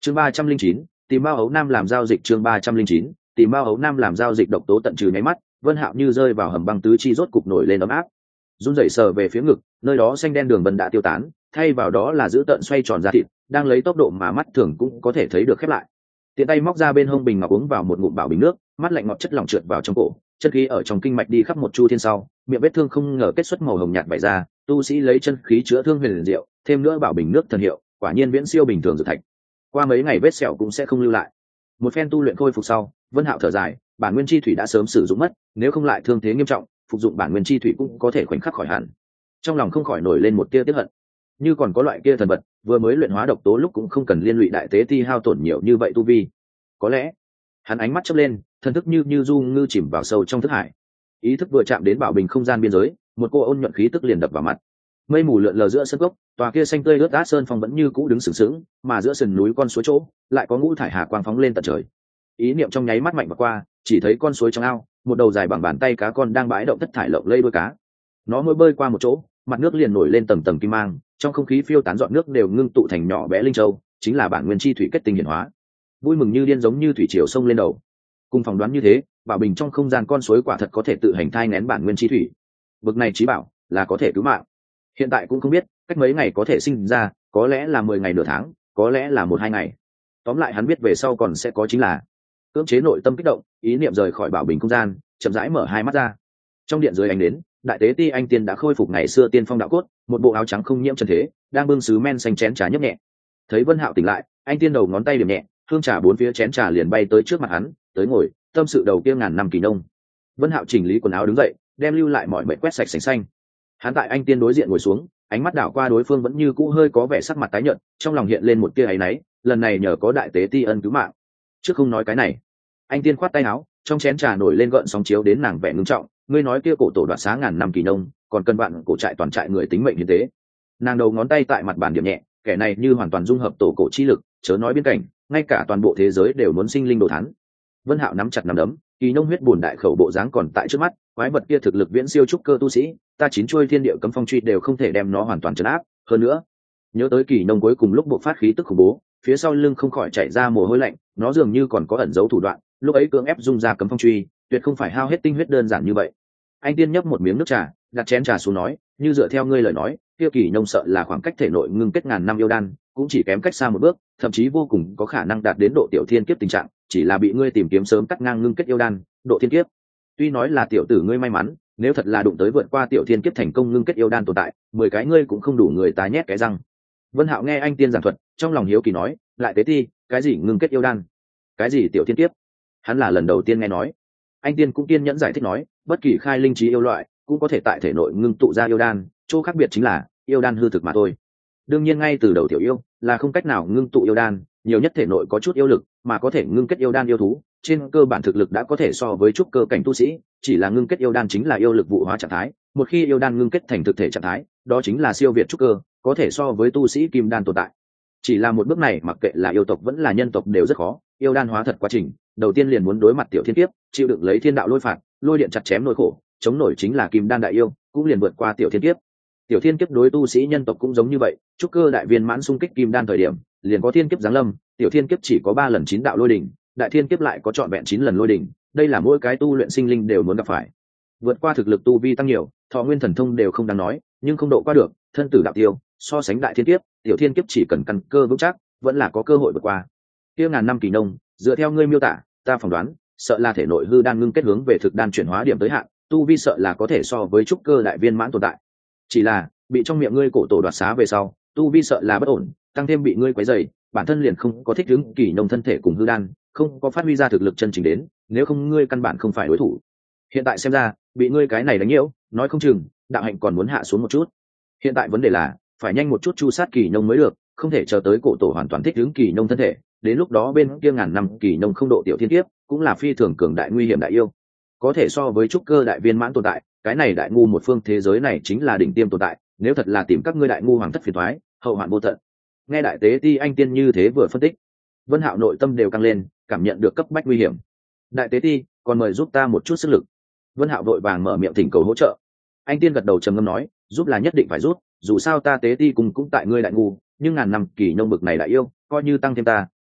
chương 309, tìm bao ấu nam làm giao dịch. chương 309, tìm bao ấu nam làm giao dịch. Độc tố tận trừ nháy mắt, Vân Hạo như rơi vào hầm băng tứ chi rốt cục nổi lên ấm áp, run rẩy sờ về phía ngực, nơi đó xanh đen đường vân đã tiêu tán, thay vào đó là giữ tận xoay tròn da thịt, đang lấy tốc độ mà mắt thường cũng có thể thấy được khép lại. Tiện tay móc ra bên hông bình ngọc uống vào một ngụm bảo bình nước, mắt lạnh ngọt chất lỏng trượt vào trong cổ, chân khí ở trong kinh mạch đi khắp một chu thiên sau, miệng vết thương không ngờ kết xuất màu hồng nhạt vảy ra, tu sĩ lấy chân khí chữa thương huyền diệu, thêm nữa bảo bình nước thần hiệu, quả nhiên viễn siêu bình thường dược thạch. Qua mấy ngày vết sẹo cũng sẽ không lưu lại. Một phen tu luyện khôi phục sau, Vân Hạo thở dài, bản nguyên chi thủy đã sớm sử dụng mất, nếu không lại thương thế nghiêm trọng, phục dụng bản nguyên chi thủy cũng có thể khoảnh khắc khỏi hẳn. Trong lòng không khỏi nổi lên một tia tiếc hận. Như còn có loại kia thần vật, vừa mới luyện hóa độc tố lúc cũng không cần liên lụy đại tế ti hao tổn nhiều như vậy tu vi. Có lẽ, hắn ánh mắt chớp lên, thần thức như du ngư chìm vào sâu trong thức hải. Ý thức vừa chạm đến bảo bình không gian biên giới, một cô ôn nhuận khí tức liền đập vào mặt. Mây mù lượn lờ giữa sân gốc, tòa kia xanh tươi ướt át sơn phong vẫn như cũ đứng sừng sững, mà giữa sườn núi con suối chỗ, lại có ngũ thải hà quang phóng lên tận trời. Ý niệm trong nháy mắt mạnh và qua, chỉ thấy con suối trong ao, một đầu dài bằng bàn tay cá con đang bãi động thất thải lộng lây đuôi cá. Nó mới bơi qua một chỗ, mặt nước liền nổi lên tầng tầng kim mang, trong không khí phiêu tán giọt nước đều ngưng tụ thành nhỏ bé linh châu, chính là bản nguyên chi thủy kết tinh hiển hóa. Vui mừng như điên giống như thủy triều sông lên đầu. Cùng phỏng đoán như thế, bảo bình trong không gian con suối quả thật có thể tự hành thai nén bản nguyên chi thủy. Bực này trí bảo là có thể cứu mạng. Hiện tại cũng không biết cách mấy ngày có thể sinh ra, có lẽ là 10 ngày nửa tháng, có lẽ là 1-2 ngày. Tóm lại hắn biết về sau còn sẽ có chính là cưỡng chế nội tâm kích động, ý niệm rời khỏi bảo bình không gian, chậm rãi mở hai mắt ra. Trong điện dưới ánh đến, đại tế ti anh tiên đã khôi phục ngày xưa tiên phong đạo cốt, một bộ áo trắng không nhiễm trần thế, đang bưng sứ men xanh chén trà nhấp nhẹ. Thấy Vân Hạo tỉnh lại, anh tiên đầu ngón tay điểm nhẹ, hương trà bốn phía chén trà liền bay tới trước mặt hắn, tới ngồi, tâm sự đầu kia ngàn năm kỳ nông. Vân Hạo chỉnh lý quần áo đứng dậy, đem lưu lại mọi mệnh quét sạch sành xanh. Hắn tại anh tiên đối diện ngồi xuống, ánh mắt đảo qua đối phương vẫn như cũ hơi có vẻ sắc mặt tái nhợt, trong lòng hiện lên một tia áy náy, lần này nhờ có đại tế ti ân cứu mạng. Trước không nói cái này, anh tiên khoát tay áo, trong chén trà nổi lên gợn sóng chiếu đến nàng vẻ ngưng trọng, ngươi nói kia cổ tổ đoạt xá ngàn năm kỳ nông, còn cần bạn cổ trại toàn trại người tính mệnh như thế. Nàng đầu ngón tay tại mặt bàn điểm nhẹ, kẻ này như hoàn toàn dung hợp tổ cổ chi lực, chớ nói biên cảnh, ngay cả toàn bộ thế giới đều muốn sinh linh đồ thán. Vân Hạo nắm chặt nắm đấm, kỳ nông huyết buồn đại khẩu bộ dáng còn tại trước mắt, quái vật kia thực lực viễn siêu trúc cơ tu sĩ, ta chín chuôi thiên địa cấm phong truy đều không thể đem nó hoàn toàn trấn áp. Hơn nữa, nhớ tới kỳ nông cuối cùng lúc bộ phát khí tức khủng bố, phía sau lưng không khỏi chảy ra mồ hôi lạnh, nó dường như còn có ẩn giấu thủ đoạn, lúc ấy cưỡng ép dung ra cấm phong truy, tuyệt không phải hao hết tinh huyết đơn giản như vậy. Anh tiên nhấp một miếng nước trà, đặt chén trà xuống nói, như dựa theo ngươi lời nói, kia kỳ nông sợ là khoảng cách thể nội ngưng kết ngàn năm yêu đan, cũng chỉ kém cách xa một bước, thậm chí vô cùng có khả năng đạt đến độ tiểu thiên kiếp tình trạng, chỉ là bị ngươi tìm kiếm sớm cắt ngang ngưng kết yêu đan, độ thiên kiếp. Tuy nói là tiểu tử ngươi may mắn, nếu thật là đụng tới vượt qua tiểu thiên kiếp thành công ngưng kết yêu đan tồn tại, 10 cái ngươi cũng không đủ người ta nhét cái răng. Vân Hạo nghe anh tiên giảng thuật, trong lòng hiếu kỳ nói, lại tế ti, cái gì ngưng kết yêu đan, cái gì tiểu thiên kiếp, hắn là lần đầu tiên nghe nói. Anh tiên cũng kiên nhẫn giải thích nói, bất kỳ khai linh trí yêu loại cũng có thể tại thể nội ngưng tụ ra yêu đan, chỗ khác biệt chính là yêu đan hư thực mà thôi. Đương nhiên ngay từ đầu tiểu yêu là không cách nào ngưng tụ yêu đan, nhiều nhất thể nội có chút yêu lực, mà có thể ngưng kết yêu đan yêu thú, trên cơ bản thực lực đã có thể so với trúc cơ cảnh tu sĩ, chỉ là ngưng kết yêu đan chính là yêu lực vụ hóa trạng thái, một khi yêu đan ngưng kết thành thực thể trạng thái, đó chính là siêu việt trúc cơ, có thể so với tu sĩ kim đan tồn tại. Chỉ là một bước này mặc kệ là yêu tộc vẫn là nhân tộc đều rất khó, yêu đan hóa thật quá trình, đầu tiên liền muốn đối mặt tiểu thiên kiếp, chịu đựng lấy thiên đạo lôi phạt, lôi điện chặt chém nỗi khổ, chống nổi chính là kim đan đại yêu, cũng liền vượt qua tiểu thiên kiếp. Tiểu thiên kiếp đối tu sĩ nhân tộc cũng giống như vậy, trúc cơ đại viên mãn xung kích kim đan thời điểm, liền có thiên kiếp giáng lâm, tiểu thiên kiếp chỉ có 3 lần 9 đạo lôi đỉnh, đại thiên kiếp lại có trọn vẹn 9 lần lôi đỉnh, đây là mỗi cái tu luyện sinh linh đều muốn gặp phải. Vượt qua thực lực tu vi tăng nhiều, thọ nguyên thần thông đều không đáng nói, nhưng không độ qua được, thân tử đạo tiêu, so sánh đại thiên kiếp, tiểu thiên kiếp chỉ cần căn cơ vững chắc, vẫn là có cơ hội vượt qua. Kia ngàn năm kỳ nông, dựa theo ngươi miêu tả, ta phỏng đoán, sợ là thể nội hư đan ngưng kết hướng về thực đan chuyển hóa điểm tới hạn, tu vi sợ là có thể so với trúc cơ đại viên mãn tồn tại. Chỉ là bị trong miệng ngươi cổ tổ đoạt xá về sau, tu vi sợ là bất ổn, tăng thêm bị ngươi quấy rầy, bản thân liền không có thích ứng kỳ nông thân thể cùng hư đan, không có phát huy ra thực lực chân chính đến, nếu không ngươi căn bản không phải đối thủ. Hiện tại xem ra, bị ngươi cái này đánh nhiễu, nói không chừng đạo hạnh còn muốn hạ xuống một chút. Hiện tại vấn đề là phải nhanh một chút chu sát kỳ nông mới được, không thể chờ tới cổ tổ hoàn toàn thích ứng kỳ nông thân thể, đến lúc đó bên kia ngàn năm kỳ nông không độ tiểu thiên kiếp, cũng là phi thường cường đại nguy hiểm đại yêu, có thể so với trúc cơ đại viên mãn tồn tại, cái này đại ngu một phương thế giới này chính là đỉnh tiêm tồn tại, nếu thật là tìm các ngươi đại ngu hoàng thất phiền toái, hậu hoạn vô tận. Nghe đại tế ti anh tiên như thế vừa phân tích, Vân Hạo nội tâm đều căng lên, cảm nhận được cấp bách nguy hiểm. Đại tế ti, còn mời giúp ta một chút sức lực. Vân Hạo vội vàng mở miệng thỉnh cầu hỗ trợ. Anh tiên gật đầu trầm ngâm nói, giúp là nhất định phải giúp, dù sao ta tế ti cùng cũng tại ngươi đại ngu, nhưng ngàn năm kỳ nông bực này đại yêu, coi như tăng thêm ta,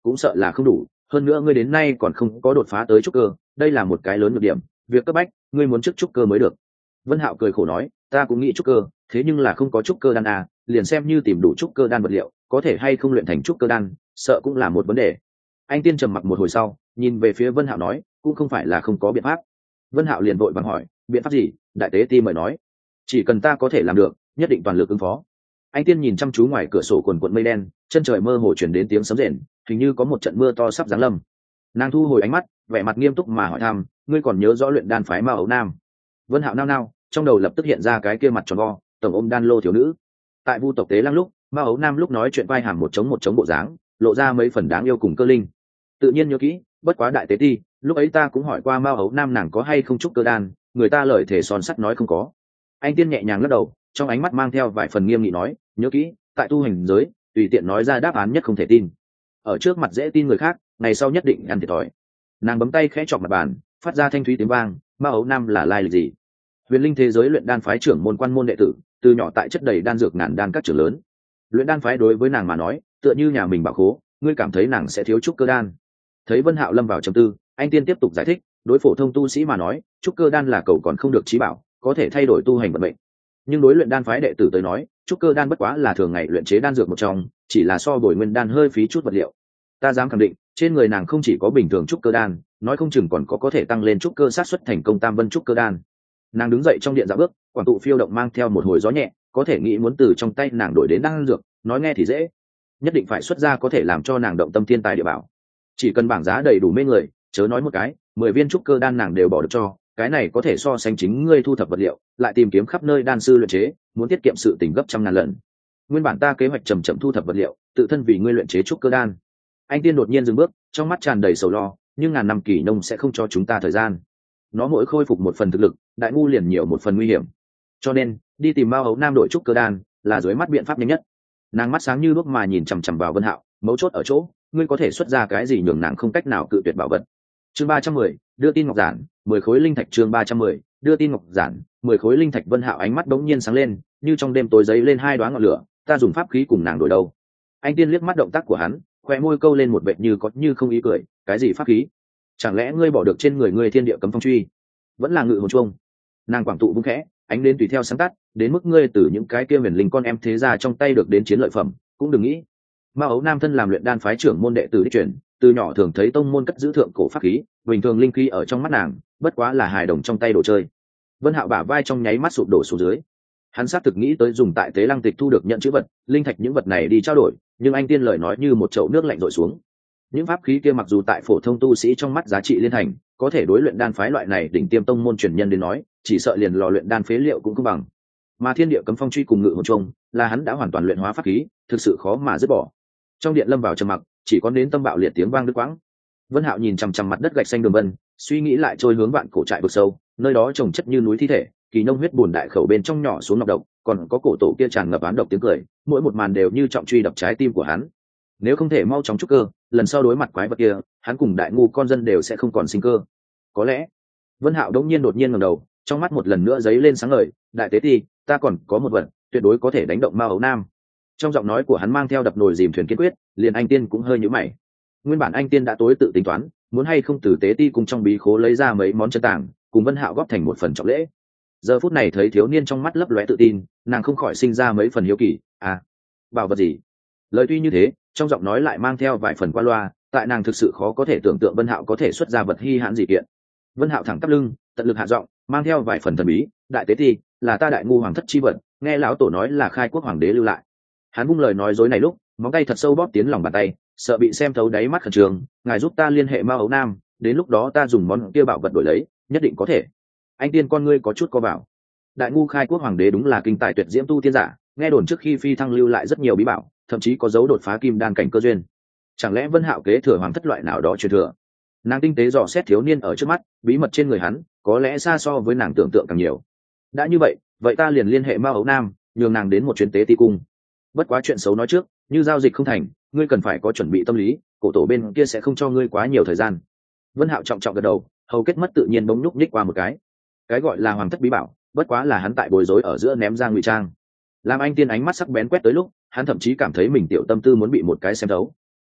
cũng sợ là không đủ, hơn nữa ngươi đến nay còn không có đột phá tới trúc cơ, đây là một cái lớn nhược điểm, việc cấp bách ngươi muốn trước trúc cơ mới được. Vân Hạo cười khổ nói, ta cũng nghĩ trúc cơ, thế nhưng là không có trúc cơ đan à, liền xem như tìm đủ trúc cơ đan vật liệu, có thể hay không luyện thành trúc cơ đan, sợ cũng là một vấn đề. Anh tiên trầm mặc một hồi sau, nhìn về phía Vân Hạo nói, cũng không phải là không có biện pháp. Vân Hạo liền vội vàng hỏi, biện pháp gì? Đại tế ti mời nói, chỉ cần ta có thể làm được, nhất định toàn lực ứng phó. Anh tiên nhìn chăm chú ngoài cửa sổ quần quần mây đen, chân trời mơ hồ truyền đến tiếng sấm rền, hình như có một trận mưa to sắp giáng lâm. Nàng thu hồi ánh mắt, vẻ mặt nghiêm túc mà hỏi thăm, ngươi còn nhớ rõ luyện đan phái Mao Ấu Nam? Vân Hạo nao nao, trong đầu lập tức hiện ra cái kia mặt tròn vo, tổng ôm đan lô thiếu nữ. Tại Vu tộc tế lăng lúc, Mao Ấu Nam lúc nói chuyện vai hàm một trống bộ dáng, lộ ra mấy phần đáng yêu cùng cơ linh. Tự nhiên nhớ kỹ, bất quá đại tế ti, lúc ấy ta cũng hỏi qua Mao Ấu Nam nàng có hay không trúc cơ đan, người ta lời thể son sắt nói không có. Anh tiên nhẹ nhàng lắc đầu, trong ánh mắt mang theo vài phần nghiêm nghị nói, nhớ kỹ, tại tu hành giới, tùy tiện nói ra đáp án nhất không thể tin. Ở trước mặt dễ tin người khác, ngày sau nhất định ăn thiệt thòi. Nàng bấm tay khẽ chọc mặt bàn, phát ra thanh thúy tiếng vang, Mao Ấu Nam là lai lịch gì? Huyền Linh thế giới luyện đan phái trưởng môn quan môn đệ tử, từ nhỏ tại chất đầy đan dược ngàn đan các trưởng lớn. Luyện đan phái đối với nàng mà nói, tựa như nhà mình bảo khố, ngươi cảm thấy nàng sẽ thiếu trúc cơ đan? Thấy Vân Hạo lâm vào trầm tư, anh tiên tiếp tục giải thích, đối phổ thông tu sĩ mà nói, trúc cơ đan là cầu còn không được chí bảo, có thể thay đổi tu hành vận mệnh. Nhưng đối luyện đan phái đệ tử tới nói, trúc cơ đan bất quá là thường ngày luyện chế đan dược một trong, chỉ là so bồi nguyên đan hơi phí chút vật liệu. Ta dám khẳng định, trên người nàng không chỉ có bình thường trúc cơ đan, nói không chừng còn có thể tăng lên trúc cơ sát suất thành công tam vân trúc cơ đan. Nàng đứng dậy trong điện dạo bước, quảng tụ phiêu động mang theo một hồi gió nhẹ, có thể nghĩ muốn từ trong tay nàng đổi đến đan dược, nói nghe thì dễ, nhất định phải xuất ra có thể làm cho nàng động tâm thiên tài địa bảo. Chỉ cần bảng giá đầy đủ mê người, chớ nói một cái, 10 viên trúc cơ đan nàng đều bỏ được cho, cái này có thể so sánh chính ngươi thu thập vật liệu, lại tìm kiếm khắp nơi đan sư luyện chế, muốn tiết kiệm sự tình gấp trăm ngàn lần. Nguyên bản ta kế hoạch chậm chậm thu thập vật liệu, tự thân vì ngươi luyện chế trúc cơ đan. Anh tiên đột nhiên dừng bước, trong mắt tràn đầy sầu lo, nhưng ngàn năm kỳ nông sẽ không cho chúng ta thời gian. Nó mỗi khôi phục một phần thực lực, đại ngu liền nhiều một phần nguy hiểm. Cho nên, đi tìm Mao Ấu Nam đổi trúc cơ đan, là dưới mắt biện pháp nhanh nhất. Nàng mắt sáng như đuốc mà nhìn chằm chằm vào Vân Hạo, mấu chốt ở chỗ, ngươi có thể xuất ra cái gì nhường nàng không cách nào cự tuyệt bảo vật. Chương 310, đưa tin ngọc giản, 10 khối linh thạch. Chương 310, đưa tin ngọc giản, 10 khối linh thạch. Vân Hạo ánh mắt bỗng nhiên sáng lên, như trong đêm tối giấy lên hai đóa ngọn lửa, ta dùng pháp khí cùng nàng đổi đâu? Anh tiên liếc mắt động tác của hắn, khoe môi câu lên một vệt như có như không ý cười, cái gì pháp khí? Chẳng lẽ ngươi bỏ được trên người ngươi thiên địa cấm phong truy? Vẫn là ngự hồn chuông? Nàng quảng tụ vung khẽ, ánh đến tùy theo sáng tắt, đến mức ngươi từ những cái kia huyền linh con em thế gia trong tay được đến chiến lợi phẩm, cũng đừng nghĩ. Mao Ấu Nam thân làm luyện đan phái trưởng môn đệ tử đích truyền, từ nhỏ thường thấy tông môn cất giữ thượng cổ pháp khí, bình thường linh khí ở trong mắt nàng, bất quá là hài đồng trong tay đồ chơi. Vân Hạo bả vai trong nháy mắt sụp đổ xuống dưới. Hắn xác thực nghĩ tới dùng tại tế lăng tịch thu được nhận chữ vật, linh thạch những vật này đi trao đổi, nhưng anh tiên lời nói như một chậu nước lạnh rội xuống. Những pháp khí kia mặc dù tại phổ thông tu sĩ trong mắt giá trị liên thành, có thể đối luyện đan phái loại này đỉnh tiêm tông môn truyền nhân đến nói, chỉ sợ liền lò luyện đan phế liệu cũng không bằng. Mà thiên địa cấm phong truy cùng ngự hồn chuông, là hắn đã hoàn toàn luyện hóa pháp khí, thực sự khó mà dứt bỏ. Trong điện lâm vào trầm mặc, chỉ có đến tâm bạo liệt tiếng vang đứt quãng. Vân Hạo nhìn chằm chằm mặt đất gạch xanh đường vân, suy nghĩ lại trôi hướng vạn cổ trại vực sâu, nơi đó trồng chất như núi thi thể, kỳ nông huyết buồn đại khẩu bên trong nhỏ xuống nọc độc, còn có cổ tổ kia tràn ngập án độc tiếng cười, mỗi một màn đều như trọng truy đập trái tim của hắn. Nếu không thể mau chóng trúc cơ, lần sau đối mặt quái vật kia, hắn cùng đại ngu con dân đều sẽ không còn sinh cơ. Có lẽ, Vân Hạo đột nhiên ngẩng đầu, trong mắt một lần nữa giấy lên sáng ngời, đại tế ti, ta còn có một vật, tuyệt đối có thể đánh động Mao Ấu Nam. Trong giọng nói của hắn mang theo đập nồi dìm thuyền kiên quyết, liền anh tiên cũng hơi nhíu mày. Nguyên bản anh tiên đã tối tự tính toán, muốn hay không từ tế ti cùng trong bí khố lấy ra mấy món chân tàng, cùng Vân Hạo góp thành một phần trọng lễ. Giờ phút này thấy thiếu niên trong mắt lấp lóe tự tin, nàng không khỏi sinh ra mấy phần hiếu kỳ, à, bảo vật gì? Lời tuy như thế, trong giọng nói lại mang theo vài phần qua loa, tại nàng thực sự khó có thể tưởng tượng Vân Hạo có thể xuất ra vật hi hãn gì kiện. Vân Hạo thẳng tắp lưng, tận lực hạ giọng, mang theo vài phần thần bí, đại tế ti, là ta đại ngu hoàng thất chi vật, nghe lão tổ nói là khai quốc hoàng đế lưu lại. Hắn vung lời nói dối này lúc, móng tay thật sâu bóp tiến lòng bàn tay, sợ bị xem thấu đáy mắt khẩn trương, ngài giúp ta liên hệ Mao Ấu Nam, đến lúc đó ta dùng món kia bảo vật đổi lấy, nhất định có thể. Anh tiên con ngươi có chút co vào. Đại ngu khai quốc hoàng đế đúng là kinh tài tuyệt diễm tu tiên giả, nghe đồn trước khi phi thăng lưu lại rất nhiều bí bảo, thậm chí có dấu đột phá kim đan cảnh cơ duyên. Chẳng lẽ Vân Hạo kế thừa hoàng thất loại nào đó truyền thừa? Nàng tinh tế dò xét thiếu niên ở trước mắt, bí mật trên người hắn có lẽ xa so với nàng tưởng tượng càng nhiều. Đã như vậy, vậy ta liền liên hệ Mao Ấu Nam, nhường nàng đến một chuyến tế ti cung. Bất quá chuyện xấu nói trước, như giao dịch không thành, ngươi cần phải có chuẩn bị tâm lý, cổ tổ bên kia sẽ không cho ngươi quá nhiều thời gian. Vân Hạo trọng trọng gật đầu, hầu kết mất tự nhiên bỗng nhúc nhích qua một cái gọi là hoàng thất bí bảo, bất quá là hắn tại bối rối ở giữa ném ra ngụy trang. Làm anh tiên ánh mắt sắc bén quét tới lúc, hắn thậm chí cảm thấy mình tiểu tâm tư muốn bị một cái xem thấu.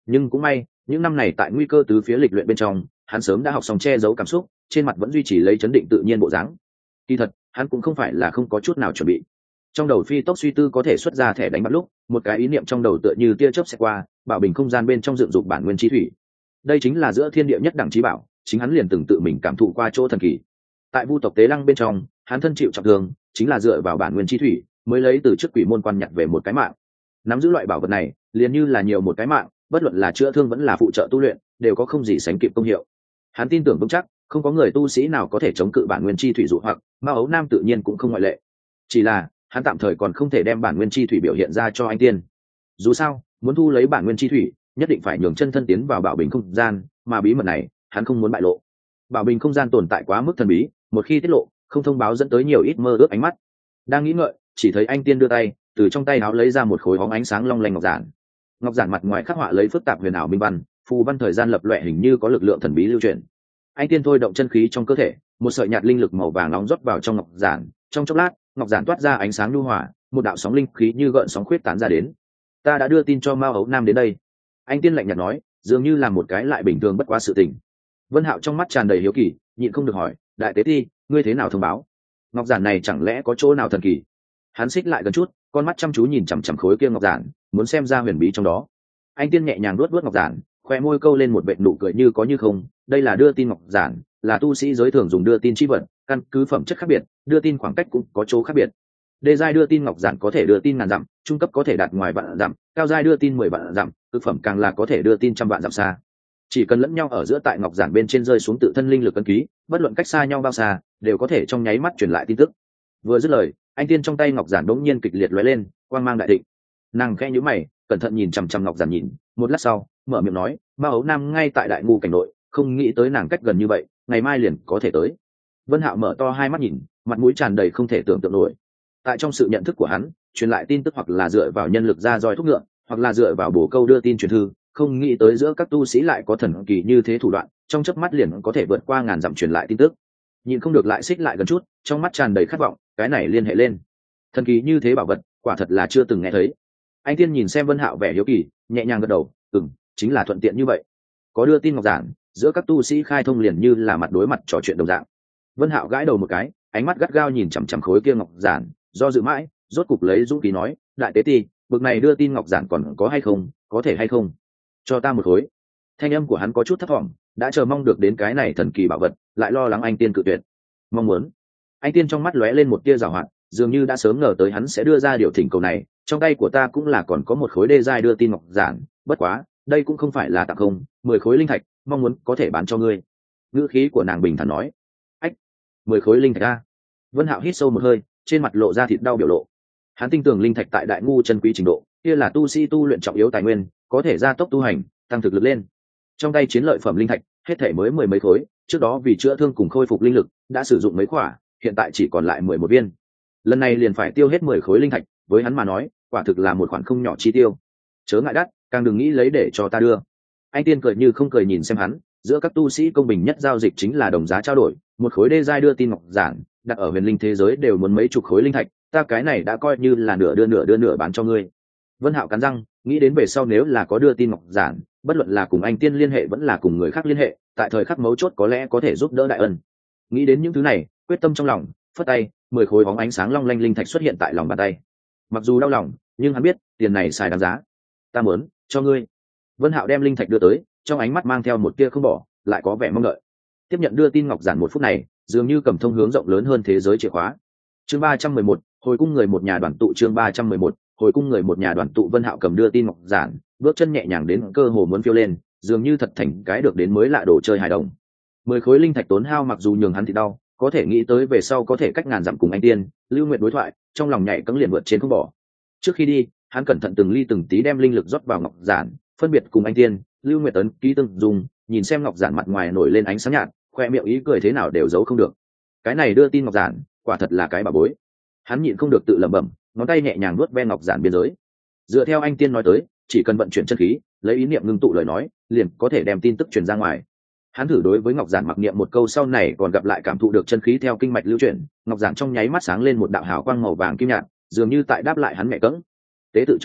Nhưng cũng may những năm này tại nguy cơ tứ phía lịch luyện bên trong, hắn sớm đã học xong che giấu cảm xúc, trên mặt vẫn duy trì lấy chấn định tự nhiên bộ dáng. Kỳ thật hắn cũng không phải là không có chút nào chuẩn bị. Trong đầu phi tốc suy tư có thể xuất ra thẻ đánh bắt lúc, một cái ý niệm trong đầu tựa như tia chớp xẹt qua, bảo bình không gian bên trong dựng dục bản nguyên chi thủy. Đây chính là giữa thiên địa nhất đẳng chí bảo, chính hắn liền từng tự mình cảm thụ qua chỗ thần kỳ. Tại vu tộc tế lăng bên trong, hắn thân chịu trọng thương, chính là dựa vào bản nguyên chi thủy mới lấy từ trước quỷ môn quan nhặt về một cái mạng. Nắm giữ loại bảo vật này liền như là nhiều một cái mạng, bất luận là chữa thương vẫn là phụ trợ tu luyện, đều có không gì sánh kịp công hiệu. Hắn tin tưởng vững chắc không có người tu sĩ nào có thể chống cự bản nguyên chi thủy dụ hoặc, Ma Ấu Nam tự nhiên cũng không ngoại lệ. Chỉ là hắn tạm thời còn không thể đem bản nguyên chi thủy biểu hiện ra cho anh tiên. Dù sao muốn thu lấy bản nguyên chi thủy, nhất định phải nhường chân thân tiến vào bảo bình không gian, mà bí mật này hắn không muốn bại lộ. Bảo bình không gian tồn tại quá mức thần bí, một khi tiết lộ không thông báo dẫn tới nhiều ít mơ ước ánh mắt. Đang nghĩ ngợi, chỉ thấy anh tiên đưa tay từ trong tay áo lấy ra một khối bóng ánh sáng long lanh ngọc giản. Ngọc giản mặt ngoài khắc họa lấy phức tạp huyền ảo minh văn, phù văn thời gian lập loè hình như có lực lượng thần bí lưu chuyển. Anh tiên thôi động chân khí trong cơ thể, một sợi nhạt linh lực màu vàng nóng rót vào trong ngọc giản, trong chốc lát ngọc giản toát ra ánh sáng nhu hòa, một đạo sóng linh khí như gợn sóng khuyết tán ra đến. Ta đã đưa tin cho Mao Ấu Nam đến đây. Anh tiên lạnh nhạt nói, dường như là một cái lại bình thường bất quá sự tình. Vân Hạo trong mắt tràn đầy hiếu kỳ, nhịn không được hỏi, đại tế ti, ngươi thế nào thông báo? Ngọc giản này chẳng lẽ có chỗ nào thần kỳ? Hắn xích lại gần chút, con mắt chăm chú nhìn chằm chằm khối kia ngọc giản, muốn xem ra huyền bí trong đó. Anh tiên nhẹ nhàng luốt ngọc giản, khoe môi câu lên một vệt nụ cười như có như không. Đây là đưa tin ngọc giản, là tu sĩ giới thường dùng đưa tin chi vật, căn cứ phẩm chất khác biệt, đưa tin khoảng cách cũng có chỗ khác biệt. Đê giai đưa tin ngọc giản có thể đưa tin ngàn dặm, trung cấp có thể đạt ngoài vạn dặm, cao giai đưa tin 10 vạn dặm, cực phẩm càng là có thể đưa tin trăm vạn dặm xa. Chỉ cần lẫn nhau ở giữa tại ngọc giản bên trên rơi xuống tự thân linh lực ấn ký, bất luận cách xa nhau bao xa, đều có thể trong nháy mắt truyền lại tin tức. Vừa dứt lời, anh tiên trong tay ngọc giản đống nhiên kịch liệt lóe lên, quang mang đại thịnh. Nàng khẽ nhíu mày, cẩn thận nhìn chằm chằm ngọc giản nhìn, một lát sau, mở miệng nói, Ma Ấu Nam ngay tại Đại Ngu cảnh nội, không nghĩ tới nàng cách gần như vậy, ngày mai liền có thể tới. Vân Hạo mở to hai mắt nhìn, mặt mũi tràn đầy không thể tưởng tượng nổi. Tại trong sự nhận thức của hắn, truyền lại tin tức hoặc là dựa vào nhân lực ra roi thúc ngựa, hoặc là dựa vào bổ câu đưa tin truyền thư, không nghĩ tới giữa các tu sĩ lại có thần kỳ như thế thủ đoạn, trong chớp mắt liền có thể vượt qua ngàn dặm truyền lại tin tức. Nhìn không được lại xích lại gần chút, trong mắt tràn đầy khát vọng, cái này liên hệ lên thần kỳ như thế bảo vật, quả thật là chưa từng nghe thấy. Anh tiên nhìn xem Vân Hạo vẻ hiếu kỳ, nhẹ nhàng gật đầu, chính là thuận tiện như vậy. Có đưa tin ngọc giản, giữa các tu sĩ khai thông liền như là mặt đối mặt trò chuyện đồng dạng. Vân Hạo gãi đầu một cái, ánh mắt gắt gao nhìn chằm chằm khối kia ngọc giản, do dự mãi, rốt cục lấy dũng khí nói, đại tế ti, bực này đưa tin ngọc giản còn có hay không, có thể hay không? Cho ta một khối. Thanh âm của hắn có chút thấp thỏm, đã chờ mong được đến cái này thần kỳ bảo vật, lại lo lắng anh tiên cự tuyệt. Mong muốn. Anh tiên trong mắt lóe lên một tia giảo hoạt, dường như đã sớm ngờ tới hắn sẽ đưa ra điều thỉnh cầu này. Trong tay của ta cũng là còn có một khối đê giai đưa tin ngọc giản, bất quá, đây cũng không phải là tặng không, 10 khối linh thạch, mong muốn có thể bán cho ngươi. Ngữ khí của nàng bình thản nói. Ách, 10 khối linh thạch a. Vân Hạo hít sâu một hơi, trên mặt lộ ra thịt đau biểu lộ. Hắn tin tưởng linh thạch tại Đại Ngu chân quý trình độ, kia là tu sĩ tu luyện trọng yếu tài nguyên, có thể gia tốc tu hành, tăng thực lực lên. Trong tay chiến lợi phẩm linh thạch, hết thảy mới 10 mấy khối, trước đó vì chữa thương cùng khôi phục linh lực, đã sử dụng mấy khỏa, hiện tại chỉ còn lại 11 viên. Lần này liền phải tiêu hết 10 khối linh thạch, với hắn mà nói, quả thực là một khoản không nhỏ chi tiêu. Chớ ngại đắt, càng đừng nghĩ lấy để cho ta đưa. Anh tiên cười như không cười nhìn xem hắn, giữa các tu sĩ công bình nhất giao dịch chính là đồng giá trao đổi, một khối đê giai đưa tin ngọc giản, đặt ở huyền linh thế giới đều muốn mấy chục khối linh thạch, ta cái này đã coi như là nửa đưa nửa bán cho ngươi. Vân Hạo cắn răng, nghĩ đến về sau nếu là có đưa tin ngọc giản, bất luận là cùng anh tiên liên hệ vẫn là cùng người khác liên hệ, tại thời khắc mấu chốt có lẽ có thể giúp đỡ đại ân. Nghĩ đến những thứ này, quyết tâm trong lòng, phất tay, 10 khối bóng ánh sáng long lanh linh thạch xuất hiện tại lòng bàn tay. Mặc dù đau lòng, nhưng hắn biết, tiền này xài đáng giá. Ta muốn, cho ngươi. Vân Hạo đem linh thạch đưa tới, trong ánh mắt mang theo một tia không bỏ, lại có vẻ mong đợi. Tiếp nhận đưa tin ngọc giản một phút này, dường như cầm thông hướng rộng lớn hơn thế giới chìa khóa. Chương 311, hồi cung người một nhà đoàn tụ. Chương 311, hồi cung người một nhà đoàn tụ. Vân Hạo cầm đưa tin ngọc giản, bước chân nhẹ nhàng đến cơ hồ muốn phiêu lên, dường như thật thành cái được đến mới lạ đồ chơi hài đồng. 10 khối linh thạch tốn hao mặc dù nhường hắn thì đau, có thể nghĩ tới về sau có thể cách ngàn dặm cùng anh tiên, Lưu Nguyệt đối thoại, trong lòng nhảy cẫng liền vượt trên không bỏ. Trước khi đi, hắn cẩn thận từng ly từng tí đem linh lực rót vào ngọc giản, phân biệt cùng anh tiên, Lưu Nguyệt ấn ký tương dùng, nhìn xem ngọc giản mặt ngoài nổi lên ánh sáng nhạt, khoe miệng ý cười thế nào đều giấu không được. Cái này đưa tin ngọc giản, quả thật là cái bảo bối. Hắn nhịn không được tự lẩm bẩm, ngón tay nhẹ nhàng nuốt ve ngọc giản biên giới. Dựa theo anh tiên nói tới, chỉ cần vận chuyển chân khí, lấy ý niệm ngưng tụ lời nói, liền có thể đem tin tức truyền ra ngoài. Hắn thử đối với ngọc giản mặc niệm một câu, sau này còn gặp lại cảm thụ được chân khí theo kinh mạch lưu chuyển, ngọc giản trong nháy mắt sáng lên một đạo hào quang màu vàng kim nhạt, dường như tại đáp lại hắn mẹ cẫng. Tế tự trong điện,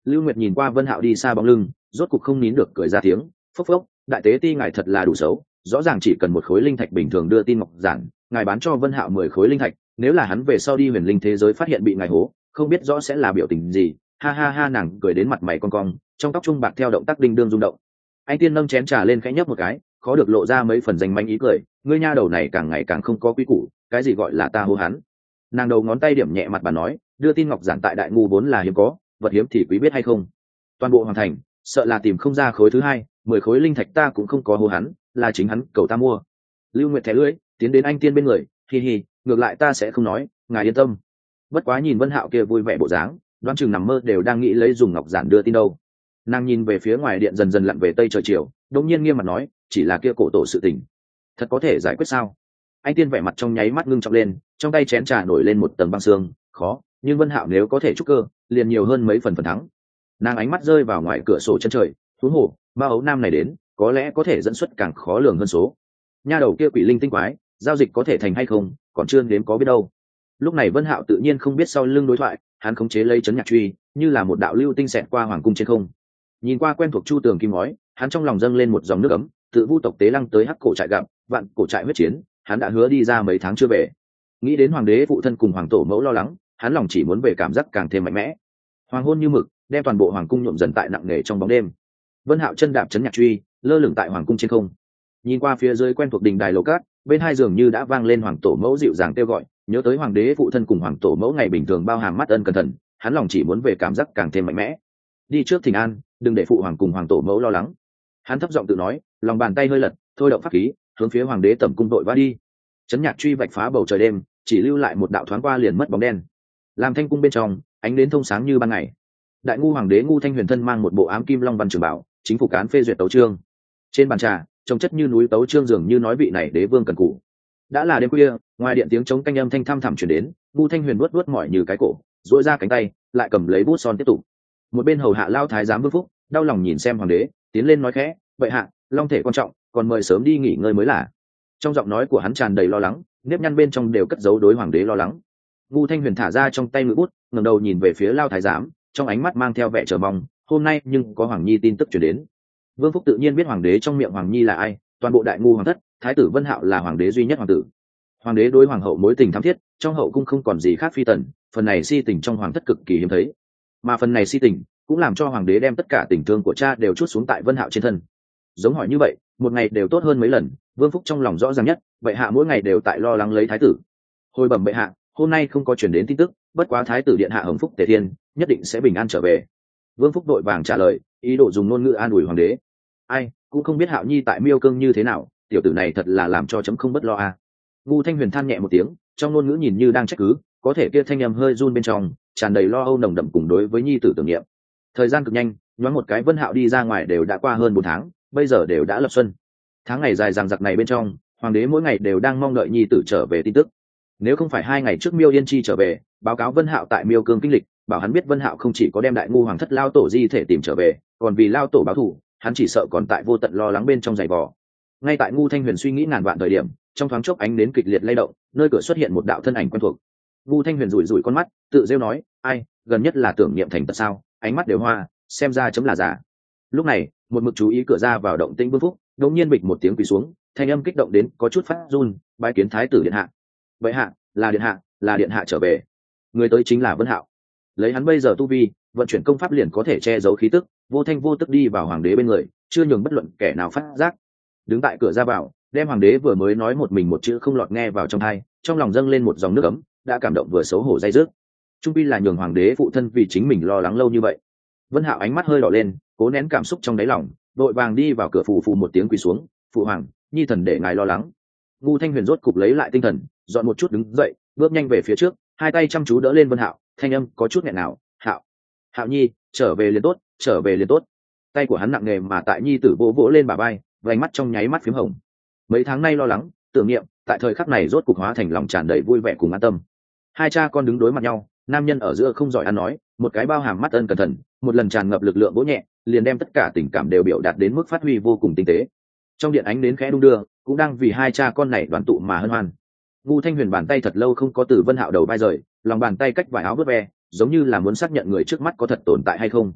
Lưu Nguyệt nhìn qua Vân Hạo đi xa bóng lưng, rốt cục không nín được cười ra tiếng, phốc phốc, đại tế ti ngài thật là đủ xấu, rõ ràng chỉ cần một khối linh thạch bình thường đưa tin ngọc giản, ngài bán cho Vân Hạo 10 khối linh thạch, nếu là hắn về sau đi huyền linh thế giới phát hiện bị ngài hố, không biết rõ sẽ là biểu tình gì. Ha ha ha, nàng cười đến mặt mày cong cong, trong tóc trung bạc theo động tác đinh đương rung động. Anh Tiên nâng chén trà lên khẽ nhấp một cái, khó được lộ ra mấy phần danh manh ý cười, ngươi nha đầu này càng ngày càng không có quý củ, cái gì gọi là ta hô hắn. Nàng đầu ngón tay điểm nhẹ mặt bà nói, đưa tin ngọc giản tại đại ngu vốn là hiếm có, vật hiếm thì quý biết hay không. Toàn bộ hoàng thành sợ là tìm không ra khối thứ hai, 10 khối linh thạch ta cũng không có hô hắn, là chính hắn cầu ta mua. Lưu Nguyệt thẻ lưỡi, tiến đến anh Tiên bên người, hi hi, ngược lại ta sẽ không nói, ngài yên tâm. Bất quá nhìn Vân Hạo kia vui vẻ bộ dáng, đoán chừng nằm mơ đều đang nghĩ lấy dùng ngọc giản đưa tin đâu. Nàng nhìn về phía ngoài điện dần dần lặn về tây trời chiều, đột nhiên nghiêm mặt nói, chỉ là kia cổ tổ sự tình, thật có thể giải quyết sao? Anh Tiên vẻ mặt trong nháy mắt ngưng trọng lên, trong tay chén trà nổi lên một tầng băng xương, khó, nhưng Vân Hạo nếu có thể trúc cơ, liền nhiều hơn mấy phần thắng. Nàng ánh mắt rơi vào ngoài cửa sổ chân trời, huống hồ ba ấu nam này đến, có lẽ có thể dẫn xuất càng khó lường hơn số. Nha đầu kia quỷ linh tinh quái, giao dịch có thể thành hay không, còn chưa đến có biết đâu. Lúc này Vân Hạo tự nhiên không biết sau lưng đối thoại, hắn khống chế lấy chấn nhạc truy, như là một đạo lưu tinh xẹt qua hoàng cung trên không. Nhìn qua quen thuộc chu tường kim ngói, hắn trong lòng dâng lên một dòng nước ấm, tự vu tộc tế lăng tới hắc cổ trại gặp, vạn cổ trại huyết chiến, hắn đã hứa đi ra mấy tháng chưa về. Nghĩ đến hoàng đế phụ thân cùng hoàng tổ mẫu lo lắng, hắn lòng chỉ muốn về cảm giác càng thêm mạnh mẽ. Hoàng hôn như mực, đem toàn bộ hoàng cung nhuộm dần tại nặng nề trong bóng đêm. Vân Hạo chân đạp chấn nhạc truy, lơ lửng tại hoàng cung trên không. Nhìn qua phía dưới quen thuộc đình đài lầu cát, bên hai giường như đã vang lên hoàng tổ mẫu dịu dàng kêu gọi, nhớ tới hoàng đế phụ thân cùng hoàng tổ mẫu ngày bình thường bao hàm mắt ân cẩn thận, hắn lòng chỉ muốn về cảm giác càng thêm mạnh mẽ. Đi trước thỉnh an, đừng để phụ hoàng cùng hoàng tổ mẫu lo lắng. Hắn thấp giọng tự nói, lòng bàn tay hơi lật, thôi động pháp khí, hướng phía hoàng đế tẩm cung đội vã đi. Chấn nhạc truy vạch phá bầu trời đêm, chỉ lưu lại một đạo thoáng qua liền mất bóng đen. Làm thanh cung bên trong, ánh đến thông sáng như ban ngày. Đại ngu hoàng đế Ngu Thanh Huyền thân mang một bộ ám kim long văn trường bảo, chính phủ cán phê duyệt tấu chương. Trên bàn trà, trông chất như núi tấu chương dường như nói vị này đế vương cần cù. Đã là đêm khuya, ngoài điện tiếng trống canh âm thanh thăm thẳm truyền đến, Ngu Thanh Huyền vuốt vuốt mỏi như cái cổ, duỗi ra cánh tay, lại cầm lấy bút son tiếp tục. Một bên hầu hạ lao thái giám Vương Phúc, đau lòng nhìn xem hoàng đế, tiến lên nói khẽ, vậy hạ, long thể quan trọng, còn mời sớm đi nghỉ ngơi mới là. Trong giọng nói của hắn tràn đầy lo lắng, nếp nhăn bên trong đều cất giấu đối hoàng đế lo lắng. Ngu Thanh Huyền thả ra trong tay ngự bút, ngẩng đầu nhìn về phía lao thái giám, trong ánh mắt mang theo vẻ chờ mong, hôm nay nhưng có hoàng nhi tin tức truyền đến. Vương Phúc tự nhiên biết hoàng đế trong miệng hoàng nhi là ai, toàn bộ đại ngu hoàng thất, thái tử Vân Hạo là hoàng đế duy nhất hoàng tử. Hoàng đế đối hoàng hậu mối tình thắm thiết, trong hậu cung không còn gì khác phi tần, phần này si tình trong hoàng thất cực kỳ hiếm thấy. Mà phần này si tình cũng làm cho hoàng đế đem tất cả tình thương của cha đều trút xuống tại Vân Hạo trên thân. Giống hỏi như vậy, một ngày đều tốt hơn mấy lần, Vương Phúc trong lòng rõ ràng nhất, vậy hạ mỗi ngày đều tại lo lắng lấy thái tử. Hồi bẩm bệ hạ, hôm nay không có truyền đến tin tức, bất quá thái tử điện hạ Hồng Phúc Tề Thiên nhất định sẽ bình an trở về. Vương Phúc đội vàng trả lời, ý đồ dùng ngôn ngữ an ủi hoàng đế. Ai cũng không biết Hạo nhi tại Miêu Cương như thế nào, tiểu tử này thật là làm cho chấm không bất lo a. Ngu Thanh Huyền than nhẹ một tiếng, trong ngôn ngữ nhìn như đang trách cứ, có thể kia thanh âm hơi run bên trong, tràn đầy lo âu nồng đậm cùng đối với nhi tử tưởng niệm. Thời gian cực nhanh, nhoáng một cái Vân Hạo đi ra ngoài đều đã qua hơn 4 tháng, bây giờ đều đã lập xuân. Tháng ngày dài dằng dặc này bên trong, hoàng đế mỗi ngày đều đang mong đợi nhi tử trở về tin tức. Nếu không phải 2 ngày trước Miêu Yên Chi trở về, báo cáo Vân Hạo tại Miêu Cương kinh lịch, bảo hắn biết Vân Hạo không chỉ có đem đại ngu hoàng thất lao tổ di thể tìm trở về, còn vì lao tổ báo thù, hắn chỉ sợ còn tại vô tận lo lắng bên trong giày vò. Ngay tại Ngu Thanh Huyền suy nghĩ ngàn vạn thời điểm, trong thoáng chốc ánh đến kịch liệt lay động, nơi cửa xuất hiện một đạo thân ảnh quen thuộc. Ngu Thanh Huyền rủi rủi con mắt, tự rêu nói, ai, gần nhất là tưởng niệm thành tật sao, ánh mắt đều hoa, xem ra chấm là giả. Lúc này, một mực chú ý cửa ra vào động tĩnh Vương Phúc, đột nhiên bịch một tiếng quỳ xuống, thanh âm kích động đến có chút phát run, bái kiến thái tử điện hạ. Vậy hạ, là điện hạ trở về. Người tới chính là Vân Hạo. Lấy hắn bây giờ tu vi, vận chuyển công pháp liền có thể che giấu khí tức, vô thanh vô tức đi vào hoàng đế bên người, chưa nhường bất luận kẻ nào phát giác. Đứng tại cửa ra vào, đem hoàng đế vừa mới nói một mình một chữ không lọt nghe vào trong tai, trong lòng dâng lên một dòng nước ấm, đã cảm động vừa xấu hổ day dứt. Trung pi là nhường hoàng đế phụ thân vì chính mình lo lắng lâu như vậy. Vân Hạo ánh mắt hơi đỏ lên, cố nén cảm xúc trong đáy lòng, đội vàng đi vào cửa phù phù một tiếng quỳ xuống, phụ hoàng, nhi thần để ngài lo lắng. Ngu Thanh Huyền rốt cục lấy lại tinh thần, dọn một chút đứng dậy, bước nhanh về phía trước, hai tay chăm chú đỡ lên Vân Hạo, thanh âm có chút nghẹn nào, Hạo, Hạo nhi, trở về liền tốt, trở về liền tốt. Tay của hắn nặng nề mà tại nhi tử vỗ vỗ lên bả vai, vành mắt trong nháy mắt phím hồng. Mấy tháng nay lo lắng, tưởng niệm, tại thời khắc này rốt cục hóa thành lòng tràn đầy vui vẻ cùng an tâm. Hai cha con đứng đối mặt nhau, nam nhân ở giữa không giỏi ăn nói, một cái bao hàm mắt ân cẩn thận, một lần tràn ngập lực lượng vỗ nhẹ, liền đem tất cả tình cảm đều biểu đạt đến mức phát huy vô cùng tinh tế. Trong điện ánh đến khẽ đung đưa, cũng đang vì hai cha con này đoàn tụ mà hân hoan. Ngu Thanh Huyền bàn tay thật lâu không có từ Vân Hạo đầu vai rời, lòng bàn tay cách vải áo vớt ve, giống như là muốn xác nhận người trước mắt có thật tồn tại hay không.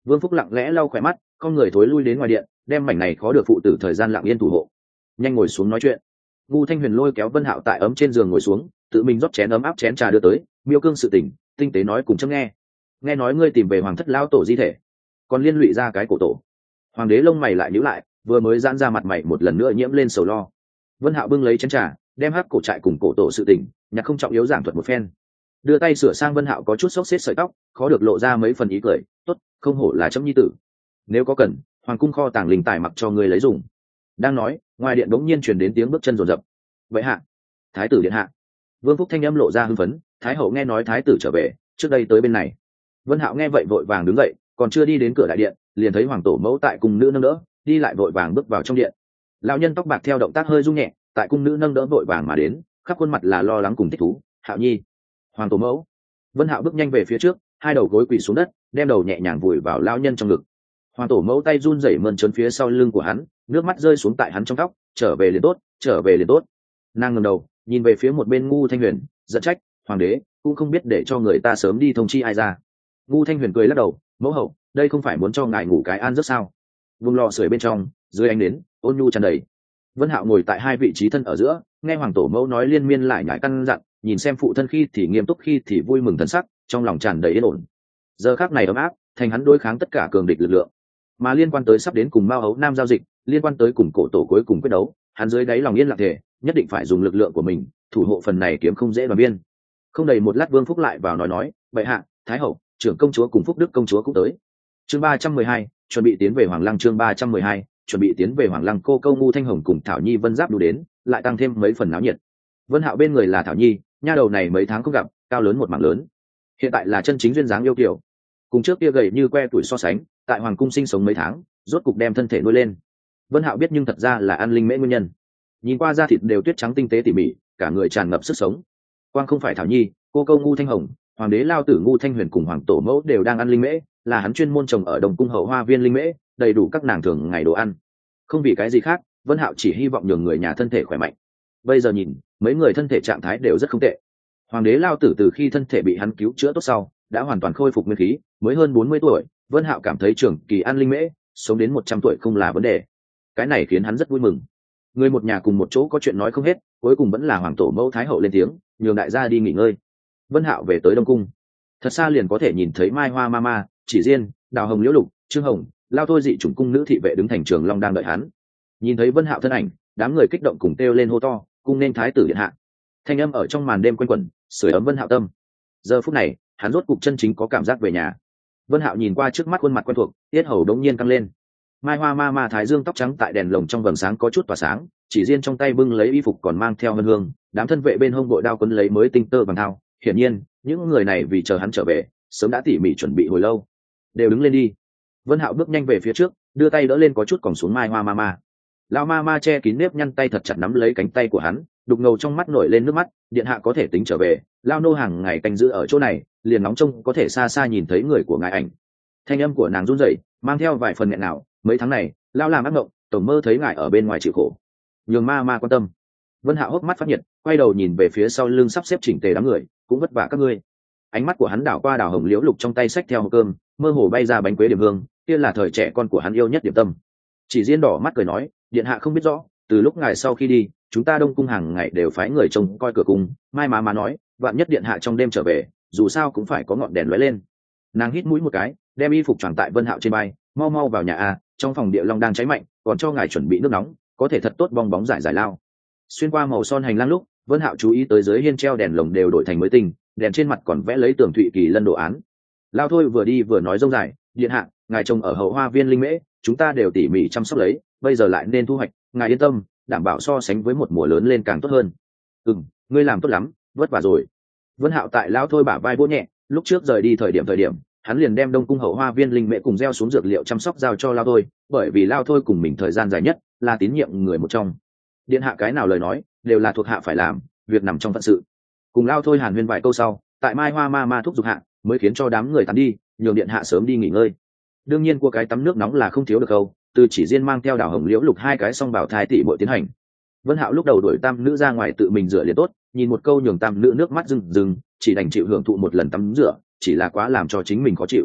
Vương Phúc lặng lẽ lau khỏe mắt, con người thối lui đến ngoài điện, đem mảnh này khó được phụ tử thời gian lặng yên thủ hộ. Nhanh ngồi xuống nói chuyện. Ngu Thanh Huyền lôi kéo Vân Hạo tại ấm trên giường ngồi xuống, tự mình rót chén ấm áp chén trà đưa tới, miêu cương sự tình, tinh tế nói cùng chấm nghe. Nghe nói ngươi tìm về hoàng thất lao tổ di thể, còn liên lụy ra cái cổ tổ. Hoàng đế lông mày lại nhíu lại, vừa mới giãn ra mặt mày một lần nữa nhiễm lên sầu lo. Vân Hạo bưng lấy chén trà, đem hắc cổ trại cùng cổ tổ sự tình, nhạc không trọng yếu giảng thuật một phen. Đưa tay sửa sang Vân Hạo có chút xốc xếp sợi tóc, khó được lộ ra mấy phần ý cười, tốt, không hổ là chấm nhi tử. Nếu có cần, hoàng cung kho tàng linh tài mặc cho ngươi lấy dùng. Đang nói, ngoài điện bỗng nhiên truyền đến tiếng bước chân rồn rập. Vậy hạ, thái tử điện hạ. Vương Phúc thanh âm lộ ra hưng phấn, thái hậu nghe nói thái tử trở về, trước đây tới bên này. Vân Hạo nghe vậy vội vàng đứng dậy, còn chưa đi đến cửa đại điện, liền thấy hoàng tổ mẫu tại cung nữ nâng đỡ, đi lại vội vàng bước vào trong điện. Lão nhân tóc bạc theo động tác hơi rung nhẹ, tại cung nữ nâng đỡ vội vàng mà đến, khắp khuôn mặt là lo lắng cùng thích thú. Hạo nhi, hoàng tổ mẫu. Vân Hạo bước nhanh về phía trước, hai đầu gối quỳ xuống đất, đem đầu nhẹ nhàng vùi vào lão nhân trong ngực. Hoàng tổ mẫu tay run rẩy mơn trớn phía sau lưng của hắn, nước mắt rơi xuống tại hắn trong tóc. Trở về liền tốt, trở về liền tốt. Nàng ngẩng đầu, nhìn về phía một bên Ngu Thanh Huyền, giận trách, hoàng đế cũng không biết để cho người ta sớm đi thông chi ai ra. Ngu Thanh Huyền cười lắc đầu, mẫu hậu, đây không phải muốn cho ngài ngủ cái an giấc sao? Vùng lò sưởi bên trong, dưới ánh nến, ôn nhu tràn đầy. Vân Hạo ngồi tại hai vị trí thân ở giữa, nghe hoàng tổ mẫu nói liên miên lại nhải căn dặn, nhìn xem phụ thân khi thì nghiêm túc khi thì vui mừng thần sắc, trong lòng tràn đầy yên ổn. Giờ khắc này ấm áp, thành hắn đối kháng tất cả cường địch lực lượng. Mà liên quan tới sắp đến cùng Mao Ấu Nam giao dịch, liên quan tới cùng cổ tổ cuối cùng quyết đấu, hắn dưới đáy lòng yên lặng thể, nhất định phải dùng lực lượng của mình thủ hộ phần này kiếm không dễ đoàn biên. Không đầy một lát Vương Phúc lại vào nói, bệ hạ, thái hậu, trưởng công chúa cùng Phúc Đức công chúa cũng tới. Chương 312, chuẩn bị tiến về Hoàng Lăng. Chương 312, chuẩn bị tiến về Hoàng Lăng. Cô câu Ngu Thanh Hồng cùng Thảo Nhi Vân Giáp đủ đến, lại tăng thêm mấy phần náo nhiệt. Vân Hạo bên người là Thảo Nhi, nha đầu này mấy tháng không gặp, cao lớn một mảng lớn, hiện tại là chân chính duyên dáng yêu kiều, cùng trước kia gầy như que tuổi so sánh, tại hoàng cung sinh sống mấy tháng, rốt cục đem thân thể nuôi lên. Vân Hạo biết nhưng thật ra là ăn linh mễ nguyên nhân, nhìn qua da thịt đều tuyết trắng tinh tế tỉ mỉ, cả người tràn ngập sức sống. Quang không phải Thảo Nhi, cô câu Ngu Thanh Hồng, hoàng đế lao tử Ngu Thanh Huyền cùng hoàng tổ mẫu đều đang ăn linh mễ, là hắn chuyên môn trồng ở Đồng cung hậu hoa viên linh mễ, đầy đủ các nàng thường ngày đồ ăn. Không vì cái gì khác, Vân Hạo chỉ hy vọng nhường người nhà thân thể khỏe mạnh. Bây giờ nhìn, mấy người thân thể trạng thái đều rất không tệ. Hoàng đế lao tử từ khi thân thể bị hắn cứu chữa tốt sau, đã hoàn toàn khôi phục nguyên khí, mới hơn 40 tuổi. Vân Hạo cảm thấy trưởng kỳ ăn linh mễ, sống đến 100 tuổi không là vấn đề. Cái này khiến hắn rất vui mừng. Người một nhà cùng một chỗ có chuyện nói không hết, cuối cùng vẫn là hoàng tổ mẫu thái hậu lên tiếng, nhường đại gia đi nghỉ ngơi. Vân Hạo về tới Đông cung, thật xa liền có thể nhìn thấy Mai Hoa Mama, Chỉ Diên, Đào Hồng, Liễu Lục, Trương Hồng, lao thôi dị chủng cung nữ thị vệ đứng thành trường long đang đợi hắn. Nhìn thấy Vân Hạo thân ảnh, đám người kích động cùng kêu lên hô to, cung nên thái tử điện hạ. Thanh âm ở trong màn đêm quanh quẩn, sưởi ấm Vân Hạo tâm. Giờ phút này, hắn rốt cục chân chính có cảm giác về nhà. Vân Hạo nhìn qua trước mắt khuôn mặt quen thuộc, tiết hầu đống nhiên căng lên. Mai Hoa Mama thái dương tóc trắng tại đèn lồng trong vầng sáng có chút tỏa sáng, Chỉ Diên trong tay bưng lấy y phục còn mang theo hương hương, đám thân vệ bên hông bội đao quấn lấy mới tinh tơ bằng thao. Hiển nhiên, những người này vì chờ hắn trở về, sớm đã tỉ mỉ chuẩn bị hồi lâu. Đều đứng lên đi. Vân Hạo bước nhanh về phía trước, đưa tay đỡ lên có chút còng xuống Mai Hoa Mama. Lão Mama che kín nếp nhăn tay thật chặt nắm lấy cánh tay của hắn, đục ngầu trong mắt nổi lên nước mắt. Điện hạ có thể tính trở về, lao nô hàng ngày canh giữ ở chỗ này, liền nóng trông có thể xa xa nhìn thấy người của ngài ảnh. Thanh âm của nàng run rẩy, mang theo vài phần nghẹn nào. Mấy tháng này, lao làm ác mộng, tổng mơ thấy ngài ở bên ngoài chịu khổ, nhường ma quan tâm. Vân Hạo hốc mắt phát nhiệt, quay đầu nhìn về phía sau lưng sắp xếp chỉnh tề đám người, cũng vất vả các ngươi. Ánh mắt của hắn đảo qua Đào Hồng, Liễu Lục trong tay xách theo hộp cơm, mơ hồ bay ra bánh quế điểm hương, kia là thời trẻ con của hắn yêu nhất điểm tâm. Chỉ Diên đỏ mắt cười nói, điện hạ không biết rõ, từ lúc ngài sau khi đi, chúng ta Đông cung hàng ngày đều phái người trông coi cửa cung. Mai má nói, vạn nhất điện hạ trong đêm trở về, dù sao cũng phải có ngọn đèn lóe lên. Nàng hít mũi một cái, đem y phục choàng tại Vân Hạo trên vai, mau mau vào nhà a, trong phòng địa long đang cháy mạnh, còn cho ngài chuẩn bị nước nóng, có thể thật tốt bong bóng giải lao. Xuyên qua màu son hành lang lúc, Vân Hạo chú ý tới dưới hiên treo đèn lồng đều đổi thành mới tinh, đèn trên mặt còn vẽ lấy tường thụy kỳ lân đồ án. Lao thôi vừa đi vừa nói rông dài, điện hạ, ngài trồng ở hậu hoa viên linh mễ, chúng ta đều tỉ mỉ chăm sóc lấy, bây giờ lại nên thu hoạch, ngài yên tâm, đảm bảo so sánh với một mùa lớn lên càng tốt hơn. Ngươi làm tốt lắm, vất vả rồi. Vân Hạo tại Lao thôi bả vai vỗ nhẹ, lúc trước rời đi thời điểm hắn liền đem Đông cung hậu hoa viên linh mễ cùng gieo xuống dược liệu chăm sóc giao cho Lao thôi, bởi vì Lao thôi cùng mình thời gian dài nhất, là tín nhiệm người một trong. Điện hạ cái nào lời nói đều là thuộc hạ phải làm, việc nằm trong phận sự. Cùng Lao thôi hàn huyên vài câu sau, tại Mai Hoa ma thúc giục hạ, mới khiến cho đám người tán đi, nhường điện hạ sớm đi nghỉ ngơi. Đương nhiên của cái tắm nước nóng là không thiếu được đâu, từ Chỉ Diên mang theo Đào Hồng, Liễu Lục hai cái song bảo thai tỷ muội tiến hành. Vân Hạo lúc đầu đuổi tam nữ ra ngoài tự mình rửa liền tốt, nhìn một câu nhường tam nữ nước mắt rưng rưng, chỉ đành chịu hưởng thụ một lần tắm rửa, chỉ là quá làm cho chính mình khó chịu.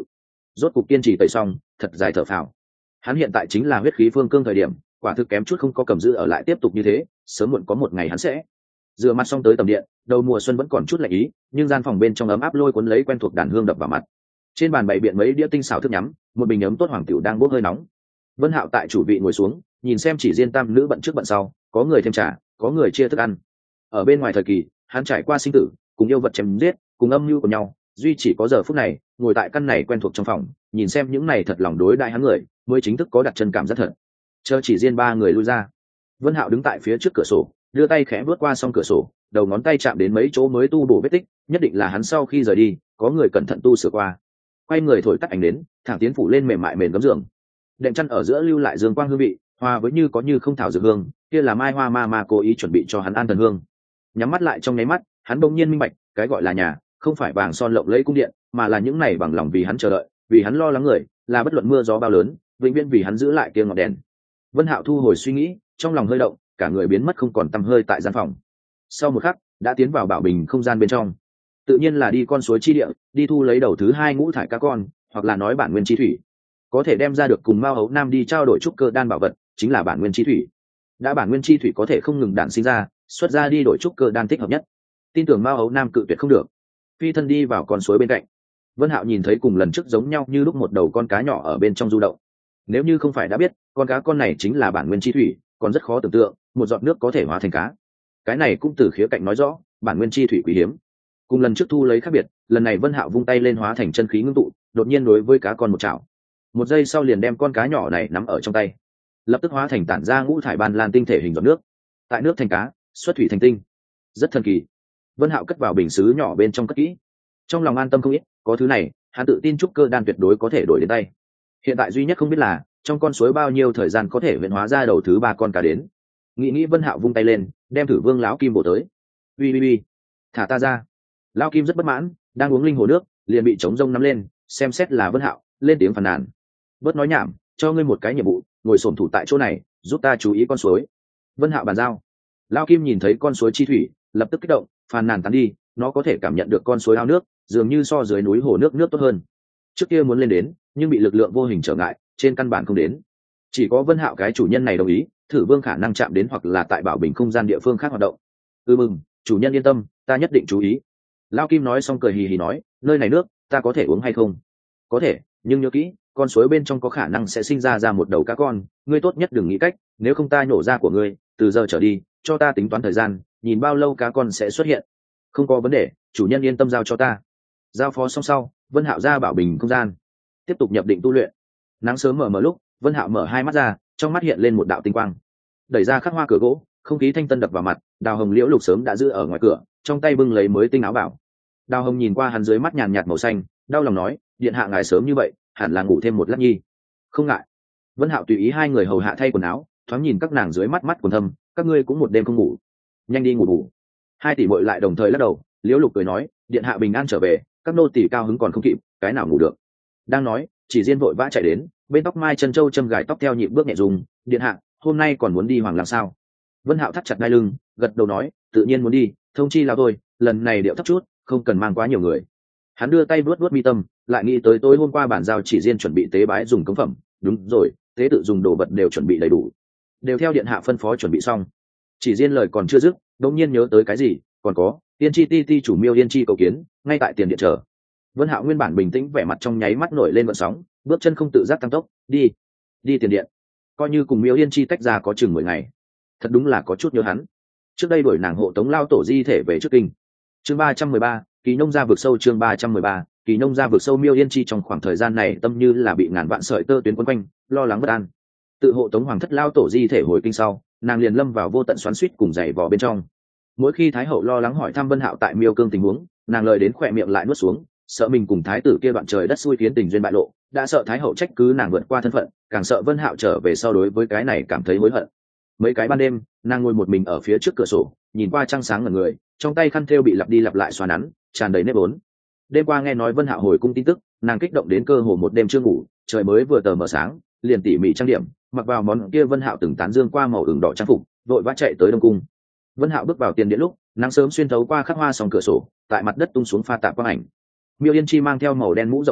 rốt cục kiên trì tẩy xong, thật dài thở phào. Hắn hiện tại chính là huyết khí phương cương thời điểm, quả thực kém chút không có cầm giữ ở lại tiếp tục như thế, sớm muộn có một ngày hắn sẽ rửa mặt xong tới tầm điện. Đầu mùa xuân vẫn còn chút lạnh ý, nhưng gian phòng bên trong ấm áp lôi cuốn lấy quen thuộc đàn hương đập vào mặt. Trên bàn bày biện mấy đĩa tinh xảo thức nhắm, một bình ấm tốt hoàng tiểu đang bốc hơi nóng. Vân Hạo tại chủ vị ngồi xuống, nhìn xem chỉ riêng tam nữ bận trước bận sau, có người thêm trà, có người chia thức ăn. Ở bên ngoài thời kỳ, hắn trải qua sinh tử, cùng yêu vật chém giết, cùng âm mưu của nhau, duy chỉ có giờ phút này, ngồi tại căn này quen thuộc trong phòng, nhìn xem những này thật lòng đối đại hắn người, mới chính thức có đặt chân cảm rất thật. Chờ chỉ riêng ba người lui ra, Vân Hạo đứng tại phía trước cửa sổ, đưa tay khẽ vuốt qua song cửa sổ, đầu ngón tay chạm đến mấy chỗ mới tu bổ vết tích, nhất định là hắn sau khi rời đi, có người cẩn thận tu sửa qua. Quay người thổi tắt ánh đến, thẳng tiến phủ lên mềm mại mền gấm giường. Đệm chăn ở giữa lưu lại dương quang hương vị, hòa với như có như không thảo dược hương, kia là mai hoa ma cố ý chuẩn bị cho hắn an thần hương. Nhắm mắt lại trong nháy mắt, hắn bỗng nhiên minh bạch, cái gọi là nhà, không phải vàng son lộng lẫy cung điện, mà là những này bằng lòng vì hắn chờ đợi, vì hắn lo lắng người, là bất luận mưa gió bao lớn, vĩnh viễn vì hắn giữ lại kia ngọn đèn. Vân Hạo thu hồi suy nghĩ, trong lòng hơi động, cả người biến mất không còn tăm hơi tại gian phòng. Sau một khắc, đã tiến vào bảo bình không gian bên trong. Tự nhiên là đi con suối chi địa, đi thu lấy đầu thứ hai ngũ thải cá con, hoặc là nói bản nguyên chi thủy. Có thể đem ra được cùng Mao Hấu Nam đi trao đổi trúc cơ đan bảo vật, chính là bản nguyên chi thủy. Đã bản nguyên chi thủy có thể không ngừng đản sinh ra, xuất ra đi đổi trúc cơ đan thích hợp nhất. Tin tưởng Mao Hấu Nam cự tuyệt không được. Phi thân đi vào con suối bên cạnh. Vân Hạo nhìn thấy cùng lần trước giống nhau như lúc một đầu con cá nhỏ ở bên trong du động. Nếu như không phải đã biết, con cá con này chính là bản nguyên chi thủy, còn rất khó tưởng tượng, một giọt nước có thể hóa thành cá. Cái này cũng từ khía cạnh nói rõ, bản nguyên chi thủy quý hiếm. Cùng lần trước thu lấy khác biệt, lần này Vân Hạo vung tay lên hóa thành chân khí ngưng tụ, đột nhiên đối với cá con một chảo. Một giây sau liền đem con cá nhỏ này nắm ở trong tay, lập tức hóa thành tản ra ngũ thải ban lan tinh thể hình giọt nước. Tại nước thành cá, xuất thủy thành tinh, rất thần kỳ. Vân Hạo cất vào bình sứ nhỏ bên trong cất kỹ, trong lòng an tâm không ít, có thứ này, hắn tự tin trúc cơ đan tuyệt đối có thể đổi đến tay. Hiện tại duy nhất không biết là trong con suối bao nhiêu thời gian có thể luyện hóa ra đầu thứ ba con cá đến. Nghĩ Vân Hạo vung tay lên, đem Thử Vương lão kim bổ tới. Uy, thả ta ra! Lão kim rất bất mãn, đang uống linh hồ nước, liền bị trống rông nắm lên, xem xét là Vân Hạo, lên tiếng phàn nàn. Bớt nói nhảm, cho ngươi một cái nhiệm vụ, ngồi xổm thủ tại chỗ này, giúp ta chú ý con suối. Vân Hạo bàn giao. Lão kim nhìn thấy con suối chi thủy, lập tức kích động, phàn nàn tán đi, nó có thể cảm nhận được con suối ao nước, dường như so dưới núi hồ nước tốt hơn. Trước kia muốn lên đến, nhưng bị lực lượng vô hình trở ngại, trên căn bản không đến. Chỉ có Vân Hạo cái chủ nhân này đồng ý, Thử Vương khả năng chạm đến hoặc là tại bảo bình không gian địa phương khác hoạt động. Mừng, chủ nhân yên tâm, ta nhất định chú ý. Lão kim nói xong cười hì hì nói, nơi này nước, ta có thể uống hay không? Có thể, nhưng nhớ kỹ, con suối bên trong có khả năng sẽ sinh ra một đầu cá con, ngươi tốt nhất đừng nghĩ cách, nếu không ta nhổ ra của ngươi, từ giờ trở đi, cho ta tính toán thời gian, nhìn bao lâu cá con sẽ xuất hiện. Không có vấn đề, chủ nhân yên tâm giao cho ta. Giao phó xong sau, Vân Hạo ra bảo bình không gian, tiếp tục nhập định tu luyện. Nắng sớm mở lúc, Vân Hạo mở hai mắt ra, trong mắt hiện lên một đạo tinh quang. Đẩy ra khắc hoa cửa gỗ, không khí thanh tân đập vào mặt, Đào Hồng liễu lục sớm đã giữ ở ngoài cửa, trong tay bưng lấy mới tinh áo bảo. Đào Hồng nhìn qua hắn dưới mắt nhàn nhạt màu xanh, đau lòng nói, điện hạ ngài sớm như vậy, hẳn là ngủ thêm một lát nhi. Không ngại. Vân Hạo tùy ý hai người hầu hạ thay quần áo, thoáng nhìn các nàng dưới mắt quần thâm, các ngươi cũng một đêm không ngủ, nhanh đi ngủ bù. Hai tỷ muội lại đồng thời lắc đầu, liễu lục cười nói, điện hạ bình an trở về, các nô tỷ cao hứng còn không kịp, cái nào ngủ được. Đang nói, chỉ riêng vội vã chạy đến, bên tóc mai chân châu châm gài tóc theo nhịp bước nhẹ dùng, điện hạ, hôm nay còn muốn đi hoàng làm sao? Vân Hạo thắt chặt đai lưng, gật đầu nói, tự nhiên muốn đi, thông chi lao thôi, lần này điệu thấp chút, không cần mang quá nhiều người. Hắn đưa tay vuốt mi tâm, lại nghĩ tới tối hôm qua bản giao chỉ riêng chuẩn bị tế bái dùng cống phẩm, đúng rồi, tế tự dùng đồ vật đều chuẩn bị đầy đủ, đều theo điện hạ phân phó chuẩn bị xong. Chỉ riêng lời còn chưa dứt, đột nhiên nhớ tới cái gì, còn có, Yên Chi ti chủ Miêu Yên Chi cầu kiến, ngay tại tiền điện chờ. Vân Hạo nguyên bản bình tĩnh vẻ mặt trong nháy mắt nổi lên gợn sóng, bước chân không tự giác tăng tốc, đi tiền điện. Coi như cùng Miêu Yên Chi tách ra có chừng 10 ngày, thật đúng là có chút nhớ hắn. Trước đây đuổi nàng hộ tống lao tổ di thể về trước kinh. Chương 313, kỳ nông gia vực sâu. Chương 313, kỳ nông gia vực sâu. Miêu Yên Chi trong khoảng thời gian này tâm như là bị ngàn vạn sợi tơ tuyến quấn quanh, lo lắng bất an. Tự hộ tống hoàng thất lao tổ di thể hồi kinh sau, nàng liền lâm vào vô tận xoắn xuýt cùng giày vò bên trong. Mỗi khi thái hậu lo lắng hỏi thăm Vân Hạo tại Miêu Cương tình huống, nàng lời đến khỏe miệng lại nuốt xuống, sợ mình cùng thái tử kia đoạn trời đất xui khiến tình duyên bại lộ, đã sợ thái hậu trách cứ nàng vượt qua thân phận, càng sợ Vân Hạo trở về sau đối với cái này cảm thấy hối hận. Mấy cái ban đêm, nàng ngồi một mình ở phía trước cửa sổ, nhìn qua trăng sáng ngẩn người, trong tay khăn thêu bị lặp đi lặp lại xoa nắn, tràn đầy nếp vốn. Đêm qua nghe nói Vân Hạo hồi cung tin tức, nàng kích động đến cơ hồ một đêm chưa ngủ, trời mới vừa tờ mờ sáng, liền tỉ mỉ trang điểm, mặc vào món kia Vân Hạo từng tán dương qua màu ửng đỏ trang phục, vội vã chạy tới Đông cung. Vân Hạo bước vào tiền điện lúc, nắng sớm xuyên thấu qua khắc hoa song cửa sổ, tại mặt đất tung xuống pha tạp quang ảnh. Miêu Yên Chi mang theo màu đen mũ rộng đành,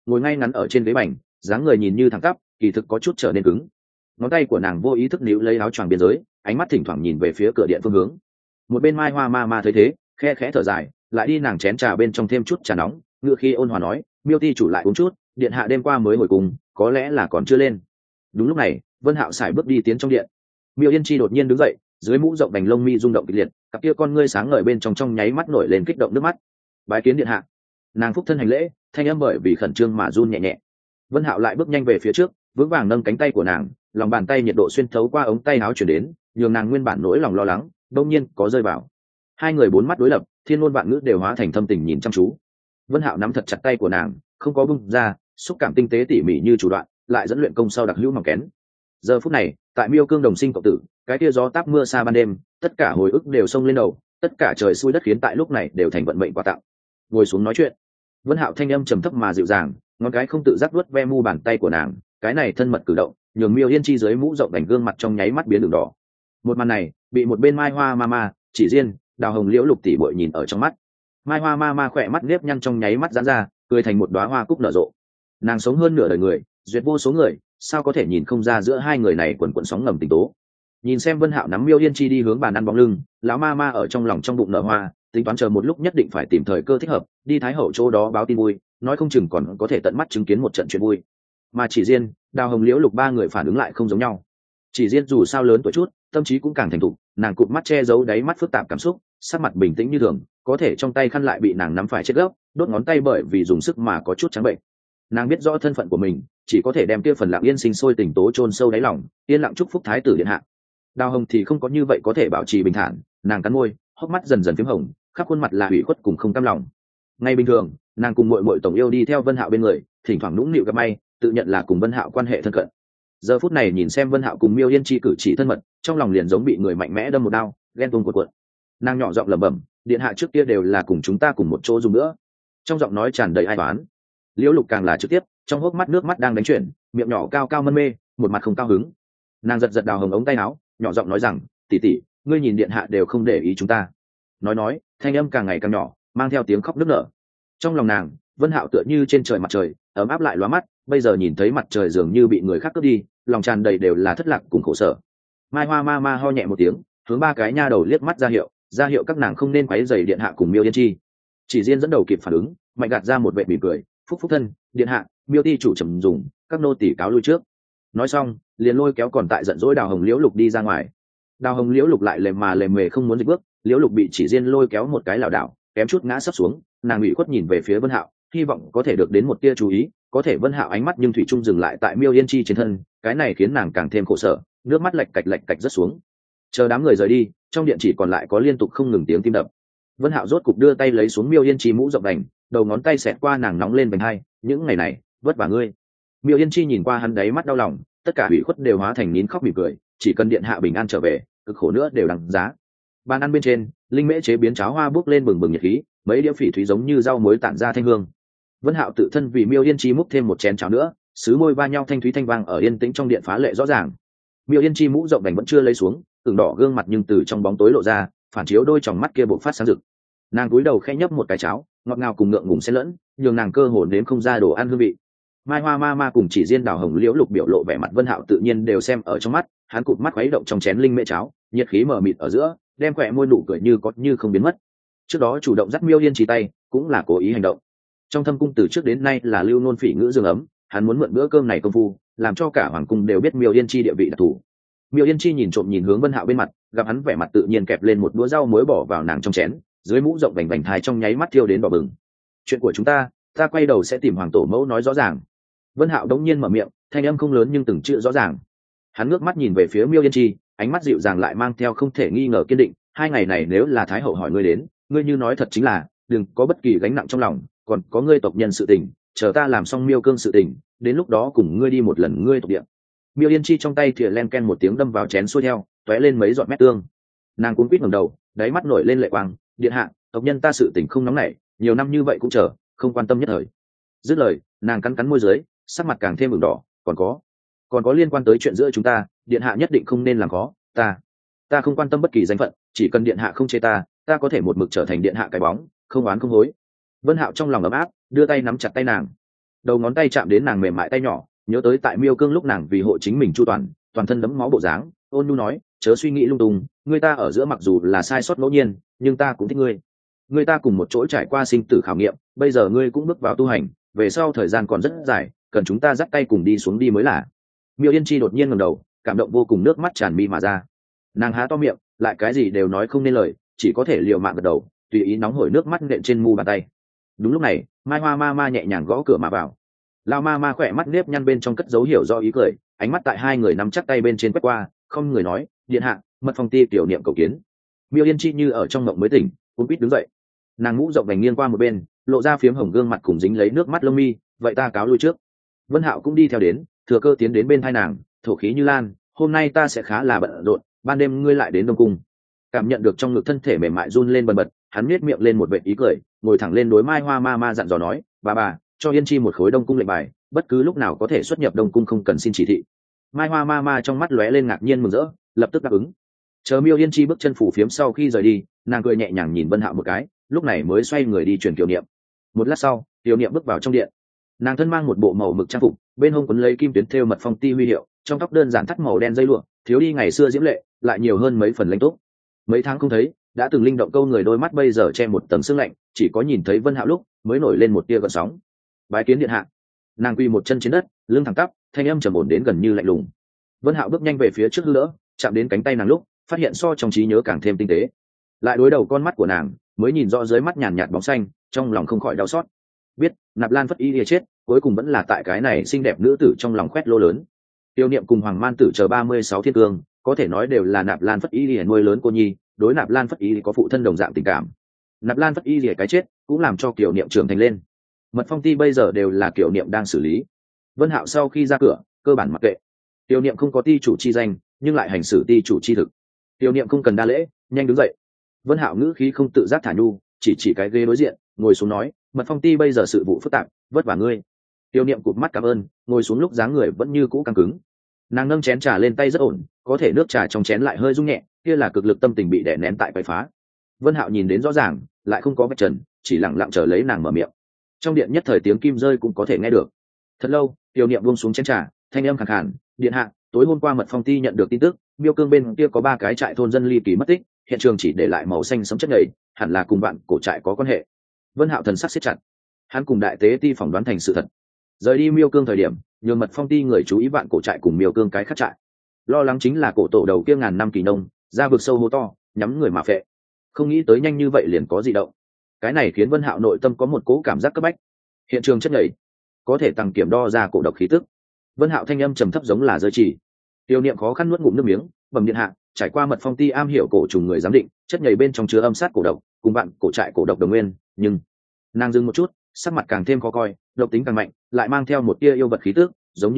ngồi ngay ngắn ở trên ghế bành, dáng người nhìn như thẳng tắp, kỳ thực có chút trở nên cứng. Ngón tay của nàng vô ý thức níu lấy áo choàng biên giới, ánh mắt thỉnh thoảng nhìn về phía cửa điện phương hướng. Một bên Mai Hoa ma ma thấy thế, khe khẽ thở dài, lại đi nàng chén trà bên trong thêm chút trà nóng, ngựa khi ôn hòa nói, Miêu ti chủ lại uống chút, điện hạ đêm qua mới hồi cùng, có lẽ là còn chưa lên. Đúng lúc này, Vân Hạo sải bước đi tiến trong điện. Miêu Yên Chi đột nhiên đứng dậy, dưới mũ rộng vành lông mi rung động kịch liệt, cặp kia con ngươi sáng ngời bên trong nháy mắt nổi lên kích động nước mắt. Bái kiến điện hạ. Nàng phúc thân hành lễ, thanh âm bởi vì khẩn trương mà run nhẹ nhẹ. Vân Hạo lại bước nhanh về phía trước, vững vàng nâng cánh tay của nàng, lòng bàn tay nhiệt độ xuyên thấu qua ống tay áo truyền đến, nhường nàng nguyên bản nỗi lòng lo lắng đột nhiên có rơi vào. Hai người bốn mắt đối lập, thiên ngôn vạn ngữ đều hóa thành thâm tình nhìn chăm chú. Vân Hạo nắm thật chặt tay của nàng, không có bung ra, xúc cảm tinh tế tỉ mỉ như chủ đoạn, lại dẫn luyện công sau đặc hữu mỏng kén. Giờ phút này, tại Miêu Cương đồng sinh cộng tử, cái kia gió táp mưa xa ban đêm, tất cả hồi ức đều xông lên đầu, tất cả trời xui đất khiến tại lúc này đều thành vận mệnh quà tặng. Ngồi xuống nói chuyện. Vân Hạo thanh âm trầm thấp mà dịu dàng, ngón cái không tự giác vuốt ve mu bàn tay của nàng, cái này thân mật cử động, nhường Miêu Yên Chi dưới mũ rộng đành gương mặt trong nháy mắt biến đường đỏ. Một màn này, bị một bên Mai Hoa Mama, Chỉ Diên, Đào Hồng Liễu Lục tỷ muội nhìn ở trong mắt. Mai Hoa Mama khỏe mắt nếp nhăn trong nháy mắt giãn ra, cười thành một đóa hoa cúc nở rộ. Nàng sống hơn nửa đời người, duyệt vô số người, sao có thể nhìn không ra giữa hai người này quần quần sóng ngầm tình tố. Nhìn xem Vân Hạo nắm Miêu Yên Chi đi hướng bàn ăn bóng lưng, lão Mama ở trong lòng trong bụng nở hoa, tính toán chờ một lúc nhất định phải tìm thời cơ thích hợp, đi Thái Hậu chỗ đó báo tin vui, nói không chừng còn có thể tận mắt chứng kiến một trận chuyện vui. Mà Chỉ Diên, Đào Hồng Liễu Lục ba người phản ứng lại không giống nhau. Chỉ Diên dù sao lớn tuổi chút, tâm trí cũng càng thành thục, nàng cụp mắt che giấu đáy mắt phức tạp cảm xúc, sắc mặt bình tĩnh như thường, có thể trong tay khăn lại bị nàng nắm phải chết gốc, đốt ngón tay bởi vì dùng sức mà có chút trắng bệnh. Nàng biết rõ thân phận của mình, chỉ có thể đem kia phần lặng yên sinh sôi tình tố chôn sâu đáy lòng, yên lặng chúc phúc thái tử điện hạ. Đào Hồng thì không có như vậy có thể bảo trì bình thản, nàng cắn môi, hốc mắt dần dần phím hồng, khắp khuôn mặt là ủy khuất cùng không cam lòng. Ngay bình thường, nàng cùng muội muội tổng yêu đi theo Vân Hạo bên người, thỉnh thoảng nũng nịu gặp may, tự nhận là cùng Vân Hạo quan hệ thân cận. Giờ phút này nhìn xem Vân Hạo cùng Miêu Yên Chi cử chỉ thân mật, trong lòng liền giống bị người mạnh mẽ đâm một đao, ghen tuông cuộn cuộn. Nàng nhỏ giọng lẩm bẩm, điện hạ trước kia đều là cùng chúng ta cùng một chỗ dùng nữa. Trong giọng nói tràn đầy ai toán. Liễu Lục càng là trực tiếp, trong hốc mắt nước mắt đang đánh chuyển, miệng nhỏ cao cao mân mê, một mặt không cao hứng. Nàng giật giật Đào Hồng ống tay áo, nhỏ giọng nói rằng, tỷ tỷ, ngươi nhìn điện hạ đều không để ý chúng ta. Nói, thanh âm càng ngày càng nhỏ, mang theo tiếng khóc nức nở. Trong lòng nàng, Vân Hạo tựa như trên trời mặt trời, ấm áp lại lóa mắt, bây giờ nhìn thấy mặt trời dường như bị người khác cướp đi, lòng tràn đầy đều là thất lạc cùng khổ sở. Mai Hoa ma ho nhẹ một tiếng, hướng ba cái nha đầu liếc mắt ra hiệu các nàng không nên quấy rầy điện hạ cùng Miêu Yên Chi. Chỉ Diên dẫn đầu kịp phản ứng, mạnh gạt ra một vệ mỉm cười, phúc thân, điện hạ, Miêu ti chủ trầm dùng, các nô tỳ cáo lui trước. Nói xong, liền lôi kéo còn tại giận dỗi Đào Hồng Liễu Lục đi ra ngoài. Đào Hồng Liễu Lục lại lềm mề không muốn dịch bước, Liễu Lục bị Chỉ Diên lôi kéo một cái lảo đảo, kém chút ngã sấp xuống, nàng ủy khuất nhìn về phía Vân Hạo, hy vọng có thể được đến một tia chú ý, có thể Vân Hạo ánh mắt nhưng thủy chung dừng lại tại Miêu Yên Chi trên thân, cái này khiến nàng càng thêm khổ sở, nước mắt lạch cạch rớt xuống. Chờ đám người rời đi, trong điện chỉ còn lại có liên tục không ngừng tiếng tim đập. Vân Hạo rốt cục đưa tay lấy xuống Miêu Yên Chi mũ rộng đành, đầu ngón tay xẹt qua nàng nóng lên vành hai, những ngày này, vất vả ngươi. Miêu Yên Chi nhìn qua hắn đáy mắt đau lòng, tất cả ủy khuất đều hóa thành nín khóc mỉm cười, chỉ cần điện hạ bình an trở về, cực khổ nữa đều đằng giá. Bàn ăn bên trên, linh mễ chế biến cháo hoa bốc lên bừng bừng nhiệt khí, mấy đĩa phỉ thúy giống như rau muối tản ra thanh hương. Vân Hạo tự thân vì Miêu Yên Chi múc thêm một chén cháo nữa, sứ môi va nhau thanh thúy thanh vang ở yên tĩnh trong điện phá lệ rõ ràng. Miêu Yên Chi mũ rộng đành vẫn chưa lấy xuống, ửng đỏ gương mặt nhưng từ trong bóng tối lộ ra, phản chiếu đôi tròng mắt kia bộc phát sáng rực. Nàng cúi đầu khẽ nhấp một cái cháo, ngọt ngào cùng ngượng ngùng xen lẫn, nhường nàng cơ hồ nếm không ra đồ ăn hương vị. Mai Hoa ma cùng Chỉ Diên, Đào Hồng Liễu Lục biểu lộ vẻ mặt Vân Hạo tự nhiên đều xem ở trong mắt, hắn cụp mắt khuấy động trong chén linh mễ cháo, nhiệt khí mờ mịt ở giữa, đem khỏe môi nụ cười như có như không biến mất. Trước đó chủ động dắt Miêu Yên Chi tay, cũng là cố ý hành động. Trong thâm cung từ trước đến nay là lưu nôn phỉ ngữ dương ấm, hắn muốn mượn bữa cơm này công phu, làm cho cả hoàng cung đều biết Miêu Yên Chi địa vị đặc thù. Miêu Yên Chi nhìn trộm nhìn hướng Vân Hạo bên mặt, gặp hắn vẻ mặt tự nhiên kẹp lên một đũa rau muối bỏ vào nàng trong chén, dưới mũ rộng vành vành thai trong nháy mắt thiêu đến đỏ bừng. Chuyện của chúng ta quay đầu sẽ tìm hoàng tổ mẫu nói rõ ràng. Vân Hạo đống nhiên mở miệng, thanh âm không lớn nhưng từng chữ rõ ràng. Hắn ngước mắt nhìn về phía Miêu Yên Chi, ánh mắt dịu dàng lại mang theo không thể nghi ngờ kiên định. Hai ngày này nếu là thái hậu hỏi ngươi đến, ngươi như nói thật chính là, đừng có bất kỳ gánh nặng trong lòng, còn có ngươi tộc nhân sự tình, chờ ta làm xong Miêu Cương sự tình, đến lúc đó cùng ngươi đi một lần ngươi tộc địa. Miêu Yên Chi trong tay thìa len ken một tiếng đâm vào chén xuôi theo, tóe lên mấy giọt mét tương. Nàng cuống quýt ngẩng đầu, đáy mắt nổi lên lệ quang, điện hạ, tộc nhân ta sự tình không nóng nảy, nhiều năm như vậy cũng chờ, không quan tâm nhất thời. Dứt lời, nàng cắn môi dưới, sắc mặt càng thêm ửng đỏ, còn có liên quan tới chuyện giữa chúng ta, điện hạ nhất định không nên làm khó ta không quan tâm bất kỳ danh phận, chỉ cần điện hạ không chê ta có thể một mực trở thành điện hạ cái bóng, không oán không hối. Vân Hạo trong lòng ấm áp, đưa tay nắm chặt tay nàng. đầu ngón tay chạm đến nàng mềm mại tay nhỏ, nhớ tới tại miêu cương lúc nàng vì hộ chính mình chu toàn, toàn thân đẫm máu bộ dáng, ôn nhu nói, chớ suy nghĩ lung tung, người ta ở giữa mặc dù là sai sót ngẫu nhiên, nhưng ta cũng thích ngươi. Người ta cùng một chỗ trải qua sinh tử khảo nghiệm, bây giờ ngươi cũng bước vào tu hành, về sau thời gian còn rất dài, cần chúng ta dắt tay cùng đi xuống đi mới là. Miêu Yên Chi đột nhiên ngẩng đầu, cảm động vô cùng, nước mắt tràn mi mà ra. Nàng há to miệng, lại cái gì đều nói không nên lời, chỉ có thể liều mạng gật đầu, tùy ý nóng hổi nước mắt nện trên mu bàn tay. Đúng lúc này, Mai Hoa ma ma nhẹ nhàng gõ cửa mà vào. Lao ma ma khỏe mắt nếp nhăn bên trong cất dấu hiểu do ý cười, ánh mắt tại hai người nắm chắc tay bên trên quét qua, không người nói, điện hạ, Mật Phong Ti tiểu niệm cầu kiến. Miêu Yên Chi như ở trong mộng mới tỉnh, cũng quýt đứng dậy. Nàng mũ rộng vành nghiêng qua một bên, lộ ra phiếm hồng gương mặt cùng dính lấy nước mắt lông mi, vậy ta cáo lui trước. Vân Hạo cũng đi theo đến, thừa cơ tiến đến bên thai nàng, thổ khí như lan, hôm nay ta sẽ khá là bận rộn, ban đêm ngươi lại đến Đông Cung. Cảm nhận được trong ngực thân thể mềm mại run lên bần bật, hắn nhếch miệng lên một vệt ý cười, ngồi thẳng lên đối Mai Hoa ma ma dặn dò nói, bà, cho Yên Chi một khối Đông Cung lệnh bài, bất cứ lúc nào có thể xuất nhập Đông Cung không cần xin chỉ thị. Mai Hoa ma ma trong mắt lóe lên ngạc nhiên mừng rỡ, lập tức đáp ứng. Chờ Miêu Yên Chi bước chân phủ phiếm sau khi rời đi, nàng cười nhẹ nhàng nhìn Vân Hạo một cái, lúc này mới xoay người đi truyền Kiều Niệm. Một lát sau, Kiều Niệm bước vào trong điện. Nàng thân mang một bộ màu mực trang phục, bên hông quấn lấy kim tuyến thêu Mật Phong Ti huy hiệu, trong tóc đơn giản thắt màu đen dây lụa, thiếu đi ngày xưa diễm lệ, lại nhiều hơn mấy phần lãnh túc. Mấy tháng không thấy, đã từng linh động câu người đôi mắt bây giờ che một tầng sương lạnh, chỉ có nhìn thấy Vân Hạo lúc mới nổi lên một tia gợn sóng. Bái kiến điện hạ. Nàng quỳ một chân trên đất, lưng thẳng tắp, thanh âm trầm ổn đến gần như lạnh lùng. Vân Hạo bước nhanh về phía trước hư đỡ, chạm đến cánh tay nàng lúc, phát hiện so trong trí nhớ càng thêm tinh tế. Lại đối đầu con mắt của nàng, mới nhìn rõ dưới mắt nhàn nhạt bóng xanh, trong lòng không khỏi đau xót. Biết, Nạp Lan Phất Y Lìa chết, cuối cùng vẫn là tại cái này xinh đẹp nữ tử trong lòng khoét lỗ lớn. Tiêu Niệm cùng Hoàng Man Tử chờ 36 thiên cương, có thể nói đều là Nạp Lan Phất Y Lìa nuôi lớn cô nhi, đối Nạp Lan Phất Y có phụ thân đồng dạng tình cảm. Nạp Lan Phất Y Lìa cái chết, cũng làm cho Kiều Niệm trưởng thành lên. Mật Phong Ti bây giờ đều là Kiều Niệm đang xử lý. Vân Hạo sau khi ra cửa, cơ bản mặc kệ. Kiều Niệm không có ti chủ chi danh, nhưng lại hành xử ti chủ chi thực. Kiều Niệm không cần đa lễ, nhanh đứng dậy. Vân Hạo ngữ khí không tự giác thả nhu, chỉ cái ghế đối diện, ngồi xuống nói, Mật Phong Ti bây giờ sự vụ phức tạp, vất vả ngươi. Tiêu Niệm cụp mắt cảm ơn, ngồi xuống lúc dáng người vẫn như cũ căng cứng. Nàng nâng chén trà lên tay rất ổn, có thể nước trà trong chén lại hơi rung nhẹ, kia là cực lực tâm tình bị đè nén tại quấy phá. Vân Hạo nhìn đến rõ ràng, lại không có vạch trần, chỉ lặng lặng chờ lấy nàng mở miệng. Trong điện nhất thời tiếng kim rơi cũng có thể nghe được. Thật lâu, Tiêu Niệm buông xuống chén trà, thanh âm khàn khàn, điện hạ, tối hôm qua Mật Phong Ti nhận được tin tức, Miêu Cương bên kia có 3 cái trại thôn dân ly kỳ mất tích, hiện trường chỉ để lại màu xanh sẫm chất nhầy, hẳn là cùng bạn cổ trại có quan hệ. Vân Hạo thần sắc siết chặt, hắn cùng đại tế ti phỏng đoán thành sự thật. Rời đi Miêu Cương thời điểm, nhường Mật Phong Ti người chú ý bạn cổ trại cùng Miêu Cương cái khác trại. Lo lắng chính là cổ tổ đầu kia ngàn năm kỳ nông, ra vực sâu hố to, nhắm người mà phệ. Không nghĩ tới nhanh như vậy liền có dị động. Cái này khiến Vân Hạo nội tâm có một cố cảm giác cấp bách. Hiện trường chất nhầy, có thể tăng kiểm đo ra cổ độc khí tức. Vân Hạo thanh âm trầm thấp giống là rơi chỉ. Tiêu Niệm khó khăn nuốt ngụm nước miếng, bẩm điện hạ, trải qua Mật Phong Ti am hiểu cổ trùng người giám định, chất nhầy bên trong chứa âm sát cổ độc, cùng bạn cổ trại cổ độc đồng nguyên, nhưng nàng dừng một chút, sắc mặt càng thêm khó coi, độc tính càng mạnh, lại mang theo một tia yêu vật khí tức, giống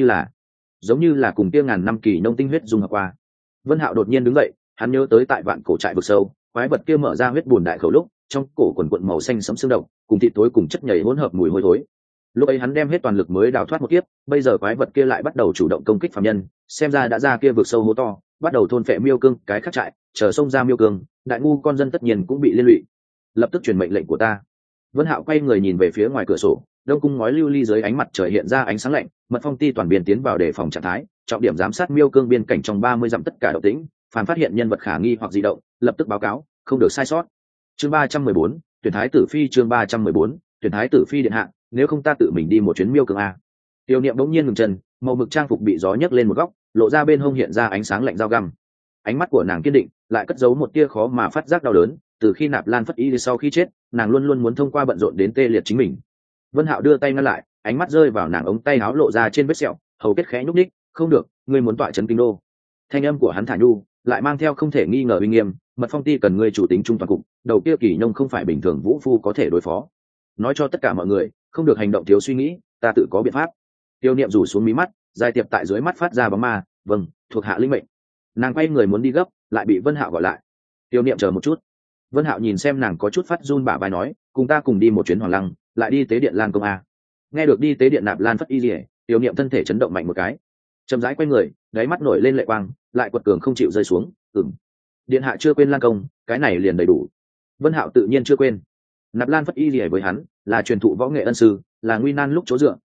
như là cùng tia ngàn năm kỳ nông tinh huyết dung hợp qua. Vân Hạo đột nhiên đứng dậy, hắn nhớ tới tại vạn cổ trại vực sâu, quái vật kia mở ra huyết bùn đại khẩu lúc, trong cổ quần quần màu xanh sẫm xương độc, cùng thịt tối cùng chất nhầy hỗn hợp mùi hôi thối. Lúc ấy hắn đem hết toàn lực mới đào thoát một kiếp, bây giờ quái vật kia lại bắt đầu chủ động công kích phàm nhân, xem ra đã ra kia vực sâu hố to, bắt đầu thôn phệ Miêu Cương cái khác trại, chờ xông ra Miêu Cương, đại ngu con dân tất nhiên cũng bị liên lụy. Lập tức truyền mệnh lệnh của ta. Vân Hạo quay người nhìn về phía ngoài cửa sổ, Đông Cung ngói lưu ly dưới ánh mặt trời hiện ra ánh sáng lạnh, Mật Phong Ti toàn biên tiến vào đề phòng trạng thái, trọng điểm giám sát Miêu Cương biên cảnh trong 30 dặm tất cả động tĩnh, phàm phát hiện nhân vật khả nghi hoặc di động, lập tức báo cáo, không được sai sót. Chương 314, tuyển thái tử phi, chương 314, tuyển thái tử phi điện hạ, nếu không ta tự mình đi một chuyến Miêu Cương a. Tiêu Niệm bỗng nhiên ngừng chân, màu mực trang phục bị gió nhấc lên một góc, lộ ra bên hông hiện ra ánh sáng lạnh dao găm. Ánh mắt của nàng kiên định, lại cất giấu một tia khó mà phát giác đau đớn, từ khi Nạp Lan Phất Y sau khi chết, nàng luôn luôn muốn thông qua bận rộn đến tê liệt chính mình. Vân Hạo đưa tay ngăn lại, ánh mắt rơi vào nàng ống tay áo lộ ra trên vết sẹo, hầu kết khẽ nhúc nhích, "Không được, ngươi muốn tọa trấn kinh đô." Thanh âm của hắn thả nhu, lại mang theo không thể nghi ngờ uy nghiêm, Mật Phong Ti cần ngươi chủ tính trung toàn cục, đầu kia kỳ nông không phải bình thường vũ phu có thể đối phó. Nói cho tất cả mọi người, không được hành động thiếu suy nghĩ, ta tự có biện pháp. Tiêu Niệm rủ xuống mí mắt, dài tiệp tại dưới mắt phát ra bóng ma, "Vâng, thuộc hạ linh mệnh." Nàng quay người muốn đi gấp, lại bị Vân Hạo gọi lại. Tiêu Niệm chờ một chút. Vân Hạo nhìn xem nàng có chút phát run bả vai nói, "Cùng ta cùng đi một chuyến Hoàng Lăng, lại đi tế điện Lan công a." Nghe được đi tế điện Nạp Lan Phất Y Liễu, Tiêu Niệm thân thể chấn động mạnh một cái, chậm rãi quay người, đáy mắt nổi lên lệ quang, lại quật cường không chịu rơi xuống, "Ừm, điện hạ chưa quên Lan công, cái này liền đầy đủ." Vân Hạo tự nhiên chưa quên. Nạp Lan Phất Y Liễu với hắn là truyền thụ võ nghệ ân sư, là nguy nan lúc chỗ dựa,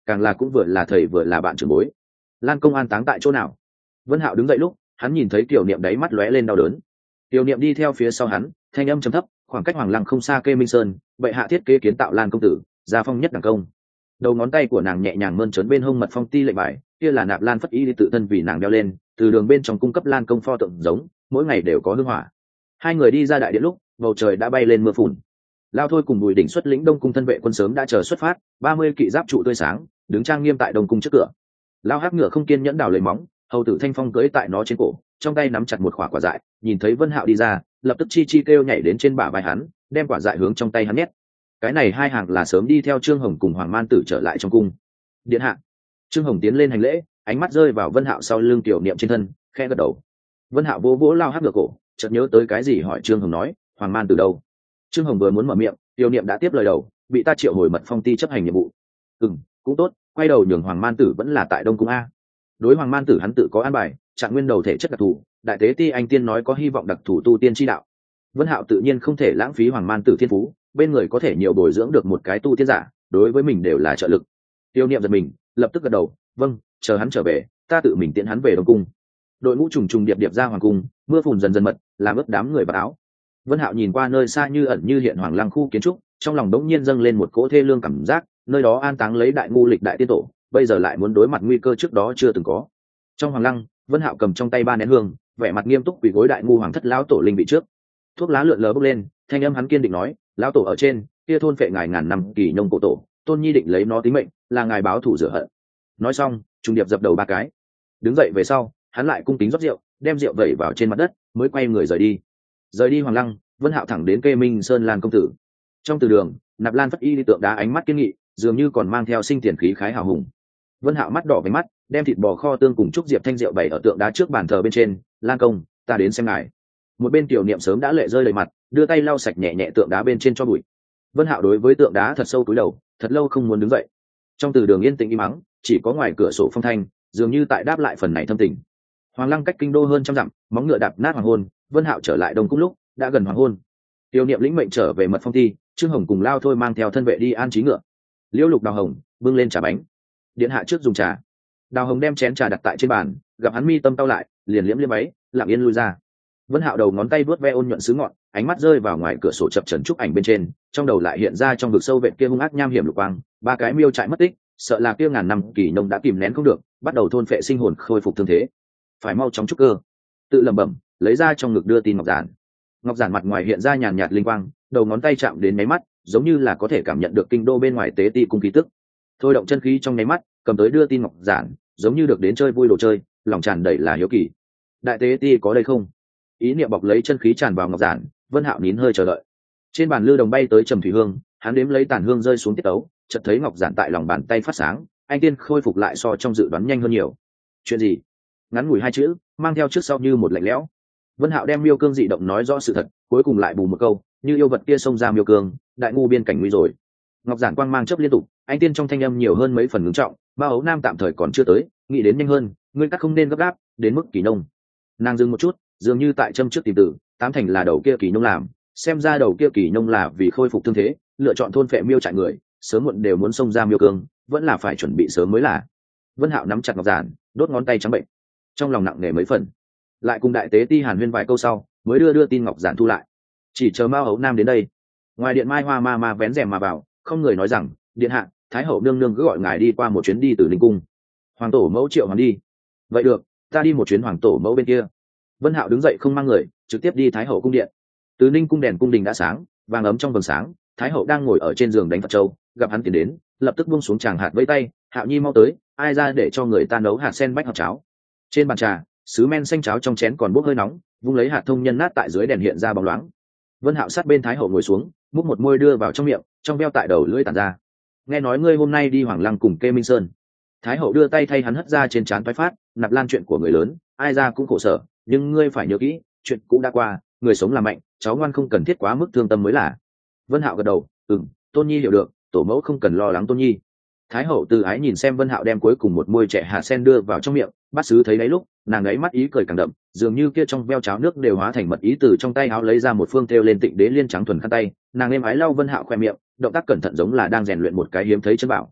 càng là cũng vừa là thầy vừa là bạn trưởng bối. Lan công an táng tại chỗ nào? Vân Hạo đứng dậy lúc hắn nhìn thấy Tiểu Niệm đáy mắt lóe lên đau đớn. Tiểu Niệm đi theo phía sau hắn, thanh âm trầm thấp, khoảng cách Hoàng Lăng không xa Kê Minh Sơn, bệ hạ thiết kế kiến tạo Lan công tử, gia phong nhất đẳng công. Đầu ngón tay của nàng nhẹ nhàng mơn trớn bên hông mật phong ti lệnh bài, kia là Nạp Lan Phất Y tự thân vì nàng đeo lên, từ đường bên trong cung cấp Lan công pho tượng giống, mỗi ngày đều có hương hỏa. Hai người đi ra đại điện lúc, bầu trời đã bay lên mưa phùn. Lao Thôi cùng Bùi Đỉnh xuất lĩnh Đông cung thân vệ quân sớm đã chờ xuất phát, 30 kỵ giáp trụ tươi sáng, đứng trang nghiêm tại Đông cung trước cửa. Lao Hắc ngựa không kiên nhẫn đào lấy móng, hầu tử Thanh Phong cưỡi tại nó trên cổ, trong tay nắm chặt một quả dại, nhìn thấy Vân Hạo đi ra, lập tức chi chi kêu nhảy đến trên bả vai hắn, đem quả dại hướng trong tay hắn nhét. Cái này hai hàng là sớm đi theo Trương Hồng cùng Hoàng Man Tử trở lại trong cung. Điện hạ. Trương Hồng tiến lên hành lễ, ánh mắt rơi vào Vân Hạo sau lưng Tiểu Niệm trên thân, khẽ gật đầu. Vân Hạo vỗ vỗ Lao Hắc ngựa cổ, chợt nhớ tới cái gì hỏi Trương Hồng nói, Hoàng Man Tử đâu? Trương Hồng vừa muốn mở miệng, Tiểu Niệm đã tiếp lời đầu, bị ta triệu hồi mật phong ti chấp hành nhiệm vụ. Cũng tốt, quay đầu nhường Hoàng Man Tử vẫn là tại Đông cung a. Đối Hoàng Man Tử hắn tự có an bài, trạng nguyên đầu thể chất đặc thù, đại tế ti anh tiên nói có hy vọng đặc thù tu tiên chi đạo. Vân Hạo tự nhiên không thể lãng phí Hoàng Man Tử thiên phú, bên người có thể nhiều bồi dưỡng được một cái tu tiên giả, đối với mình đều là trợ lực. Tiêu Niệm giật mình, lập tức gật đầu, vâng, chờ hắn trở về, ta tự mình tiễn hắn về Đông cung. Đội ngũ trùng trùng điệp điệp ra hoàng cung, mưa phùn dần dần mật, làm ướt đám người vào áo. Vân Hạo nhìn qua nơi xa như ẩn như hiện Hoàng Lăng khu kiến trúc, trong lòng đống nhiên dâng lên một cỗ thê lương cảm giác, nơi đó an táng lấy đại ngu lịch đại tiên tổ, bây giờ lại muốn đối mặt nguy cơ trước đó chưa từng có. Trong Hoàng Lăng, Vân Hạo cầm trong tay 3 nén hương, vẻ mặt nghiêm túc quỳ gối đại ngu hoàng thất lão tổ linh vị trước. Thuốc lá lượn lờ bốc lên, thanh âm hắn kiên định nói, lão tổ ở trên, kia thôn phệ ngài ngàn năm kỳ nông cổ tổ, Tôn Nhi định lấy nó tính mệnh, là ngài báo thù rửa hận. Nói xong, trùng điệp dập đầu 3 cái. Đứng dậy về sau, hắn lại cung kính rót rượu, đem rượu vẩy vào trên mặt đất, mới quay người rời đi. Rời đi Hoàng Lăng, Vân Hạo thẳng đến Kê Minh Sơn Lan công tử. Trong từ đường, Nạp Lan Phất Y đi tượng đá ánh mắt kiên nghị, dường như còn mang theo sinh tiền khí khái hào hùng. Vân Hạo mắt đỏ với mắt, đem thịt bò kho tương cùng trúc diệp thanh rượu bày ở tượng đá trước bàn thờ bên trên. Lan công, ta đến xem ngài. Một bên Tiểu Niệm sớm đã lệ rơi đầy mặt, đưa tay lau sạch nhẹ nhẹ tượng đá bên trên cho bụi. Vân Hạo đối với tượng đá thật sâu cúi đầu, thật lâu không muốn đứng dậy. Trong từ đường yên tĩnh im mắng, chỉ có ngoài cửa sổ phong thanh, dường như tại đáp lại phần này thâm tình. Hoàng Lăng cách kinh đô hơn trăm dặm, móng ngựa đạp nát hoàng hôn. Vân Hạo trở lại Đông cung lúc đã gần hoàng hôn. Tiểu Niệm lĩnh mệnh trở về mật phong ti, Trương Hồng cùng Lao Thôi mang theo thân vệ đi an trí ngựa. Liễu Lục Đào Hồng bưng lên trà bánh. Điện hạ trước dùng trà. Đào Hồng đem chén trà đặt tại trên bàn, gặp hắn mi tâm cau lại, liền liếm liếm váy, lặng yên lui ra. Vân Hạo đầu ngón tay vuốt ve ôn nhuận sứ ngọn, ánh mắt rơi vào ngoài cửa sổ chập chờn trúc ảnh bên trên, trong đầu lại hiện ra trong vực sâu vệt kia hung ác nham hiểm lục quang, 3 cái miêu trại mất tích, sợ là kia ngàn năm kỳ nông đã kìm nén không được, bắt đầu thôn phệ sinh hồn khôi phục thương thế. Phải mau chóng trúc cơ. Tự lẩm bẩm, lấy ra trong ngực đưa tin ngọc giản. Ngọc giản mặt ngoài hiện ra nhàn nhạt linh quang, đầu ngón tay chạm đến máy mắt, giống như là có thể cảm nhận được kinh đô bên ngoài tế ti cung khí tức. Thôi động chân khí trong nháy mắt, cầm tới đưa tin ngọc giản, giống như được đến chơi vui đồ chơi, lòng tràn đầy là hiếu kỳ. Đại tế ti có đây không? Ý niệm bọc lấy chân khí tràn vào ngọc giản, Vân Hạo nín hơi chờ đợi. Trên bàn lư đồng bay tới trầm thủy hương, hắn đếm lấy tàn hương rơi xuống tiết tấu, chợt thấy ngọc giản tại lòng bàn tay phát sáng, anh tiên khôi phục lại so trong dự đoán nhanh hơn nhiều. Chuyện gì? Ngắn ngủi 2 chữ, mang theo trước sau như một lạnh lẽo. Vân Hạo đem miêu cương dị động nói rõ sự thật, cuối cùng lại bù một câu, như yêu vật kia xông ra miêu cương, đại ngu biên cảnh nguy rồi. Ngọc giản quang mang chớp liên tục, anh tiên trong thanh âm nhiều hơn mấy phần ngưng trọng, Ba Ấu Nam tạm thời còn chưa tới, nghĩ đến nhanh hơn, ngươi cắt không nên gấp gáp, đến mức kỳ nông. Nàng dừng một chút, dường như tại châm trước tìm tử, 8 thành là đầu kia kỳ nông làm, xem ra đầu kia kỳ nông là vì khôi phục thương thế, lựa chọn thôn phệ miêu trại người, sớm muộn đều muốn xông ra miêu cương, vẫn là phải chuẩn bị sớm mới là. Vân Hạo nắm chặt ngọc giản, đốt ngón tay trắng bệnh, trong lòng nặng nề mấy phần. Lại cùng đại tế ti hàn huyên vài câu sau, mới đưa tin ngọc giản thu lại. Chỉ chờ Mao Ấu Nam đến đây. Ngoài điện Mai Hoa ma vén rèm mà vào, không người nói rằng, điện hạ, thái hậu nương nương cứ gọi ngài đi qua một chuyến đi từ Ninh cung. Hoàng tổ mẫu triệu hoàng đi. Vậy được, ta đi một chuyến hoàng tổ mẫu bên kia. Vân Hạo đứng dậy không mang người, trực tiếp đi thái hậu cung điện. Từ Ninh cung đèn cung đình đã sáng, vàng ấm trong vầng sáng, thái hậu đang ngồi ở trên giường đánh Phật châu, gặp hắn tiến đến, lập tức buông xuống tràng hạt vẫy tay, Hạo Nhi mau tới, ai ra để cho người ta nấu hạt sen bách hợp cháo. Trên bàn trà, sứ men xanh cháo trong chén còn bốc hơi nóng, vung lấy hạt thông nhân nát tại dưới đèn hiện ra bóng loáng. Vân Hạo sát bên thái hậu ngồi xuống, múc một môi đưa vào trong miệng, trong veo tại đầu lưỡi tản ra. Nghe nói ngươi hôm nay đi Hoàng Lăng cùng Kê Minh Sơn. Thái hậu đưa tay thay hắn hất ra trên trán toái phát, Nạp Lan chuyện của người lớn, ai ra cũng khổ sở, nhưng ngươi phải nhớ kỹ, chuyện cũ đã qua, người sống là mạnh, cháu ngoan không cần thiết quá mức thương tâm mới là. Vân Hạo gật đầu, Tôn Nhi hiểu được, tổ mẫu không cần lo lắng Tôn Nhi. Thái hậu từ ái nhìn xem Vân Hạo đem cuối cùng một môi trẻ hạt sen đưa vào trong miệng, bát sứ thấy đấy lúc, nàng ấy mắt ý cười càng đậm, dường như kia trong veo cháo nước đều hóa thành mật ý từ trong tay áo lấy ra một phương thêu lên Tịnh Đế liên trắng thuần khăn tay, nàng êm ái lau Vân Hạo khoe miệng, động tác cẩn thận giống là đang rèn luyện một cái hiếm thấy chân bảo.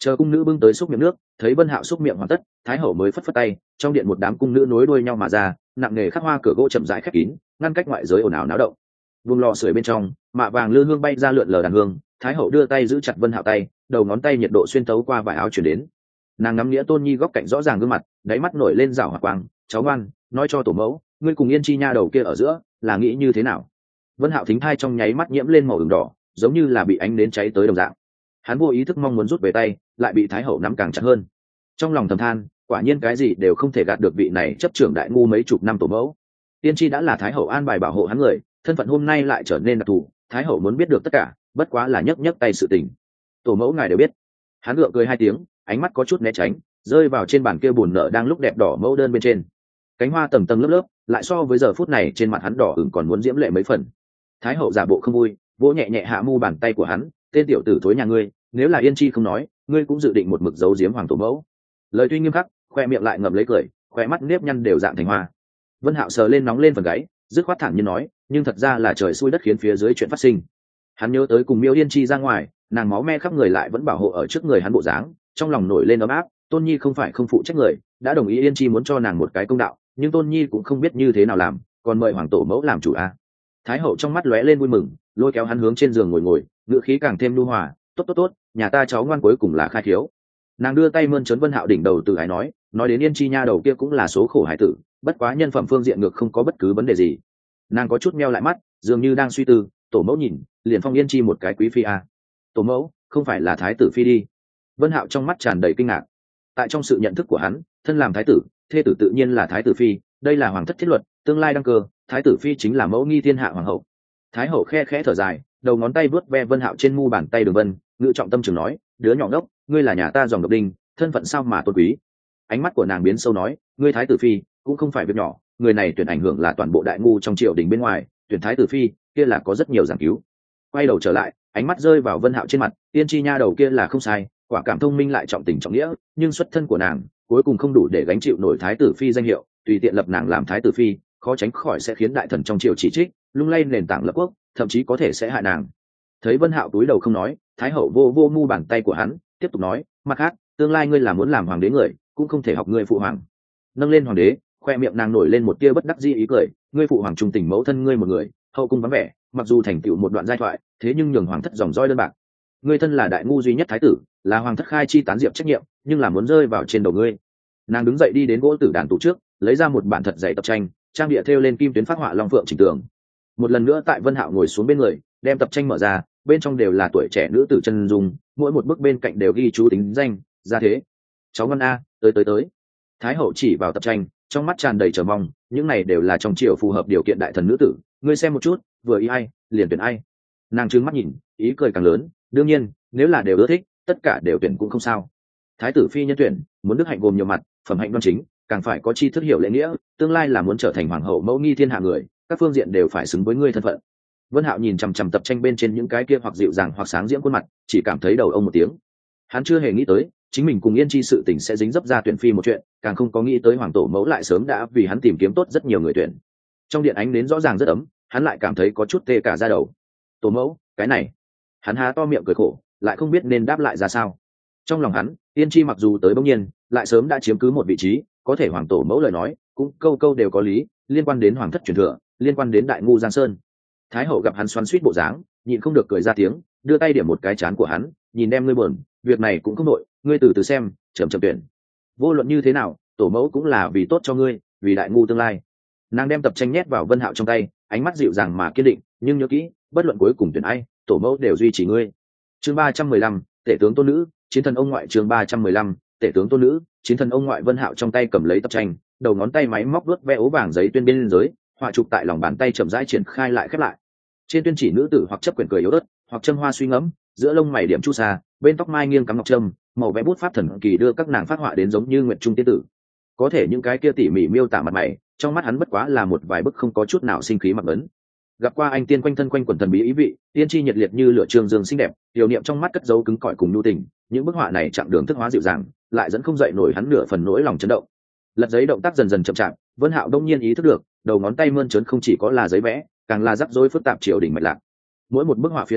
Chờ cung nữ bưng tới xúc miệng nước, thấy Vân Hạo xúc miệng hoàn tất, thái hậu mới phất phất tay, trong điện một đám cung nữ nối đuôi nhau mà ra, nặng nề khắc hoa cửa gỗ chậm rãi khép kín, ngăn cách ngoại giới ồn ào náo động. Vùng lò sưởi bên trong, mạ vàng lư hương bay ra lượn lờ đàn hương, thái hậu đưa tay giữ chặt Vân Hạo tay, đầu ngón tay nhiệt độ xuyên tấu qua vải áo truyền đến. Nàng ngắm nghĩa Tôn Nhi góc cạnh rõ ràng gương mặt, đáy mắt nổi lên rảo hoạt quang, cháu ngoan, nói cho tổ mẫu, ngươi cùng Yên Chi nha đầu kia ở giữa, là nghĩ như thế nào? Vân Hạo thính thai trong nháy mắt nhiễm lên màu ửng đỏ, giống như là bị ánh nến cháy tới đồng dạng. Hắn vô ý thức mong muốn rút về tay, lại bị thái hậu nắm càng chặt hơn. Trong lòng thầm than, quả nhiên cái gì đều không thể gạt được vị này chấp trưởng đại ngu mấy chục năm tổ mẫu. Tiên Chi đã là thái hậu an bài bảo hộ hắn người, thân phận hôm nay lại trở nên đặc thù, thái hậu muốn biết được tất cả, bất quá là nhấc nhấc tay sự tình. Tổ mẫu ngài đều biết. Hắn gượng cười hai tiếng, ánh mắt có chút né tránh, rơi vào trên bàn kia buồn nợ đang lúc đẹp đỏ mẫu đơn bên trên. Cánh hoa tầng tầng lớp lớp, lại so với giờ phút này trên mặt hắn đỏ ửng còn muốn diễm lệ mấy phần. Thái hậu giả bộ không vui, vỗ nhẹ nhẹ hạ mu bàn tay của hắn, tên tiểu tử thối nhà ngươi, nếu là Yên Chi không nói, ngươi cũng dự định một mực giấu giếm hoàng tổ mẫu. Lời tuy nghiêm khắc, khoe miệng lại ngậm lấy cười, khoe mắt nếp nhăn đều dạng thành hoa. Vân Hạo sờ lên nóng lên phần gáy, dứt khoát thẳng nhiên nói, nhưng thật ra là trời xui đất khiến phía dưới chuyện phát sinh. Hắn nhớ tới cùng Miêu Yên Chi ra ngoài, nàng máu me khắp người lại vẫn bảo hộ ở trước người hắn bộ dáng, trong lòng nổi lên ấm áp. Tôn Nhi không phải không phụ trách người, đã đồng ý Yên Chi muốn cho nàng một cái công đạo, nhưng Tôn Nhi cũng không biết như thế nào làm, còn mời hoàng tổ mẫu làm chủ a. Thái hậu trong mắt lóe lên vui mừng, lôi kéo hắn hướng trên giường ngồi ngồi, ngữ khí càng thêm nhu hòa, tốt tốt tốt, nhà ta cháu ngoan cuối cùng là khai thiếu. Nàng đưa tay mơn trớn Vân Hạo đỉnh đầu từ ái nói đến Yên Chi nha đầu kia cũng là số khổ hải tử, bất quá nhân phẩm phương diện ngược không có bất cứ vấn đề gì. Nàng có chút meo lại mắt, dường như đang suy tư, tổ mẫu nhìn, liền phong Yên Chi một cái quý phi a. Tổ mẫu, không phải là thái tử phi đi? Vân Hạo trong mắt tràn đầy kinh ngạc. Tại trong sự nhận thức của hắn, thân làm thái tử, thê tử tự nhiên là thái tử phi, đây là hoàng thất thiết luật, tương lai đăng cơ, thái tử phi chính là mẫu nghi thiên hạ hoàng hậu. Thái hậu khe khẽ thở dài, đầu ngón tay vuốt ve Vân Hạo trên mu bàn tay đường vân, ngự trọng tâm trường nói, đứa nhỏ ngốc, ngươi là nhà ta dòng độc đinh, thân phận sao mà tôn quý. Ánh mắt của nàng biến sâu nói, ngươi thái tử phi cũng không phải việc nhỏ, người này tuyển ảnh hưởng là toàn bộ đại ngu trong triều đình bên ngoài, tuyển thái tử phi kia là có rất nhiều giảng cứu. Quay đầu trở lại, ánh mắt rơi vào Vân Hạo trên mặt, Tiên Chi nha đầu kia là không sai, quả cảm thông minh lại trọng tình trọng nghĩa, nhưng xuất thân của nàng cuối cùng không đủ để gánh chịu nổi thái tử phi danh hiệu, tùy tiện lập nàng làm thái tử phi, khó tránh khỏi sẽ khiến đại thần trong triều chỉ trích, lung lay nền tảng lập quốc, thậm chí có thể sẽ hại nàng. Thấy Vân Hạo túi đầu không nói, thái hậu vô vô mu bàn tay của hắn, tiếp tục nói, mặt khác, tương lai ngươi là muốn làm hoàng đế người, cũng không thể học ngươi phụ hoàng. Nâng lên hoàng đế, khoe miệng nàng nổi lên một tia bất đắc dĩ ý cười, ngươi phụ hoàng trung tình mẫu thân ngươi một người, hậu cung vắng vẻ, mặc dù thành tựu một đoạn giai thoại, thế nhưng nhường hoàng thất dòng dõi đơn bạc. Ngươi thân là đại ngu duy nhất thái tử, là hoàng thất khai chi tán diệp trách nhiệm, nhưng là muốn rơi vào trên đầu ngươi. Nàng đứng dậy đi đến gỗ tử đàn tủ trước, lấy ra một bản thật dày tập tranh, trang địa thêu lên kim tuyến phác họa long phượng chỉnh tường. Một lần nữa tại Vân Hạo ngồi xuống bên người, đem tập tranh mở ra, bên trong đều là tuổi trẻ nữ tử chân dung, mỗi một bức bên cạnh đều ghi chú tính danh, gia thế. Cháu ngoan a, tới. Thái hậu chỉ vào tập tranh, trong mắt tràn đầy chờ mong, những này đều là trong triều phù hợp điều kiện đại thần nữ tử, ngươi xem một chút, vừa ý ai, liền tuyển ai. Nàng trừng mắt nhìn, ý cười càng lớn, đương nhiên, nếu là đều ưa thích, tất cả đều tuyển cũng không sao. Thái tử phi nhân tuyển, muốn đức hạnh gồm nhiều mặt, phẩm hạnh đoan chính, càng phải có tri thức hiểu lễ nghĩa, tương lai là muốn trở thành hoàng hậu mẫu nghi thiên hạ người, các phương diện đều phải xứng với ngươi thân phận. Vân Hạo nhìn chằm chằm tập tranh bên trên những cái kia hoặc dịu dàng hoặc sáng diễm khuôn mặt, chỉ cảm thấy đầu ông một tiếng. Hắn chưa hề nghĩ tới, chính mình cùng Yên Chi sự tình sẽ dính dấp ra tuyển phi một chuyện, càng không có nghĩ tới hoàng tổ mẫu lại sớm đã vì hắn tìm kiếm tốt rất nhiều người tuyển. Trong điện ánh nến rõ ràng rất ấm, hắn lại cảm thấy có chút tê cả da đầu. Tổ mẫu, cái này. Hắn há to miệng cười khổ, lại không biết nên đáp lại ra sao. Trong lòng hắn, Yên Chi mặc dù tới bỗng nhiên, lại sớm đã chiếm cứ một vị trí, có thể hoàng tổ mẫu lời nói, cũng câu câu đều có lý, liên quan đến hoàng thất truyền thừa, liên quan đến đại ngu Giang Sơn. Thái hậu gặp hắn xoắn xuýt bộ dáng, nhịn không được cười ra tiếng, đưa tay điểm một cái trán của hắn, nhìn đem ngươi buồn, việc này cũng không nội, ngươi từ từ xem, chậm chậm tuyển. Vô luận như thế nào, tổ mẫu cũng là vì tốt cho ngươi, vì đại ngu tương lai. Nàng đem tập tranh nhét vào Vân Hạo trong tay, ánh mắt dịu dàng mà kiên định, nhưng nhớ kỹ, bất luận cuối cùng tuyển ai, tổ mẫu đều duy trì ngươi. Chương 315, tể tướng tôn nữ, chiến thần ông ngoại. Chương 315, tể tướng tôn nữ, chiến thần ông ngoại. Vân Hạo trong tay cầm lấy tập tranh, đầu ngón tay máy móc vuốt ve ố vàng giấy tuyên biên giới, họa chụp tại lòng bàn tay chậm rãi triển khai lại khép lại. Trên tuyên chỉ nữ tử hoặc chấp quyển cười yếu ớt, hoặc châm hoa suy ngẫm, giữa lông mày điểm chu sa, bên tóc mai nghiêng cắm ngọc trâm, màu vẽ bút pháp thần kỳ đưa các nàng phát họa đến giống như nguyệt trung tiên tử. Có thể những cái kia tỉ mỉ miêu tả mặt mày, trong mắt hắn bất quá là một vài bức không có chút nào sinh khí mặc ấn. Gặp qua anh tiên quanh thân quanh quần thần bí ý vị, tiên chi nhiệt liệt như lửa trường dương xinh đẹp, điều niệm trong mắt cất dấu cứng cỏi cùng nhu tình, những bức họa này chặng đường thức hóa dịu dàng, lại dẫn không dậy nổi hắn nửa phần nỗi lòng chấn động. Lật giấy động tác dần dần chậm chạp, Vân Hạo đông nhiên ý thức được, đầu ngón tay mơn trớn không chỉ có là giấy vẽ, càng là rắc rối phức tạp triều đình mạch lạc. Mỗi một bức họa phía sau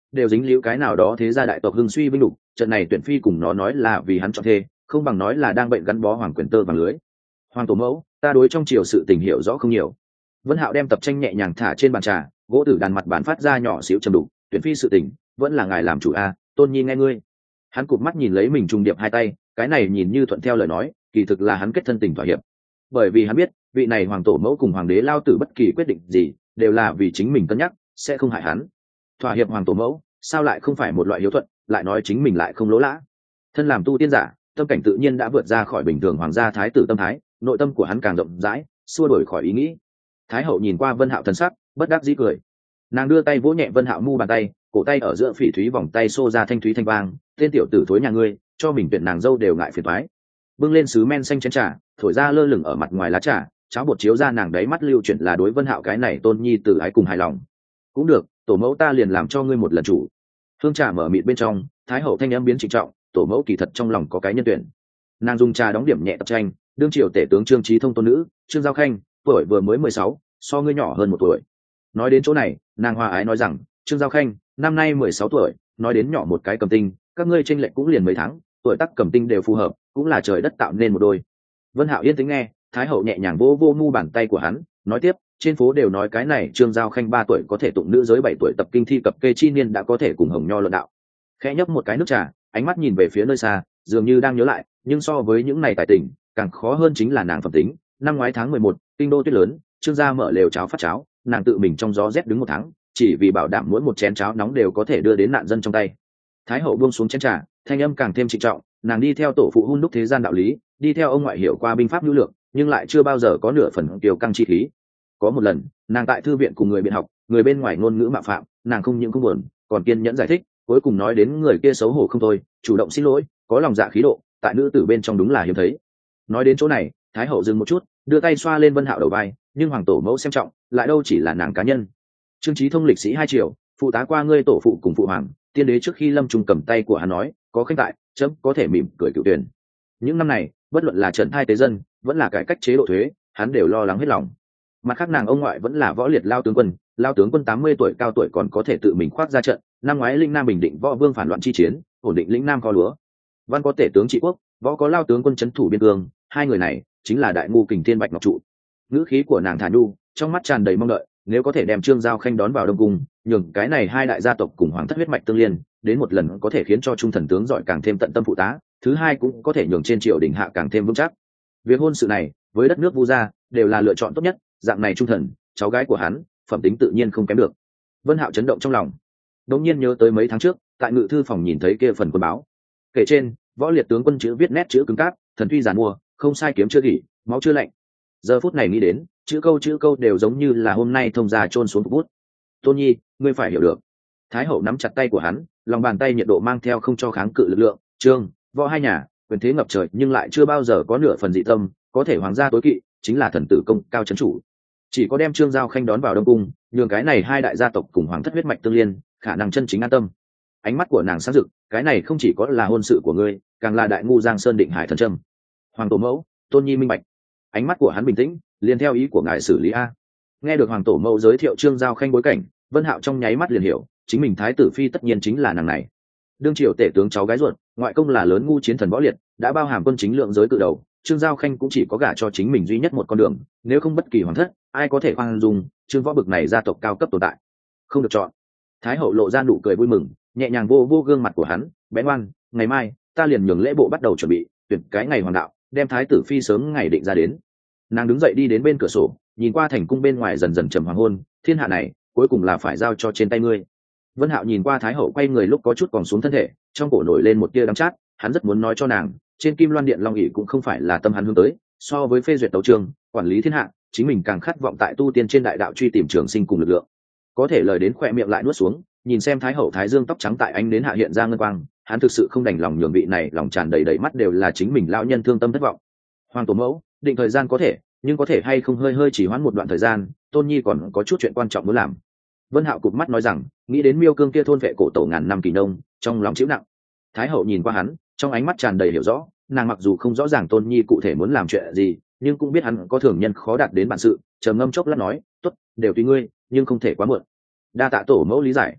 đều dính líu cái nào đó thế gia đại tộc hưng suy vinh lục. Trận này tuyển phi cùng nó nói là vì hắn chọn thê, không bằng nói là đang bệnh gắn bó hoàng quyền tơ vàng lưới. Hoàng tổ mẫu, ta đối trong triều sự tình hiểu rõ không nhiều. Vân Hạo đem tập tranh nhẹ nhàng thả trên bàn trà, gỗ tử đàn mặt bàn phát ra nhỏ xíu trầm đục. Tuyển phi sự tình vẫn là ngài làm chủ a, Tôn Nhi nghe ngươi. Hắn cụp mắt nhìn lấy mình trùng điệp hai tay, cái này nhìn như thuận theo lời nói, kỳ thực là hắn kết thân tình thỏa hiệp. Bởi vì hắn biết vị này hoàng tổ mẫu cùng hoàng đế lao tử bất kỳ quyết định gì đều là vì chính mình cân nhắc, sẽ không hại hắn. Thỏa hiệp hoàng tổ mẫu sao lại không phải một loại hiếu thuận, lại nói chính mình lại không lỗ lã. Thân làm tu tiên giả, tâm cảnh tự nhiên đã vượt ra khỏi bình thường hoàng gia thái tử tâm thái, nội tâm của hắn càng rộng rãi, xua đổi khỏi ý nghĩ. Thái hậu nhìn qua Vân Hạo thần sắc bất đắc dĩ cười, nàng đưa tay vỗ nhẹ Vân Hạo mu bàn tay, cổ tay ở giữa phỉ thúy vòng tay xô ra thanh thúy thanh vang. Tên tiểu tử thối nhà ngươi, cho mình tuyển nàng dâu đều ngại phiền toái. Bưng lên sứ men xanh chén trà, thổi ra lơ lửng ở mặt ngoài lá trà, cháo bột chiếu ra nàng đáy mắt lưu chuyển là đối Vân Hạo cái này tôn nhi từ ái cùng hài lòng. Cũng được, tổ mẫu ta liền làm cho ngươi một lần chủ. Hương trà mở mịt bên trong, thái hậu thanh âm biến trịnh trọng, tổ mẫu kỳ thật trong lòng có cái nhân tuyển. Nàng dùng trà đóng điểm nhẹ tập tranh, đương triều tể tướng Trương Chí Thông tôn nữ, Trương Giao Khanh, tuổi vừa mới 16, so ngươi nhỏ hơn 1 tuổi. Nói đến chỗ này, nàng hòa ái nói rằng, Trương Giao Khanh, năm nay 16 tuổi, nói đến nhỏ một cái cầm tinh, các ngươi chênh lệch cũng liền mấy tháng, tuổi tác cầm tinh đều phù hợp, cũng là trời đất tạo nên một đôi. Vân Hạo yên tĩnh nghe, thái hậu nhẹ nhàng vô mu bàn tay của hắn, nói tiếp, trên phố đều nói cái này Trương Giao Khanh 3 tuổi có thể tụng nữ giới 7 tuổi tập kinh thi cập kê chi niên đã có thể cùng hồng nho luận đạo. Khẽ nhấp một cái nước trà, ánh mắt nhìn về phía nơi xa, dường như đang nhớ lại, nhưng so với những này tài tình, càng khó hơn chính là nàng phẩm tính. Năm ngoái tháng 11, kinh đô tuyết lớn, Trương gia mở lều cháo phát cháo, nàng tự mình trong gió rét đứng 1 tháng, chỉ vì bảo đảm mỗi một chén cháo nóng đều có thể đưa đến nạn dân trong tay. Thái hậu buông xuống chén trà, thanh âm càng thêm trịnh trọng, nàng đi theo tổ phụ hun đúc thế gian đạo lý, đi theo ông ngoại hiểu qua binh pháp nhu lược, nhưng lại chưa bao giờ có nửa phần kiêu căng chi khí. Có một lần, nàng tại thư viện cùng người biện học, người bên ngoài ngôn ngữ mạo phạm, nàng không những không buồn, còn kiên nhẫn giải thích, cuối cùng nói đến người kia xấu hổ không thôi, chủ động xin lỗi, có lòng dạ khí độ, tại nữ tử bên trong đúng là hiếm thấy. Nói đến chỗ này, thái hậu dừng một chút, đưa tay xoa lên Vân Hạo đầu vai, nhưng hoàng tổ mẫu xem trọng, lại đâu chỉ là nàng cá nhân. Trương Chí Thông lịch sĩ 2 triệu, phụ tá qua ngươi tổ phụ cùng phụ hoàng, tiên đế trước khi lâm trung cầm tay của hắn nói, có khanh tại, chấm có thể mỉm cười cựu tuyển. Những năm này, bất luận là trận thai tế dân, vẫn là cải cách chế độ thuế, hắn đều lo lắng hết lòng. Mặt khác nàng ông ngoại vẫn là võ liệt lao tướng quân 80 tuổi cao tuổi còn có thể tự mình khoác ra trận. Năm ngoái Linh Nam bình định võ vương phản loạn chi chiến, ổn định lĩnh Nam kho lúa. Văn có tể tướng trị quốc, võ có lao tướng quân trấn thủ biên cương, hai người này chính là đại ngu kình thiên bạch ngọc trụ. Ngữ khí của nàng thản nhu, trong mắt tràn đầy mong đợi, nếu có thể đem Trương Giao Khanh đón vào Đông cung, nhường cái này hai đại gia tộc cùng hoàng thất huyết mạch tương liên, đến một lần có thể khiến cho trung thần tướng giỏi càng thêm tận tâm phụ tá, thứ hai cũng có thể nhường trên triều đình hạ càng thêm vững chắc. Việc hôn sự này, với đất nước Vu gia, đều là lựa chọn tốt nhất, dạng này trung thần, cháu gái của hắn, phẩm tính tự nhiên không kém được. Vân Hạo chấn động trong lòng, đột nhiên nhớ tới mấy tháng trước, tại ngự thư phòng nhìn thấy kia phần quân báo. Kể trên, võ liệt tướng quân chữ viết nét chữ cứng cáp, thần tuy giàn mua, không sai kiếm chưa gỉ, máu chưa lạnh. Giờ phút này nghĩ đến, chữ câu đều giống như là hôm nay thông gia chôn xuống phục bút. Tôn Nhi, ngươi phải hiểu được. Thái hậu nắm chặt tay của hắn, lòng bàn tay nhiệt độ mang theo không cho kháng cự lực lượng. Trương, võ hai nhà, quyền thế ngập trời nhưng lại chưa bao giờ có nửa phần dị tâm, có thể hoàng gia tối kỵ chính là thần tử công cao chấn chủ. Chỉ có đem Trương Giao Khanh đón vào Đông cung, nhường cái này hai đại gia tộc cùng hoàng thất huyết mạch tương liên, khả năng chân chính an tâm. Ánh mắt của nàng sáng rực, cái này không chỉ có là hôn sự của ngươi, càng là đại ngu Giang Sơn định hải thần trâm. Hoàng tổ mẫu, Tôn Nhi minh bạch. Ánh mắt của hắn bình tĩnh, liền theo ý của ngài xử lý a. Nghe được hoàng tổ mẫu giới thiệu Trương Giao Khanh bối cảnh, Vân Hạo trong nháy mắt liền hiểu, chính mình thái tử phi tất nhiên chính là nàng này. Đương triều tể tướng cháu gái ruột, ngoại công là lớn ngu chiến thần võ liệt, đã bao hàm quân chính lượng giới cự đầu. Trương Giao Khanh cũng chỉ có gả cho chính mình duy nhất một con đường, nếu không bất kỳ hoàng thất, ai có thể khoan dung Trương võ bực này gia tộc cao cấp tồn tại. Không được chọn. Thái hậu lộ ra nụ cười vui mừng, nhẹ nhàng vô gương mặt của hắn, bé ngoan, ngày mai ta liền nhường lễ bộ bắt đầu chuẩn bị, tuyển cái ngày hoàng đạo, đem thái tử phi sớm ngày định ra đến. Nàng đứng dậy đi đến bên cửa sổ, nhìn qua thành cung bên ngoài dần dần trầm hoàng hôn, thiên hạ này cuối cùng là phải giao cho trên tay ngươi. Vân Hạo nhìn qua thái hậu quay người lúc có chút còn xuống thân thể, trong cổ nổi lên một tia đắng chát, hắn rất muốn nói cho nàng, trên Kim Loan Điện Long ỷ cũng không phải là tâm hắn hướng tới, so với phê duyệt tấu chương, quản lý thiên hạ, chính mình càng khát vọng tại tu tiên trên đại đạo truy tìm trường sinh cùng lực lượng. Có thể lời đến khóe miệng lại nuốt xuống, nhìn xem thái hậu thái dương tóc trắng tại ánh đến hạ hiện ra ngân quang, hắn thực sự không đành lòng nhường vị này lòng tràn đầy mắt đều là chính mình lão nhân thương tâm thất vọng. Hoàng tổ mẫu, định thời gian có thể, nhưng có thể hay không hơi chỉ hoãn một đoạn thời gian, Tôn Nhi còn có chút chuyện quan trọng muốn làm. Vân Hạo cụp mắt nói rằng, nghĩ đến Miêu Cương kia thôn vệ cổ tổ ngàn năm kỳ nông, trong lòng chịu nặng. Thái hậu nhìn qua hắn, trong ánh mắt tràn đầy hiểu rõ, nàng mặc dù không rõ ràng Tôn Nhi cụ thể muốn làm chuyện gì, nhưng cũng biết hắn có thường nhân khó đạt đến bản sự, trầm ngâm chốc lát nói, tốt, đều tùy ngươi, nhưng không thể quá muộn. Đa tạ tổ mẫu lý giải.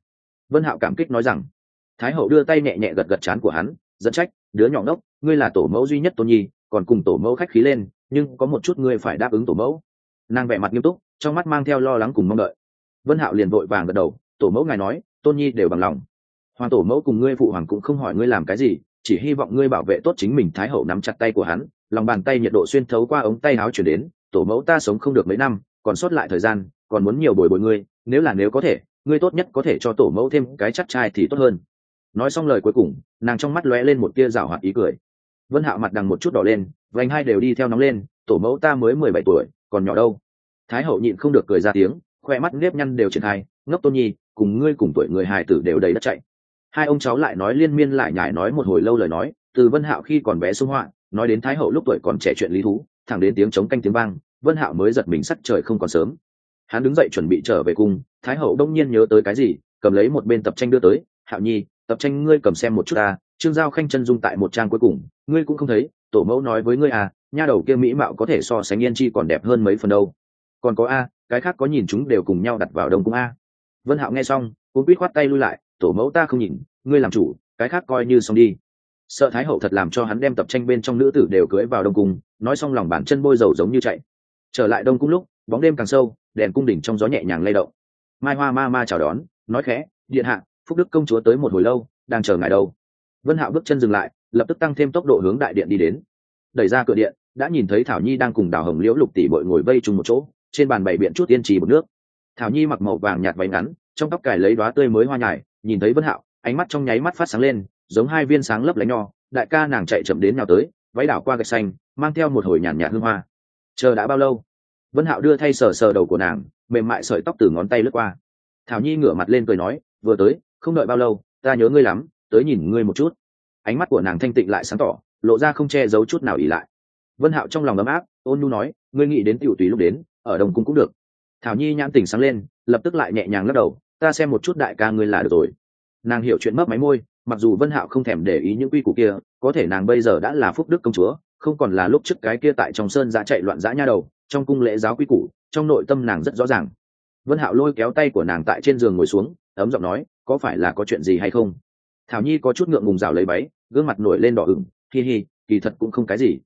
Vân Hạo cảm kích nói rằng. Thái hậu đưa tay nhẹ nhẹ gật gật trán của hắn, dẫn trách, đứa nhỏ ngốc, ngươi là tổ mẫu duy nhất Tôn Nhi, còn cùng tổ mẫu khách khí lên, nhưng có một chút ngươi phải đáp ứng tổ mẫu. Nàng vẻ mặt nghiêm túc, trong mắt mang theo lo lắng cùng mong đợi. Vân Hạo liền vội vàng gật đầu, tổ mẫu ngài nói, Tôn Nhi đều bằng lòng. Hoàng tổ mẫu cùng ngươi phụ hoàng cũng không hỏi ngươi làm cái gì, chỉ hy vọng ngươi bảo vệ tốt chính mình. Thái hậu nắm chặt tay của hắn, lòng bàn tay nhiệt độ xuyên thấu qua ống tay áo truyền đến, tổ mẫu ta sống không được mấy năm, còn sót lại thời gian, còn muốn nhiều bồi bồi ngươi, nếu có thể, ngươi tốt nhất có thể cho tổ mẫu thêm cái chắc trai thì tốt hơn. Nói xong lời cuối cùng, nàng trong mắt lóe lên một tia giảo hoạt ý cười. Vân Hạo mặt đằng một chút đỏ lên, vành hai đều đi theo nóng lên, tổ mẫu ta mới 17 tuổi, còn nhỏ đâu. Thái hậu nhịn không được cười ra tiếng, khoe mắt nếp nhăn đều triển khai, ngốc Tôn Nhi, cùng ngươi cùng tuổi người hài tử đều đầy đất chạy. Hai ông cháu lại nói liên miên lại nhải nói một hồi lâu lời nói, từ Vân Hạo khi còn bé xung họa, nói đến Thái hậu lúc tuổi còn trẻ chuyện lý thú, thẳng đến tiếng trống canh tiếng vang, Vân Hạo mới giật mình sắc trời không còn sớm. Hắn đứng dậy chuẩn bị trở về cung, Thái hậu đông nhiên nhớ tới cái gì, cầm lấy một bên tập tranh đưa tới, Hạo Nhi, tập tranh ngươi cầm xem một chút ta. Trương Giao Khanh chân dung tại một trang cuối cùng, ngươi cũng không thấy, tổ mẫu nói với ngươi à, nha đầu kia mỹ mạo có thể so sánh Yên Chi còn đẹp hơn mấy phần đâu. Còn có a, cái khác có nhìn chúng đều cùng nhau đặt vào đông cung a. Vân Hạo nghe xong, cuống quýt khoát tay lui lại, tổ mẫu ta không nhìn, ngươi làm chủ, cái khác coi như xong đi. Sợ Thái hậu thật làm cho hắn đem tập tranh bên trong nữ tử đều cưới vào đông cung, nói xong lòng bàn chân bôi dầu giống như chạy. Trở lại đông cung lúc, bóng đêm càng sâu, đèn cung đỉnh trong gió nhẹ nhàng lay động. Mai Hoa ma ma chào đón, nói khẽ, điện hạ, Phúc Đức công chúa tới một hồi lâu, đang chờ ngài đâu. Vân Hạo bước chân dừng lại, lập tức tăng thêm tốc độ hướng đại điện đi đến. Đẩy ra cửa điện, đã nhìn thấy Thảo Nhi đang cùng Đào Hồng Liễu Lục tỷ bội ngồi vây chung một chỗ, trên bàn bày biện chút tiên trì bột nước. Thảo Nhi mặc màu vàng nhạt váy ngắn, trong tóc cài lấy đóa tươi mới hoa nhài, nhìn thấy Vân Hạo, ánh mắt trong nháy mắt phát sáng lên, giống hai viên sáng lấp lánh nho. Đại ca nàng chạy chậm đến nào tới, váy đảo qua gạch xanh, mang theo một hồi nhàn nhạt hương hoa. Chờ đã bao lâu? Vân Hạo đưa thay sờ sờ đầu của nàng, mềm mại sợi tóc từ ngón tay lướt qua. Thảo Nhi ngửa mặt lên cười nói, vừa tới, không đợi bao lâu, ta nhớ ngươi lắm, tới nhìn ngươi một chút. Ánh mắt của nàng thanh tịnh lại sáng tỏ, lộ ra không che giấu chút nào ỉ lại. Vân Hạo trong lòng ấm áp, ôn nhu nói, ngươi nghĩ đến tiểu tùy lúc đến, ở Đông cung cũng được. Thảo Nhi nhãn tỉnh sáng lên, lập tức lại nhẹ nhàng lắc đầu, ta xem một chút đại ca ngươi là được rồi. Nàng hiểu chuyện mấp máy môi, mặc dù Vân Hạo không thèm để ý những quy củ kia, có thể nàng bây giờ đã là Phúc Đức công chúa, không còn là lúc trước cái kia tại trong sơn dã chạy loạn dã nha đầu. Trong cung lễ giáo quy củ, trong nội tâm nàng rất rõ ràng. Vân Hạo lôi kéo tay của nàng tại trên giường ngồi xuống, ấm giọng nói, có phải là có chuyện gì hay không? Thảo Nhi có chút ngượng ngùng rảo lấy váy, gương mặt nổi lên đỏ ửng, hi hi, kỳ thật cũng không cái gì,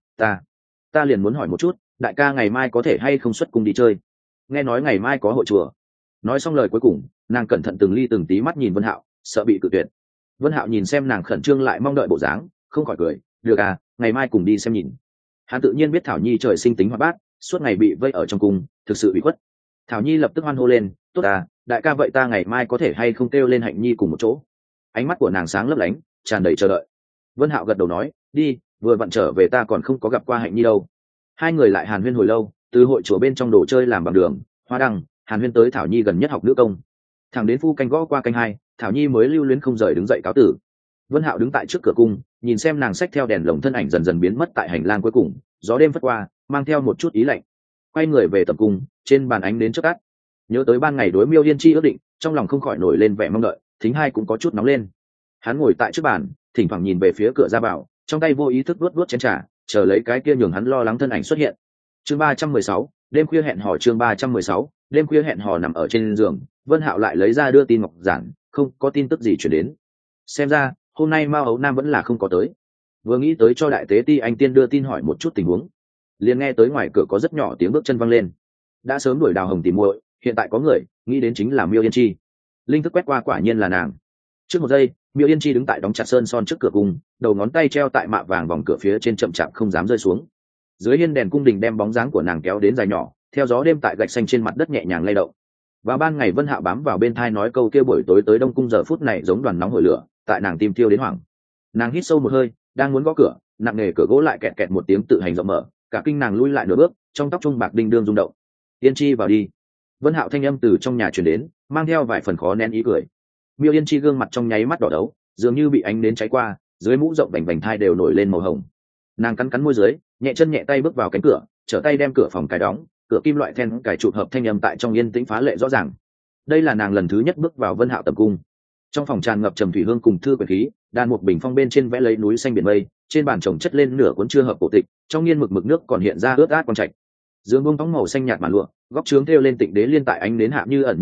ta liền muốn hỏi một chút, đại ca ngày mai có thể hay không xuất cung đi chơi? Nghe nói ngày mai có hội chùa. Nói xong lời cuối cùng, nàng cẩn thận từng ly từng tí mắt nhìn Vân Hạo, sợ bị cự tuyệt. Vân Hạo nhìn xem nàng khẩn trương lại mong đợi bộ dáng, không khỏi cười, được à, ngày mai cùng đi xem nhìn. Hắn tự nhiên biết Thảo Nhi trời sinh tính hoạt bát, suốt ngày bị vây ở trong cung, thực sự bị khuất. Thảo Nhi lập tức hoan hô lên, tốt à, đại ca vậy ta ngày mai có thể hay không kêu lên Hạnh Nhi cùng một chỗ? Ánh mắt của nàng sáng lấp lánh, tràn đầy chờ đợi. Vân Hạo gật đầu nói, đi, vừa vặn trở về ta còn không có gặp qua Hạnh Nhi đâu. Hai người lại hàn huyên hồi lâu, từ hội chùa bên trong đồ chơi làm bằng đường, hoa đăng, hàn huyên tới Thảo Nhi gần nhất học nữ công. Thẳng đến phu canh gõ qua canh hai, Thảo Nhi mới lưu luyến không rời đứng dậy cáo tử. Vân Hạo đứng tại trước cửa cung, nhìn xem nàng xách theo đèn lồng thân ảnh dần dần biến mất tại hành lang cuối cùng, gió đêm phất qua, mang theo một chút ý lạnh. Quay người về tầm cung, trên bàn ánh đến chớp tắt. Nhớ tới ban ngày đối Miêu Yên Chi ước định, trong lòng không khỏi nổi lên vẻ mong đợi, thính hai cũng có chút nóng lên. Hắn ngồi tại trước bàn, thỉnh thoảng nhìn về phía cửa ra vào, trong tay vô ý thức vuốt chén trà, chờ lấy cái kia nhường hắn lo lắng thân ảnh xuất hiện. Chương 316, đêm khuya hẹn hò. Chương 316, đêm khuya hẹn hò. Nằm ở trên giường, Vân Hạo lại lấy ra đưa tin ngọc giản, không có tin tức gì truyền đến. Xem ra hôm nay Mao Ấu Nam vẫn là không có tới. Vừa nghĩ tới cho đại tế ti anh tiên đưa tin hỏi một chút tình huống, liền nghe tới ngoài cửa có rất nhỏ tiếng bước chân văng lên. Đã sớm đuổi Đào Hồng tìm muội, hiện tại có người nghĩ đến chính là Miêu Yên Chi. Linh thức quét qua, quả nhiên là nàng. Trước một giây, Miêu Yên Chi đứng tại đóng chặt sơn son trước cửa cung, đầu ngón tay treo tại mạ vàng vòng cửa phía trên, chậm chạp không dám rơi xuống. Dưới hiên đèn cung đình đem bóng dáng của nàng kéo đến dài nhỏ, theo gió đêm tại gạch xanh trên mặt đất nhẹ nhàng lay động. Vào ban ngày Vân Hạo bám vào bên thai nói câu kia buổi tối tới Đông cung giờ phút này giống đoàn nóng hổi lửa, tại nàng tim thiêu đến hoảng. Nàng hít sâu một hơi, đang muốn gõ cửa, nặng nề cửa gỗ lại kẹt kẹt một tiếng tự hành rộng mở, cả kinh nàng lui lại nửa bước, trong tóc trung bạc đinh đương rung động. Yên Chi vào đi. Vân Hạo thanh âm từ trong nhà truyền đến, mang theo vài phần khó nén ý cười. Miêu Yên Chi gương mặt trong nháy mắt đỏ đấu, dường như bị ánh nến cháy qua, dưới mũ rộng vành vành thai đều nổi lên màu hồng. Nàng cắn cắn môi dưới, nhẹ chân nhẹ tay bước vào cánh cửa, trở tay đem cửa phòng cài đóng, cửa kim loại then cài chụp hợp thanh âm tại trong yên tĩnh phá lệ rõ ràng. Đây là nàng lần thứ nhất bước vào Vân Hạo tầm cung. Trong phòng tràn ngập trầm thủy hương cùng thư quyển khí, đan một bình phong bên trên vẽ lấy núi xanh biển mây, trên bàn chồng chất lên nửa cuốn chưa hợp cổ tịch, trong nghiên mực nước còn hiện ra ướt át quang trạch. Dương bông bóng màu xanh nhạt màn lụa, góc trướng thêu lên tịnh đế liên tại ánh nến hạ như ẩn như hiện,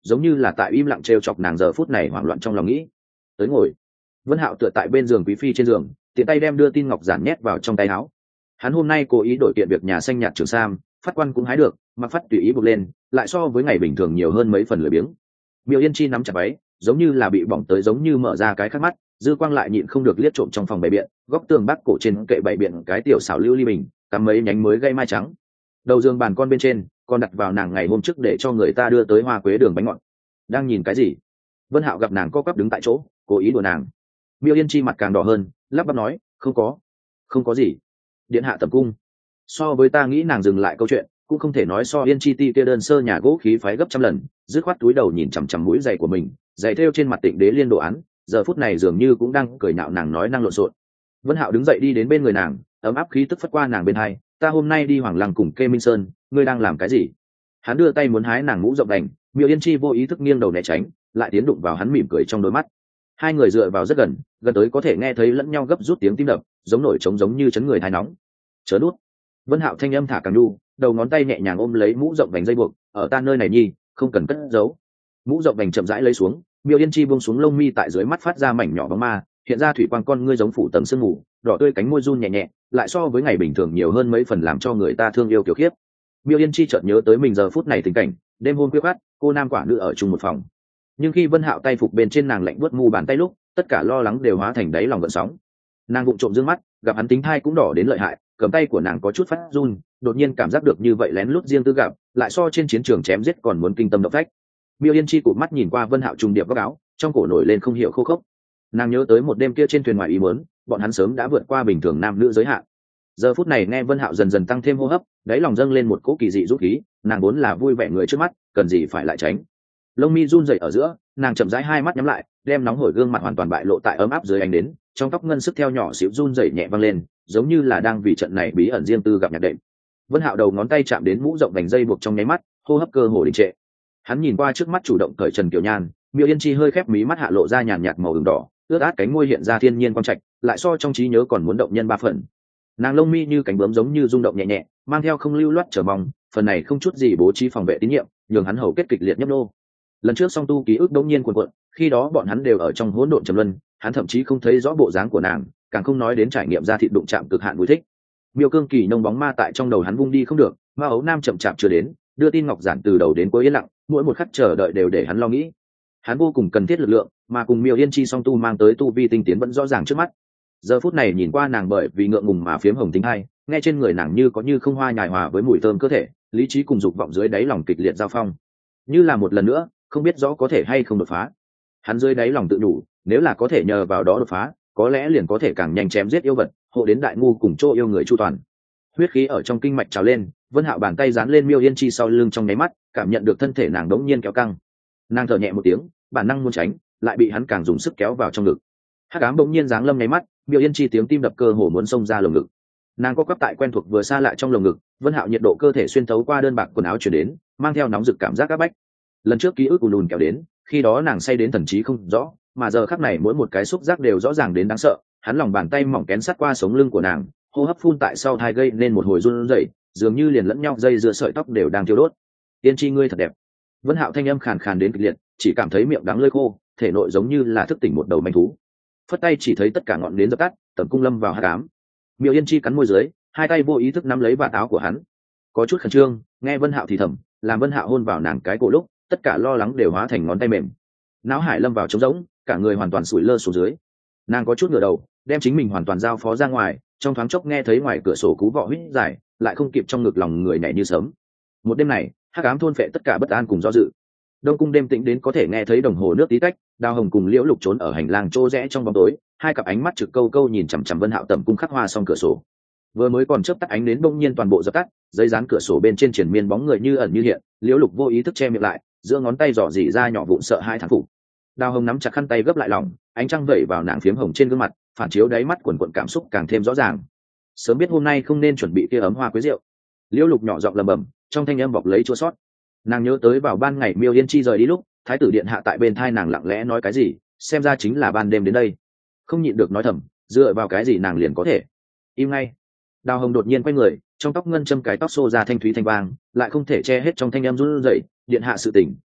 giống như là tại im lặng trêu chọc nàng giờ phút này hoảng loạn trong lòng nghĩ. Tới ngồi. Vân Hạo tựa tại bên giường quý phi trên giường, tiện tay đem đưa tin ngọc giản nhét vào trong tay áo. Hắn hôm nay cố ý đổi kiện việc nhà xanh nhạt trường sam, phát quan cũng hái được, mặc phát tùy ý buộc lên, lại so với ngày bình thường nhiều hơn mấy phần lười biếng. Miêu Yên Chi nắm chặt váy, giống như là bị bỏng tới, giống như mở ra cái khắc mắt, dư quang lại nhịn không được liếc trộm trong phòng bày biện, góc tường bắc cổ trên kệ bày biện cái tiểu xảo lưu ly bình, cắm mấy nhánh mới gây mai trắng. Đầu giường bàn con bên trên, còn đặt vào nàng ngày hôm trước để cho người ta đưa tới hoa quế đường bánh ngọt. Đang nhìn cái gì? Vân Hạo gặp nàng co quắp đứng tại chỗ, cố ý đùa nàng. Miêu Yên Chi mặt càng đỏ hơn, lắp bắp nói, không có gì. Điện hạ tẩm cung. So với ta nghĩ, nàng dừng lại câu chuyện, cũng không thể nói so Yên Chi ti kia đơn sơ nhà gỗ khí phái gấp trăm lần, dứt khoát túi đầu nhìn chằm chằm mũi giày của mình, giày thêu trên mặt Tịnh Đế liên đồ án, giờ phút này dường như cũng đang cười nhạo nàng nói năng lộn xộn. Vân Hạo đứng dậy đi đến bên người nàng, ấm áp khí tức phất qua nàng bên hai, ta hôm nay đi Hoàng Lăng cùng Kê Minh Sơn, ngươi đang làm cái gì? Hắn đưa tay muốn hái nàng mũ rộng đành, Miêu Yên Chi vô ý thức nghiêng đầu né tránh, lại tiến đụng vào hắn mỉm cười trong đôi mắt. Hai người dựa vào rất gần, gần tới có thể nghe thấy lẫn nhau gấp rút tiếng tim đập, giống nổi trống, giống như chấn người thai nóng. Chớ đút. Vân Hạo thanh âm thả càng nhu, đầu ngón tay nhẹ nhàng ôm lấy mũ rộng vành dây buộc, ở ta nơi này nhi, không cần cất giấu. Mũ rộng vành chậm rãi lấy xuống, Miêu Yên Chi buông xuống lông mi tại dưới mắt phát ra mảnh nhỏ bóng ma, hiện ra thủy quang con ngươi giống phủ tầng sương mù, đỏ tươi cánh môi run nhẹ nhẹ, lại so với ngày bình thường nhiều hơn mấy phần làm cho người ta thương yêu kiểu khiếp. Miêu Yên Chi chợt nhớ tới mình giờ phút này tình cảnh, đêm hôm khuya khoắt, cô nam quả nữ ở chung một phòng. Nhưng khi Vân Hạo tay phục bên trên nàng lạnh buốt mu bàn tay lúc, tất cả lo lắng đều hóa thành đáy lòng gợn sóng. Nàng vụng trộm dương mắt, gặp hắn tính thai cũng đỏ đến lợi hại, cầm tay của nàng có chút phát run, đột nhiên cảm giác được như vậy lén lút riêng tư gặp, lại so trên chiến trường chém giết còn muốn kinh tâm động phách. Miêu Yên Chi cụp mắt nhìn qua Vân Hạo trùng điệp góc áo, trong cổ nổi lên không hiểu khô khốc. Nàng nhớ tới một đêm kia trên thuyền ngoài ý muốn, bọn hắn sớm đã vượt qua bình thường nam nữ giới hạn. Giờ phút này nghe Vân Hạo dần dần tăng thêm hô hấp, đáy lòng dâng lên một cỗ kỳ dị dũng khí, nàng vốn là vui vẻ người trước mắt, cần gì phải lại tránh. Lông mi run rẩy ở giữa, nàng chậm rãi hai mắt nhắm lại, đem nóng hổi gương mặt hoàn toàn bại lộ tại ấm áp dưới ánh đến, trong tóc ngân sức theo nhỏ xíu run rẩy nhẹ vang lên, giống như là đang vì trận này bí ẩn riêng tư gặp nhạc đệm. Vân Hạo đầu ngón tay chạm đến mũ rộng vành dây buộc trong nháy mắt, hô hấp cơ hồ đình trệ. Hắn nhìn qua trước mắt chủ động cởi trần kiểu nhan, Miêu Yên Chi hơi khép mí mắt hạ lộ ra nhàn nhạt màu ửng đỏ, ướt át cánh môi hiện ra thiên nhiên quang trạch, lại so trong trí nhớ còn muốn động nhân ba phần. Nàng lông mi như cánh bướm giống như rung động nhẹ nhẹ, mang theo không lưu loát chờ mong, phần này không chút gì bố trí phòng vệ tín nhiệm, nhường hắn hầu kết kịch liệt nhấp nô. Lần trước song tu ký ức đống nhiên cuộn cuộn, khi đó bọn hắn đều ở trong hỗn độn trầm luân, hắn thậm chí không thấy rõ bộ dáng của nàng, càng không nói đến trải nghiệm ra thịt đụng chạm cực hạn vui thích. Miêu cương kỳ nông bóng ma tại trong đầu hắn vung đi không được, ma ấu nam chậm chạp chưa đến, đưa tin ngọc giản từ đầu đến cuối yên lặng, mỗi một khắc chờ đợi đều để hắn lo nghĩ. Hắn vô cùng cần thiết lực lượng, mà cùng Miêu Yên Chi song tu mang tới tu vi tinh tiến vẫn rõ ràng trước mắt. Giờ phút này nhìn qua nàng bởi vì ngượng ngùng mà phiếm hồng tính hay, nghe trên người nàng như có như không hoa nhài hòa với mùi thơm cơ thể, lý trí cùng dục vọng dưới đáy lòng kịch liệt giao phong. Như là một lần nữa, không biết rõ có thể hay không đột phá. Hắn dưới đáy lòng tự đủ, nếu là có thể nhờ vào đó đột phá, có lẽ liền có thể càng nhanh chém giết yêu vật, hộ đến đại ngu cùng chỗ yêu người chu toàn. Huyết khí ở trong kinh mạch trào lên, Vân Hạo bàn tay dán lên Miêu Yên Chi sau lưng trong nháy mắt, cảm nhận được thân thể nàng đống nhiên kéo căng. Nàng thở nhẹ một tiếng, bản năng muốn tránh, lại bị hắn càng dùng sức kéo vào trong ngực. Hắc ám bỗng nhiên giáng lâm nháy mắt, Miêu Yên Chi tiếng tim đập cơ hồ muốn xông ra lồng ngực. Nàng co quắp tại quen thuộc vừa xa lạ trong lồng ngực, Vân Hạo nhiệt độ cơ thể xuyên thấu qua đơn bạc quần áo truyền đến, mang theo nóng rực cảm giác áp bách. Lần trước ký ức ùn ùn kéo đến, khi đó nàng say đến thần trí không rõ, mà giờ khắc này mỗi một cái xúc giác đều rõ ràng đến đáng sợ. Hắn lòng bàn tay mỏng kén sát qua sống lưng của nàng, hô hấp phun tại sau thai gây nên một hồi run rẩy, dường như liền lẫn nhau dây dưa sợi tóc đều đang thiêu đốt. Yên Chi ngươi thật đẹp. Vân Hạo thanh âm khàn khàn đến kịch liệt, chỉ cảm thấy miệng đắng lưỡi khô, thể nội giống như là thức tỉnh một đầu manh thú. Phất tay chỉ thấy tất cả ngọn nến dập tắt, tầm cung lâm vào hắc ám. Miêu Yên Chi cắn môi dưới, hai tay vô ý thức nắm lấy vạt áo của hắn. Có chút khẩn trương, nghe Vân Hạo thì thầm, làm Vân Hạo hôn vào nàng cái cổ lúc, tất cả lo lắng đều hóa thành ngón tay mềm. Náo hải lâm vào trống rỗng, cả người hoàn toàn sủi lơ xuống dưới. Nàng có chút ngửa đầu, đem chính mình hoàn toàn giao phó ra ngoài, trong thoáng chốc nghe thấy ngoài cửa sổ cú vọ huýt dài, lại không kịp trong ngực lòng người nhảy như sớm. Một đêm này, hắc ám thôn phệ tất cả bất an cùng do dự. Đông cung đêm tĩnh đến có thể nghe thấy đồng hồ nước tí tách, Đào Hồng cùng Liễu Lục trốn ở hành lang chỗ rẽ trong bóng tối, hai cặp ánh mắt trực câu câu nhìn chằm chằm Vân Hạo tẩm cung khắc hoa xong cửa sổ. Vừa mới còn chớp tắt ánh đến bỗng nhiên toàn bộ dập tắt, giấy dán cửa sổ bên trên triển miên bóng người như ẩn như hiện, Liễu Lục vô ý thức che miệng lại, giữa ngón tay dò dỉ ra nhỏ vụn sợ hai thằng phụ. Đào Hồng nắm chặt khăn tay gấp lại lòng, ánh trăng vẩy vào nàng phiếm hồng trên gương mặt, phản chiếu đáy mắt quần quần cảm xúc càng thêm rõ ràng. Sớm biết hôm nay không nên chuẩn bị kia ấm hoa quế rượu. Liễu Lục nhỏ giọng lẩm bẩm, trong thanh âm bọc lấy chua sót. Nàng nhớ tới vào ban ngày Miêu Yên Chi rời đi lúc, thái tử điện hạ tại bên thai nàng lặng lẽ nói cái gì, xem ra chính là ban đêm đến đây. Không nhịn được nói thầm, dựa vào cái gì nàng liền có thể im ngay. Đào Hồng đột nhiên quay người, trong tóc ngân châm cái tóc xô ra thanh thúy thanh vang, lại không thể che hết trong thanh âm run rẩy, điện hạ sự tình,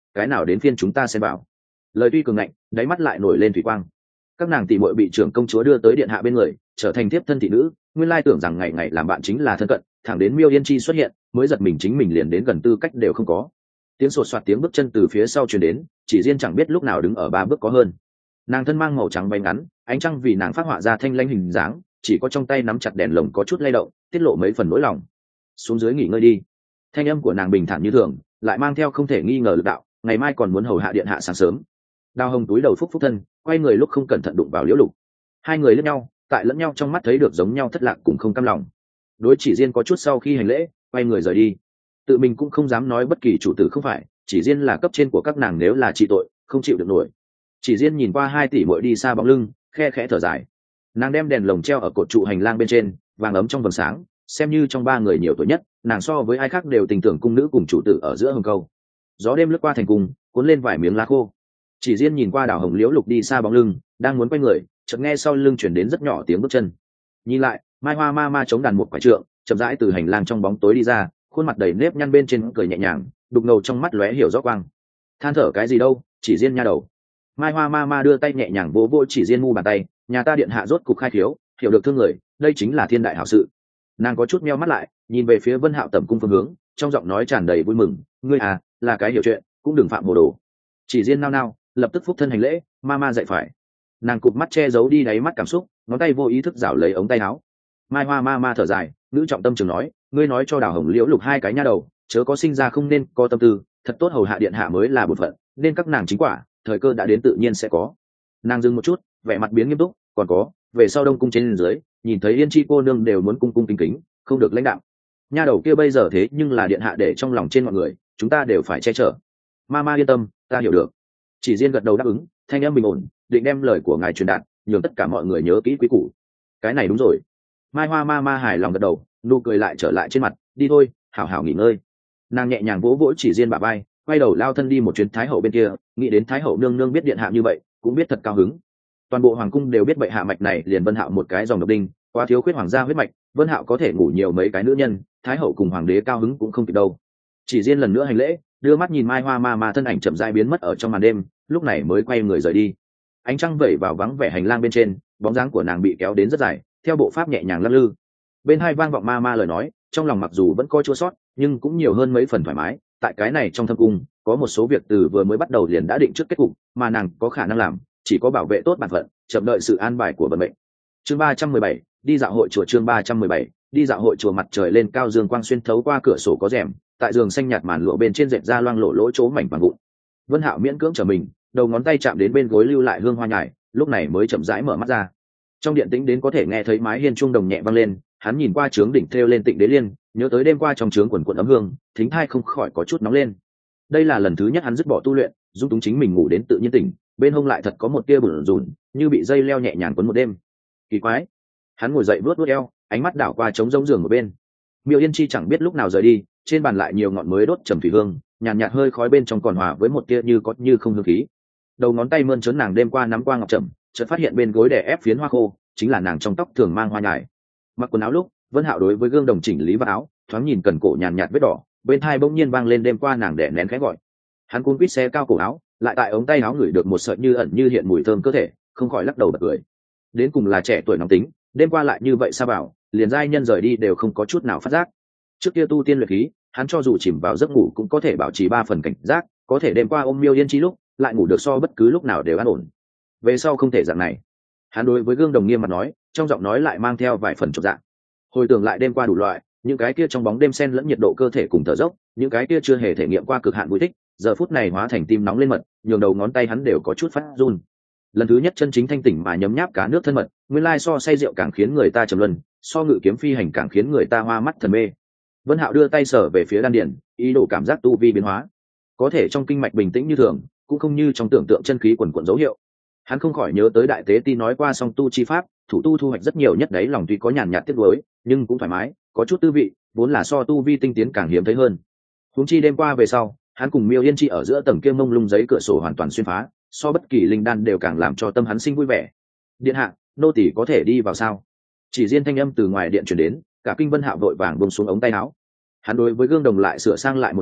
cái nào đến phiên chúng ta xem bảo. Lời tuy cường ngạnh, đáy mắt lại nổi lên thủy quang. Các nàng tỷ muội bị trưởng công chúa đưa tới điện hạ bên người, trở thành tiếp thân thị nữ, nguyên lai tưởng rằng ngày ngày làm bạn chính là thân cận, thẳng đến Miêu Yên Chi xuất hiện mới giật mình chính mình liền đến gần tư cách đều không có. Tiếng sột soạt tiếng bước chân từ phía sau truyền đến, chỉ riêng chẳng biết lúc nào đứng ở 3 bước có hơn. Nàng thân mang màu trắng váy ngắn, ánh trăng vì nàng phát họa ra thanh lãnh hình dáng, chỉ có trong tay nắm chặt đèn lồng có chút lay động, tiết lộ mấy phần nỗi lòng. Xuống dưới nghỉ ngơi đi. Thanh âm của nàng bình thản như thường, lại mang theo không thể nghi ngờ lực đạo, ngày mai còn muốn hầu hạ điện hạ sáng sớm. Đào Hồng túi đầu phúc phúc thân, quay người lúc không cẩn thận đụng vào Liễu Lục. Hai người lẫn nhau, tại lẫn nhau trong mắt thấy được giống nhau thất lạc cùng không cam lòng. Đối chỉ riêng có chút sau khi hành lễ, quay người rời đi. Tự mình cũng không dám nói bất kỳ chủ tử không phải, chỉ riêng là cấp trên của các nàng nếu là trị tội, không chịu được nổi. Chỉ riêng nhìn qua hai tỷ muội đi xa bóng lưng, khe khẽ thở dài. Nàng đem đèn lồng treo ở cột trụ hành lang bên trên, vàng ấm trong vầng sáng, xem như trong 3 người nhiều tuổi nhất, nàng so với ai khác đều tình tưởng cung nữ cùng chủ tử ở giữa hồng câu. Gió đêm lướt qua thành cung, cuốn lên vài miếng lá khô. Chỉ riêng nhìn qua Đào Hồng Liễu Lục đi xa bóng lưng, đang muốn quay người, chợt nghe sau lưng chuyển đến rất nhỏ tiếng bước chân. Nhìn lại, Mai Hoa ma ma chống đàn một quả trượng, chậm rãi từ hành lang trong bóng tối đi ra, khuôn mặt đầy nếp nhăn bên trên cười nhẹ nhàng, đục ngầu trong mắt lóe hiểu rõ quang. Than thở cái gì đâu, chỉ riêng nha đầu. Mai Hoa ma ma đưa tay nhẹ nhàng vỗ vỗ chỉ riêng mu bàn tay, nhà ta điện hạ rốt cục khai thiếu, hiểu được thương người, đây chính là thiên đại hảo sự. Nàng có chút meo mắt lại, nhìn về phía Vân Hạo tẩm cung phương hướng, trong giọng nói tràn đầy vui mừng, ngươi à, là cái hiểu chuyện, cũng đừng phạm hồ đồ. Chỉ riêng nao nao, lập tức phúc thân hành lễ, ma ma dạy phải. Nàng cụp mắt che giấu đi đáy mắt cảm xúc, ngón tay vô ý thức rảo lấy ống tay áo. Mai Hoa ma ma thở dài, nữ trọng tâm trường nói, ngươi nói cho Đào Hồng Liễu Lục hai cái nha đầu, chớ có sinh ra không nên có tâm tư, thật tốt hầu hạ điện hạ mới là bổn phận, nên các nàng chính quả, thời cơ đã đến tự nhiên sẽ có. Nàng dừng một chút, vẻ mặt biến nghiêm túc, còn có, về sau Đông cung trên dưới, nhìn thấy Yên Chi cô nương đều muốn cung cung kính kính, không được lãnh đạo. Nha đầu kia bây giờ thế nhưng là điện hạ để trong lòng trên mọi người, chúng ta đều phải che chở. Ma ma yên tâm, ta hiểu được. Chỉ riêng gật đầu đáp ứng, thanh âm bình ổn, định đem lời của ngài truyền đạt, nhường tất cả mọi người nhớ kỹ quý củ. Cái này đúng rồi. Mai Hoa ma ma hài lòng gật đầu, nụ cười lại trở lại trên mặt, đi thôi, hảo hảo nghỉ ngơi. Nàng nhẹ nhàng vỗ vỗ chỉ riêng bả vai, quay đầu lao thân đi một chuyến thái hậu bên kia, nghĩ đến thái hậu nương nương biết điện hạ như vậy, cũng biết thật cao hứng. Toàn bộ hoàng cung đều biết bệ hạ mạch này liền Vân Hạo một cái dòng độc đinh, quá thiếu khuyết hoàng gia huyết mạch, Vân Hạo có thể ngủ nhiều mấy cái nữ nhân, thái hậu cùng hoàng đế cao hứng cũng không kịp đâu. Chỉ riêng lần nữa hành lễ, đưa mắt nhìn Mai Hoa ma ma thân ảnh chậm rãi biến mất ở trong màn đêm, lúc này mới quay người rời đi. Ánh trăng vẩy vào vắng vẻ hành lang bên trên, bóng dáng của nàng bị kéo đến rất dài, theo bộ pháp nhẹ nhàng lắc lư. Bên hai vang vọng ma ma lời nói, trong lòng mặc dù vẫn có chua sót, nhưng cũng nhiều hơn mấy phần thoải mái. Tại cái này trong thâm cung, có một số việc từ vừa mới bắt đầu liền đã định trước kết cục, mà nàng có khả năng làm, chỉ có bảo vệ tốt bản phận, chậm đợi sự an bài của vận mệnh. Chương 317, đi dạo hội chùa. Chương 317, đi dạo hội chùa. Mặt trời lên cao, dương quang xuyên thấu qua cửa sổ có rèm, tại giường xanh nhạt màn lụa bên trên dệt ra loang lổ lỗ chỗ mảnh vàng vụn. Vân Hạo miễn cưỡng trở mình, đầu ngón tay chạm đến bên gối lưu lại hương hoa nhài, lúc này mới chậm rãi mở mắt ra. Trong điện tĩnh đến có thể nghe thấy mái hiên chuông đồng nhẹ vang lên, hắn nhìn qua trướng đỉnh thêu lên Tịnh Đế Liên, nhớ tới đêm qua trong trướng quần quần ấm hương, thính thai không khỏi có chút nóng lên. Đây là lần thứ nhất hắn dứt bỏ tu luyện, dung túng chính mình ngủ đến tự nhiên tỉnh, bên hông lại thật có một tia bủn rủn, như bị dây leo nhẹ nhàng quấn một đêm. Kỳ quái. Hắn ngồi dậy vuốt vuốt eo, ánh mắt đảo qua trống rỗng giường một bên. Miêu Yên Chi chẳng biết lúc nào rời đi, trên bàn lại nhiều ngọn mới đốt trầm thủy hương, nhàn nhạt hơi khói bên trong còn hòa với một tia như có như không hương khí. Đầu ngón tay mơn trớn nàng đêm qua nắm qua ngọc trầm, chợt phát hiện bên gối đè ép phiến hoa khô, chính là nàng trong tóc thường mang hoa nhài. Mặc quần áo lúc, Vân Hạo đối với gương đồng chỉnh lý vào áo, thoáng nhìn cần cổ nhàn nhạt vết đỏ, bên tai bỗng nhiên vang lên đêm qua nàng đè nén khẽ gọi. Hắn cuốn quýt xé cao cổ áo, lại tại ống tay áo ngửi được một sợi như ẩn như hiện mùi thơm cơ thể, không khỏi lắc đầu bật cười. Đến cùng là trẻ tuổi nóng tính, đêm qua lại như vậy sao bảo, liền giai nhân rời đi đều không có chút nào phát giác. Trước kia tu tiên luyện khí, hắn cho dù chìm vào giấc ngủ cũng có thể bảo trì 3 phần cảnh giác, có thể đêm qua ôm Miêu Yên Chi lúc, lại ngủ được so bất cứ lúc nào đều an ổn. Về sau không thể dạng này. Hắn đối với gương đồng nghiêm mặt nói, trong giọng nói lại mang theo vài phần chột dạ. Hồi tưởng lại đêm qua đủ loại, những cái kia trong bóng đêm xen lẫn nhiệt độ cơ thể cùng thở dốc, những cái kia chưa hề thể nghiệm qua cực hạn vui thích, giờ phút này hóa thành tim nóng lên mật, nhường đầu ngón tay hắn đều có chút phát run. Lần thứ nhất chân chính thanh tỉnh mà nhấm nháp cá nước thân mật, nguyên lai so say rượu càng khiến người ta trầm luân, so ngự kiếm phi hành càng khiến người ta hoa mắt thần mê. Vân Hạo đưa tay sờ về phía đan điền, ý đồ cảm giác tu vi biến hóa. Có thể trong kinh mạch bình tĩnh như thường, cũng không như trong tưởng tượng chân khí quần quần dấu hiệu. Hắn không khỏi nhớ tới đại tế ti nói qua song tu chi pháp, thủ tu thu hoạch rất nhiều nhất đấy, lòng tuy có nhàn nhạt tiếc nuối, nhưng cũng thoải mái, có chút tư vị, vốn là so tu vi tinh tiến càng hiếm thấy hơn. Huống chi đêm qua về sau, hắn cùng Miêu Yên Chi ở giữa tầng kia mông lung giấy cửa sổ hoàn toàn xuyên phá, so bất kỳ linh đan đều càng làm cho tâm hắn sinh vui vẻ. Điện hạ, nô tỳ có thể đi vào sao? Chỉ riêng thanh âm từ ngoài điện truyền đến, cả kinh Vân Hạo vội vàng buông xuống ống tay áo. Hắn đối với gương đồng lại sửa sang lại một phen,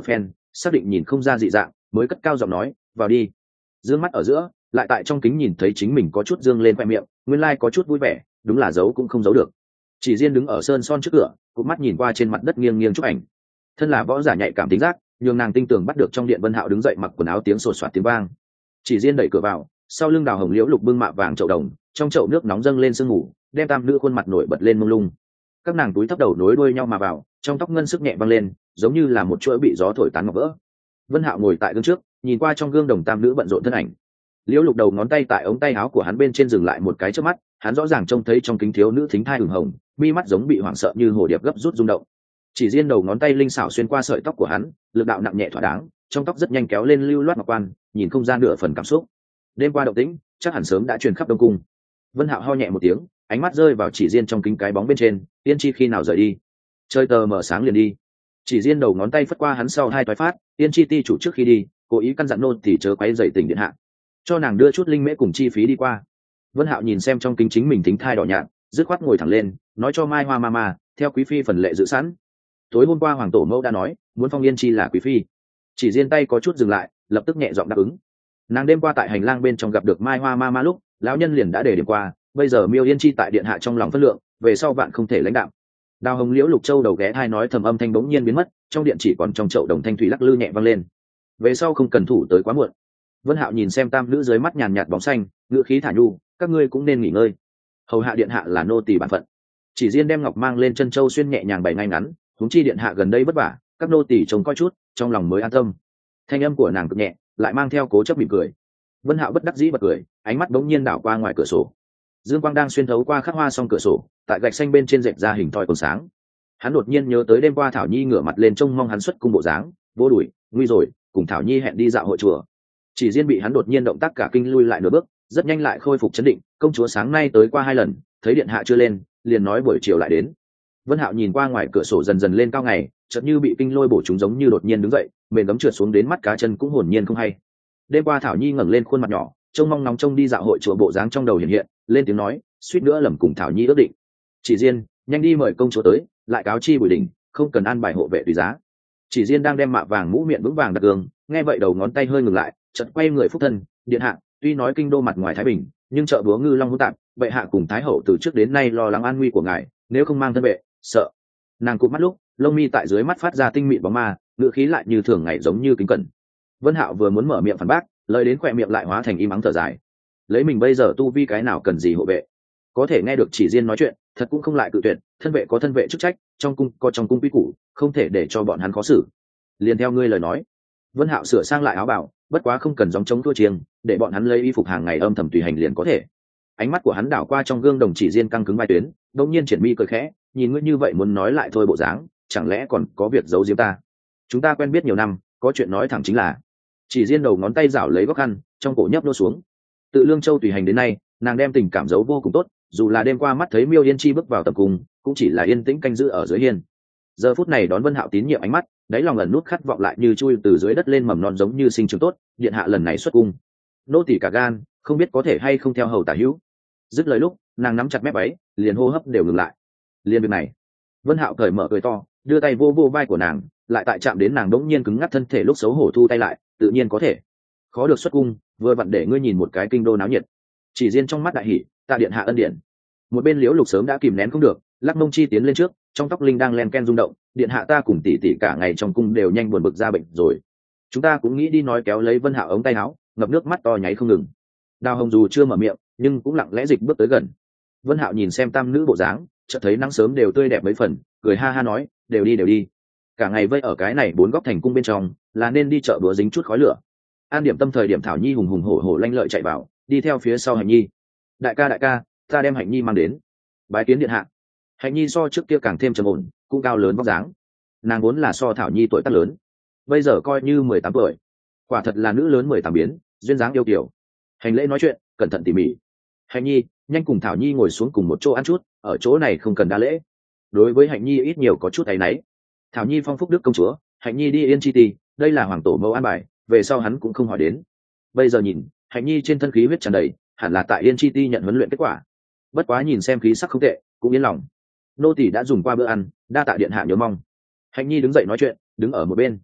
xác định nhìn không ra dị dạng mới cất cao giọng nói vào đi. Dương mắt ở giữa lại tại trong kính nhìn thấy chính mình có chút dương lên khoe miệng, nguyên lai có chút vui vẻ, đúng là giấu cũng không giấu được. Chỉ riêng đứng ở sơn son trước cửa, cụp mắt nhìn qua trên mặt đất nghiêng nghiêng chụp ảnh. Thân là võ giả nhạy cảm tính giác, nhường nàng tinh tường bắt được trong điện Vân Hạo đứng dậy mặc quần áo tiếng sột soạt tiếng vang. Chỉ riêng đẩy cửa vào, sau lưng Đào Hồng Liễu Lục bưng mạ vàng chậu đồng, trong chậu nước nóng dâng lên sương mù, đem tam nữ khuôn mặt nổi bật lên mông lung. Các nàng túi thấp đầu nối đuôi nhau mà vào, trong tóc ngân sức nhẹ văng lên, giống như là một chuỗi bị gió thổi tán ngọc vỡ. Vân Hạo ngồi tại gương trước, nhìn qua trong gương đồng tam nữ bận rộn thân ảnh. Liễu Lục đầu ngón tay tại ống tay áo của hắn bên trên dừng lại một cái chớp mắt, hắn rõ ràng trông thấy trong kính thiếu nữ thính thai ửng hồng, mi mắt giống bị hoảng sợ như hồ điệp gấp rút rung động. Chỉ riêng đầu ngón tay linh xảo xuyên qua sợi tóc của hắn, lực đạo nặng nhẹ thỏa đáng, trong tóc rất nhanh kéo lên lưu loát ngọc quan, nhìn không gian nửa phần cảm xúc. Đêm qua động tĩnh, chắc hẳn sớm đã truyền khắp Đông cung. Vân Hạo ho nhẹ một tiếng, ánh mắt rơi vào Chỉ riêng trong kính cái bóng bên trên, Tiên Chi khi nào rời đi? Trời tờ mờ sáng liền đi. Chỉ riêng đầu ngón tay phất qua hắn sau hai toái phát, Tiên Chi ti chủ trước khi đi, cố ý căn dặn nô thì chớ quấy rầy tỉnh điện hạ, cho nàng đưa chút linh mễ cùng chi phí đi qua. Vân Hạo nhìn xem trong kính chính mình thính thai đỏ nhạt, dứt khoát ngồi thẳng lên, nói cho Mai Hoa Mama, theo quý phi phần lệ dự sẵn. Tối hôm qua hoàng tổ mẫu đã nói, muốn phong Yên Chi là quý phi. Chỉ riêng tay có chút dừng lại, lập tức nhẹ giọng đáp ứng. Nàng đêm qua tại hành lang bên trong gặp được Mai Hoa Mama lúc, lão nhân liền đã đề điểm qua, bây giờ Miêu Yên Chi tại điện hạ trong lòng phân lượng, về sau bạn không thể lãnh đạo. Đào Hồng Liễu Lục Châu đầu ghé thai nói thầm âm thanh bỗng nhiên biến mất, trong điện chỉ còn trong chậu đồng thanh thủy lắc lư nhẹ vang lên. Về sau không cần thủ tới quá muộn. Vân Hạo nhìn xem tam nữ dưới mắt nhàn nhạt bóng xanh, ngựa khí thả nhu, các ngươi cũng nên nghỉ ngơi. Hầu hạ điện hạ là nô tỳ bản phận. Chỉ riêng đem ngọc mang lên chân châu xuyên nhẹ nhàng bày ngay ngắn, huống chi điện hạ gần đây vất vả, các nô tỳ trông coi chút, trong lòng mới an tâm. Thanh âm của nàng cực nhẹ, lại mang theo cố chấp mỉm cười. Vân Hạo bất đắc dĩ bật cười, ánh mắt bỗng nhiên đảo qua ngoài cửa sổ. Dương quang đang xuyên thấu qua khắc hoa song cửa sổ, tại gạch xanh bên trên dệt ra hình thoi còn sáng. Hắn đột nhiên nhớ tới đêm qua Thảo Nhi ngửa mặt lên trông mong hắn xuất cung bộ dáng, vô đuổi, nguy rồi, cùng Thảo Nhi hẹn đi dạo hội chùa. Chỉ riêng bị hắn đột nhiên động tác cả kinh lui lại nửa bước, rất nhanh lại khôi phục chấn định. Công chúa sáng nay tới qua 2 lần, thấy điện hạ chưa lên, liền nói buổi chiều lại đến. Vân Hạo nhìn qua ngoài cửa sổ dần dần lên cao ngày, chợt như bị kinh lôi bổ trúng giống như đột nhiên đứng dậy, mền gấm trượt xuống đến mắt cá chân cũng hồn nhiên không hay. Đêm qua Thảo Nhi ngẩng lên khuôn mặt nhỏ, trông mong nóng trông đi dạo hội chùa bộ dáng trong đầu hiện hiện, lên tiếng nói, suýt nữa lầm cùng Thảo Nhi ước định. Chỉ riêng, nhanh đi mời công chúa tới, lại cáo chi Bùi Đình, không cần an bài hộ vệ tùy giá. Chỉ riêng đang đem mạ vàng mũ miệng vững vàng đặt gương, nghe vậy đầu ngón tay hơi ngừng lại, chợt quay người phúc thân, điện hạ, tuy nói kinh đô mặt ngoài thái bình, nhưng chợ búa ngư long hỗn tạp, bệ hạ cùng thái hậu từ trước đến nay lo lắng an nguy của ngài, nếu không mang thân vệ, sợ. Nàng cụp mắt lúc, lông mi tại dưới mắt phát ra tinh mịn bóng ma, ngữ khí lại như thường ngày giống như kính cẩn. Vân Hạo vừa muốn mở miệng phản bác, lời đến khỏe miệng lại hóa thành im ắng thở dài. Lấy mình bây giờ tu vi cái nào cần gì hộ vệ? Có thể nghe được Chỉ riêng nói chuyện, thật cũng không lại cự tuyệt, thân vệ có thân vệ chức trách, trong cung có trong cung quy củ, không thể để cho bọn hắn khó xử. Liền theo ngươi lời nói. Vân Hạo sửa sang lại áo bào, bất quá không cần gióng trống thua chiêng, để bọn hắn lấy y phục hàng ngày âm thầm tùy hành liền có thể. Ánh mắt của hắn đảo qua trong gương đồng Chỉ riêng căng cứng vai tuyến, đột nhiên triển mi cười khẽ, nhìn ngươi như vậy muốn nói lại thôi bộ dáng, chẳng lẽ còn có việc giấu giếm ta? Chúng ta quen biết nhiều năm, có chuyện nói thẳng chính là. Chỉ riêng đầu ngón tay rảo lấy góc khăn, trong cổ nhấp nô xuống. Tự Lương Châu tùy hành đến nay, nàng đem tình cảm giấu vô cùng tốt, dù là đêm qua mắt thấy Miêu Yên Chi bước vào tầm cung, cũng chỉ là yên tĩnh canh giữ ở dưới hiên. Giờ phút này đón Vân Hạo tín nhiệm ánh mắt, đáy lòng ẩn nút khát vọng lại như chui từ dưới đất lên mầm non giống như sinh trưởng tốt, điện hạ lần này xuất cung. Nô tỳ cả gan, không biết có thể hay không theo hầu tả hữu. Dứt lời lúc, nàng nắm chặt mép váy, liền hô hấp đều ngừng lại. Liên việc này, Vân Hạo cởi mở cười to, đưa tay vô vô vai của nàng, lại tại chạm đến nàng đống nhiên cứng ngắc thân thể lúc xấu hổ thu tay lại, tự nhiên có thể. Khó được xuất cung, vừa vặn để ngươi nhìn một cái kinh đô náo nhiệt. Chỉ riêng trong mắt đại hỉ, tạ điện hạ ân điển. Một bên Liễu Lục sớm đã kìm nén không được, lắc mông chi tiến lên trước, trong tóc linh đang len ken rung động, điện hạ ta cùng tỷ tỷ cả ngày trong cung đều nhanh buồn bực ra bệnh rồi. Chúng ta cũng nghĩ đi nói kéo lấy Vân Hạo ống tay áo, ngập nước mắt to nháy không ngừng. Đào Hồng dù chưa mở miệng, nhưng cũng lặng lẽ dịch bước tới gần. Vân Hạo nhìn xem tam nữ bộ dáng, chợt thấy nắng sớm đều tươi đẹp mấy phần, cười ha ha nói, đều đi đều đi. Cả ngày vây ở cái này 4 góc thành cung bên trong, là nên đi chợ búa dính chút khói lửa. An điểm tâm thời điểm Thảo Nhi hùng hùng hổ hổ lanh lợi chạy vào, đi theo phía sau Hạnh Nhi. Đại ca, ta đem Hạnh Nhi mang đến. Bái kiến điện hạ. Hạnh Nhi so trước kia càng thêm trầm ổn, cũng cao lớn vóc dáng. Nàng vốn là so Thảo Nhi tuổi tác lớn, bây giờ coi như 18 tuổi. Quả thật là nữ lớn 18 biến, duyên dáng yêu kiều. Hành lễ nói chuyện, cẩn thận tỉ mỉ. Hạnh Nhi, nhanh cùng Thảo Nhi ngồi xuống cùng một chỗ ăn chút, ở chỗ này không cần đa lễ. Đối với Hạnh Nhi ít nhiều có chút áy náy. Thảo Nhi phong phúc đức công chúa, Hạnh Nhi đi Yên Chi Ti, đây là hoàng tổ mẫu an bài, về sau hắn cũng không hỏi đến. Bây giờ nhìn, Hạnh Nhi trên thân khí huyết tràn đầy, hẳn là tại Yên Chi Ti nhận huấn luyện kết quả. Bất quá nhìn xem khí sắc không tệ, cũng yên lòng. Nô tỳ đã dùng qua bữa ăn, đa tạ điện hạ nhớ mong. Hạnh Nhi đứng dậy nói chuyện, đứng ở một bên.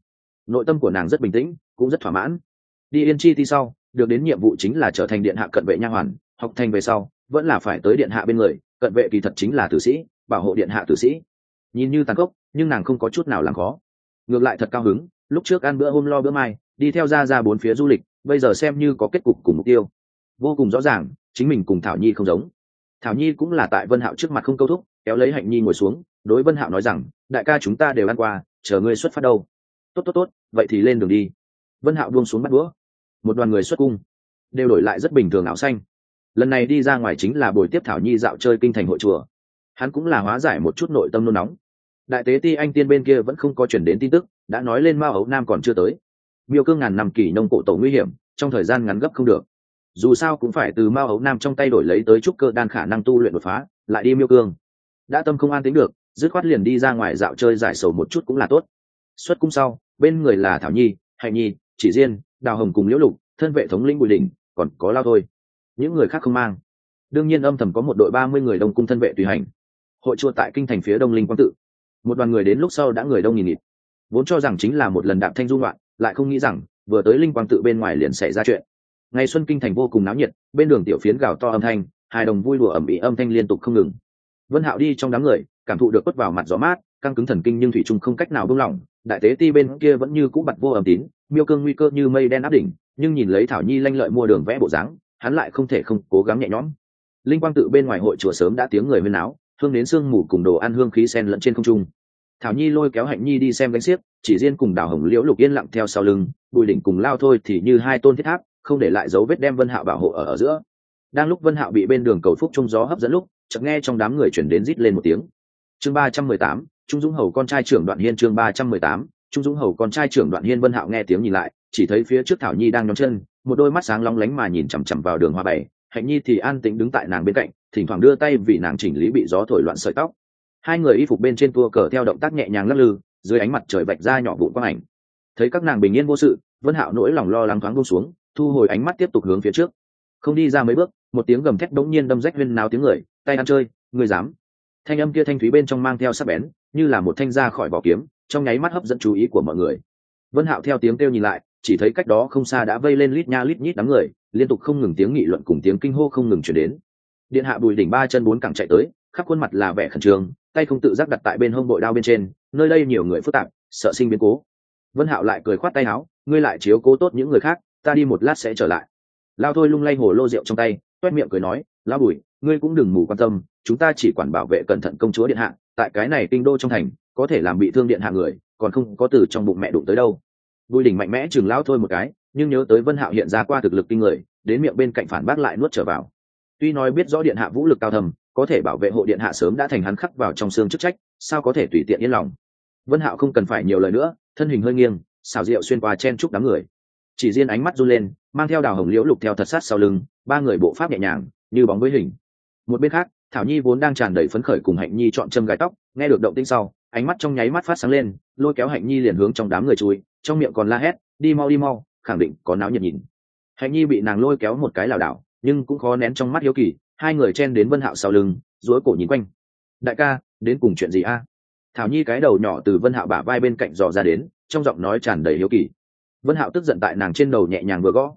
nội tâm của nàng rất bình tĩnh, cũng rất thỏa mãn. Đi Yên Chi Ti sau, được đến nhiệm vụ chính là trở thành điện hạ cận vệ nha hoàn, học thành về sau vẫn là phải tới điện hạ bên người. Cận vệ kỳ thật chính là tử sĩ, bảo hộ điện hạ tử sĩ. Nhìn như tàn khốc, nhưng nàng không có chút nào làm khó, ngược lại thật cao hứng. Lúc trước ăn bữa hôm lo bữa mai, đi theo ra bốn phía du lịch, bây giờ xem như có kết cục cùng mục tiêu. Vô cùng rõ ràng, chính mình cùng Thảo Nhi không giống. Thảo Nhi cũng là tại Vân Hạo trước mặt không câu thúc, kéo lấy Hạnh Nhi ngồi xuống, đối Vân Hạo nói rằng, đại ca chúng ta đều ăn qua, chờ ngươi xuất phát đâu. Tốt, vậy thì lên đường đi. Vân Hạo buông xuống bắt đũa. Một đoàn người xuất cung, đều đổi lại rất bình thường áo xanh. Lần này đi ra ngoài chính là buổi tiếp Thảo Nhi dạo chơi kinh thành hội chùa. Hắn cũng là hóa giải một chút nội tâm nôn nóng. Đại tế ti anh tiên bên kia vẫn không có chuyển đến tin tức, đã nói lên Mao Ấu Nam còn chưa tới. Miêu Cương ngàn năm kỳ nông cổ tổ nguy hiểm, trong thời gian ngắn gấp không được. Dù sao cũng phải từ Mao Ấu Nam trong tay đổi lấy tới trúc cơ đan khả năng tu luyện đột phá, lại đi Miêu Cương. Đã tâm không an tính được, dứt khoát liền đi ra ngoài dạo chơi giải sầu một chút cũng là tốt. Xuất cung sau, bên người là Thảo Nhi, Hạnh Nhi, Chỉ Diên, Đào Hồng cùng Liễu Lục, thân vệ thống lĩnh Bùi Đình, còn có Lao Thôi. Những người khác không mang. Đương nhiên âm thầm có một đội 30 người đông cung thân vệ tùy hành. Hội chùa tại kinh thành phía đông Linh Quang tự. Một đoàn người đến lúc sau đã người đông nghìn nghịt. Vốn cho rằng chính là một lần đạp thanh du ngoạn, lại không nghĩ rằng vừa tới Linh Quang tự bên ngoài liền xảy ra chuyện. Ngày xuân kinh thành vô cùng náo nhiệt, bên đường tiểu phiến gào to âm thanh, hài đồng vui đùa ầm ĩ âm thanh liên tục không ngừng. Vân Hạo đi trong đám người, cảm thụ được quất vào mặt gió mát, căng cứng thần kinh nhưng thủy chung không cách nào buông lỏng. Đại tế ti bên kia vẫn như cũ bặt vô âm tín, Miêu Cương nguy cơ như mây đen áp đỉnh, nhưng nhìn lấy Thảo Nhi lanh lợi mua đường vẽ bộ dáng, hắn lại không thể không cố gắng nhẹ nhõm. Linh Quang tự bên ngoài hội chùa sớm đã tiếng người huyên náo, hương đến sương mù cùng đồ ăn hương khí xen lẫn trên không trung. Thảo Nhi lôi kéo Hạnh Nhi đi xem gánh xiếc, Chỉ Diên cùng Đào Hồng Liễu Lục yên lặng theo sau lưng, Bùi Đỉnh cùng Lao Thôi thì như hai tôn thiết tháp, không để lại dấu vết đem Vân Hạo bảo hộ ở giữa. Đang lúc Vân Hạo bị bên đường cầu phúc trung gió hấp dẫn lúc, chợt nghe trong đám người truyền đến rít lên một tiếng. Chương 318, Trung Dũng Hầu con trai trưởng Đoạn Hiên. Chương 318, Trung Dũng Hầu con trai trưởng Đoạn Hiên. Vân Hạo nghe tiếng nhìn lại, chỉ thấy phía trước Thảo Nhi đang nhón chân, một đôi mắt sáng long lánh mà nhìn chằm chằm vào đường hoa bày. Hạnh Nhi thì an tĩnh đứng tại nàng bên cạnh, thỉnh thoảng đưa tay vì nàng chỉnh lý bị gió thổi loạn sợi tóc. Hai người y phục bên trên tua cờ theo động tác nhẹ nhàng lắc lư, dưới ánh mặt trời vạch ra nhỏ vụn quang ảnh. Thấy các nàng bình yên vô sự, Vân Hạo nỗi lòng lo lắng thoáng buông xuống, thu hồi ánh mắt tiếp tục hướng phía trước. Không đi ra mấy bước, một tiếng gầm thét đống nhiên đâm rách huyên náo tiếng người, tay ăn chơi, ngươi dám? Thanh âm kia thanh thúy bên trong mang theo sắc bén, như là một thanh ra khỏi vỏ kiếm, trong nháy mắt hấp dẫn chú ý của mọi người. Vân Hạo theo tiếng kêu nhìn lại, chỉ thấy cách đó không xa đã vây lên lít nha lít nhít đám người, liên tục không ngừng tiếng nghị luận cùng tiếng kinh hô không ngừng truyền đến. Điện hạ Bùi Đỉnh ba chân bốn cẳng chạy tới, khắp khuôn mặt là vẻ khẩn trương, tay không tự giác đặt tại bên hông bội đao bên trên, nơi đây nhiều người phức tạp, sợ sinh biến cố. Vân Hạo lại cười khoát tay áo, ngươi lại chiếu cố tốt những người khác, ta đi một lát sẽ trở lại. Lao Thôi lung lay hồ lô rượu trong tay, toét miệng cười nói, Lão Bùi, ngươi cũng đừng mù quan tâm, chúng ta chỉ quản bảo vệ cẩn thận công chúa điện hạ, tại cái này kinh đô trong thành, có thể làm bị thương điện hạ người, còn không có từ trong bụng mẹ đụng tới đâu. Bùi Đỉnh mạnh mẽ chừng Lão Thôi một cái, nhưng nhớ tới Vân Hạo hiện ra qua thực lực kinh người, đến miệng bên cạnh phản bác lại nuốt trở vào. Tuy nói biết rõ điện hạ vũ lực cao thầm, có thể bảo vệ hộ điện hạ sớm đã thành hắn khắc vào trong xương chức trách, sao có thể tùy tiện yên lòng. Vân Hạo không cần phải nhiều lời nữa, thân hình hơi nghiêng, xảo diệu xuyên qua chen chúc đám người. Chỉ Diên ánh mắt run lên, mang theo Đào Hồng Liễu Lục theo thật sát sau lưng, ba người bộ pháp nhẹ nhàng, như bóng với hình. Một bên khác, Thảo Nhi vốn đang tràn đầy phấn khởi cùng Hạnh Nhi chọn châm gai tóc, nghe được động tĩnh sau, ánh mắt trong nháy mắt phát sáng lên, lôi kéo Hạnh Nhi liền hướng trong đám người chui, trong miệng còn la hét, đi mau, khẳng định có náo nhiệt nhìn. Hạnh Nhi bị nàng lôi kéo một cái lảo đảo, nhưng cũng khó nén trong mắt hiếu kỳ, hai người chen đến Vân Hạo sau lưng, duỗi cổ nhìn quanh. Đại ca, đến cùng chuyện gì a? Thảo Nhi cái đầu nhỏ từ Vân Hạo bả vai bên cạnh dò ra đến, trong giọng nói tràn đầy hiếu kỳ. Vân Hạo tức giận tại nàng trên đầu nhẹ nhàng vừa gõ,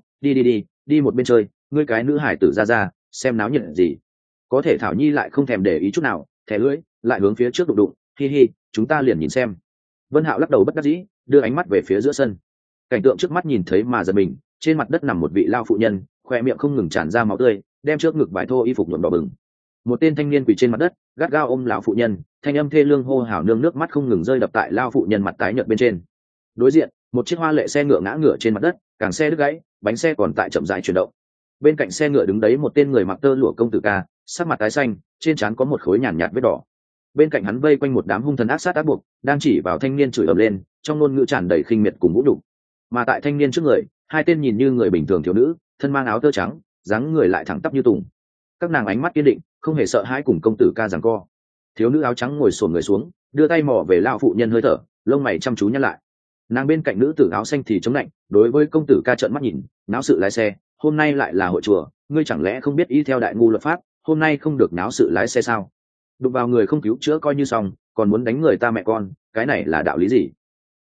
đi một bên chơi, ngươi cái nữ hải tử ra, xem náo nhiệt gì. Có thể Thảo Nhi lại không thèm để ý chút nào, thè lưỡi, lại hướng phía trước đụng, hi, chúng ta liền nhìn xem. Vân Hạo lắc đầu bất đắc dĩ, đưa ánh mắt về phía giữa sân. Cảnh tượng trước mắt nhìn thấy mà giật mình, trên mặt đất nằm một vị lao phụ nhân, khoe miệng không ngừng tràn ra máu tươi, đem trước ngực vải thô y phục nhuộm đỏ bừng. Một tên thanh niên quỳ trên mặt đất, gắt gao ôm lão phụ nhân, thanh âm thê lương hô hào nương nước mắt không ngừng rơi đập tại lao phụ nhân mặt tái nhợt bên trên. Đối diện, một chiếc hoa lệ xe ngựa ngã ngựa trên mặt đất, càng xe đứt gãy, bánh xe còn tại chậm rãi chuyển động. Bên cạnh xe ngựa đứng đấy một tên người mặc tơ lụa công tử ca, sắc mặt tái xanh, trên trán có một khối nhàn nhạt vết đỏ. Bên cạnh hắn vây quanh một đám hung thần ác sát ác buộc, đang chỉ vào thanh niên chửi ầm lên, trong ngôn ngữ tràn đầy khinh miệt cùng vũ nhục. Mà tại thanh niên trước người, hai tên nhìn như người bình thường thiếu nữ, thân mang áo tơ trắng, dáng người lại thẳng tắp như tùng. Các nàng ánh mắt kiên định, không hề sợ hãi cùng công tử ca giằng co. Thiếu nữ áo trắng ngồi xổm người xuống, đưa tay mò về lao phụ nhân hơi thở, lông mày chăm chú nhăn lại. Nàng bên cạnh nữ tử áo xanh thì chống lạnh, đối với công tử ca trợn mắt nhìn, náo sự lái xe, hôm nay lại là hội chùa, ngươi chẳng lẽ không biết y theo đại ngu luật pháp, hôm nay không được náo sự lái xe sao? Đụng vào người không cứu chữa coi như xong, còn muốn đánh người ta mẹ con, cái này là đạo lý gì?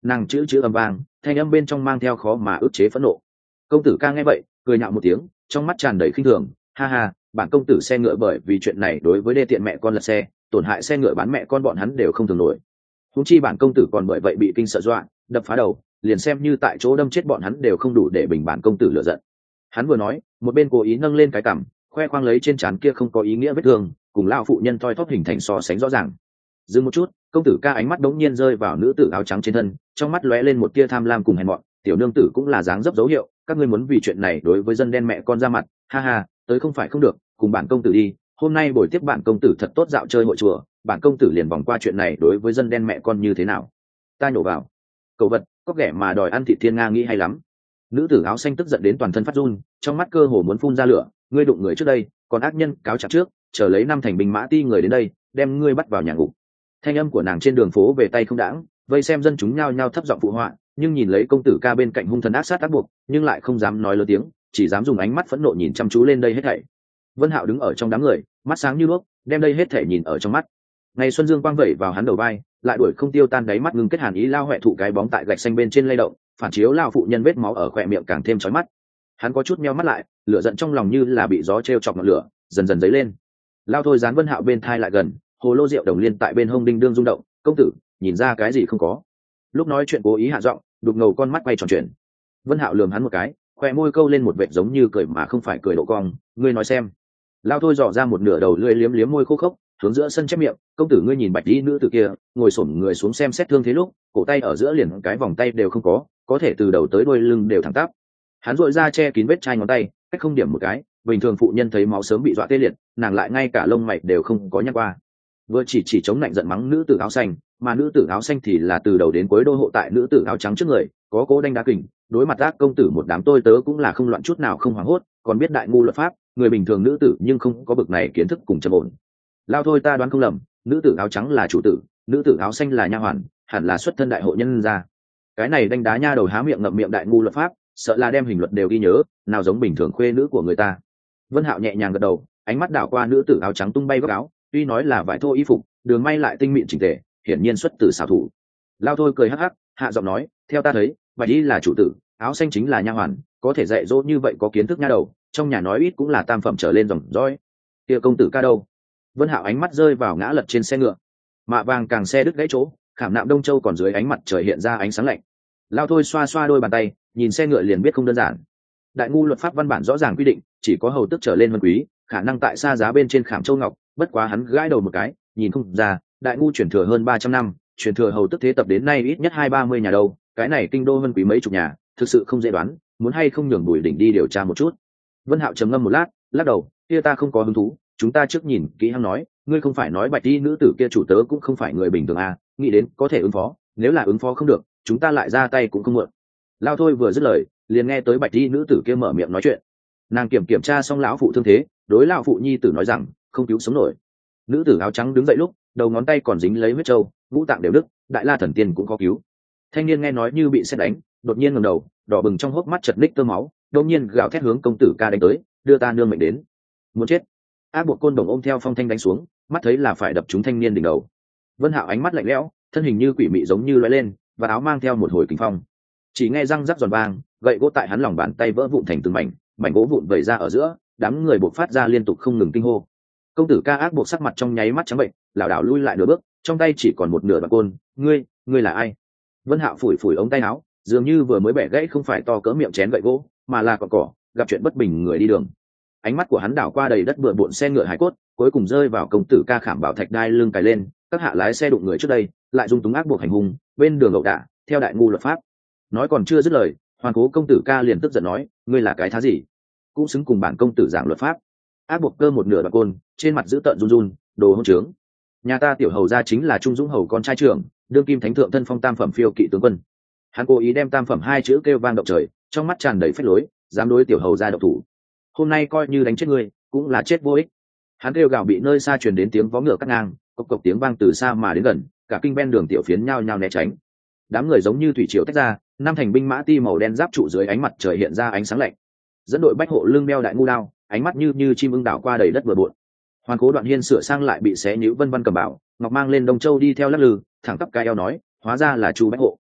nàng chữ âm vang, thanh âm bên trong mang theo khó mà ức chế phẫn nộ. Công tử ca nghe vậy cười nhạo một tiếng, trong mắt tràn đầy khinh thường, ha ha, bản công tử xe ngựa bởi vì chuyện này đối với đê tiện mẹ con lật xe, tổn hại xe ngựa bán mẹ con bọn hắn đều không thường nổi. Huống chi bản công tử còn bởi vậy bị kinh sợ dọa, đập phá đầu, liền xem như tại chỗ đâm chết bọn hắn đều không đủ để bình bản công tử lựa giận. Hắn vừa nói, một bên cố ý nâng lên cái cằm, khoe khoang lấy trên trán kia không có ý nghĩa vết thương, cùng lao phụ nhân thoi thóp hình thành so sánh rõ ràng. Dừng một chút, công tử ca ánh mắt đống nhiên rơi vào nữ tử áo trắng trên thân, trong mắt lóe lên một tia tham lam cùng hèn mọn, tiểu nương tử cũng là dáng dấp dấu hiệu, các ngươi muốn vì chuyện này đối với dân đen mẹ con ra mặt, ha ha, tới không phải không được, cùng bản công tử đi, hôm nay buổi tiếp bản công tử thật tốt dạo chơi hội chùa, bản công tử liền vòng qua chuyện này đối với dân đen mẹ con như thế nào. Ta nhổ vào. Cậu vật, có ghẻ mà đòi ăn thịt thiên nga nghĩ hay lắm. Nữ tử áo xanh tức giận đến toàn thân phát run, trong mắt cơ hồ muốn phun ra lửa, ngươi đụng người trước đây, còn ác nhân cáo trạng trước, chờ lấy năm thành binh mã ti người đến đây, đem ngươi bắt vào nhà ngục. Thanh âm của nàng trên đường phố về tay không đãng, vây xem dân chúng nhao nhao thấp giọng phụ họa, nhưng nhìn lấy công tử ca bên cạnh hung thần ác sát ác buộc, nhưng lại không dám nói lớn tiếng, chỉ dám dùng ánh mắt phẫn nộ nhìn chăm chú lên đây hết thảy. Vân Hạo đứng ở trong đám người, mắt sáng như đuốc, đem đây hết thảy nhìn ở trong mắt. Ngày xuân dương quang vẩy vào hắn đầu vai, lại đuổi không tiêu tan đáy mắt ngưng kết hàn ý lao hoẹ thụ cái bóng tại gạch xanh bên trên lay động, phản chiếu lao phụ nhân vết máu ở khóe miệng càng thêm chói mắt. Hắn có chút meo mắt lại, lửa giận trong lòng như là bị gió treo chọc ngọn lửa, dần dần dấy lên. Lao thôi dán Vân Hạo bên thai lại gần, hồ lô rượu đồng liên tại bên hông đinh đương rung động, công tử, nhìn ra cái gì không có. Lúc nói chuyện cố ý hạ giọng, đục ngầu con mắt quay tròn chuyển. Vân Hạo lườm hắn một cái, khoe môi câu lên một vệt giống như cười mà không phải cười độ cong, ngươi nói xem. Lao thôi dò ra một nửa đầu lưỡi liếm liếm môi khô khốc, hướng giữa sân chép miệng, công tử ngươi nhìn bạch y nữ tử kia, ngồi xổm người xuống xem xét thương thế lúc, cổ tay ở giữa liền cái vòng tay đều không có thể từ đầu tới đuôi lưng đều thẳng tắp. Hắn duỗi ra che kín vết chai ngón tay, cách không điểm một cái, bình thường phụ nhân thấy máu sớm bị dọa tê liệt, nàng lại ngay cả lông mày đều không có nhăn qua. Vừa chỉ chống lạnh giận mắng nữ tử áo xanh, mà nữ tử áo xanh thì là từ đầu đến cuối đô hộ tại nữ tử áo trắng trước người, có cố đanh đá kình, đối mặt ác công tử một đám tôi tớ cũng là không loạn chút nào không hoảng hốt, còn biết đại ngu luật pháp, người bình thường nữ tử nhưng không có bực này kiến thức cùng trầm ổn. Lao thôi ta đoán không lầm, nữ tử áo trắng là chủ tử, nữ tử áo xanh là nha hoàn, hẳn là xuất thân đại hội nhân gia. Cái này đanh đá nha đầu há miệng ngậm miệng đại ngu luật pháp, sợ là đem hình luật đều ghi nhớ, nào giống bình thường khuê nữ của người ta. Vân Hạo nhẹ nhàng gật đầu, ánh mắt đảo qua nữ tử áo trắng tung bay góc áo, tuy nói là vải thô y phục, đường may lại tinh mịn chỉnh tề, hiển nhiên xuất từ xảo thủ. Lao thôi cười hắc hắc, hạ giọng nói, theo ta thấy, bạch y là chủ tử, áo xanh chính là nha hoàn, có thể dạy dỗ như vậy có kiến thức nha đầu, trong nhà nói ít cũng là tam phẩm trở lên dòng dõi. Kia công tử ca đâu? Vân Hạo ánh mắt rơi vào ngã lật trên xe ngựa, mạ vàng càng xe đứt gãy chỗ, khảm nạm Đông Châu còn dưới ánh mặt trời hiện ra ánh sáng lạnh. Lao thôi xoa xoa đôi bàn tay, nhìn xe ngựa liền biết không đơn giản. Đại ngu luật pháp văn bản rõ ràng quy định, chỉ có hầu tước trở lên vân quý, khả năng tại xa giá bên trên khảm châu ngọc, bất quá hắn gãi đầu một cái, nhìn không ra, đại ngu chuyển thừa hơn 300 năm, chuyển thừa hầu tước thế tập đến nay ít nhất 230 nhà đâu, cái này kinh đô vân quý mấy chục nhà, thực sự không dễ đoán, muốn hay không nhường Bùi Đỉnh đi điều tra một chút. Vân Hạo trầm ngâm một lát, lắc đầu, kia ta không có hứng thú, chúng ta trước nhìn kỹ hắn nói, ngươi không phải nói bạch y nữ tử kia chủ tớ cũng không phải người bình thường à, nghĩ đến có thể ứng phó, nếu là ứng phó không được, chúng ta lại ra tay cũng không muộn. Lao thôi vừa dứt lời, liền nghe tới bạch y nữ tử kia mở miệng nói chuyện. Nàng kiểm tra xong lão phụ thương thế, đối lão phụ nhi tử nói rằng, không cứu sống nổi. Nữ tử áo trắng đứng dậy lúc, đầu ngón tay còn dính lấy huyết trâu, ngũ tạng đều đứt, đại la thần tiên cũng có cứu. Thanh niên nghe nói như bị sét đánh, đột nhiên ngẩng đầu, đỏ bừng trong hốc mắt chật ních tơ máu, đột nhiên gào thét hướng công tử ca đánh tới, đưa ta nương mệnh đến. Muốn chết. Ác bộ côn đồng ôm theo phong thanh đánh xuống, mắt thấy là phải đập trúng thanh niên đỉnh đầu. Vân Hạo ánh mắt lạnh lẽo, thân hình như quỷ mị giống như lóe lên, và áo mang theo một hồi kinh phong. Chỉ nghe răng rắc giòn vang, gậy gỗ tại hắn lòng bàn tay vỡ vụn thành từng mảnh, mảnh gỗ vụn vẩy ra ở giữa, đám người buộc phát ra liên tục không ngừng kinh hô. Công tử ca ác buộc sắc mặt trong nháy mắt trắng bệnh, lảo đảo lui lại nửa bước, trong tay chỉ còn một nửa đoạn côn. Ngươi là ai? Vân Hạo phủi phủi ống tay áo, dường như vừa mới bẻ gãy không phải to cỡ miệng chén gậy gỗ, mà là cỏ cỏ, gặp chuyện bất bình người đi đường. Ánh mắt của hắn đảo qua đầy đất bừa bộn xe ngựa hải cốt, cuối cùng rơi vào công tử ca khảm bảo thạch đai lưng cài lên, các hạ lái xe đụng người trước đây, lại dung túng ác buộc hành hung, bên đường ẩu đả, theo đại ngu luật pháp. Nói còn chưa dứt lời, hoàn cố công tử ca liền tức giận nói, ngươi là cái thá gì, cũng xứng cùng bản công tử giảng luật pháp. Ác buộc cơ một nửa đoạn côn, trên mặt giữ tợn run run, đồ hỗn trướng. Nhà ta tiểu hầu gia chính là Trung Dũng hầu con trai trưởng, đương kim thánh thượng thân phong tam phẩm phiêu kỵ tướng quân. Hắn cố ý đem tam phẩm hai chữ kêu vang động trời, trong mắt tràn đầy phách lối, dám đối tiểu hầu gia độc thủ. Hôm nay coi như đánh chết ngươi, cũng là chết vô ích. Hắn kêu gào bị nơi xa truyền đến tiếng vó ngựa cắt ngang, cộc cộc tiếng vang từ xa mà đến gần, cả kinh ven đường tiểu phiến nhao nhao né tránh. Đám người giống như thủy triều tách ra, năm thành binh mã ti màu đen giáp trụ dưới ánh mặt trời hiện ra ánh sáng lạnh. Dẫn đội bách hộ lưng đeo đại ngu đao, ánh mắt như chim ưng đảo qua đầy đất bừa bộn. Hoàn cố Đoạn Hiên sửa sang lại bị xé nhíu vân vân cầm bảo, ngọc mang lên Đông Châu đi theo lắc lư, thẳng tắp cái eo nói, hóa ra là Chu bách hộ.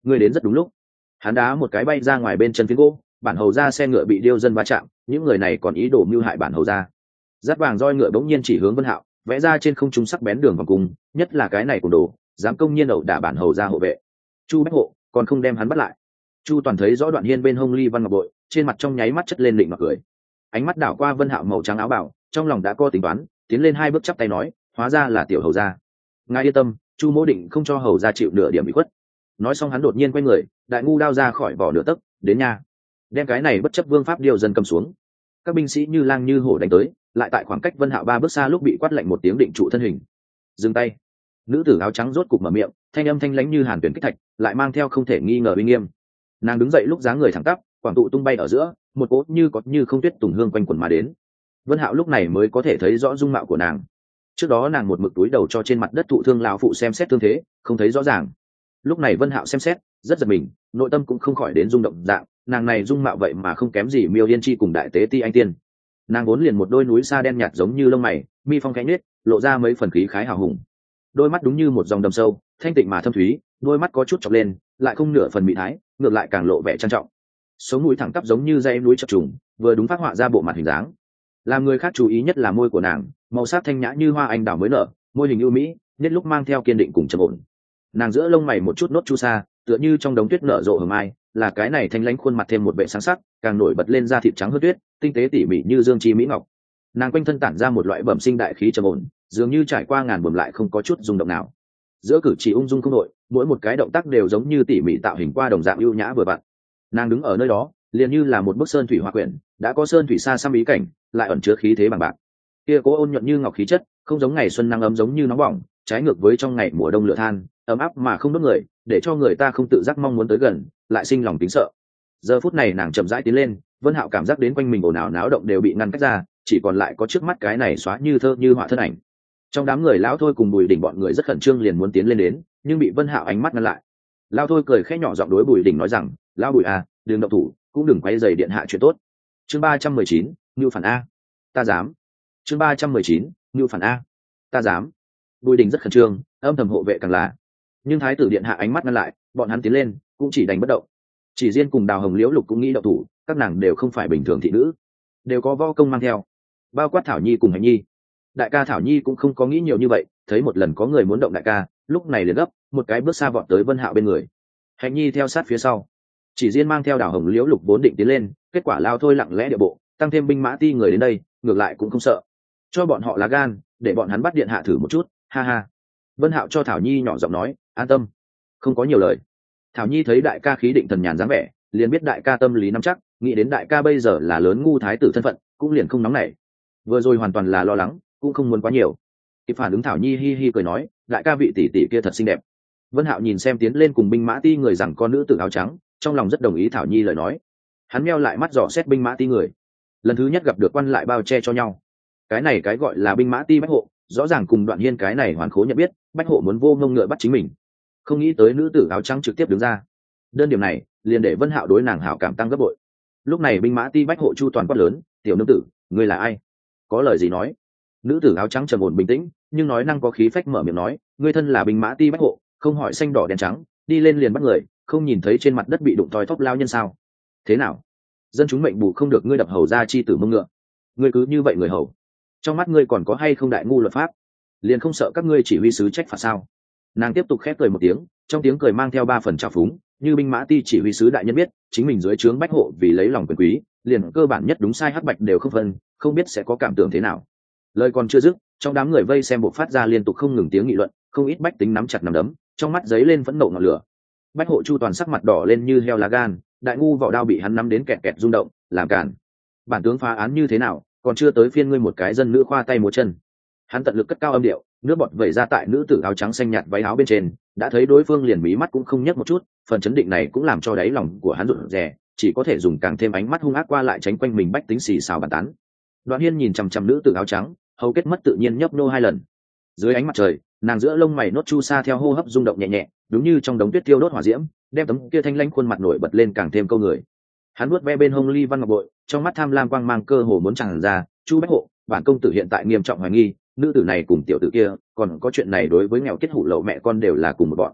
Ngươi đến rất đúng lúc. Hắn đá một cái bay ra ngoài bên chân phiến gỗ, bản hầu ra xe ngựa bị điêu dân va chạm, những người này còn ý đồ mưu hại bản hầu ra. Dắt vàng roi ngựa bỗng nhiên chỉ hướng Vân Hạo, vẽ ra trên không trung sắc bén đường vòng cung, nhất là cái này của đồ, dám công nhiên ẩu đả bản hầu ra hộ vệ. Chu Bách Hộ còn không đem hắn bắt lại. Chu Toàn thấy rõ Đoạn Hiên bên hông ly văn ngọc bội, trên mặt trong nháy mắt chất lên định mặc cười. Ánh mắt đảo qua Vân Hạo màu trắng áo bào, trong lòng đã có tính toán, tiến lên 2 bước chắp tay nói, hóa ra là tiểu hầu gia. Ngài yên tâm, Chu mỗ định không cho hầu gia chịu nửa điểm bị khuất. Nói xong hắn đột nhiên quay người, đại ngu đao ra khỏi vỏ nửa tấc, đến nha. Đem cái này bất chấp vương pháp điều dân cầm xuống. Các binh sĩ như lang như hổ đánh tới, lại tại khoảng cách Vân Hạo 3 bước xa lúc bị quát lệnh một tiếng định trụ thân hình. Dừng tay. Nữ tử áo trắng rốt cục mở miệng, thanh âm thanh lãnh như hàn tuyển kích thạch, lại mang theo không thể nghi ngờ uy nghiêm. Nàng đứng dậy lúc dáng người thẳng tắp, quảng tụ tung bay ở giữa, một cỗ như có như không tuyết tùng hương quanh quẩn mà đến. Vân Hạo lúc này mới có thể thấy rõ dung mạo của nàng. Trước đó nàng một mực túi đầu cho trên mặt đất thụ thương lão phụ xem xét thương thế, không thấy rõ ràng. Lúc này Vân Hạo xem xét, rất giật mình, nội tâm cũng không khỏi đến rung động dạng, nàng này dung mạo vậy mà không kém gì Miêu Yên Chi cùng đại tế ti anh tiên. Nàng vốn liền một đôi núi xa đen nhạt giống như lông mày, mi phong khẽ nhếch, lộ ra mấy phần khí khái hào hùng. Đôi mắt đúng như một dòng đầm sâu, thanh tịnh mà thâm thúy, đôi mắt có chút chọc lên, lại không nửa phần mị thái, ngược lại càng lộ vẻ trang trọng. Sống mũi thẳng tắp giống như dãy núi chập trùng, vừa đúng phát họa ra bộ mặt hình dáng. Làm người khác chú ý nhất là môi của nàng, màu sắc thanh nhã như hoa anh đào mới nở, môi hình ưu mỹ, nhất lúc mang theo kiên định cùng trầm ổn. Nàng giữa lông mày một chút nốt chu sa, tựa như trong đống tuyết nở rộ hờ mai, là cái này thanh lãnh khuôn mặt thêm một vẻ sáng sắc, càng nổi bật lên da thịt trắng hơn tuyết, tinh tế tỉ mỉ như dương chi mỹ ngọc. Nàng quanh thân tản ra một loại bẩm sinh đại khí trầm ổn, dường như trải qua ngàn buồm lại không có chút rung động nào. Giữa cử chỉ ung dung không đội, mỗi một cái động tác đều giống như tỉ mỉ tạo hình qua đồng dạng ưu nhã vừa vặn. Nàng đứng ở nơi đó, liền như là một bức sơn thủy hoa quyển, đã có sơn thủy xa xăm ý cảnh, lại ẩn chứa khí thế bằng bạc. Kia cố ôn nhuận như ngọc khí chất, không giống ngày xuân nắng ấm giống như nóng bỏng, trái ngược với trong ngày mùa đông lửa than, ấm áp mà không đốt người, để cho người ta không tự giác mong muốn tới gần, lại sinh lòng kính sợ. Giờ phút này nàng chậm rãi tiến lên, Vân Hạo cảm giác đến quanh mình ồn ào náo động đều bị ngăn cách ra, chỉ còn lại có trước mắt cái này xóa như thơ như họa thân ảnh. Trong đám người lão thôi cùng Bùi Đỉnh bọn người rất khẩn trương liền muốn tiến lên đến, nhưng bị Vân Hạo ánh mắt ngăn lại. Lão thôi cười khẽ nhỏ giọng đối Bùi Đỉnh nói rằng, lão Bùi à, đừng động thủ, cũng đừng quấy rầy điện hạ chuyện tốt. Chương 319, Nưu phản a. Ta dám. Chương 319, Nưu phản a. Ta dám. Bùi Đỉnh rất khẩn trương, âm thầm hộ vệ càng là. Nhưng thái tử điện hạ ánh mắt ngăn lại, bọn hắn tiến lên, cũng chỉ đành bất động. Chỉ riêng cùng Đào Hồng Liễu Lục cũng nghĩ động thủ, các nàng đều không phải bình thường thị nữ, đều có võ công mang theo, bao quát Thảo Nhi cùng Hành Nhi. Đại ca Thảo Nhi cũng không có nghĩ nhiều như vậy, thấy một lần có người muốn động đại ca, lúc này liền gấp, một cái bước xa vọt tới Vân Hạo bên người. Hành Nhi theo sát phía sau. Chỉ riêng mang theo Đào Hồng Liễu Lục vốn định tiến lên, kết quả lao thôi lặng lẽ địa bộ, tăng thêm binh mã ti người đến đây, ngược lại cũng không sợ. Cho bọn họ lá gan, để bọn hắn bắt điện hạ thử một chút, ha ha. Vân Hạo cho Thảo Nhi nhỏ giọng nói, an tâm, không có nhiều lời. Thảo Nhi thấy đại ca khí định thần nhàn dáng vẻ, liền biết đại ca tâm lý nắm chắc, nghĩ đến đại ca bây giờ là lớn ngu thái tử thân phận, cũng liền không nóng nảy. Vừa rồi hoàn toàn là lo lắng, cũng không muốn quá nhiều. Kịp phản ứng Thảo Nhi hi hi cười nói, đại ca vị tỷ tỷ kia thật xinh đẹp. Vân Hạo nhìn xem tiến lên cùng binh mã ti người rằng con nữ tử áo trắng, trong lòng rất đồng ý Thảo Nhi lời nói. Hắn meo lại mắt dò xét binh mã ti người, lần thứ nhất gặp được quan lại bao che cho nhau. Cái này cái gọi là binh mã ti Bách Hộ, rõ ràng cùng Đoạn Hiên cái này hoàn khố nhận biết, Bách Hộ muốn vô ngông ngựa bắt chính mình, không nghĩ tới nữ tử áo trắng trực tiếp đứng ra. Đơn điểm này liền để Vân Hạo đối nàng hảo cảm tăng gấp bội. Lúc này binh mã ti Bách Hộ Chu Toàn quát lớn, tiểu nữ tử, ngươi là ai, có lời gì nói. Nữ tử áo trắng trầm ổn bình tĩnh, nhưng nói năng có khí phách mở miệng nói, ngươi thân là binh mã ti Bách Hộ, không hỏi xanh đỏ đen trắng, đi lên liền bắt người, không nhìn thấy trên mặt đất bị đụng thoi thóp lao nhân sao? Thế nào, dân chúng mệnh bù không được ngươi đập hầu ra chi tử mông ngựa, ngươi cứ như vậy người hầu, trong mắt ngươi còn có hay không đại ngu luật pháp, liền không sợ các ngươi chỉ huy sứ trách phạt sao? Nàng tiếp tục khép cười một tiếng, trong tiếng cười mang theo 3 phần trào phúng, như binh mã ti chỉ huy sứ đại nhân biết chính mình dưới trướng Bách Hộ vì lấy lòng quyền quý, liền cơ bản nhất đúng sai hắc bạch đều không phân, không biết sẽ có cảm tưởng thế nào. Lời còn chưa dứt, trong đám người vây xem buộc phát ra liên tục không ngừng tiếng nghị luận, không ít bách tính nắm chặt nắm đấm, trong mắt giấy lên phẫn nộ ngọn lửa. Bách Hộ Chu Toàn sắc mặt đỏ lên như heo lá gan, đại ngu vỏ đao bị hắn nắm đến kẹt kẹt rung động, làm cản. Bản tướng phá án như thế nào, còn chưa tới phiên ngươi một cái dân nữ khoa tay múa chân. Hắn tận lực cất cao âm điệu, nước bọt vẩy ra tại nữ tử áo trắng xanh nhạt váy áo bên trên, đã thấy đối phương liền mí mắt cũng không nhấc một chút, phần chấn định này cũng làm cho đáy lòng của hắn rụt rè, chỉ có thể dùng càng thêm ánh mắt hung ác qua lại tránh quanh mình bách tính xì xào bàn tán. Đoạn Hiên nhìn chằm chằm nữ tử áo trắng, hầu kết mất tự nhiên nhấp nô 2 lần. Dưới ánh mặt trời, nàng giữa lông mày nốt chu sa theo hô hấp rung động nhẹ nhẹ, đúng như trong đống tuyết tiêu đốt hỏa diễm, đem tấm kia thanh lãnh khuôn mặt nổi bật lên càng thêm câu người. Hắn vuốt ve bên hông ly văn ngọc bội, trong mắt tham lam quang mang cơ hồ muốn tràn ra, Chu Bách Hộ, bản công tử hiện tại nghiêm trọng hoài nghi, nữ tử này cùng tiểu tử kia, còn có chuyện này đối với nghèo kết hủ lậu mẹ con đều là cùng một bọn.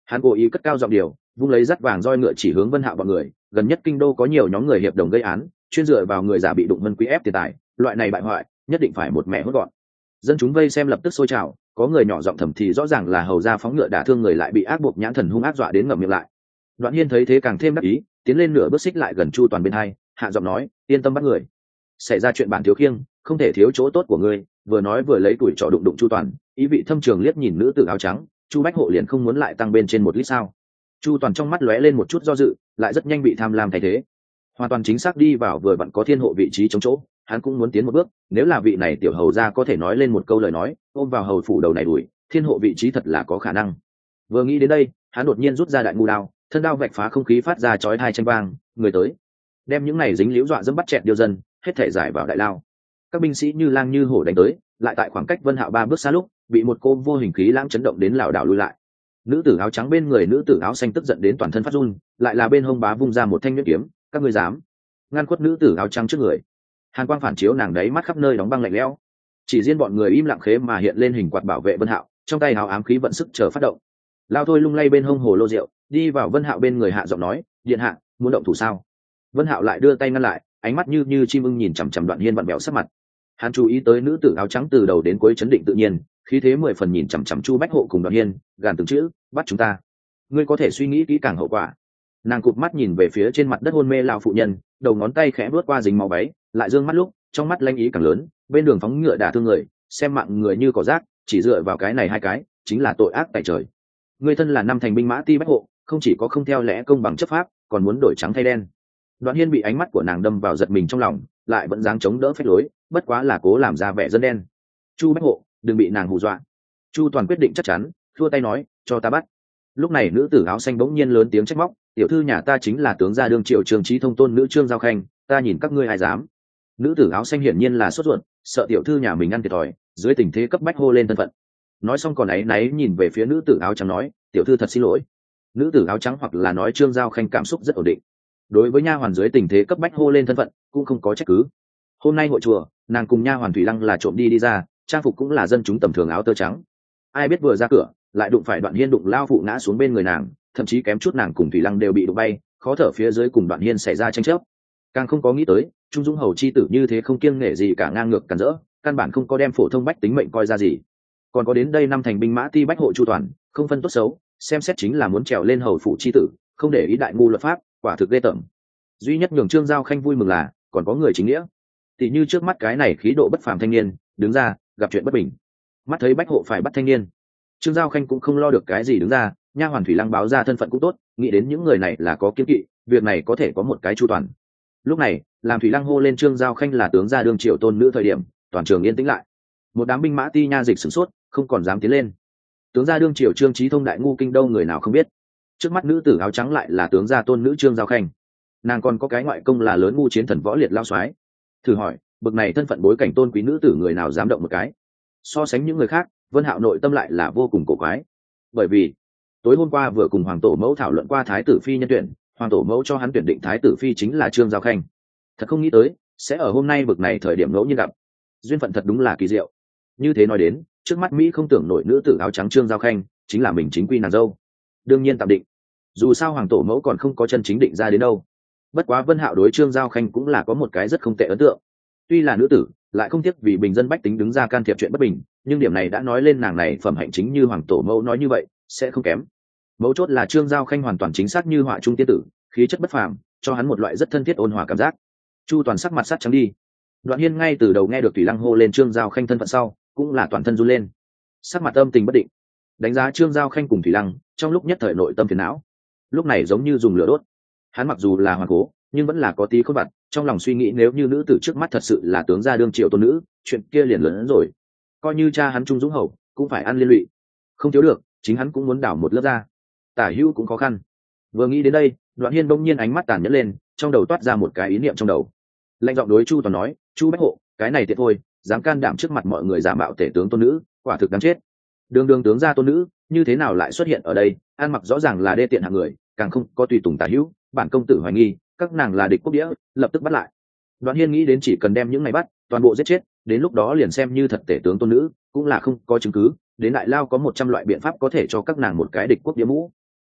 Hắn cố ý cất cao giọng điều, vung lấy dắt vàng roi ngựa chỉ hướng Vân Hạo bọn người, gần nhất kinh đô có nhiều nhóm người hiệp đồng gây án, chuyên dựa vào người giả bị đụng vân quý ép tiền tài, loại này bại hoại, nhất định phải một mẹ hốt gọn. Dân chúng vây xem lập tức sôi trào, có người nhỏ giọng thầm thì rõ ràng là hầu gia phóng ngựa đả thương người lại bị ác buộc nhãn thần hung ác dọa đến ngậm miệng lại. Đoạn Hiên thấy thế càng thêm đắc ý, tiến lên nửa bước xích lại gần Chu Toàn bên hai, hạ giọng nói, yên tâm bắt người. Xảy ra chuyện bản thiếu khiêng, không thể thiếu chỗ tốt của ngươi. Vừa nói vừa lấy tuổi trọ đụng đụng Chu Toàn, ý vị thâm trường liếc nhìn nữ tử áo trắng. Chu Bách Hộ liền không muốn lại tăng bên trên một lít sao? Chu Toàn trong mắt lóe lên một chút do dự, lại rất nhanh bị tham lam thay thế. Hoàn toàn chính xác đi vào vừa vặn có thiên hộ vị trí chống chỗ, hắn cũng muốn tiến một bước. Nếu là vị này tiểu hầu gia có thể nói lên một câu lời nói, ôm vào hầu phủ đầu này đuổi, thiên hộ vị trí thật là có khả năng. Vừa nghĩ đến đây, hắn đột nhiên rút ra đại ngu đao, thân đao vạch phá không khí phát ra chói tai tranh vang, người tới, đem những này dính liễu dọa dẫm bắt chẹt điêu dân, hết thể giải vào đại lao. Các binh sĩ như lang như hổ đánh tới, lại tại khoảng cách Vân Hạo 3 bước xa lúc, bị một cô vô hình khí lãng chấn động đến lảo đảo lùi lại. Nữ tử áo trắng bên người nữ tử áo xanh tức giận đến toàn thân phát run, lại là bên hông bá vung ra một thanh nhuyễn kiếm, các ngươi dám ngăn khuất nữ tử áo trắng trước người. Hàn quang phản chiếu nàng đấy mắt khắp nơi đóng băng lạnh lẽo. Chỉ riêng bọn người im lặng khế mà hiện lên hình quạt bảo vệ Vân Hạo, trong tay hào ám khí vận sức chờ phát động. Lao thôi lung lay bên hông hồ lô rượu, đi vào Vân Hạo bên người hạ giọng nói, điện hạ muốn động thủ sao? Vân Hạo lại đưa tay ngăn lại, ánh mắt như chim ưng nhìn chằm chằm Đoạn Hiên vặn vẹo sắc mặt. Hắn chú ý tới nữ tử áo trắng từ đầu đến cuối chấn định tự nhiên, khí thế 10 phần nhìn chằm chằm Chu Bách Hộ cùng Đoạn Hiên, gàn từng chữ, bắt chúng ta. Ngươi có thể suy nghĩ kỹ càng hậu quả. Nàng cụp mắt nhìn về phía trên mặt đất hôn mê lão phụ nhân, đầu ngón tay khẽ vuốt qua dính máu váy, lại dương mắt lúc, trong mắt lanh ý càng lớn, bên đường phóng ngựa đả thương người, xem mạng người như cỏ rác, chỉ dựa vào cái này hai cái, chính là tội ác tại trời. Ngươi thân là năm thành binh mã ti Bách Hộ, không chỉ có không theo lẽ công bằng chấp pháp, còn muốn đổi trắng thay đen. Đoạn Hiên bị ánh mắt của nàng đâm vào giật mình trong lòng, lại vẫn dáng chống đỡ phép lối, bất quá là cố làm ra vẻ dân đen. Chu Bách Hộ, đừng bị nàng hù dọa. Chu Toàn quyết định chắc chắn, thua tay nói, cho ta bắt. Lúc này nữ tử áo xanh bỗng nhiên lớn tiếng trách móc, tiểu thư nhà ta chính là tướng gia đương triệu Trường Chí Thông tôn nữ Trương Giao Khanh, ta nhìn các ngươi ai dám. Nữ tử áo xanh hiển nhiên là sốt ruột, sợ tiểu thư nhà mình ăn thiệt thòi, dưới tình thế cấp bách hô lên thân phận. Nói xong còn áy náy nhìn về phía nữ tử áo trắng nói, tiểu thư thật xin lỗi. Nữ tử áo trắng hoặc là nói Trương Giao Khanh cảm xúc rất ổn định, đối với nha hoàn dưới tình thế cấp bách hô lên thân phận cũng không có trách cứ. Hôm nay hội chùa, nàng cùng nha hoàn Thủy Lăng là trộm đi ra, trang phục cũng là dân chúng tầm thường áo tơ trắng. Ai biết vừa ra cửa lại đụng phải Đoạn Hiên đụng lao phụ ngã xuống bên người nàng, thậm chí kém chút nàng cùng Thủy Lăng đều bị đụng bay, khó thở phía dưới cùng Đoạn Hiên xảy ra tranh chấp. Càng không có nghĩ tới Trung Dũng hầu chi tử như thế không kiêng nể gì cả, ngang ngược cản rỡ, căn bản không có đem phổ thông bách tính mệnh coi ra gì. Còn có đến đây năm thành binh mã ti Bách Hộ Chu Toàn, không phân tốt xấu, xem xét chính là muốn trèo lên hầu phủ chi tử, không để ý đại ngu luật pháp, quả thực ghê tởm. Duy nhất nhường Trương Giao Khanh vui mừng là còn có người chính nghĩa, tỷ như trước mắt cái này khí độ bất phàm thanh niên đứng ra gặp chuyện bất bình, mắt thấy Bách Hộ phải bắt thanh niên, Trương Giao Khanh cũng không lo được cái gì đứng ra, nha hoàn Thủy Lăng báo ra thân phận cũng tốt, nghĩ đến những người này là có kiêng kỵ, việc này có thể có một cái chu toàn. Lúc này làm Thủy Lăng hô lên Trương Giao Khanh là tướng gia đương triệu tôn nữ thời điểm, toàn trường yên tĩnh lại. Một đám binh mã ti nha dịch sửng sốt, không còn dám tiến lên. Tướng gia đương triệu Trương Chí Thông đại ngu kinh đâu người nào không biết, trước mắt nữ tử áo trắng lại là tướng gia tôn nữ Trương Giao Khanh, nàng còn có cái ngoại công là lớn ngu chiến thần võ liệt lao soái. Thử hỏi bậc này thân phận bối cảnh tôn quý nữ tử người nào dám động một cái. So sánh những người khác, Vân Hạo nội tâm lại là vô cùng cổ quái, bởi vì tối hôm qua vừa cùng hoàng tổ mẫu thảo luận qua thái tử phi nhân tuyển, hoàng tổ mẫu cho hắn tuyển định thái tử phi chính là Trương Giao Khanh. Thật không nghĩ tới sẽ ở hôm nay bậc này thời điểm ngẫu nhiên gặp, duyên phận thật đúng là kỳ diệu. Như thế nói đến, trước mắt Mỹ không tưởng nổi nữ tử áo trắng Trương Giao Khanh chính là mình chính quy nàng dâu. Đương nhiên tạm định, dù sao hoàng tổ mẫu còn không có chân chính định ra đến đâu. Bất quá Vân Hạo đối Trương Giao Khanh cũng là có một cái rất không tệ ấn tượng. Tuy là nữ tử, lại không tiếc vì bình dân bách tính đứng ra can thiệp chuyện bất bình, nhưng điểm này đã nói lên nàng này phẩm hạnh chính như hoàng tổ mẫu nói như vậy, sẽ không kém. Mấu chốt là Trương Giao Khanh hoàn toàn chính xác như họa trung tiên tử, khí chất bất phàm, cho hắn một loại rất thân thiết ôn hòa cảm giác. Chu Toàn sắc mặt sắt trắng đi. Đoạn Hiên ngay từ đầu nghe được Thủy Lăng hô lên Trương Giao Khanh thân phận sau, cũng là toàn thân run lên, sắc mặt âm tình bất định, đánh giá Trương Giao Khanh cùng Thủy Lăng, trong lúc nhất thời nội tâm phiền não. Lúc này giống như dùng lửa đốt. Hắn mặc dù là hoàng cố, nhưng vẫn là có tí khôn vặt, trong lòng suy nghĩ nếu như nữ tử trước mắt thật sự là tướng gia đương triệu tôn nữ, chuyện kia liền lớn hơn rồi. Coi như cha hắn Trung Dũng hầu cũng phải ăn liên lụy, không thiếu được, chính hắn cũng muốn đảo một lớp ra, tả hữu cũng khó khăn. Vừa nghĩ đến đây, Đoạn Hiên bỗng nhiên ánh mắt tàn nhẫn lên, trong đầu toát ra một cái ý niệm trong đầu. Lạnh giọng đối Chu Toàn nói, Chu Bách Hộ, cái này tiện thôi, dám can đảm trước mặt mọi người giả mạo tể tướng tôn nữ, quả thực đáng chết. Đường đường tướng gia tôn nữ, như thế nào lại xuất hiện ở đây, ăn mặc rõ ràng là đê tiện hạng người, càng không có tùy tùng tả hữu, bản công tử hoài nghi các nàng là địch quốc đĩa, lập tức bắt lại. Đoạn Hiên nghĩ đến chỉ cần đem những này bắt, toàn bộ giết chết, đến lúc đó liền xem như thật tể tướng tôn nữ, cũng là không có chứng cứ, đến đại lao có 100 loại biện pháp có thể cho các nàng một cái địch quốc đĩa mũ.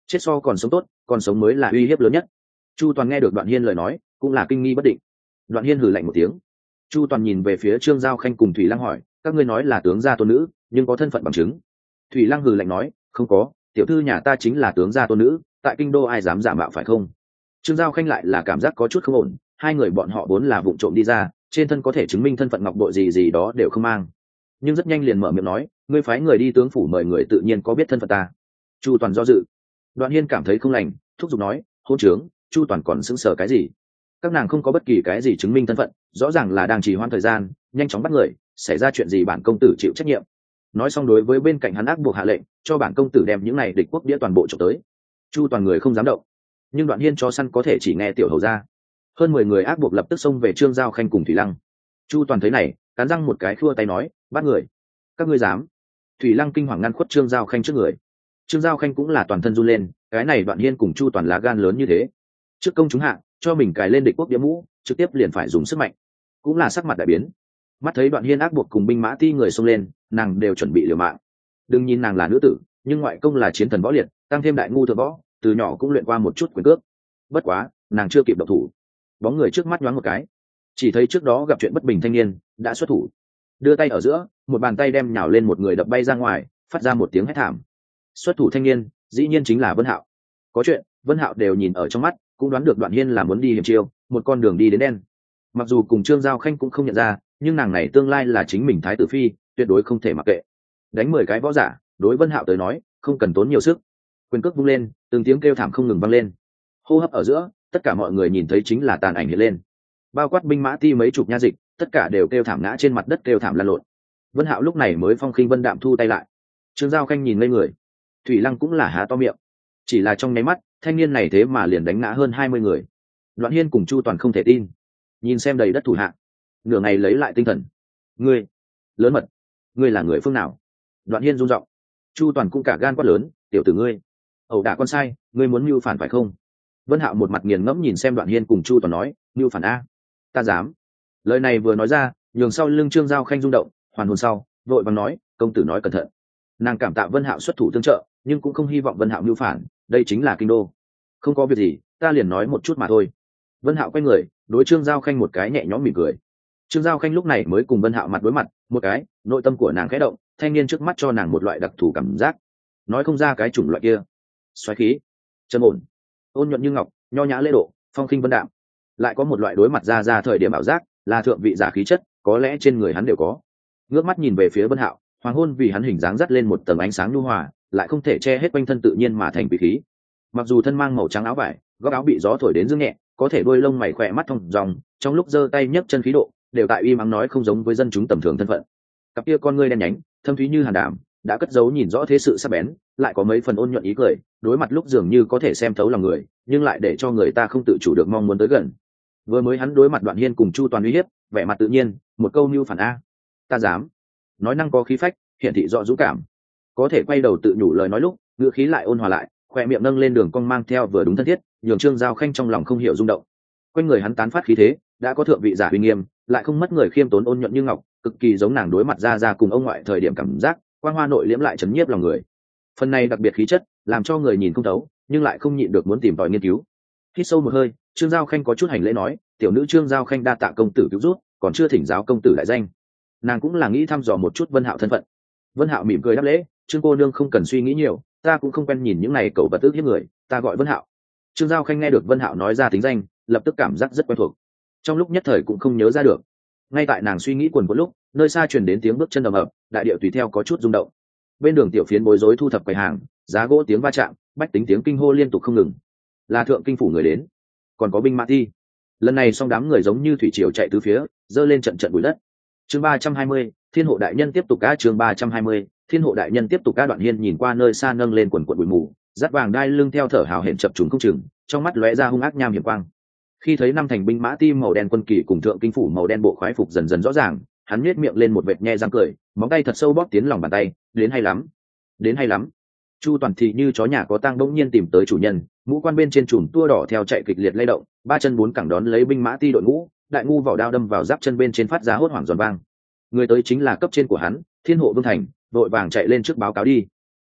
chết so còn sống tốt, còn sống mới là uy hiếp lớn nhất. Chu Toàn nghe được Đoạn Hiên lời nói cũng là kinh nghi bất định. Đoạn Hiên hừ lạnh một tiếng. Chu Toàn nhìn về phía Trương Giao Khanh cùng Thủy Lăng hỏi, các ngươi nói là tướng gia tôn nữ, nhưng có thân phận bằng chứng? Thủy Lăng hừ lạnh nói, không có, tiểu thư nhà ta chính là tướng gia tôn nữ, tại kinh đô ai dám giả mạo phải không? Trương Giao Khanh lại là cảm giác có chút không ổn, hai người bọn họ vốn là vụng trộm đi ra, trên thân có thể chứng minh thân phận ngọc bội gì gì đó đều không mang, nhưng rất nhanh liền mở miệng nói, ngươi phái người đi tướng phủ mời người tự nhiên có biết thân phận ta. Chu Toàn do dự. Đoạn Hiên cảm thấy không lành, thúc giục nói, hôn trướng, Chu Toàn còn sững sờ cái gì? Các nàng không có bất kỳ cái gì chứng minh thân phận, rõ ràng là đang trì hoãn thời gian, nhanh chóng bắt người, xảy ra chuyện gì bản công tử chịu trách nhiệm. Nói xong đối với bên cạnh hắn ác buộc hạ lệnh, cho bản công tử đem những này địch quốc đĩa toàn bộ trộm tới. Chu Toàn người không dám động, nhưng Đoạn Hiên cho săn có thể chỉ nghe tiểu hầu ra. Hơn 10 người ác buộc lập tức xông về Trương Giao Khanh cùng Thủy Lăng. Chu Toàn thấy này, cắn răng một cái khua tay nói, bắt người. Các ngươi dám? Thủy Lăng kinh hoàng ngăn khuất Trương Giao Khanh trước người. Trương Giao Khanh cũng là toàn thân run lên, cái này Đoạn Hiên cùng Chu Toàn lá gan lớn như thế, trước công chúng hạ cho mình cài lên địch quốc đĩa mũ, trực tiếp liền phải dùng sức mạnh, cũng là sắc mặt đại biến. Mắt thấy Đoạn Hiên ác buộc cùng binh mã ti người xông lên, nàng đều chuẩn bị liều mạng. Đừng nhìn nàng là nữ tử, nhưng ngoại công là chiến thần võ liệt, tăng thêm đại ngu thượng võ, từ nhỏ cũng luyện qua một chút quyền cước. Bất quá, nàng chưa kịp động thủ, bóng người trước mắt nhoáng một cái, chỉ thấy trước đó gặp chuyện bất bình thanh niên đã xuất thủ, đưa tay ở giữa, một bàn tay đem nhào lên một người đập bay ra ngoài, phát ra một tiếng hét thảm. Xuất thủ thanh niên dĩ nhiên chính là Vân Hạo. Có chuyện Vân Hạo đều nhìn ở trong mắt, cũng đoán được Đoạn Hiên là muốn đi hiểm chiêu, một con đường đi đến đen. Mặc dù cùng Trương Giao Khanh cũng không nhận ra, nhưng nàng này tương lai là chính mình thái tử phi, tuyệt đối không thể mặc kệ. Đánh 10 cái võ giả, đối Vân Hạo tới nói không cần tốn nhiều sức. Quyền cước vung lên, từng tiếng kêu thảm không ngừng vang lên. Hô hấp ở giữa, tất cả mọi người nhìn thấy chính là tàn ảnh hiện lên, bao quát binh mã ti mấy chục nha dịch, tất cả đều kêu thảm ngã trên mặt đất kêu thảm lăn lộn. Vân Hạo lúc này mới phong khinh vân đạm thu tay lại. Trương Giao Khanh nhìn ngây người, Thủy Lăng cũng là há to miệng. Chỉ là trong nháy mắt, thanh niên này thế mà liền đánh ngã hơn 20 người. Đoạn Hiên cùng Chu Toàn không thể tin, nhìn xem đầy đất thủ hạ, nửa ngày lấy lại tinh thần. Ngươi, lớn mật, ngươi là người phương nào? Đoạn Hiên run giọng. Chu Toàn cũng cả gan quát lớn, tiểu tử ngươi, ẩu đả con sai, ngươi muốn mưu phản phải không? Vân Hạo một mặt nghiền ngẫm nhìn xem Đoạn Hiên cùng Chu Toàn nói, mưu phản a? Ta dám. Lời này vừa nói ra, nhường sau lưng Trương Giao Khanh rung động, hoàn hồn sau, vội vàng nói, công tử nói cẩn thận. Nàng cảm tạ Vân Hạo xuất thủ tương trợ, nhưng cũng không hy vọng Vân Hạo mưu phản, đây chính là kinh đô. Không có việc gì, ta liền nói một chút mà thôi. Vân Hạo quay người, đối Trương Giao Khanh một cái nhẹ nhõm mỉm cười. Trương Giao Khanh lúc này mới cùng Vân Hạo mặt đối mặt, một cái, nội tâm của nàng khẽ động, thanh niên trước mắt cho nàng một loại đặc thù cảm giác, nói không ra cái chủng loại kia. Xoáy khí, trầm ổn, ôn nhuận như ngọc, nho nhã lễ độ, phong khinh vân đạm, lại có một loại đối mặt ra thời điểm ảo giác, là thượng vị giả khí chất, có lẽ trên người hắn đều có. Ngước mắt nhìn về phía Vân Hạo, hoàng hôn vì hắn hình dáng dắt lên một tầng ánh sáng nhu hòa, lại không thể che hết quanh thân tự nhiên mà thành quý khí. Mặc dù thân mang màu trắng áo vải, góc áo bị gió thổi đến dương nhẹ, có thể đôi lông mày khỏe mắt thông dòng, trong lúc giơ tay nhấc chân khí độ, đều tại uy mắng nói không giống với dân chúng tầm thường thân phận. Cặp kia con ngươi đen nhánh, thâm thúy như hàn đảm, đã cất giấu nhìn rõ thế sự sắc bén, lại có mấy phần ôn nhuận ý cười, đối mặt lúc dường như có thể xem thấu lòng người, nhưng lại để cho người ta không tự chủ được mong muốn tới gần. Vừa mới hắn đối mặt Đoạn Hiên cùng Chu Toàn uy hiếp, vẻ mặt tự nhiên, một câu mưu phản a, ta dám. Nói năng có khí phách, hiện thị rõ dũng cảm. Có thể quay đầu tự nhủ lời nói lúc, ngữ khí lại ôn hòa lại, khoe miệng nâng lên đường cong mang theo vừa đúng thân thiết, nhường Trương Giao Khanh trong lòng không hiểu rung động. Quanh người hắn tán phát khí thế, đã có thượng vị giả uy nghiêm, lại không mất người khiêm tốn ôn nhuận như ngọc, cực kỳ giống nàng đối mặt ra cùng ông ngoại thời điểm cảm giác, quang hoa nội liễm lại chấn nhiếp lòng người. Phần này đặc biệt khí chất, làm cho người nhìn không thấu, nhưng lại không nhịn được muốn tìm tòi nghiên cứu. Hít sâu một hơi, Trương Giao Khanh có chút hành lễ nói, tiểu nữ Trương Giao Khanh đa tạ công tử cứu giúp, còn chưa thỉnh giáo công tử đại danh. Nàng cũng là nghĩ thăm dò một chút Vân Hạo thân phận. Vân Hạo mỉm cười đáp lễ, Trương cô nương không cần suy nghĩ nhiều, ta cũng không quen nhìn những này cẩu vật ức hiếp người, ta gọi Vân Hạo. Trương Giao Khanh nghe được Vân Hạo nói ra tính danh, lập tức cảm giác rất quen thuộc, trong lúc nhất thời cũng không nhớ ra được. Ngay tại nàng suy nghĩ quần quẫn lúc, nơi xa truyền đến tiếng bước chân ầm ầm, đại điệu tùy theo có chút rung động. Bên đường tiểu phiến bối rối thu thập quầy hàng, giá gỗ tiếng va chạm, bách tính tiếng kinh hô liên tục không ngừng. Là thượng kinh phủ người đến, còn có binh mã thi. Lần này xong đám người giống như thủy triều chạy tứ phía, dơ lên trận trận bụi đất. Chương 320, Thiên hộ đại nhân tiếp tục ca. Chương 320, Thiên hộ đại nhân tiếp tục ca. Đoạn Hiên nhìn qua nơi xa nâng lên quần quần bụi mù, dắt vàng đai lưng theo thở hào hển chập trùng không chừng, trong mắt lóe ra hung ác nham hiểm quang. Khi thấy năm thành binh mã ti màu đen quân kỳ cùng thượng kinh phủ màu đen bộ khoái phục dần dần rõ ràng, hắn nhếch miệng lên một vệt nhe răng cười, móng tay thật sâu bóp tiến lòng bàn tay, đến hay lắm, đến hay lắm. Chu Toàn thì như chó nhà có tang bỗng nhiên tìm tới chủ nhân, mũ quan bên trên chùm tua đỏ theo chạy kịch liệt lay động, ba chân bốn cẳng đón lấy binh mã ti đội ngũ, đại ngu vỏ đao đâm vào giáp chân bên trên phát ra hốt hoảng giòn vang. Người tới chính là cấp trên của hắn, Thiên hộ Vương Thành, đội vàng chạy lên trước báo cáo đi.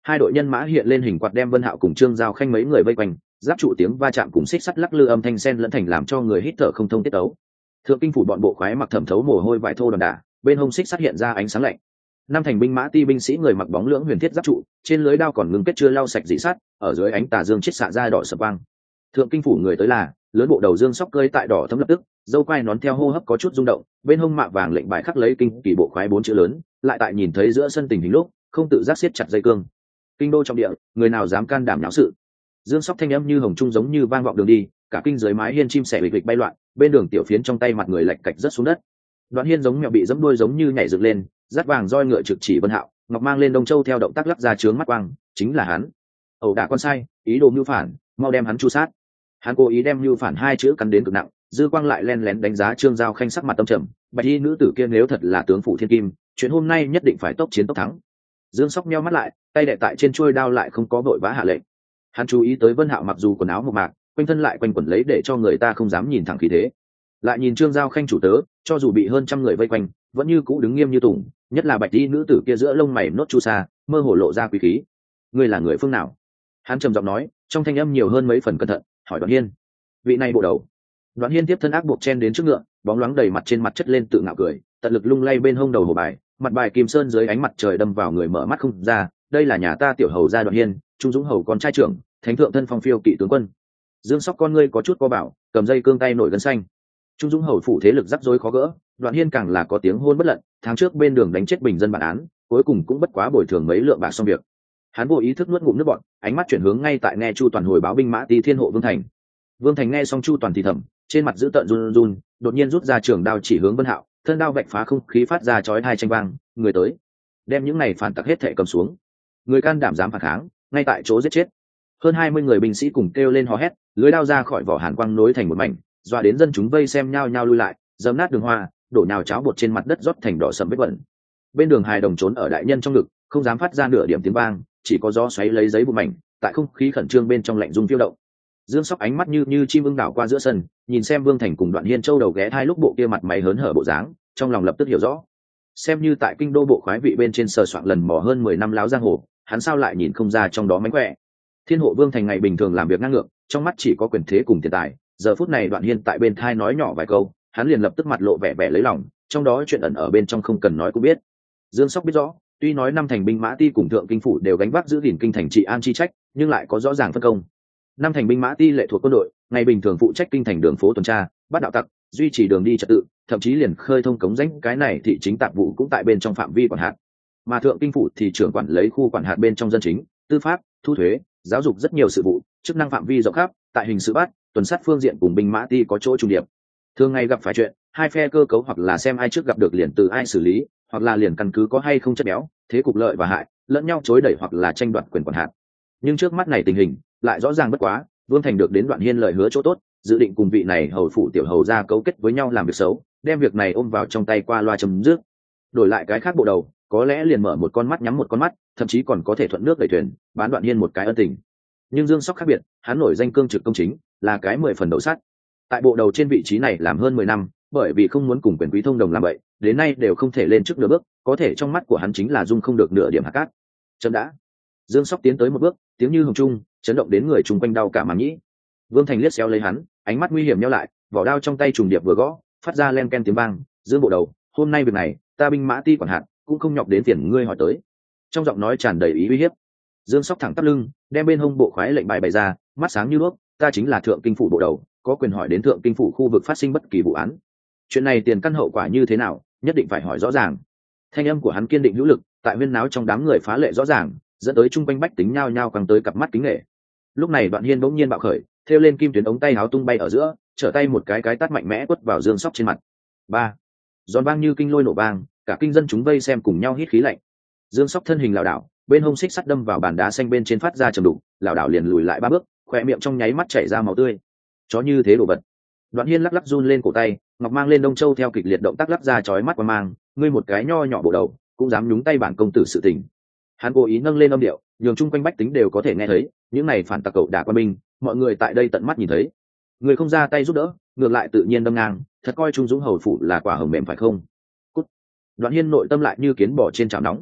Hai đội nhân mã hiện lên hình quạt đem Vân Hạo cùng Trương Giao Khanh mấy người vây quanh, giáp trụ tiếng va chạm cùng xích sắt lắc lư âm thanh sen lẫn thành làm cho người hít thở không thông tiết tấu. Thượng kinh phủ bọn bộ khoái mặc thẩm thấu mồ hôi vải thô đòn đả, bên hông xích sắt hiện ra ánh sáng lạnh. Năm thành binh mã ti binh sĩ người mặc bóng lưỡng huyền thiết giáp trụ, trên lưới đao còn ngưng kết chưa lau sạch dị sắt, ở dưới ánh tà dương chiết xạ ra đỏ sập vang. Thượng kinh phủ người tới là lớn bộ đầu Dương Sóc cơi tại đỏ thấm lập tức, dâu quai nón theo hô hấp có chút rung động, bên hông mạ vàng lệnh bài khắc lấy kinh kỳ bộ khoái 4 chữ lớn, lại tại nhìn thấy giữa sân tình hình lúc, không tự giác siết chặt dây cương. Kinh đô trong địa, người nào dám can đảm náo sự. Dương Sóc thanh âm như hồng trung giống như vang vọng đường đi, cả kinh dưới mái hiên chim sẻ bịch bịch bay loạn, bên đường tiểu phiến trong tay mặt người lạch cạch rớt xuống đất. Đoạn Hiên giống mèo bị giẫm đuôi giống như nhảy dựng lên, dắt vàng roi ngựa trực chỉ Vân Hạo, ngọc mang lên Đông Châu theo động tác lắc ra trướng mắt quang, chính là hắn. Ẩu đả con sai, ý đồ mưu phản, mau đem hắn chu sát. Hắn cố ý đem mưu phản hai chữ cắn đến cực nặng, dư quang lại len lén đánh giá Trương Giao Khanh sắc mặt tâm trầm, bạch y nữ tử kia nếu thật là tướng phủ thiên kim, chuyện hôm nay nhất định phải tốc chiến tốc thắng. Dương Sóc nheo mắt lại, tay đè tại trên chuôi đao lại không có vội vã hạ lệnh. Hắn chú ý tới Vân Hạo mặc dù quần áo mộc mạc, quanh thân lại quanh quẩn lấy để cho người ta không dám nhìn thẳng khí thế. Lại nhìn Trương Giao Khanh chủ tớ, cho dù bị hơn trăm người vây quanh, vẫn như cũ đứng nghiêm như tùng, nhất là bạch y nữ tử kia giữa lông mày nốt chu sa, mơ hồ lộ ra quý khí. Ngươi là người phương nào? Hắn trầm giọng nói, trong thanh âm nhiều hơn mấy phần cẩn thận, hỏi Đoạn Hiên. Vị này bộ đầu. Đoạn Hiên tiếp thân ác buộc chen đến trước ngựa, bóng loáng đầy mặt trên mặt chất lên tự ngạo cười, tận lực lung lay bên hông đầu hổ bài, mặt bài kim sơn dưới ánh mặt trời đâm vào người mở mắt không ra. Đây là nhà ta tiểu hầu gia Đoạn Hiên, trung dũng hầu con trai trưởng, thánh thượng thân phong phiêu kỵ tướng quân. Dương Sóc con ngươi có chút co bảo, cầm dây cương tay nổi gân xanh. Trung dũng hầu phủ thế lực rắc rối khó gỡ, Đoạn Hiên càng là có tiếng hôn bất lận, tháng trước bên đường đánh chết bình dân bản án, cuối cùng cũng bất quá bồi thường mấy lượng bạc xong việc. Hắn vô ý thức nuốt ngụm nước bọt, ánh mắt chuyển hướng ngay tại nghe Chu Toàn hồi báo binh mã ti thiên hộ Vương Thành. Vương Thành nghe xong Chu Toàn thì thầm, trên mặt giữ tợn run run, đột nhiên rút ra trường đao chỉ hướng Vân Hạo, thân đao vạch phá không khí phát ra chói tai tranh vang, người tới, đem những này phản tặc hết thảy cầm xuống. Người can đảm dám phản kháng, ngay tại chỗ giết chết. Hơn 20 người binh sĩ cùng kêu lên hò hét, lưới đao ra khỏi vỏ hàn quang nối thành một mảnh, dọa đến dân chúng vây xem nhao nhao lui lại, dẫm nát đường hoa, đổ nhào cháo bột trên mặt đất rót thành đỏ sẫm vết bẩn. Bên đường hài đồng trốn ở đại nhân trong ngực, không dám phát ra nửa điểm tiếng vang, chỉ có gió xoáy lấy giấy bụi mảnh, tại không khí khẩn trương bên trong lạnh rung phiêu động. Dương Sóc ánh mắt như chim ưng đảo qua giữa sân, nhìn xem Vương Thành cùng Đoạn Hiên châu đầu ghé hai lúc bộ kia mặt mày hớn hở bộ dáng, trong lòng lập tức hiểu rõ. Xem như tại kinh đô bộ khoái vị bên trên sờ soạn lần mò hơn 10 năm láo giang hồ, hắn sao lại nhìn không ra trong đó mánh khỏe. Thiên hộ Vương Thành ngày bình thường làm việc ngang ngược, trong mắt chỉ có quyền thế cùng tiền tài, giờ phút này Đoạn Hiên tại bên thai nói nhỏ vài câu, hắn liền lập tức mặt lộ vẻ vẻ lấy lòng, trong đó chuyện ẩn ở bên trong không cần nói cũng biết. Dương Sóc biết rõ, tuy nói năm thành binh mã ti cùng thượng kinh phủ đều gánh vác giữ gìn kinh thành trị an chi trách, nhưng lại có rõ ràng phân công. Năm thành binh mã ti lệ thuộc quân đội, ngày bình thường phụ trách kinh thành đường phố tuần tra, bắt đạo tặc, duy trì đường đi trật tự, thậm chí liền khơi thông cống rãnh cái này thị chính tạp vụ cũng tại bên trong phạm vi quản hạt. Mà thượng kinh phủ thì trưởng quản lấy khu quản hạt bên trong dân chính, tư pháp, thu thuế, giáo dục rất nhiều sự vụ, chức năng phạm vi rộng khắp, tại hình sự bắt, tuần sát phương diện cùng binh mã ti có chỗ trùng điệp. Thường ngày gặp phải chuyện, hai phe cơ cấu hoặc là xem ai trước gặp được liền từ ai xử lý, hoặc là liền căn cứ có hay không chất béo, thế cục lợi và hại, lẫn nhau chối đẩy hoặc là tranh đoạt quyền quản hạt. Nhưng trước mắt này tình hình lại rõ ràng bất quá, Vương Thành được đến Đoạn Hiên lời hứa chỗ tốt, dự định cùng vị này hầu phủ tiểu hầu ra cấu kết với nhau làm việc xấu, đem việc này ôm vào trong tay qua loa chấm dứt. Đổi lại cái khác bộ đầu, có lẽ liền mở một con mắt nhắm một con mắt, thậm chí còn có thể thuận nước đẩy thuyền, bán Đoạn Hiên một cái ân tình. Nhưng Dương Sóc khác biệt, hắn nổi danh cương trực công chính, là cái 10 phần đậu sắt. Tại bộ đầu trên vị trí này làm hơn 10 năm, bởi vì không muốn cùng quyền quý thông đồng làm vậy, đến nay đều không thể lên trước nửa bước, có thể trong mắt của hắn chính là dung không được nửa điểm hạt cát. Chấm đã. Dương Sóc tiến tới một bước, tiếng như hồng trung, chấn động đến người chung quanh đau cả màng nhĩ. Vương Thành liếc xéo lấy hắn, ánh mắt nguy hiểm nheo lại, vỏ đao trong tay trùng điệp vừa gõ, phát ra len ken tiếng vang. Dương bộ đầu, hôm nay việc này, ta binh mã ti quản hạt, cũng không nhọc đến phiền ngươi hỏi tới. Trong giọng nói tràn đầy ý uy hiếp. Dương Sóc thẳng tắp lưng, đem bên hông bộ khoái lệnh bài bày ra, mắt sáng như đuốc, ta chính là thượng kinh phủ bộ đầu, có quyền hỏi đến thượng kinh phủ khu vực phát sinh bất kỳ vụ án. Chuyện này tiền căn hậu quả như thế nào, nhất định phải hỏi rõ ràng. Thanh âm của hắn kiên định hữu lực, tại huyên náo trong đám người phá lệ rõ ràng, dẫn tới chung quanh bách tính nhao nhao quăng tới cặp mắt kính nể. Lúc này Đoạn Hiên bỗng nhiên bạo khởi, thêu lên kim tuyến ống tay áo tung bay ở giữa, trở tay một cái tát mạnh mẽ quất vào Dương Sóc trên mặt. Ba, giòn vang như kinh lôi nổ vang, cả kinh dân chúng vây xem cùng nhau hít khí lạnh. Dương Sóc thân hình lảo đảo, bên hông xích sắt đâm vào bàn đá xanh bên trên phát ra trầm đục, lảo đảo liền lùi lại 3 bước, khóe miệng trong nháy mắt chảy ra máu tươi. Chó như thế đồ vật. Đoạn Hiên lắc lắc run lên cổ tay, ngọc mang lên Đông Châu theo kịch liệt động tác lắc ra chói mắt qua mang, ngươi một cái nho nhỏ bộ đầu, cũng dám nhúng tay bản công tử sự tình. Hắn cố ý nâng lên âm điệu, nhường chung quanh bách tính đều có thể nghe thấy, những này phản tặc cậu đả quan binh, mọi người tại đây tận mắt nhìn thấy. Người không ra tay giúp đỡ, ngược lại tự nhiên đâm ngang, thật coi Trung Dũng hầu phủ là quả hồng mềm phải không? Cút. Đoạn Hiên nội tâm lại như kiến bò trên chảo nóng.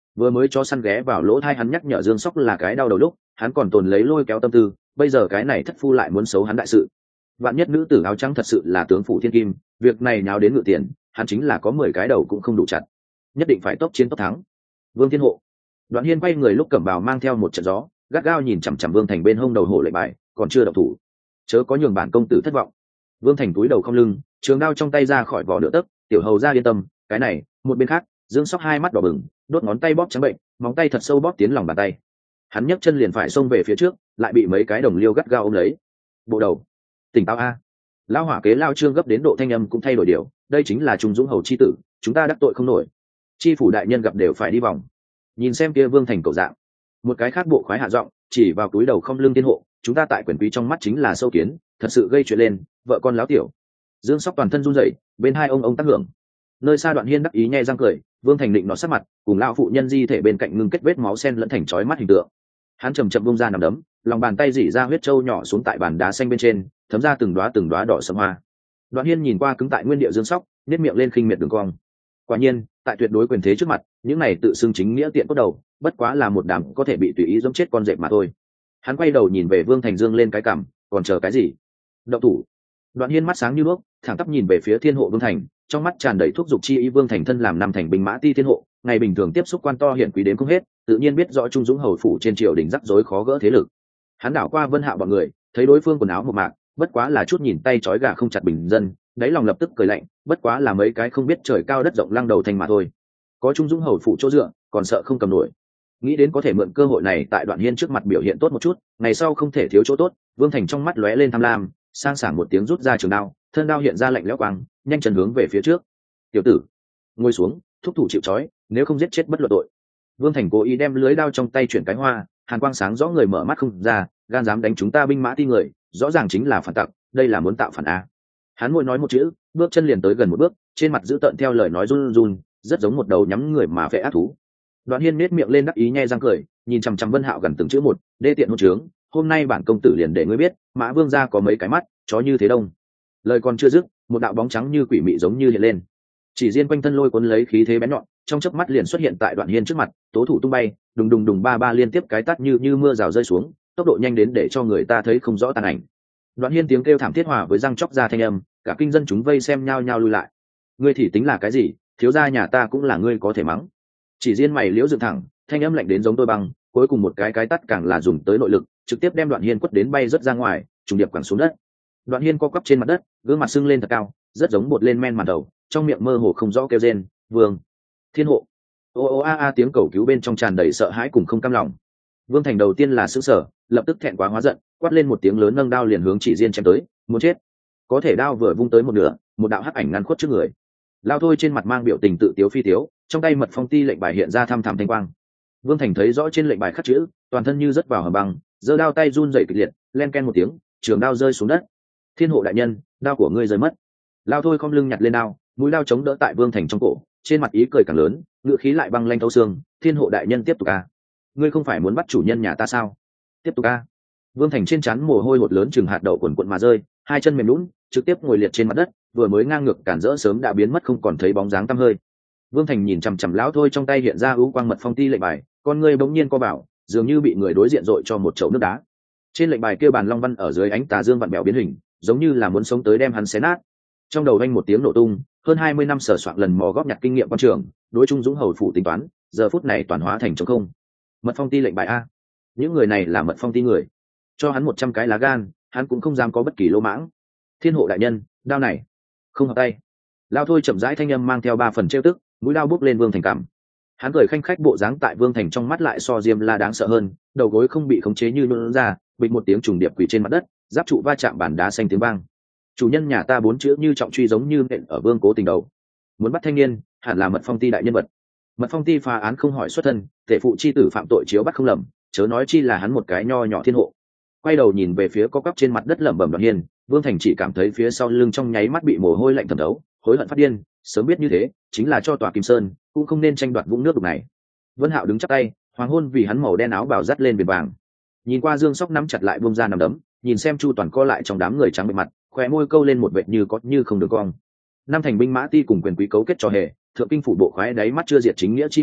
Vừa mới cho săn ghé vào lỗ thai hắn nhắc nhở Dương Sóc là cái đau đầu lúc, hắn còn tồn lấy lôi kéo tâm tư, bây giờ cái này thất phu lại muốn xấu hắn đại sự. Vạn nhất nữ tử áo trắng thật sự là tướng phủ thiên kim, việc này nháo đến ngự tiền, hắn chính là có 10 cái đầu cũng không đủ chặt, nhất định phải tốc chiến tốc thắng. Vương Thiên Hộ. Đoạn Hiên quay người lúc cẩm bào mang theo một trận gió, gắt gao nhìn chằm chằm Vương Thành bên hông đầu hổ lệnh bài, còn chưa động thủ, chớ có nhường bản công tử thất vọng. Vương Thành túi đầu không lưng, trường đao trong tay ra khỏi vỏ nửa tấc, tiểu hầu ra yên tâm, cái này. Một bên khác, Dương Sóc hai mắt đỏ bừng, đốt ngón tay bóp trắng bệnh, móng tay thật sâu bóp tiến lòng bàn tay. Hắn nhấc chân liền phải xông về phía trước, lại bị mấy cái đồng liêu gắt gao ôm lấy. Bộ đầu, tỉnh táo a. Lao hỏa kế Lao Trương gấp đến độ thanh âm cũng thay đổi điều, đây chính là Trung Dũng hầu chi tử, chúng ta đắc tội không nổi. Chi phủ đại nhân gặp đều phải đi vòng. Nhìn xem kia Vương Thành cậu dạng. Một cái khác bộ khoái hạ giọng, chỉ vào túi đầu không lưng Thiên Hộ, chúng ta tại quyền quý trong mắt chính là sâu kiến, thật sự gây chuyện lên, vợ con láo tiểu. Dương Sóc toàn thân run rẩy, bên hai ông tác hưởng. Nơi xa Đoạn Hiên đắc ý nhe răng cười, Vương Thành định nó sát mặt, cùng lão phụ nhân di thể bên cạnh ngưng kết vết máu sen lẫn thành chói mắt hình tượng. Hắn chậm chậm bung ra nằm đấm, lòng bàn tay dỉ ra huyết trâu nhỏ xuống tại bàn đá xanh bên trên, thấm ra từng đóa đỏ sẫm hoa. Đoạn Hiên nhìn qua cứng tại nguyên địa Dương Sóc, nhếch miệng lên khinh miệt đường cong. Quả nhiên, tại tuyệt đối quyền thế trước mặt, những này tự xưng chính nghĩa tiện cốt đầu, bất quá là một đám có thể bị tùy ý giẫm chết con dẹp mà thôi. Hắn quay đầu nhìn về Vương Thành dương lên cái cằm, còn chờ cái gì? Động thủ. Đoạn Hiên mắt sáng như đuốc, thẳng tắp nhìn về phía Thiên Hộ Vương Thành, trong mắt tràn đầy thúc giục chi ý. Vương Thành thân làm năm thành binh mã ti Thiên Hộ, ngày bình thường tiếp xúc quan to hiển quý đến không hết, tự nhiên biết rõ Trung Dũng hầu phủ trên triều đình rắc rối khó gỡ thế lực. Hắn đảo qua Vân Hạo bọn người, thấy đối phương quần áo một mạc, bất quá là chút nhìn tay trói gà không chặt bình dân, đáy lòng lập tức cười lạnh, bất quá là mấy cái không biết trời cao đất rộng lăng đầu thành mà thôi. Có Trung Dũng hầu phủ chỗ dựa, còn sợ không cầm nổi. Nghĩ đến có thể mượn cơ hội này tại Đoạn Hiên trước mặt biểu hiện tốt một chút, ngày sau không thể thiếu chỗ tốt. Vương Thành trong mắt lóe lên tham lam, sang sảng một tiếng rút ra trường đao, thân đao hiện ra lạnh lẽo quang, nhanh chân hướng về phía trước. Tiểu tử, ngồi xuống, thúc thủ chịu trói, nếu không giết chết bất luận tội. Vương Thành cố ý đem lưới đao trong tay chuyển cái hoa, hàn quang sáng rõ người mở mắt không ra, gan dám đánh chúng ta binh mã ti người, rõ ràng chính là phản tặc, đây là muốn tạo phản a. Hắn mỗi nói một chữ, bước chân liền tới gần một bước, trên mặt giữ tợn theo lời nói run run, rất giống một đầu nhắm người mà vệ ác thú. Đoạn Hiên nét miệng lên đắc ý nhe răng cười, nhìn chằm chằm Vân Hạo gần từng chữ một, đê tiện hôn trướng, hôm nay bản công tử liền để ngươi biết, Mã Vương gia có mấy cái mắt, chó như thế đông. Lời còn chưa dứt, một đạo bóng trắng như quỷ mị giống như hiện lên, chỉ riêng quanh thân lôi cuốn lấy khí thế bén nhọn, trong chớp mắt liền xuất hiện tại Đoạn Hiên trước mặt, tố thủ tung bay, đùng đùng đùng ba ba liên tiếp cái tát như mưa rào rơi xuống, tốc độ nhanh đến để cho người ta thấy không rõ tàn ảnh. Đoạn Hiên tiếng kêu thảm thiết hòa với răng chóc ra thanh âm, cả kinh dân chúng vây xem nhao nhao lui lại. Ngươi thì tính là cái gì, thiếu gia nhà ta cũng là ngươi có thể mắng. Chỉ riêng mày liễu dựng thẳng, thanh âm lạnh đến giống tôi băng, cuối cùng một cái tát càng là dùng tới nội lực, trực tiếp đem Đoạn Hiên quất đến bay rất ra ngoài, trùng điệp quẳng xuống đất. Đoạn Hiên co quắp trên mặt đất, gương mặt sưng lên thật cao, rất giống bột lên men màn đầu, trong miệng mơ hồ không rõ kêu rên, "Vương, Thiên Hộ." Ô ô a a tiếng cầu cứu bên trong tràn đầy sợ hãi cùng không cam lòng. Vương Thành đầu tiên là sững sờ, lập tức thẹn quá hóa giận, quát lên một tiếng lớn nâng đao liền hướng Chỉ Diên chém tới, muốn chết. Có thể đao vừa vung tới một nửa, một đạo hắc ảnh ngăn khuất trước người. Lao Thôi trên mặt mang biểu tình tự tiếu phi tiếu, trong tay mật phong ti lệnh bài hiện ra thăm thẳm thanh quang. Vương Thành thấy rõ trên lệnh bài khắc chữ, toàn thân như rớt vào hầm băng, giơ đao tay run rẩy kịch liệt, len ken một tiếng, trường đao rơi xuống đất. "Thiên Hộ đại nhân, đao của ngươi rơi mất." Lao Thôi khom lưng nhặt lên đao, mũi đao chống đỡ tại Vương Thành trong cổ, trên mặt ý cười càng lớn, ngựa khí lại băng lanh thấu xương, "Thiên Hộ đại nhân tiếp tục a. Ngươi không phải muốn bắt chủ nhân nhà ta sao? Tiếp tục a." Vương Thành trên trán mồ hôi hột lớn chừng hạt đậu quần quần mà rơi, hai chân mềm nhũn, trực tiếp ngồi liệt trên mặt đất, vừa mới ngang ngược cản rỡ sớm đã biến mất không còn thấy bóng dáng tăm hơi. Vương Thành nhìn chằm chằm lão Thôi trong tay hiện ra ưu quang mật phong ti lệnh bài, con ngươi bỗng nhiên co bảo, dường như bị người đối diện dội cho một chậu nước đá. Trên lệnh bài kia bàn long văn ở dưới ánh tà dương vặn bèo biến hình, giống như là muốn sống tới đem hắn xé nát. Trong đầu vang một tiếng nổ tung, hơn 20 năm sở soạn lần mò góp nhặt kinh nghiệm quan trường, đối Trung Dũng hầu phủ tính toán, giờ phút này toàn hóa thành trống không. Mật phong ti lệnh bài a, những người này là mật phong ti người, cho hắn 100 cái lá gan, hắn cũng không dám có bất kỳ lỗ mãng. "Thiên Hộ đại nhân, đao này không hợp tay." Lao Thôi chậm rãi thanh âm mang theo 3 phần trêu tức, mũi đao bốc lên Vương Thành cằm. Hắn cười khanh khách, bộ dáng tại Vương Thành trong mắt lại so Diêm La đáng sợ hơn, đầu gối không bị khống chế như nhũn ra, bịch một tiếng trùng điệp quỳ trên mặt đất, giáp trụ va chạm bàn đá xanh tiếng vang. "Chủ nhân nhà ta 4 chữ như trọng truy giống như nện ở Vương Cố Tình đầu. Muốn bắt thanh niên, hẳn là mật phong ti đại nhân vật. Mật phong ti phá án không hỏi xuất thân, tể phụ chi tử phạm tội chiếu bắt không lầm, chớ nói chi là hắn một cái nho nhỏ thiên hộ." Quay đầu nhìn về phía có cắp trên mặt đất lẩm bẩm Đoạn Hiên, Vương Thành chỉ cảm thấy phía sau lưng trong nháy mắt bị mồ hôi lạnh thẩm thấu, hối hận phát điên, sớm biết như thế, chính là cho tòa Kim Sơn, cũng không nên tranh đoạt vũng nước đục này. Vân Hạo đứng chắp tay, hoàng hôn vì hắn màu đen áo bào dắt lên viền vàng. Nhìn qua Dương Sóc nắm chặt lại buông ra nằm đấm, nhìn xem Chu Toàn co lại trong đám người trắng bệ mặt, khóe môi câu lên một vệt như có như không được cong. Năm thành binh mã ti cùng quyền quý cấu kết cho hề, thượng kinh phủ bộ khoái đáy mắt chưa diệt chính nghĩa chi hỏa,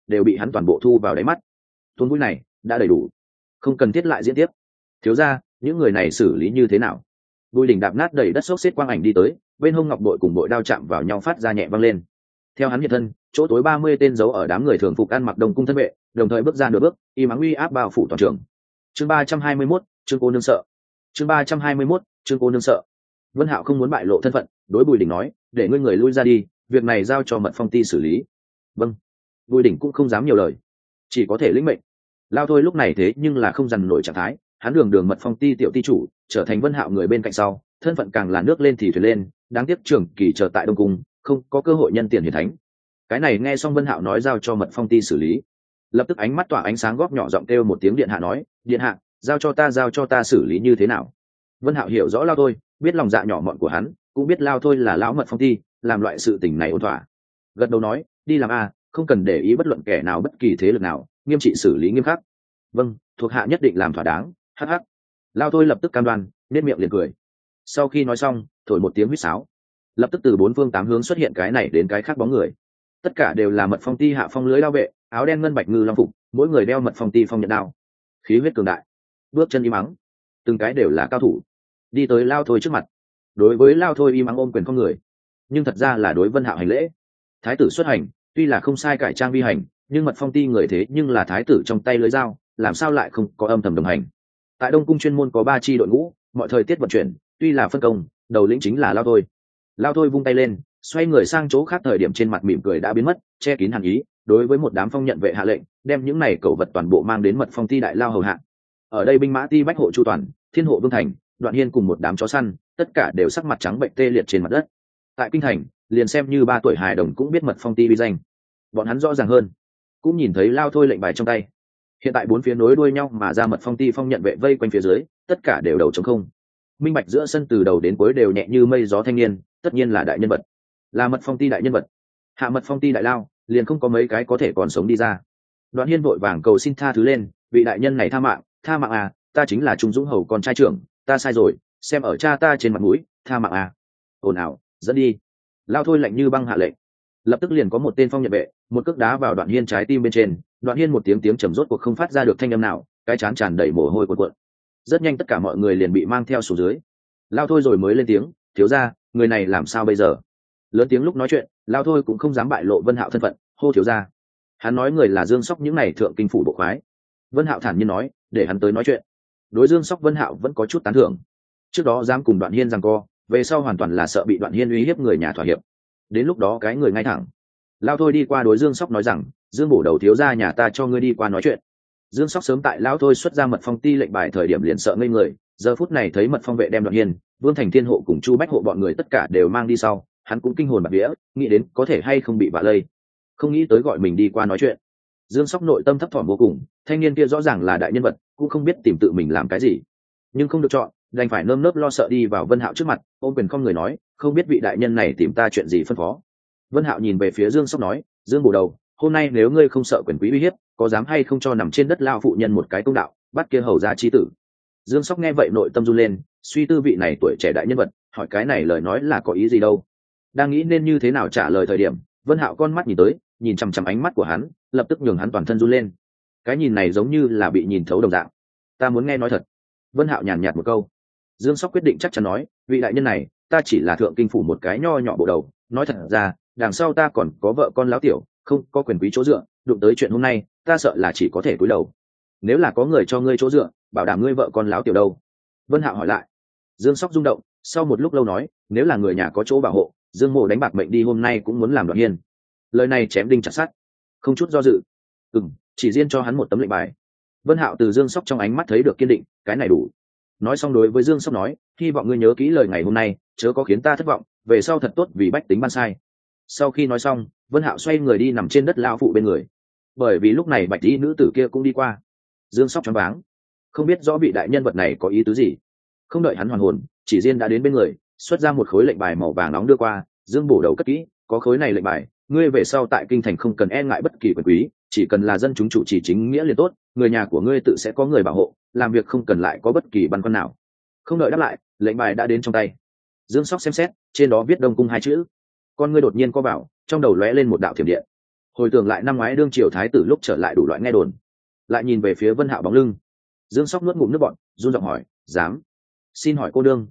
đều bị hắn toàn bộ thu vào đáy mắt. Tuôn mũi này đã đầy đủ, không cần thiết lại diễn tiếp. Thiếu ra, những người này xử lý như thế nào? Bùi Đình đạp nát đầy đất xốc xếp quang ảnh đi tới, bên hông ngọc bội cùng bội đao chạm vào nhau phát ra nhẹ văng lên. Theo hắn hiện thân, chỗ tối 30 tên giấu ở đám người thường phục ăn mặc đồng cung thân vệ, đồng thời bước ra nửa bước, y mắng uy áp bao phủ toàn trường. Chương 321, chương cô nương sợ. Chương 321, chương cô nương sợ. Vân Hạo không muốn bại lộ thân phận, đối Bùi Đình nói, để ngươi người lui ra đi, việc này giao cho Mật Phong Ti xử lý. Vâng. Bùi Đình cũng không dám nhiều lời, chỉ có thể lĩnh mệnh. Lao Thôi lúc này thế nhưng là không dằn nổi trạng thái, hắn đường Mật Phong Ti tiểu ti chủ, trở thành Vân Hạo người bên cạnh sau, thân phận càng là nước lên thì thuyền lên, đáng tiếc trưởng kỳ chờ tại Đông Cung, không có cơ hội nhân tiền hiển thánh. Cái này nghe xong Vân Hạo nói giao cho Mật Phong Ti xử lý, lập tức ánh mắt tỏa ánh sáng, góp nhỏ giọng kêu một tiếng điện hạ nói, điện hạ, giao cho ta xử lý như thế nào? Vân Hạo hiểu rõ Lao Thôi, biết lòng dạ nhỏ mọn của hắn, cũng biết Lao Thôi là lão Mật Phong Ti, làm loại sự tình này ổn thỏa. Gật đầu nói, đi làm a, không cần để ý bất luận kẻ nào, bất kỳ thế lực nào, nghiêm trị xử lý nghiêm khắc. Vâng, thuộc hạ nhất định làm thỏa đáng. Hắc hắc. Lao Thôi lập tức cam đoan, nét miệng liền cười. Sau khi nói xong, thổi một tiếng huýt sáo, lập tức từ bốn phương tám hướng xuất hiện cái này đến cái khác bóng người, tất cả đều là Mật Phong Ti hạ phong lưới đao vệ, áo đen ngân bạch ngư long phục, mỗi người đeo Mật Phong Ti phong nhận đao, khí huyết cường đại, bước chân im mắng, từng cái đều là cao thủ, đi tới Lao Thôi trước mặt. Đối với Lao Thôi im mắng ôm quyền con người, nhưng thật ra là đối Vân Hạo hành lễ. Thái tử xuất hành, tuy là không sai cải trang vi hành, nhưng Mật Phong Ti người thế nhưng là thái tử trong tay lưới dao, làm sao lại không có âm thầm đồng hành. Tại Đông Cung chuyên môn có 3 chi đội ngũ, mọi thời tiết vận chuyển, tuy là phân công, đầu lĩnh chính là Lao Thôi. Lao Thôi vung tay lên, xoay người sang chỗ khác, thời điểm trên mặt mỉm cười đã biến mất, che kín hàn ý, đối với một đám phong nhận vệ hạ lệnh, đem những này cẩu vật toàn bộ mang đến Mật Phong Ti đại lao hầu hạ. Ở đây binh mã ti bách hộ chu toàn, thiên hộ vương thành, Đoạn Hiên cùng một đám chó săn, tất cả đều sắc mặt trắng bệnh tê liệt trên mặt đất. Tại kinh thành, liền xem như 3 tuổi hài đồng cũng biết Mật Phong Ti uy danh, bọn hắn rõ ràng hơn, cũng nhìn thấy Lao Thôi lệnh bài trong tay. Hiện tại 4 phía nối đuôi nhau mà ra Mật Phong Ti phong nhận vệ vây quanh phía dưới, tất cả đều đầu trống không. Minh bạch giữa sân từ đầu đến cuối đều nhẹ như mây gió thanh niên, tất nhiên là đại nhân vật, là Mật Phong Ti đại nhân vật. Hạ Mật Phong Ti đại lao, liền không có mấy cái có thể còn sống đi ra. Đoạn Hiên vội vàng cầu xin tha thứ lên, vị đại nhân này tha mạng à, ta chính là Trung Dũng hầu con trai trưởng, ta sai rồi, xem ở cha ta trên mặt mũi, tha mạng à. Ồn ào, dẫn đi. Lao Thôi lạnh như băng hạ lệnh, lập tức liền có một tên phong nhận vệ, một cước đá vào Đoạn Hiên trái tim bên trên. Đoạn Hiên một tiếng trầm rốt cuộc không phát ra được thanh âm nào, cái trán tràn đầy mồ hôi cuộn cuộn. Rất nhanh tất cả mọi người liền bị mang theo xuống dưới. Lao Thôi rồi mới lên tiếng, thiếu gia, người này làm sao bây giờ? Lớn tiếng lúc nói chuyện, Lao Thôi cũng không dám bại lộ Vân Hạo thân phận, hô thiếu gia. Hắn nói người là Dương Sóc, những này thượng kinh phủ bộ khoái. Vân Hạo thản nhiên nói, để hắn tới nói chuyện. Đối Dương Sóc, Vân Hạo vẫn có chút tán thưởng. Trước đó dám cùng Đoạn Hiên giằng co, về sau hoàn toàn là sợ bị Đoạn Hiên uy hiếp người nhà thỏa hiệp. Đến lúc đó cái người ngay thẳng. Lao Thôi đi qua đối Dương Sóc nói rằng, Dương bổ đầu thiếu gia nhà ta cho ngươi đi qua nói chuyện. Dương Sóc sớm tại Lão Thôi xuất ra Mật Phong Ti lệnh bài thời điểm liền sợ ngây người, giờ phút này thấy Mật Phong vệ đem Đoạn Hiên, Vương Thành Thiên hộ cùng Chu Bách hộ bọn người tất cả đều mang đi sau, hắn cũng kinh hồn bạt vía, nghĩ đến có thể hay không bị vạ lây, không nghĩ tới gọi mình đi qua nói chuyện. Dương Sóc nội tâm thấp thỏm vô cùng, thanh niên kia rõ ràng là đại nhân vật, cũng không biết tìm tự mình làm cái gì, nhưng không được chọn, đành phải nơm nớp lo sợ đi vào Vân Hạo trước mặt, ôm quyền không người nói, không biết vị đại nhân này tìm ta chuyện gì phân phó. Vân Hạo nhìn về phía Dương Sóc nói, Dương bổ đầu, hôm nay nếu ngươi không sợ quyền quý uy hiếp, có dám hay không cho nằm trên đất lao phụ nhân một cái công đạo, bắt kia hầu gia chi tử. Dương Sóc nghe vậy nội tâm run lên, suy tư vị này tuổi trẻ đại nhân vật, hỏi cái này lời nói là có ý gì đâu. Đang nghĩ nên như thế nào trả lời thời điểm, Vân Hạo con mắt nhìn tới, nhìn chằm chằm ánh mắt của hắn, lập tức nhường hắn toàn thân run lên. Cái nhìn này giống như là bị nhìn thấu đồng dạng. Ta muốn nghe nói thật. Vân Hạo nhàn nhạt một câu. Dương Sóc quyết định chắc chắn nói, vị đại nhân này, ta chỉ là thượng kinh phủ một cái nho nhỏ bộ đầu, nói thật ra, đằng sau ta còn có vợ con láo tiểu, không có quyền quý chỗ dựa, đụng tới chuyện hôm nay, ta sợ là chỉ có thể cúi đầu. Nếu là có người cho ngươi chỗ dựa, bảo đảm ngươi vợ con láo tiểu đâu? Vân Hạo hỏi lại. Dương Sóc rung động, sau một lúc lâu nói, nếu là người nhà có chỗ bảo hộ, Dương Mộ đánh bạc mệnh đi hôm nay cũng muốn làm Đoạn Hiên. Lời này chém đinh chặt sắt, không chút do dự. Chỉ riêng cho hắn một tấm lệnh bài. Vân Hạo từ Dương Sóc trong ánh mắt thấy được kiên định, cái này đủ. Nói xong đối với Dương Sóc nói, hy vọng ngươi nhớ kỹ lời ngày hôm nay, chớ có khiến ta thất vọng, về sau thật tốt vì bách tính ban sai. Sau khi nói xong, Vân Hạo xoay người đi nằm trên đất lão phụ bên người. Bởi vì lúc này bạch y nữ tử kia cũng đi qua. Dương Sóc choáng váng, không biết rõ vị đại nhân vật này có ý tứ gì. Không đợi hắn hoàn hồn, chỉ riêng đã đến bên người, xuất ra một khối lệnh bài màu vàng nóng đưa qua. Dương bổ đầu cất kỹ, có khối này lệnh bài, ngươi về sau tại kinh thành không cần e ngại bất kỳ quyền quý, chỉ cần là dân chúng chủ trì chính nghĩa liền tốt, người nhà của ngươi tự sẽ có người bảo hộ, làm việc không cần lại có bất kỳ băn khoăn nào. Không đợi đáp lại, lệnh bài đã đến trong tay. Dương Sóc xem xét, trên đó viết Đông Cung 2 chữ. Con ngươi đột nhiên co vào, trong đầu lóe lên một đạo thiểm điện. hồi tưởng lại năm ngoái đương triều thái tử lúc trở lại đủ loại nghe đồn, lại nhìn về phía Vân Hạo bóng lưng. Dương Sóc nuốt ngụm nước bọt, run giọng hỏi, dám? Xin hỏi cô đương,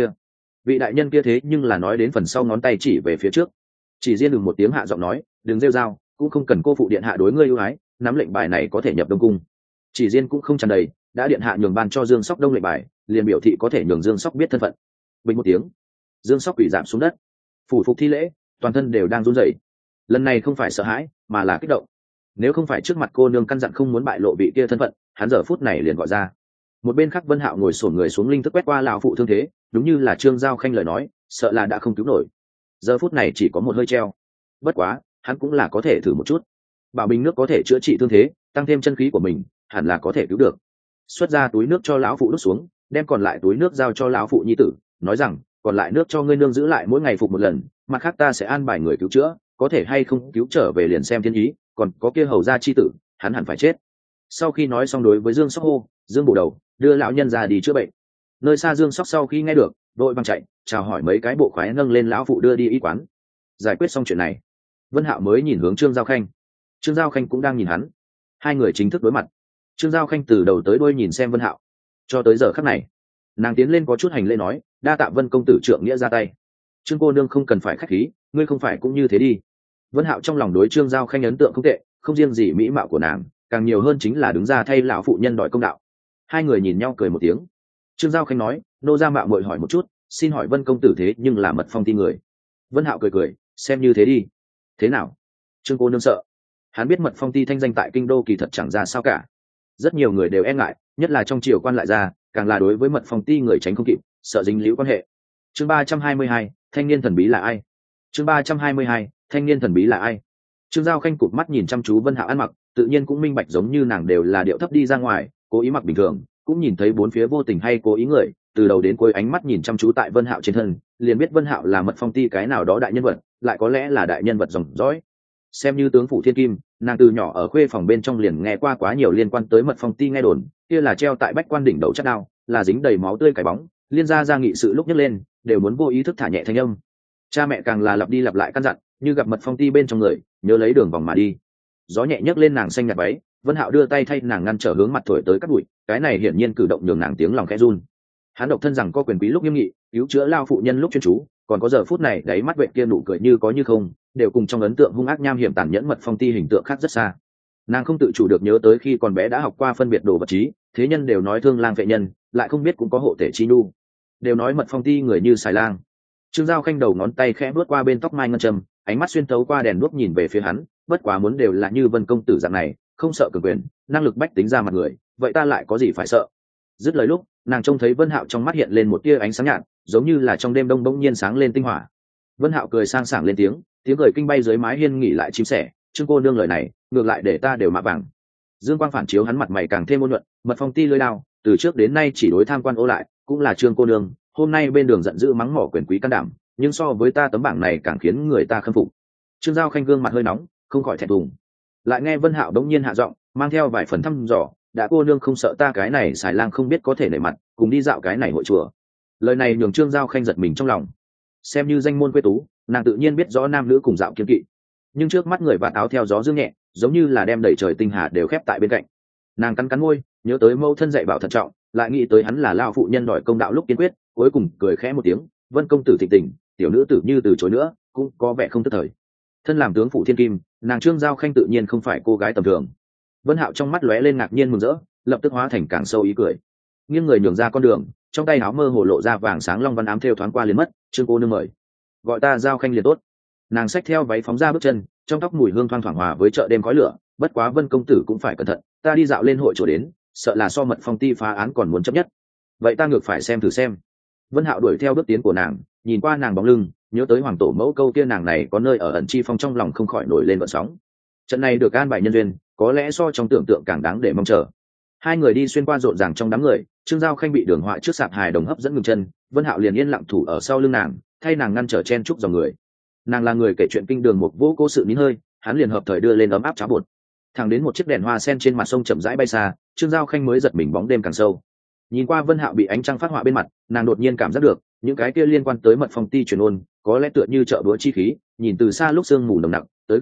vị đại nhân kia thế nhưng là nói đến phần sau ngón tay chỉ về phía trước. Chỉ riêng đừng một tiếng hạ giọng nói, đừng rêu rao, cũng không cần cô phụ điện hạ đối ngươi ưu ái, nắm lệnh bài này có thể nhập đông cung. Chỉ riêng cũng không tràn đầy, đã điện hạ nhường ban cho Dương Sóc đông lệnh bài, liền biểu thị có thể nhường Dương Sóc biết thân phận. Bình một tiếng, Dương Sóc quỳ giảm xuống đất, phủ phục thi lễ, toàn thân đều đang run rẩy. Lần này không phải sợ hãi, mà là kích động. Nếu không phải trước mặt cô nương căn dặn không muốn bại lộ vị kia thân phận, hắn giờ phút này liền gọi ra. Một bên khác Vân Hạo ngồi xổm người xuống linh thức quét qua lão phụ thương thế, đúng như là Trương Giao Khanh lời nói, sợ là đã không cứu nổi. Giờ phút này chỉ có một hơi treo. Bất quá, hắn cũng là có thể thử một chút. Bảo bình nước có thể chữa trị thương thế, tăng thêm chân khí của mình, hẳn là có thể cứu được. Xuất ra túi nước cho lão phụ đút xuống, đem còn lại túi nước giao cho lão phụ nhi tử, nói rằng, còn lại nước cho ngươi nương giữ lại mỗi ngày phục một lần, mặt khác ta sẽ an bài người cứu chữa, có thể hay không cứu trở về liền xem thiên ý, còn có kia hầu gia chi tử, hắn hẳn phải chết. Sau khi nói xong đối với Dương Sóc hô, Dương bổ đầu, đưa lão nhân ra đi chữa bệnh. Nơi xa Dương Sóc sau khi nghe được, đội văng chạy, chào hỏi mấy cái bộ khoái nâng lên lão phụ đưa đi y quán. Giải quyết xong chuyện này, Vân Hạo mới nhìn hướng Trương Giao Khanh. Trương Giao Khanh cũng đang nhìn hắn. Hai người chính thức đối mặt. Trương Giao Khanh từ đầu tới đuôi nhìn xem Vân Hạo, cho tới giờ khắc này, nàng tiến lên có chút hành lễ nói, đa tạ Vân công tử trượng nghĩa ra tay. Trương cô nương không cần phải khách khí, ngươi không phải cũng như thế đi. Vân Hạo trong lòng đối Trương Giao Khanh ấn tượng không tệ, không riêng gì mỹ mạo của nàng, càng nhiều hơn chính là đứng ra thay lão phụ nhân đòi công đạo. Hai người nhìn nhau cười một tiếng. Trương Giao Khanh nói, nô gia mạo muội hỏi một chút, xin hỏi Vân công tử thế nhưng là Mật Phong ti người. Vân Hạo cười cười, xem như thế đi. Thế nào? Trương cô nương sợ. Hắn biết Mật Phong ti thanh danh tại kinh đô kỳ thật chẳng ra sao cả, rất nhiều người đều e ngại, nhất là trong triều quan lại ra, càng là đối với Mật Phong ti người tránh không kịp, sợ dính líu quan hệ. Chương 322, thanh niên thần bí là ai? Chương 322, thanh niên thần bí là ai? Trương Giao Khanh cụp mắt nhìn chăm chú Vân Hạo ăn mặc, tự nhiên cũng minh bạch giống như nàng đều là điệu thấp đi ra ngoài, cố ý mặc bình thường, cũng nhìn thấy bốn phía vô tình hay cố ý người, từ đầu đến cuối ánh mắt nhìn chăm chú tại Vân Hạo trên thân, liền biết Vân Hạo là Mật Phong ti cái nào đó đại nhân vật, lại có lẽ là đại nhân vật dòng dõi. Xem như tướng phủ thiên kim, nàng từ nhỏ ở khuê phòng bên trong liền nghe qua quá nhiều liên quan tới Mật Phong ti nghe đồn, kia là treo tại bách quan đỉnh đầu chắc đao, là dính đầy máu tươi cái bóng, liên gia ra nghị sự lúc nhấc lên, đều muốn vô ý thức thả nhẹ thanh âm. Cha mẹ càng là lặp đi lặp lại căn dặn, như gặp Mật Phong ti bên trong người, nhớ lấy đường vòng mà đi. Gió nhẹ nhấc lên nàng xanh nhạt váy, Vân Hạo đưa tay thay nàng ngăn trở hướng mặt thổi tới cát bụi, cái này hiển nhiên cử động nhường nàng tiếng lòng khẽ run. Hắn độc thân rằng có quyền quý lúc nghiêm nghị, cứu chữa lao phụ nhân lúc chuyên chú, còn có giờ phút này đáy mắt vệ kia nụ cười như có như không, đều cùng trong ấn tượng hung ác nham hiểm tàn nhẫn Mật Phong ti hình tượng khác rất xa. Nàng không tự chủ được nhớ tới khi còn bé đã học qua phân biệt đồ vật trí, thế nhân đều nói thương lang vệ nhân, lại không biết cũng có hộ tể chi nu, đều nói Mật Phong ti người như xài lang. Trương Giao Khanh đầu ngón tay khẽ vuốt qua bên tóc mai ngân trầm, ánh mắt xuyên thấu qua đèn đuốc nhìn về phía hắn, bất quá muốn đều là như Vân công tử dạng này, không sợ cường quyền, năng lực bách tính ra mặt người, vậy ta lại có gì phải sợ? Dứt lời lúc, nàng trông thấy Vân Hạo trong mắt hiện lên một tia ánh sáng nhạt, giống như là trong đêm đông bỗng nhiên sáng lên tinh hỏa. Vân Hạo cười sang sảng lên tiếng cười kinh bay dưới mái hiên nghỉ lại chim sẻ, Trương cô nương lời này, ngược lại để ta đều mạ vàng. Dương quang phản chiếu hắn mặt mày càng thêm ôn nhuận, Mật Phong ti lưỡi đao, từ trước đến nay chỉ đối tham quan ô lại, cũng là Trương cô nương, hôm nay bên đường giận dữ mắng mỏ quyền quý can đảm, nhưng so với ta tấm bảng này càng khiến người ta khâm phục. Trương Giao Khanh gương mặt hơi nóng, không khỏi thẹn thùng. Lại nghe Vân Hạo đống nhiên hạ giọng, mang theo vài phần thăm dò, đã cô nương không sợ ta cái này xài lang không biết có thể nể mặt, cùng đi dạo cái này hội chùa. Lời này nhường Trương Giao Khanh giật mình trong lòng. Xem như danh môn quê tú, nàng tự nhiên biết rõ nam nữ cùng dạo kiên kỵ, nhưng trước mắt người vạt áo theo gió dương nhẹ, giống như là đem đẩy trời tinh hà đều khép tại bên cạnh. Nàng cắn cắn môi, nhớ tới mâu thân dạy bảo thận trọng, lại nghĩ tới hắn là lao phụ nhân đòi công đạo lúc kiên quyết, cuối cùng cười khẽ một tiếng, Vân công tử thịnh tình, tiểu nữ tử như từ chối nữa, cũng có vẻ không tức thời. Thân làm tướng phụ thiên kim, nàng Trương Giao Khanh tự nhiên không phải cô gái tầm thường. Vân Hạo trong mắt lóe lên ngạc nhiên mừng rỡ, lập tức hóa thành càng sâu ý cười, nghiêng người nhường ra con đường, trong tay áo mơ hồ lộ ra vàng sáng long văn ám thêu thoáng qua liền mất. Trương cô nương mời, gọi ta Giao Khanh liền tốt. Nàng xách theo váy phóng ra bước chân, trong tóc mùi hương thoang thoảng hòa với chợ đêm khói lửa. Bất quá Vân công tử cũng phải cẩn thận, ta đi dạo lên hội chỗ đến, sợ là so Mật Phong ti phá án còn muốn chấp nhất. Vậy ta ngược phải xem thử xem. Vân Hạo đuổi theo bước tiến của nàng, nhìn qua nàng bóng lưng, nhớ tới hoàng tổ mẫu câu kia nàng này có nơi ở ẩn chi phong, trong lòng không khỏi nổi lên vận sóng. Trận này được an bài nhân duyên, có lẽ so trong tưởng tượng càng đáng để mong chờ. Hai người đi xuyên qua rộn ràng trong đám người, Trương Giao Khanh bị đường họa trước sạp hài đồng hấp dẫn ngừng chân, Vân Hạo liền yên lặng thủ ở sau lưng nàng, thay nàng ngăn trở chen chúc dòng người. Nàng là người kể chuyện kinh đường một vô cố sự nín hơi, hắn liền hợp thời đưa lên ấm áp cháo bột. Thẳng đến một chiếc đèn hoa sen trên mặt sông chậm rãi bay xa, Trương Giao Khanh mới giật mình bóng đêm càng sâu. Nhìn qua Vân Hạo bị ánh trăng phát họa bên mặt, nàng đột nhiên cảm giác được những cái kia liên quan tới Mật Phong ti truyền ôn, có lẽ tựa như chợ búa chi khí, nhìn từ xa lúc sương mù nồng nặc, tới gần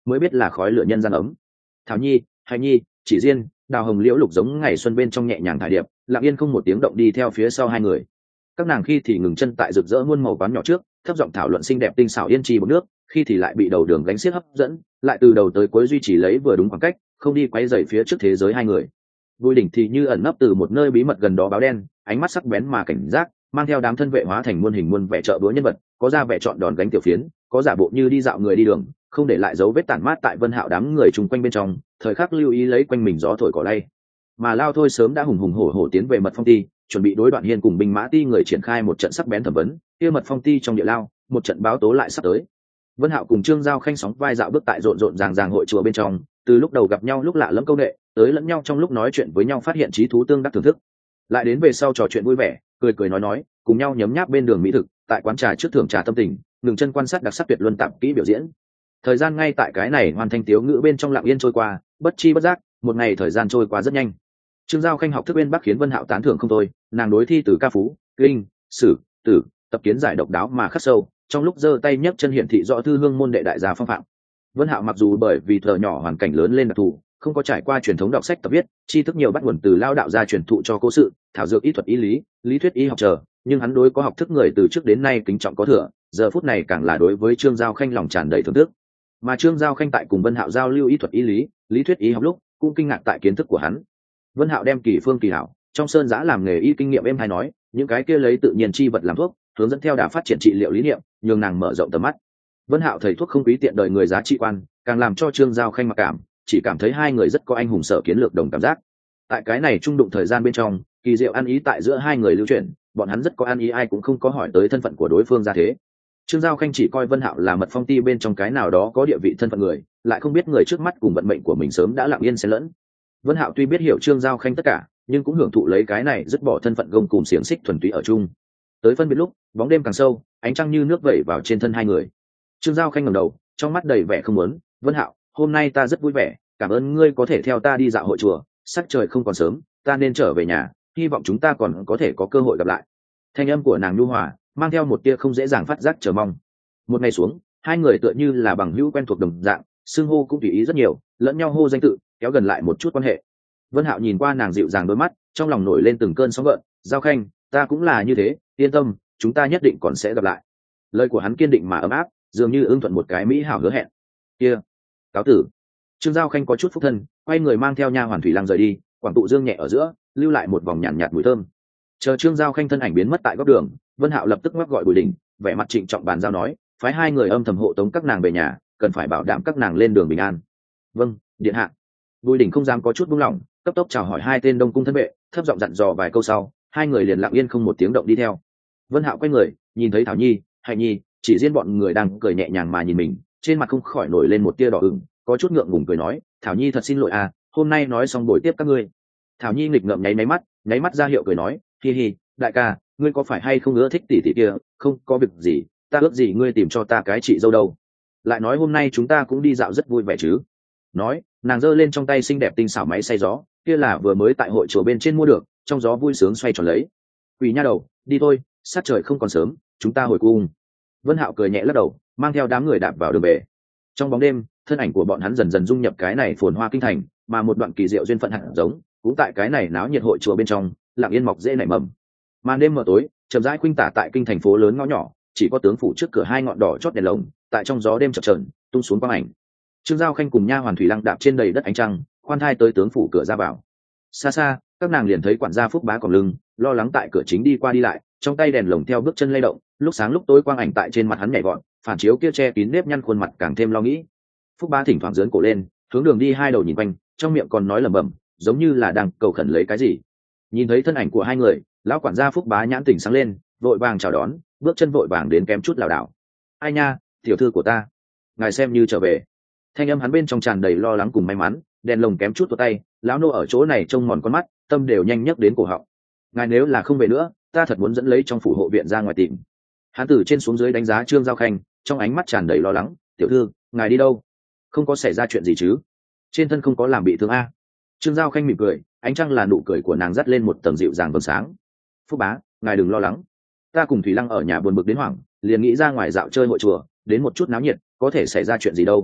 mới biết là khói lửa nhân gian ấm. Thảo nhi, hài nhi, chỉ riêng đào hồng liễu lục giống ngày xuân bên trong nhẹ nhàng thải điệp, lặng yên không một tiếng động đi theo phía sau hai người. Các nàng khi thì ngừng chân tại rực rỡ muôn màu quán nhỏ trước, thấp giọng thảo luận xinh đẹp tinh xảo yên trì bột nước, khi thì lại bị đầu đường gánh xiết hấp dẫn, lại từ đầu tới cuối duy trì lấy vừa đúng khoảng cách, không đi quay dày phía trước thế giới hai người. Bùi đỉnh thì như ẩn nấp từ một nơi bí mật gần đó báo đen, ánh mắt sắc bén mà cảnh giác, mang theo đám thân vệ hóa thành muôn hình muôn vẻ trợ búa nhân vật, có ra vẻ chọn đòn gánh tiểu phiến, có giả bộ như đi dạo người đi đường, không để lại dấu vết tản mát tại Vân Hạo đám người chung quanh bên trong, thời khắc lưu ý lấy quanh mình gió thổi cỏ lay. Mà Lao Thôi sớm đã hùng hùng hổ hổ tiến về Mật Phong Ti, chuẩn bị đối Đoạn Hiên cùng binh mã ti người triển khai một trận sắc bén thẩm vấn, kia Mật Phong Ti trong địa lao, một trận báo tố lại sắp tới. Vân Hạo cùng Trương Giao Khanh sóng vai dạo bước tại rộn rộn ràng ràng hội chùa bên trong, từ lúc đầu gặp nhau lúc lạ lẫm câu nệ, tới lẫn nhau trong lúc nói chuyện với nhau phát hiện trí thú tương đắc thưởng thức, lại đến về sau trò chuyện vui vẻ, cười cười nói, cùng nhau nhấm nháp bên đường mỹ thực, tại quán trà trước thưởng trà tâm tình, ngừng chân quan sát đặc sắc tuyệt luân tạp kỹ biểu diễn. Thời gian ngay tại cái này hoàn thành tiếu ngữ bên trong lặng yên trôi qua, bất chi bất giác, một ngày thời gian trôi qua rất nhanh. Trương Giao Khanh học thức bên Bắc khiến Vân Hạo tán thưởng không thôi, nàng đối thi từ ca phú, kinh, sử, tử, tập kiến giải độc đáo mà khắc sâu, trong lúc giơ tay nhấc chân hiển thị rõ thư hương môn đệ đại gia phong phạm. Vân Hạo mặc dù bởi vì thợ nhỏ hoàn cảnh lớn lên đặc thù, không có trải qua truyền thống đọc sách tập viết, tri thức nhiều bắt nguồn từ lao đạo gia truyền thụ cho cố sự, thảo dược y thuật y lý, lý thuyết y học chờ, nhưng hắn đối có học thức người từ trước đến nay kính trọng có thừa, giờ phút này càng là đối với Trương Giao Khanh lòng tràn đầy thưởng thức. Mà Trương Giao Khanh tại cùng Vân Hạo giao lưu y thuật y lý, lý thuyết y học lúc, cũng kinh ngạc tại kiến thức của hắn. Vân Hạo đem kỳ phương kỳ hảo, trong sơn giã làm nghề y kinh nghiệm em hay nói, những cái kia lấy tự nhiên chi vật làm thuốc, hướng dẫn theo đà phát triển trị liệu lý niệm, nhường nàng mở rộng tầm mắt. Vân Hạo thầy thuốc không quý tiện đời người giá trị quan, càng làm cho Trương Giao Khanh mặc cảm, chỉ cảm thấy hai người rất có anh hùng sở kiến lược đồng cảm giác. Tại cái này trung đụng thời gian bên trong, kỳ diệu ăn ý tại giữa hai người lưu truyền, bọn hắn rất có ăn ý, ai cũng không có hỏi tới thân phận của đối phương ra thế. Trương Giao Khanh chỉ coi Vân Hạo là Mật Phong Ti bên trong cái nào đó có địa vị thân phận người, lại không biết người trước mắt cùng vận mệnh của mình sớm đã lặng yên xen lẫn. Vân Hạo tuy biết hiểu Trương Giao Khanh tất cả, nhưng cũng hưởng thụ lấy cái này dứt bỏ thân phận gông cùng xiềng xích thuần túy ở chung. Tới phân biệt lúc, bóng đêm càng sâu, ánh trăng như nước vẩy vào trên thân hai người. Trương Giao Khanh ngẩng đầu, trong mắt đầy vẻ không muốn. Vân Hạo, hôm nay ta rất vui vẻ, cảm ơn ngươi có thể theo ta đi dạo hội chùa, sắc trời không còn sớm, ta nên trở về nhà, hy vọng chúng ta còn có thể có cơ hội gặp lại. Thanh âm của nàng nhu hòa, mang theo một tia không dễ dàng phát giác chờ mong. Một ngày xuống, hai người tựa như là bằng hữu quen thuộc đồng dạng, xưng hô cũng tùy ý rất nhiều, lẫn nhau hô danh tự, kéo gần lại một chút quan hệ. Vân Hạo nhìn qua nàng dịu dàng đôi mắt, trong lòng nổi lên từng cơn sóng gợn. Giao Khanh, ta cũng là như thế, yên tâm, chúng ta nhất định còn sẽ gặp lại. Lời của hắn kiên định mà ấm áp, dường như ưng thuận một cái mỹ hảo hứa hẹn. Kia, cáo tử. Trương Giao Khanh có chút phúc thân, quay người mang theo nha hoàn Thủy Lăng rời đi, quảng tụ dương nhẹ ở giữa, lưu lại một vòng nhàn nhạt mùi thơm. Chờ Trương Giao Khanh thân ảnh biến mất tại góc đường, Vân Hạo lập tức ngoắc gọi Bùi Đình, vẻ mặt trịnh trọng bàn giao nói, phái hai người âm thầm hộ tống các nàng về nhà, cần phải bảo đảm các nàng lên đường bình an. Vâng, điện hạ. Bùi Đình không dám có chút buông lỏng, cấp tốc chào hỏi hai tên đông cung thân vệ, thấp giọng dặn dò vài câu sau, hai người liền lặng yên không một tiếng động đi theo. Vân Hạo quay người, nhìn thấy Thảo Nhi, Hạnh Nhi, chỉ riêng bọn người đang cười nhẹ nhàng mà nhìn mình, trên mặt không khỏi nổi lên một tia đỏ ửng, có chút ngượng ngùng cười nói, Thảo Nhi thật xin lỗi à, hôm nay nói xong buổi tiếp các ngươi. Thảo Nhi nghịch ngợm nháy mắt ra hiệu cười nói, hi hi, đại ca, ngươi có phải hay không ưa thích tỷ tỷ kia? Không có việc gì, ta ước gì ngươi tìm cho ta cái chị dâu đâu. Lại nói hôm nay chúng ta cũng đi dạo rất vui vẻ chứ. Nói, nàng giơ lên trong tay xinh đẹp tinh xảo máy xay gió, kia là vừa mới tại hội chùa bên trên mua được, trong gió vui sướng xoay tròn lấy. Quỷ nha đầu, đi thôi, sát trời không còn sớm, chúng ta hồi cung. Vân Hạo cười nhẹ lắc đầu, mang theo đám người đạp vào đường về. Trong bóng đêm, thân ảnh của bọn hắn dần dần dung nhập cái này phồn hoa kinh thành, mà một đoạn kỳ diệu duyên phận hạt giống cũng tại cái này náo nhiệt hội chùa bên trong lặng yên mọc dễ nảy mầm. Màn đêm mờ tối, chậm rãi khuynh tả tại kinh thành phố lớn ngõ nhỏ, chỉ có tướng phủ trước cửa hai ngọn đỏ chót đèn lồng, tại trong gió đêm chập chờn tung xuống quang ảnh. Trương Giao Khanh cùng nha hoàn Thủy Lăng đạp trên đầy đất ánh trăng, khoan thai tới tướng phủ cửa ra vào. Xa xa, các nàng liền thấy quản gia Phúc Bá còng lưng, lo lắng tại cửa chính đi qua đi lại, trong tay đèn lồng theo bước chân lay động, lúc sáng lúc tối quang ảnh tại trên mặt hắn nhảy vọt, phản chiếu kia che kín nếp nhăn khuôn mặt càng thêm lo nghĩ. Phúc Bá thỉnh thoảng giương cổ lên, hướng đường đi hai đầu nhìn quanh, trong miệng còn nói lẩm bẩm, giống như là đang cầu khẩn lấy cái gì. Nhìn thấy thân ảnh của hai người, lão quản gia Phúc Bá nhãn tỉnh sáng lên, vội vàng chào đón, bước chân vội vàng đến kém chút lảo đảo. Ai nha, tiểu thư của ta, ngài xem như trở về. Thanh âm hắn bên trong tràn đầy lo lắng cùng may mắn, đèn lồng kém chút tuột tay, lão nô ở chỗ này trông mòn con mắt, tâm đều nhanh nhấc đến cổ họng. Ngài nếu là không về nữa, ta thật muốn dẫn lấy trong phủ hộ viện ra ngoài tìm. Hắn từ trên xuống dưới đánh giá Trương Giao Khanh, trong ánh mắt tràn đầy lo lắng. Tiểu thư, ngài đi đâu? Không có xảy ra chuyện gì chứ? Trên thân không có làm bị thương a? Trương Giao Khanh mỉm cười, ánh trăng là nụ cười của nàng dắt lên một tầng dịu dàng vầng sáng. Phúc bá, ngài đừng lo lắng, ta cùng Thủy Lăng ở nhà buồn bực đến hoảng, liền nghĩ ra ngoài dạo chơi hội chùa, đến một chút náo nhiệt, có thể xảy ra chuyện gì đâu.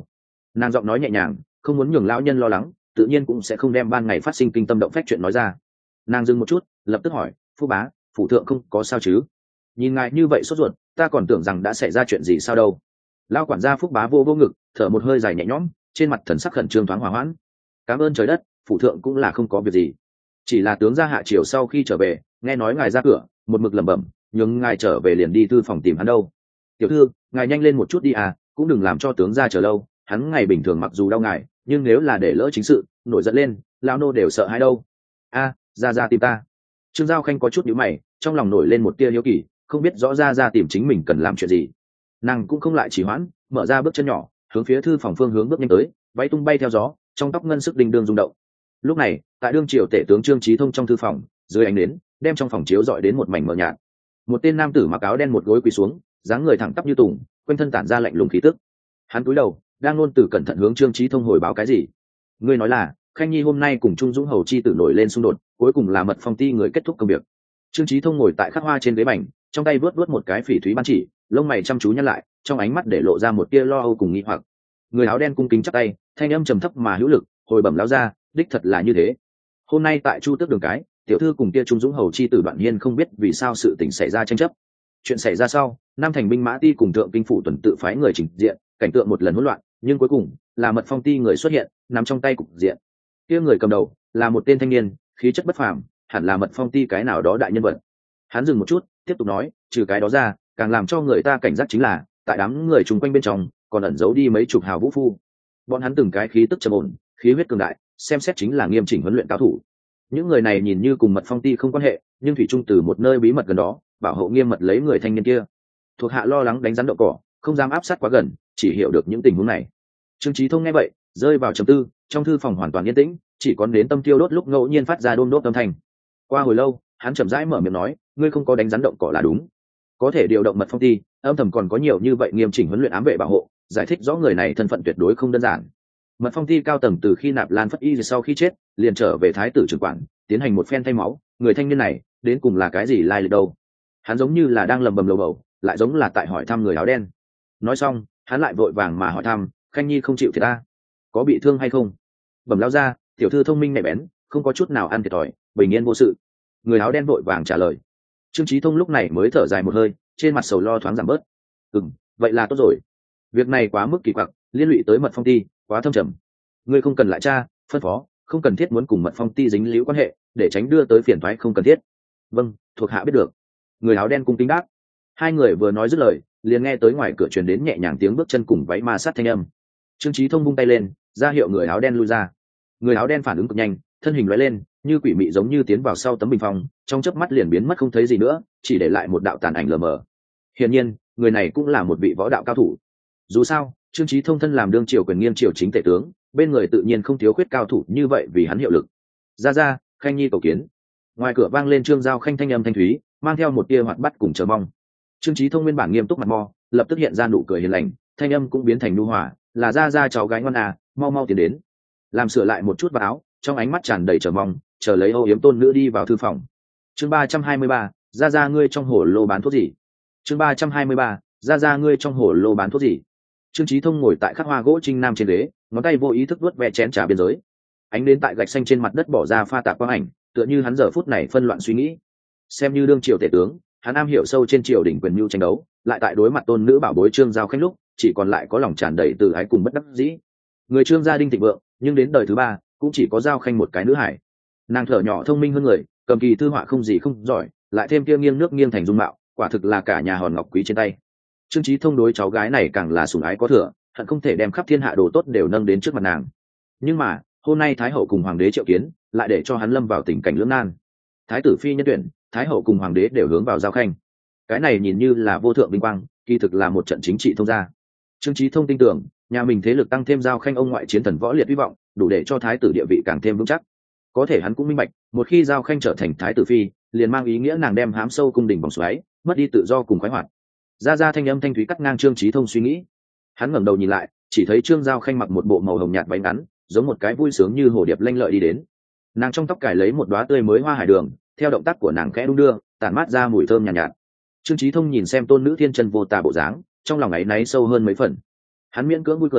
Nàng giọng nói nhẹ nhàng, không muốn nhường lão nhân lo lắng, tự nhiên cũng sẽ không đem ban ngày phát sinh kinh tâm động phách chuyện nói ra. Nàng dừng một chút, lập tức hỏi, phu bá, phủ thượng không có sao chứ? Nhìn ngài như vậy sốt ruột, ta còn tưởng rằng đã xảy ra chuyện gì sao đâu. Lão quản gia Phúc bá vô vô ngực, thở một hơi dài nhẹ nhõm, trên mặt thần sắc khẩn trương thoáng hòa hoãn. Cảm ơn trời đất, phủ thượng cũng là không có việc gì, chỉ là tướng gia hạ triều sau khi trở về, nghe nói ngài ra cửa, một mực lẩm bẩm, nhưng ngài trở về liền đi thư phòng tìm hắn đâu. Tiểu thư, ngài nhanh lên một chút đi à, cũng đừng làm cho tướng gia chờ lâu, hắn ngày bình thường mặc dù đau ngài, nhưng nếu là để lỡ chính sự nổi giận lên, lão nô đều sợ hãi đâu. A, ra tìm ta. Trương Giao Khanh có chút nhíu mày, trong lòng nổi lên một tia hiếu kỳ, không biết rõ ra tìm chính mình cần làm chuyện gì. Nàng cũng không lại trì hoãn, mở ra bước chân nhỏ, hướng phía thư phòng phương hướng bước nhanh tới, váy tung bay theo gió, trong tóc ngân sức đình đường rung động. Lúc này, tại đương triều tể tướng Trương Chí Thông trong thư phòng, dưới ánh nến, đem trong phòng chiếu dọi đến một mảnh mờ nhạt. Một tên nam tử mặc áo đen một gối quỳ xuống, dáng người thẳng tắp như tùng, quanh thân tản ra lạnh lùng khí tức. Hắn cúi đầu, đang luôn từ cẩn thận hướng Trương Chí Thông hồi báo cái gì. Ngươi nói là, Khanh Nhi hôm nay cùng Trung Dũng hầu chi tử nổi lên xung đột, cuối cùng là Mật Phong ty người kết thúc công việc. Trương Chí Thông ngồi tại khắc hoa trên ghế bành, trong tay vớt một cái phỉ thúy ban chỉ, lông mày chăm chú nhăn lại, trong ánh mắt để lộ ra một tia lo âu cùng nghi hoặc. Người áo đen cung kính chắp tay, thanh âm trầm thấp mà hữu lực, hồi bẩm lão gia, đích thật là như thế. Hôm nay tại Chu Tước đường cái, tiểu thư cùng kia Trung Dũng hầu chi tử Đoạn Hiên không biết vì sao sự tình xảy ra tranh chấp. Chuyện xảy ra sau, Nam Thành binh mã ti cùng thượng kinh phủ tuần tự phái người trình diện, cảnh tượng một lần hỗn loạn, nhưng cuối cùng là Mật Phong ty người xuất hiện, nằm trong tay cục diện. Kia người cầm đầu là một tên thanh niên, khí chất bất phàm, hẳn là Mật Phong ty cái nào đó đại nhân vật. Hắn dừng một chút, tiếp tục nói, trừ cái đó ra, càng làm cho người ta cảnh giác chính là, tại đám người chung quanh bên trong, còn ẩn giấu đi mấy chục hào vũ phu. Bọn hắn từng cái khí tức trầm ổn, khí huyết cường đại, xem xét chính là nghiêm chỉnh huấn luyện cao thủ. Những người này nhìn như cùng Mật Phong ty không quan hệ, nhưng thủy chung từ một nơi bí mật gần đó, bảo hộ nghiêm mật lấy người thanh niên kia. Thuộc hạ lo lắng đánh rắn đậu cỏ, không dám áp sát quá gần, chỉ hiểu được những tình huống này. Trương Chí Thông nghe vậy, rơi vào trầm tư, trong thư phòng hoàn toàn yên tĩnh, chỉ có nến tâm tiêu đốt lúc ngẫu nhiên phát ra đôm đốt âm thanh. Qua hồi lâu, hắn chậm rãi mở miệng nói, ngươi không có đánh rắn động cỏ là đúng, có thể điều động Mật Phong ty, âm thầm còn có nhiều như vậy nghiêm chỉnh huấn luyện ám vệ bảo hộ, giải thích rõ người này thân phận tuyệt đối không đơn giản. Mật Phong ty cao tầng từ khi Nạp Lan Phất Y sau khi chết, liền trở về thái tử trưởng quản, tiến hành một phen thay máu, người thanh niên này đến cùng là cái gì lai lịch đâu? Hắn giống như là đang lầm bầm lầu bầu, lại giống là tại hỏi thăm người áo đen. Nói xong, hắn lại vội vàng mà hỏi thăm, Khanh Nhi không chịu thiệt ta, có bị thương hay không? Bẩm lão gia, tiểu thư thông minh nhạy bén, không có chút nào ăn thiệt thòi, bình yên vô sự. Người áo đen vội vàng trả lời. Trương Chí Thông lúc này mới thở dài một hơi, trên mặt sầu lo thoáng giảm bớt. Vậy là tốt rồi. Việc này quá mức kỳ quặc, liên lụy tới Mật Phong ty, quá thâm trầm. Ngươi không cần lại tra, phân phó, không cần thiết muốn cùng Mật Phong ty dính líu quan hệ, để tránh đưa tới phiền toái không cần thiết. Vâng, thuộc hạ biết được. Người áo đen cung kính đáp. Hai người vừa nói dứt lời, liền nghe tới ngoài cửa truyền đến nhẹ nhàng tiếng bước chân cùng váy ma sát thanh âm. Trương Chí Thông vung tay lên, ra hiệu người áo đen lui ra. Người áo đen phản ứng cực nhanh, thân hình lóe lên, như quỷ mị giống như tiến vào sau tấm bình phong, trong chớp mắt liền biến mất không thấy gì nữa, chỉ để lại một đạo tàn ảnh lờ mờ. Hiển nhiên, người này cũng là một vị võ đạo cao thủ. Dù sao, Trương Chí Thông thân làm đương triều quyền nghiêm triều chính tể tướng, bên người tự nhiên không thiếu khuyết cao thủ như vậy vì hắn hiệu lực. Ra, Khanh Nhi cầu kiến. Ngoài cửa vang lên Trương Giao Khanh thanh âm thanh thúy, mang theo một tia hoạt bát cùng chờ mong. Trương Chí Thông nguyên bản nghiêm túc mặt mo, lập tức hiện ra nụ cười hiền lành, thanh âm cũng biến thành nhu hòa, là ra cháu gái ngoan à, mau mau tiến đến. Làm sửa lại một chút vào áo, trong ánh mắt tràn đầy chờ mong, chờ lấy âu yếm tôn nữ đi vào thư phòng. Chương 323, ra ngươi trong hồ lô bán thuốc gì? Chương 323, ra ngươi trong hồ lô bán thuốc gì? Trương Chí Thông ngồi tại khắc hoa gỗ trinh nam trên ghế, ngón tay vô ý thức vuốt ve chén trà biên giới. Ánh đến tại gạch xanh trên mặt đất bỏ ra pha tạp quang ảnh, tựa như hắn giờ phút này phân loạn suy nghĩ. Xem như đương triều tể tướng, hắn am hiểu sâu trên triều đỉnh quyền mưu tranh đấu, lại tại đối mặt tôn nữ bảo bối Trương Giao Khanh lúc, chỉ còn lại có lòng tràn đầy từ ái cùng bất đắc dĩ. Người Trương gia đình thịnh vượng, nhưng đến đời thứ ba, cũng chỉ có Giao Khanh một cái nữ hải. Nàng thở nhỏ thông minh hơn người, cầm kỳ thư họa không gì không giỏi, lại thêm kia nghiêng nước nghiêng thành dung mạo, quả thực là cả nhà hòn ngọc quý trên tay. Trương Chí Thông đối cháu gái này càng là sủng ái có thừa, hận không thể đem khắp thiên hạ đồ tốt đều nâng đến trước mặt nàng. Nhưng mà, hôm nay Thái hậu cùng hoàng đế triệu kiến, lại để cho hắn lâm vào tình cảnh lưỡng nan. Thái tử phi nhân tuyển, Thái hậu cùng hoàng đế đều hướng vào Giao Khanh. Cái này nhìn như là vô thượng vinh quang, kỳ thực là một trận chính trị thông gia. Trương Chí Thông tin tưởng, nhà mình thế lực tăng thêm Giao Khanh ông ngoại chiến thần võ liệt hy vọng, đủ để cho thái tử địa vị càng thêm vững chắc. Có thể hắn cũng minh bạch, một khi Giao Khanh trở thành thái tử phi, liền mang ý nghĩa nàng đem hám sâu cung đình vòng xoáy, mất đi tự do cùng khoái hoạt. Ra thanh âm thanh thúy cắt ngang Trương Chí Thông suy nghĩ. Hắn ngẩng đầu nhìn lại, chỉ thấy Trương Giao Khanh mặc một bộ màu hồng nhạt váy ngắn, giống một cái vui sướng như hồ điệp lanh lợi đi đến. Nàng trong tóc cài lấy một đóa tươi mới hoa hải đường, theo động tác của nàng khẽ đung đưa, tản mát ra mùi thơm nhàn nhạt. Trương Chí Thông nhìn xem tôn nữ thiên chân vô tà bộ dáng, trong lòng áy náy sâu hơn mấy phần. Hắn miễn cưỡng vui cười,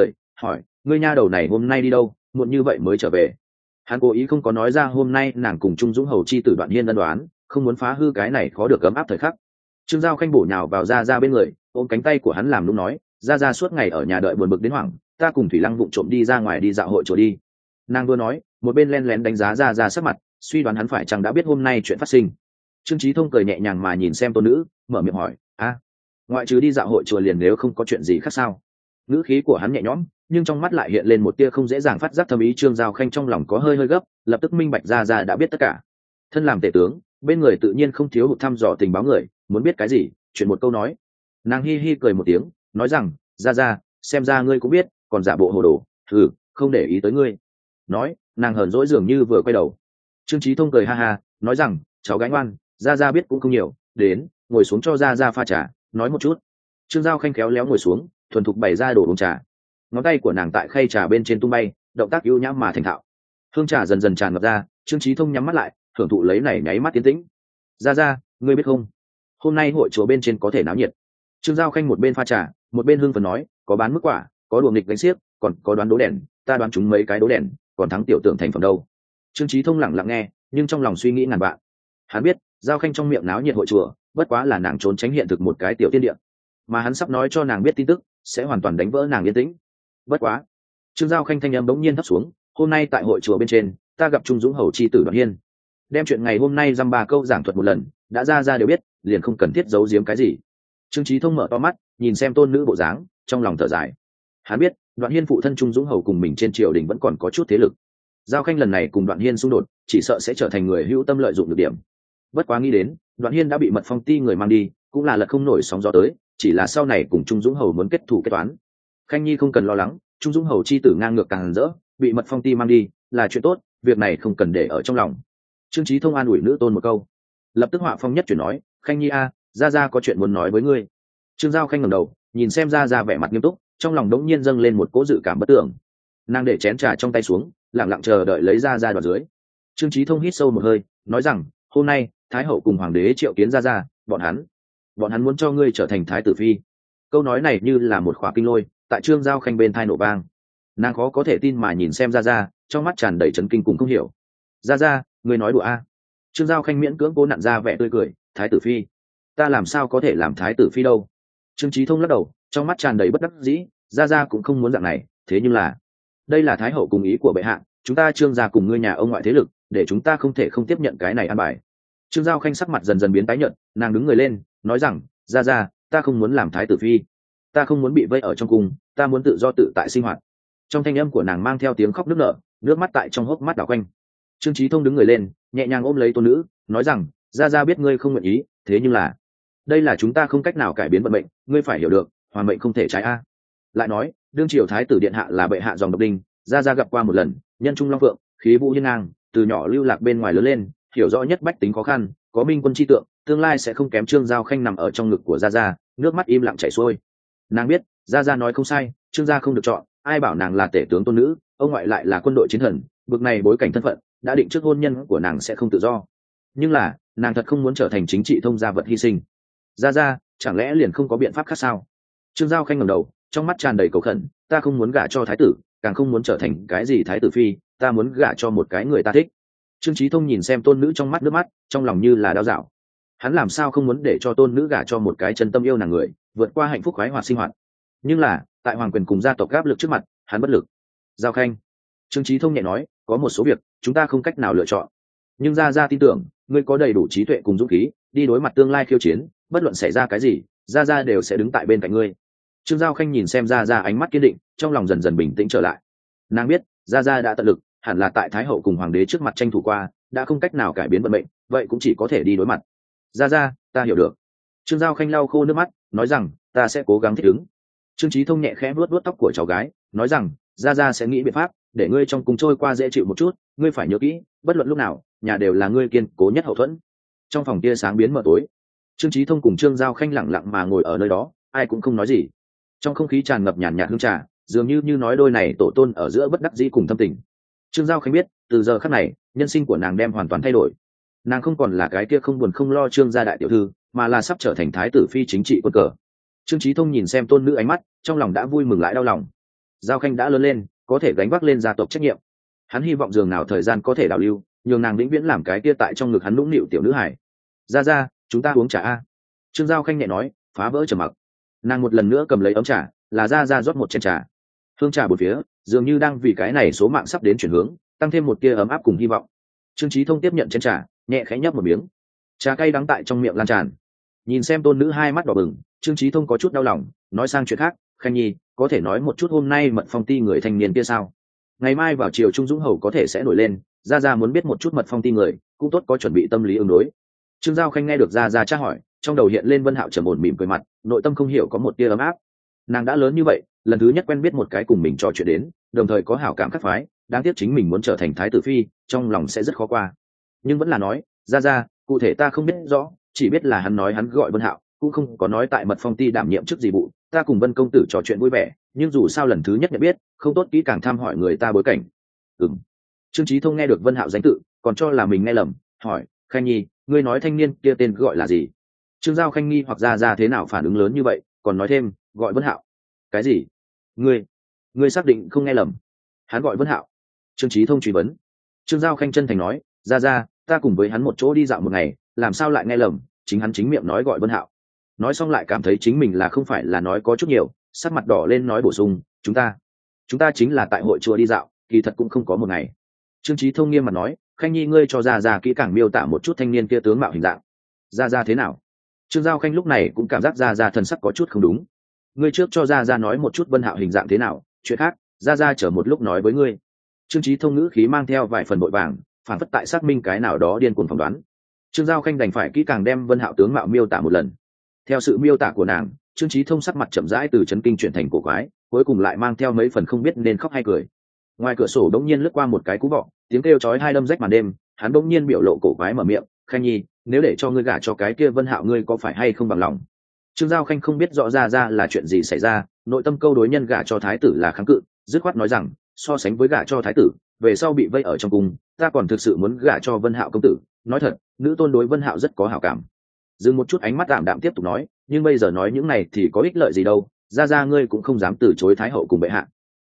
hỏi ngươi nha đầu này hôm nay đi đâu, muộn như vậy mới trở về. Hắn cố ý không có nói ra hôm nay nàng cùng Trung Dũng Hầu chi tử Đoạn Hiên ân đoán, không muốn phá hư cái này khó được ấm áp thời khắc. Trương Giao Khanh bổ nhào vào Gia Gia bên người, ôm cánh tay của hắn làm lúc nói, Gia Gia suốt ngày ở nhà đợi buồn bực đến hoảng, ta cùng Thủy Lăng vụng trộm đi ra ngoài đi dạo hội chùa đi. Nàng vừa nói, một bên len lén đánh giá Gia Gia sắc mặt, suy đoán hắn phải chăng đã biết hôm nay chuyện phát sinh. Trương Chí Thông cười nhẹ nhàng mà nhìn xem tôn nữ, mở miệng hỏi, ngoại trừ đi dạo hội chùa liền nếu không có chuyện gì khác sao? Ngữ khí của hắn nhẹ nhõm, nhưng trong mắt lại hiện lên một tia không dễ dàng phát giác thâm ý. Trương Giao Khanh trong lòng có hơi gấp, lập tức minh bạch Gia Gia đã biết tất cả. Thân làm tể tướng, bên người tự nhiên không thiếu hụt thăm dò tình báo người, muốn biết cái gì chuyện một câu nói. Nàng hi hi cười một tiếng, nói rằng, Gia Gia, xem ra ngươi cũng biết, còn giả bộ hồ đồ, không để ý tới ngươi. Nói, nàng hờn dỗi dường như vừa quay đầu. Trương Chí Thông cười ha ha, nói rằng, cháu gái ngoan, Gia Gia biết cũng không nhiều, đến ngồi xuống cho Gia Gia pha trà, nói một chút. Trương Giao Khanh khéo léo ngồi xuống, thuần thục bày ra đồ uống trà. Ngón tay của nàng tại khay trà bên trên tung bay, động tác ưu nhã mà thành thạo. Hương trà dần dần tràn ngập ra, Trương Chí Thông nhắm mắt lại, thưởng thụ lấy này nháy mắt tiến tĩnh. Gia Gia, ngươi biết không, hôm nay hội chùa bên trên có thể náo nhiệt. Trương Giao Khanh một bên pha trà, một bên hưng phấn nói, có bán mức quả, có đùa nghịch đánh xiếc, còn có đoán đố đèn, ta đoán chúng mấy cái đố đèn, còn thắng tiểu tượng thành phẩm đâu. Trương Chí Thông lặng lặng nghe, nhưng trong lòng suy nghĩ ngàn vạn. Hắn biết, Giao Khanh trong miệng náo nhiệt hội chùa, bất quá là nàng trốn tránh hiện thực một cái tiểu tiên địa, mà hắn sắp nói cho nàng biết tin tức, sẽ hoàn toàn đánh vỡ nàng yên tĩnh. Bất quá, Trương Giao Khanh thanh âm bỗng nhiên thấp xuống, hôm nay tại hội chùa bên trên, ta gặp Trung Dũng Hầu chi tử Đoạn Hiên, đem chuyện ngày hôm nay dăm ba câu giảng thuật một lần, đã ra đều biết, liền không cần thiết giấu giếm cái gì. Trương Chí Thông mở to mắt, nhìn xem tôn nữ bộ dáng, trong lòng thở dài. Hắn biết, Đoạn Hiên phụ thân Trung Dũng Hầu cùng mình trên triều đình vẫn còn có chút thế lực. Giao Khanh lần này cùng Đoạn Hiên xung đột, chỉ sợ sẽ trở thành người hữu tâm lợi dụng được điểm. Bất quá nghĩ đến, Đoạn Hiên đã bị Mật Phong ti người mang đi, cũng là lật không nổi sóng gió tới, chỉ là sau này cùng Trung Dũng Hầu muốn kết thù kết toán. Khanh Nhi không cần lo lắng, Trung Dũng Hầu chi tử ngang ngược càng rỡ, bị Mật Phong ti mang đi, là chuyện tốt, việc này không cần để ở trong lòng. Trương Chí Thông an ủi nữ tôn một câu, lập tức họa phong nhất chuyển nói, Khanh Nhi Gia Gia có chuyện muốn nói với ngươi. Trương Giao Khanh ngẩng đầu, nhìn xem Gia Gia vẻ mặt nghiêm túc, trong lòng đống nhiên dâng lên một cỗ dự cảm bất tưởng. Nàng để chén trà trong tay xuống, lặng lặng chờ đợi lấy Gia Gia đoạt dưới. Trương Chí Thông hít sâu một hơi, nói rằng, hôm nay Thái hậu cùng Hoàng đế triệu kiến Gia Gia, bọn hắn muốn cho ngươi trở thành Thái tử phi. Câu nói này như là một khỏa kinh lôi, tại Trương Giao Khanh bên tai nổ vang. Nàng khó có thể tin mà nhìn xem Gia Gia, trong mắt tràn đầy chấn kinh cùng không hiểu. Gia Gia, ngươi nói đùa Trương Giao Khanh miễn cưỡng cố nặn ra vẻ tươi cười, Thái tử phi, ta làm sao có thể làm Thái tử phi đâu. Trương Chí Thông lắc đầu, trong mắt tràn đầy bất đắc dĩ, Gia Gia cũng không muốn dạng này, thế nhưng là đây là Thái hậu cùng ý của bệ hạ, chúng ta Trương gia cùng ngươi nhà ông ngoại thế lực, để chúng ta không thể không tiếp nhận cái này an bài. Trương Giao Khanh sắc mặt dần dần biến tái nhợt, nàng đứng người lên, nói rằng, Gia Gia, ta không muốn làm Thái tử phi, ta không muốn bị vây ở trong cung, ta muốn tự do tự tại sinh hoạt. Trong thanh âm của nàng mang theo tiếng khóc nức nở, nước mắt tại trong hốc mắt đảo quanh. Trương Chí Thông đứng người lên, nhẹ nhàng ôm lấy tôn nữ, nói rằng, Gia Gia biết ngươi không nguyện ý, thế nhưng là đây là chúng ta không cách nào cải biến vận mệnh, ngươi phải hiểu được, hoàn mệnh không thể trái lại nói, đương triều thái tử điện hạ là bệ hạ dòng độc đinh, Gia Gia gặp qua một lần, nhân trung long phượng, khí vũ hiên ngang, từ nhỏ lưu lạc bên ngoài lớn lên, hiểu rõ nhất bách tính khó khăn, có minh quân chi tượng, tương lai sẽ không kém. Trương Giao Khanh nằm ở trong ngực của Gia Gia, nước mắt im lặng chảy xuôi. Nàng biết, Gia Gia nói không sai, Trương gia không được chọn, ai bảo nàng là tể tướng tôn nữ, ông ngoại lại là quân đội chiến thần, bực này bối cảnh thân phận đã định trước hôn nhân của nàng sẽ không tự do. Nhưng là nàng thật không muốn trở thành chính trị thông gia vật hy sinh. Gia Gia, chẳng lẽ liền không có biện pháp khác sao? Trương Giao Khanh ngẩng đầu, trong mắt tràn đầy cầu khẩn, ta không muốn gả cho thái tử, càng không muốn trở thành cái gì thái tử phi, ta muốn gả cho một cái người ta thích. Trương Chí Thông nhìn xem tôn nữ trong mắt nước mắt, trong lòng như là đau dạo. Hắn làm sao không muốn để cho tôn nữ gả cho một cái chân tâm yêu nàng người, vượt qua hạnh phúc khoái hoạt sinh hoạt. Nhưng là tại hoàng quyền cùng gia tộc áp lực trước mặt, hắn bất lực. Giao Khanh, Trương Chí Thông nhẹ nói, có một số việc chúng ta không cách nào lựa chọn, nhưng Gia Gia tin tưởng ngươi có đầy đủ trí tuệ cùng dũng khí đi đối mặt tương lai khiêu chiến, bất luận xảy ra cái gì, Gia Gia đều sẽ đứng tại bên cạnh ngươi. Trương Giao Khanh nhìn xem Gia Gia ánh mắt kiên định, trong lòng dần dần bình tĩnh trở lại. Nàng biết Gia Gia đã tận lực, hẳn là tại thái hậu cùng hoàng đế trước mặt tranh thủ qua, đã không cách nào cải biến vận mệnh, vậy cũng chỉ có thể đi đối mặt. Gia Gia, ta hiểu được. Trương Giao Khanh lau khô nước mắt, nói rằng, ta sẽ cố gắng thích ứng. Trương Chí Thông nhẹ khẽ vuốt vuốt tóc của cháu gái, nói rằng, Gia Gia sẽ nghĩ biện pháp để ngươi trong cung trôi qua dễ chịu một chút, ngươi phải nhớ kỹ, bất luận lúc nào, nhà đều là ngươi kiên cố nhất hậu thuẫn. Trong phòng tia sáng biến mờ tối, Trương Chí Thông cùng Trương Giao Khanh lặng lặng mà ngồi ở nơi đó, ai cũng không nói gì. Trong không khí tràn ngập nhàn nhạt hương trà, dường như nói đôi này tổ tôn ở giữa bất đắc dĩ cùng thâm tình. Trương Giao Khanh biết, từ giờ khắc này, nhân sinh của nàng đem hoàn toàn thay đổi. Nàng không còn là cái kia không buồn không lo Trương gia đại tiểu thư, mà là sắp trở thành thái tử phi chính trị quân cờ. Trương Chí Thông nhìn xem tôn nữ ánh mắt, trong lòng đã vui mừng lại đau lòng. Giao Khanh đã lớn lên, có thể gánh vác lên gia tộc trách nhiệm. Hắn hy vọng dường nào thời gian có thể đảo lưu, nhường nàng vĩnh viễn làm cái kia tại trong ngực hắn nũng nịu tiểu nữ hải. Ra, chúng ta uống trà a. Trương Giao Khanh nhẹ nói, phá vỡ trầm mặc. Nàng một lần nữa cầm lấy ấm trà, là ra rót một chén trà. Hương trà bốn phía, dường như đang vì cái này số mạng sắp đến chuyển hướng, tăng thêm một tia ấm áp cùng hy vọng. Trương Chí Thông tiếp nhận chén trà, nhẹ khẽ nhấp một miếng. Trà cay đắng tại trong miệng lan tràn. Nhìn xem tôn nữ hai mắt đỏ bừng, Trương Chí Thông có chút đau lòng, nói sang chuyện khác, Khanh Nhi, có thể nói một chút hôm nay mật phong ti người thanh niên kia sao? Ngày mai vào chiều Trung Dũng Hầu có thể sẽ nổi lên, ra muốn biết một chút mật phong ti người, cũng tốt có chuẩn bị tâm lý ứng đối. Trương Giao Khanh nghe được ra tra hỏi, trong đầu hiện lên Vân Hạo trầm ổn mỉm cười mặt, nội tâm không hiểu có một tia ấm áp. Nàng đã lớn như vậy, lần thứ nhất quen biết một cái cùng mình trò chuyện đến, đồng thời có hảo cảm khắc phái, đáng tiếc chính mình muốn trở thành thái tử phi, trong lòng sẽ rất khó qua. Nhưng vẫn là nói, ra, cụ thể ta không biết rõ, chỉ biết là hắn nói hắn gọi Vân Hạo, cũng không có nói tại mật phong ti đảm nhiệm chức gì vụ. Ta cùng Vân công tử trò chuyện vui vẻ, nhưng dù sao lần thứ nhất nhận biết, không tốt kỹ càng tham hỏi người ta bối cảnh. Trương Chí Thông nghe được Vân Hạo danh tự, còn cho là mình nghe lầm, hỏi, Khanh Nhi, ngươi nói thanh niên kia tên gọi là gì? Trương Giao Khanh nghi hoặc ra thế nào phản ứng lớn như vậy, còn nói thêm, gọi Vân Hạo. Cái gì? Ngươi xác định không nghe lầm? Hắn gọi Vân Hạo. Trương Chí Thông truy vấn. Trương Giao Khanh chân thành nói, ra, ta cùng với hắn một chỗ đi dạo một ngày, làm sao lại nghe lầm? Chính hắn chính miệng nói gọi Vân Hạo. Nói xong lại cảm thấy chính mình là không phải là nói có chút nhiều, sắc mặt đỏ lên nói bổ sung, chúng ta chính là tại hội chùa đi dạo, kỳ thật cũng không có một ngày. Trương Chí Thông nghiêm mặt nói, Khanh Nhi ngươi cho ra kỹ càng miêu tả một chút thanh niên kia tướng mạo hình dạng. Ra thế nào? Trương Giao Khanh lúc này cũng cảm giác ra thần sắc có chút không đúng. Ngươi trước cho ra nói một chút Vân Hạo hình dạng thế nào, chuyện khác ra chờ một lúc nói với ngươi. Trương Chí Thông ngữ khí mang theo vài phần vội vàng, phản phất tại xác minh cái nào đó điên cuồng phỏng đoán. Trương Giao Khanh đành phải kỹ càng đem Vân Hạo tướng mạo miêu tả một lần. Theo sự miêu tả của nàng, Trương Chí Thông sắc mặt chậm rãi từ chấn kinh chuyển thành cổ quái, cuối cùng lại mang theo mấy phần không biết nên khóc hay cười. Ngoài cửa sổ đống nhiên lướt qua một cái cú vọ, tiếng kêu chói hai đâm rách màn đêm, hắn đống nhiên biểu lộ cổ quái mở miệng, Khanh Nhi, nếu để cho ngươi gả cho cái kia Vân Hạo ngươi có phải hay không bằng lòng? Trương Giao Khanh không biết rõ ra là chuyện gì xảy ra, nội tâm câu đối nhân gả cho thái tử là kháng cự, dứt khoát nói rằng, so sánh với gả cho thái tử, về sau bị vây ở trong cung, ta còn thực sự muốn gả cho Vân Hạo công tử. Nói thật, nữ tôn đối Vân Hạo rất có hảo cảm. Dừng một chút ánh mắt đạm đạm tiếp tục nói, nhưng bây giờ nói những này thì có ích lợi gì đâu, ra ngươi cũng không dám từ chối thái hậu cùng bệ hạ.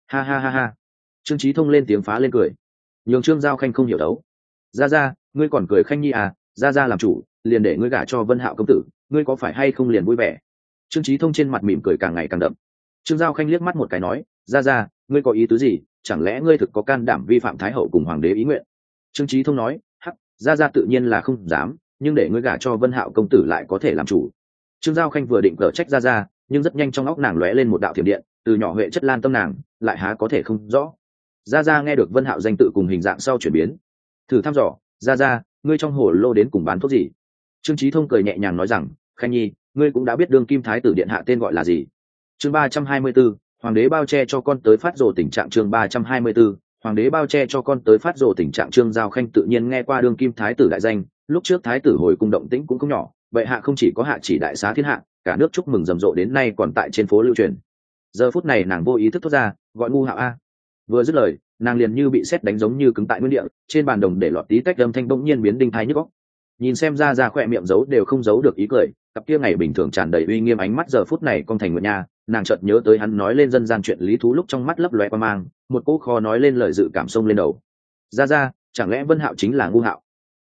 Ha. Trương Chí Thông lên tiếng phá lên cười, nhường Trương Giao Khanh không hiểu đấu. Ra ngươi còn cười Khanh Nhi à? Ra làm chủ, liền để ngươi gả cho Vân Hạo công tử, ngươi có phải hay không liền vui vẻ? Trương Chí Thông trên mặt mỉm cười càng ngày càng đậm. Trương Giao Khanh liếc mắt một cái nói, ra ngươi có ý tứ gì? Chẳng lẽ ngươi thực có can đảm vi phạm thái hậu cùng hoàng đế ý nguyện? Trương Chí Thông nói, hắc, ra tự nhiên là không dám, nhưng để ngươi gả cho Vân Hạo công tử lại có thể làm chủ. Trương Giao Khanh vừa định cở trách ra, nhưng rất nhanh trong óc nàng lóe lên một đạo thiểm điện, từ nhỏ huệ chất lan tâm nàng, lại há có thể không rõ. Ra nghe được Vân Hạo danh tự cùng hình dạng sau chuyển biến, thử thăm dò, ra ngươi trong hồ lô đến cùng bán thuốc gì? Trương Chí Thông cười nhẹ nhàng nói rằng, Khanh Nhi, ngươi cũng đã biết đương kim thái tử điện hạ tên gọi là gì. Chương 324, hoàng đế bao che cho con tới phát rồ tình trạng. Chương 324, hoàng đế bao che cho con tới phát rồ tình trạng. Trương Giao Khanh tự nhiên nghe qua đương kim thái tử đại danh, lúc trước thái tử hồi cung động tĩnh cũng không nhỏ, bệ hạ không chỉ có hạ chỉ đại xá thiên hạ, cả nước chúc mừng rầm rộ đến nay còn tại trên phố lưu truyền. Giờ phút này nàng vô ý thức thốt ra, gọi ngu Hạo a. Vừa dứt lời, nàng liền như bị sét đánh giống như cứng tại nguyên địa, trên bàn đồng để lọt tí tách âm thanh bỗng nhiên biến đinh tai nhức óc. Nhìn xem ra khỏe miệng giấu đều không giấu được ý cười, cặp kia ngày bình thường tràn đầy uy nghiêm ánh mắt giờ phút này cong thành nguyệt nha, nàng chợt nhớ tới hắn nói lên dân gian chuyện lý thú lúc trong mắt lấp lóe qua mang, một cỗ kho nói lên lời dự cảm sông lên đầu. Ra, chẳng lẽ Vân Hạo chính là ngu Hạo?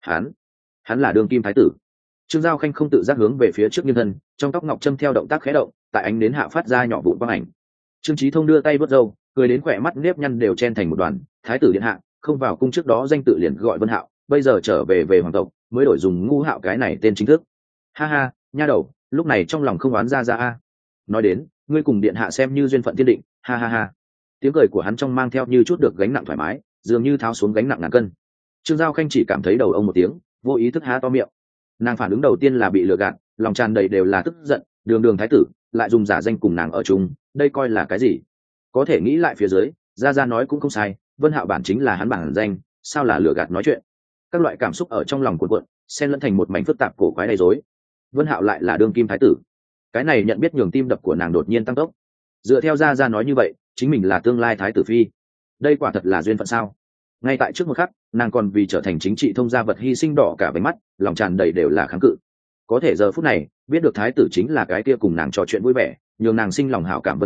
Hắn là đương kim thái tử. Trương Giao Khanh không tự giác hướng về phía trước nghiêng thân, trong tóc ngọc châm theo động tác khẽ động, tại ánh đến hạ phát ra nhỏ vụn quang ảnh. Trương Chí Thông đưa tay vuốt râu, cười đến khỏe mắt nếp nhăn đều chen thành một đoàn. Thái tử điện hạ, không vào cung trước đó danh tự liền gọi Vân Hạo, bây giờ trở về hoàng tộc mới đổi dùng ngu Hạo cái này tên chính thức. Ha, nha đầu, lúc này trong lòng không oán ra a. Nói đến, ngươi cùng điện hạ xem như duyên phận thiên định. Ha. Tiếng cười của hắn trong mang theo như chút được gánh nặng thoải mái, dường như tháo xuống gánh nặng ngàn cân. Trương Giao Khanh chỉ cảm thấy đầu ông một tiếng, vô ý thức há to miệng. Nàng phản ứng đầu tiên là bị lừa gạt, lòng tràn đầy đều là tức giận, đường thái tử lại dùng giả danh cùng nàng ở chung, đây coi là cái gì? Có thể nghĩ lại phía dưới, ra nói cũng không sai, Vân Hạo bản chính là hắn bản danh, sao là lừa gạt nói chuyện? Các loại cảm xúc ở trong lòng cuộn cuộn, xen lẫn thành một mảnh phức tạp cổ quái đầy rối. Vân Hạo lại là đương kim thái tử, cái này nhận biết nhường tim đập của nàng đột nhiên tăng tốc. Dựa theo ra nói như vậy, chính mình là tương lai thái tử phi, đây quả thật là duyên phận sao? Ngay tại trước một khắc, nàng còn vì trở thành chính trị thông gia vật hy sinh đỏ cả váy mắt, lòng tràn đầy đều là kháng cự. Có thể giờ phút này biết được thái tử chính là cái kia cùng nàng trò chuyện vui vẻ, nhường nàng sinh lòng hảo cảm Vân Hạo,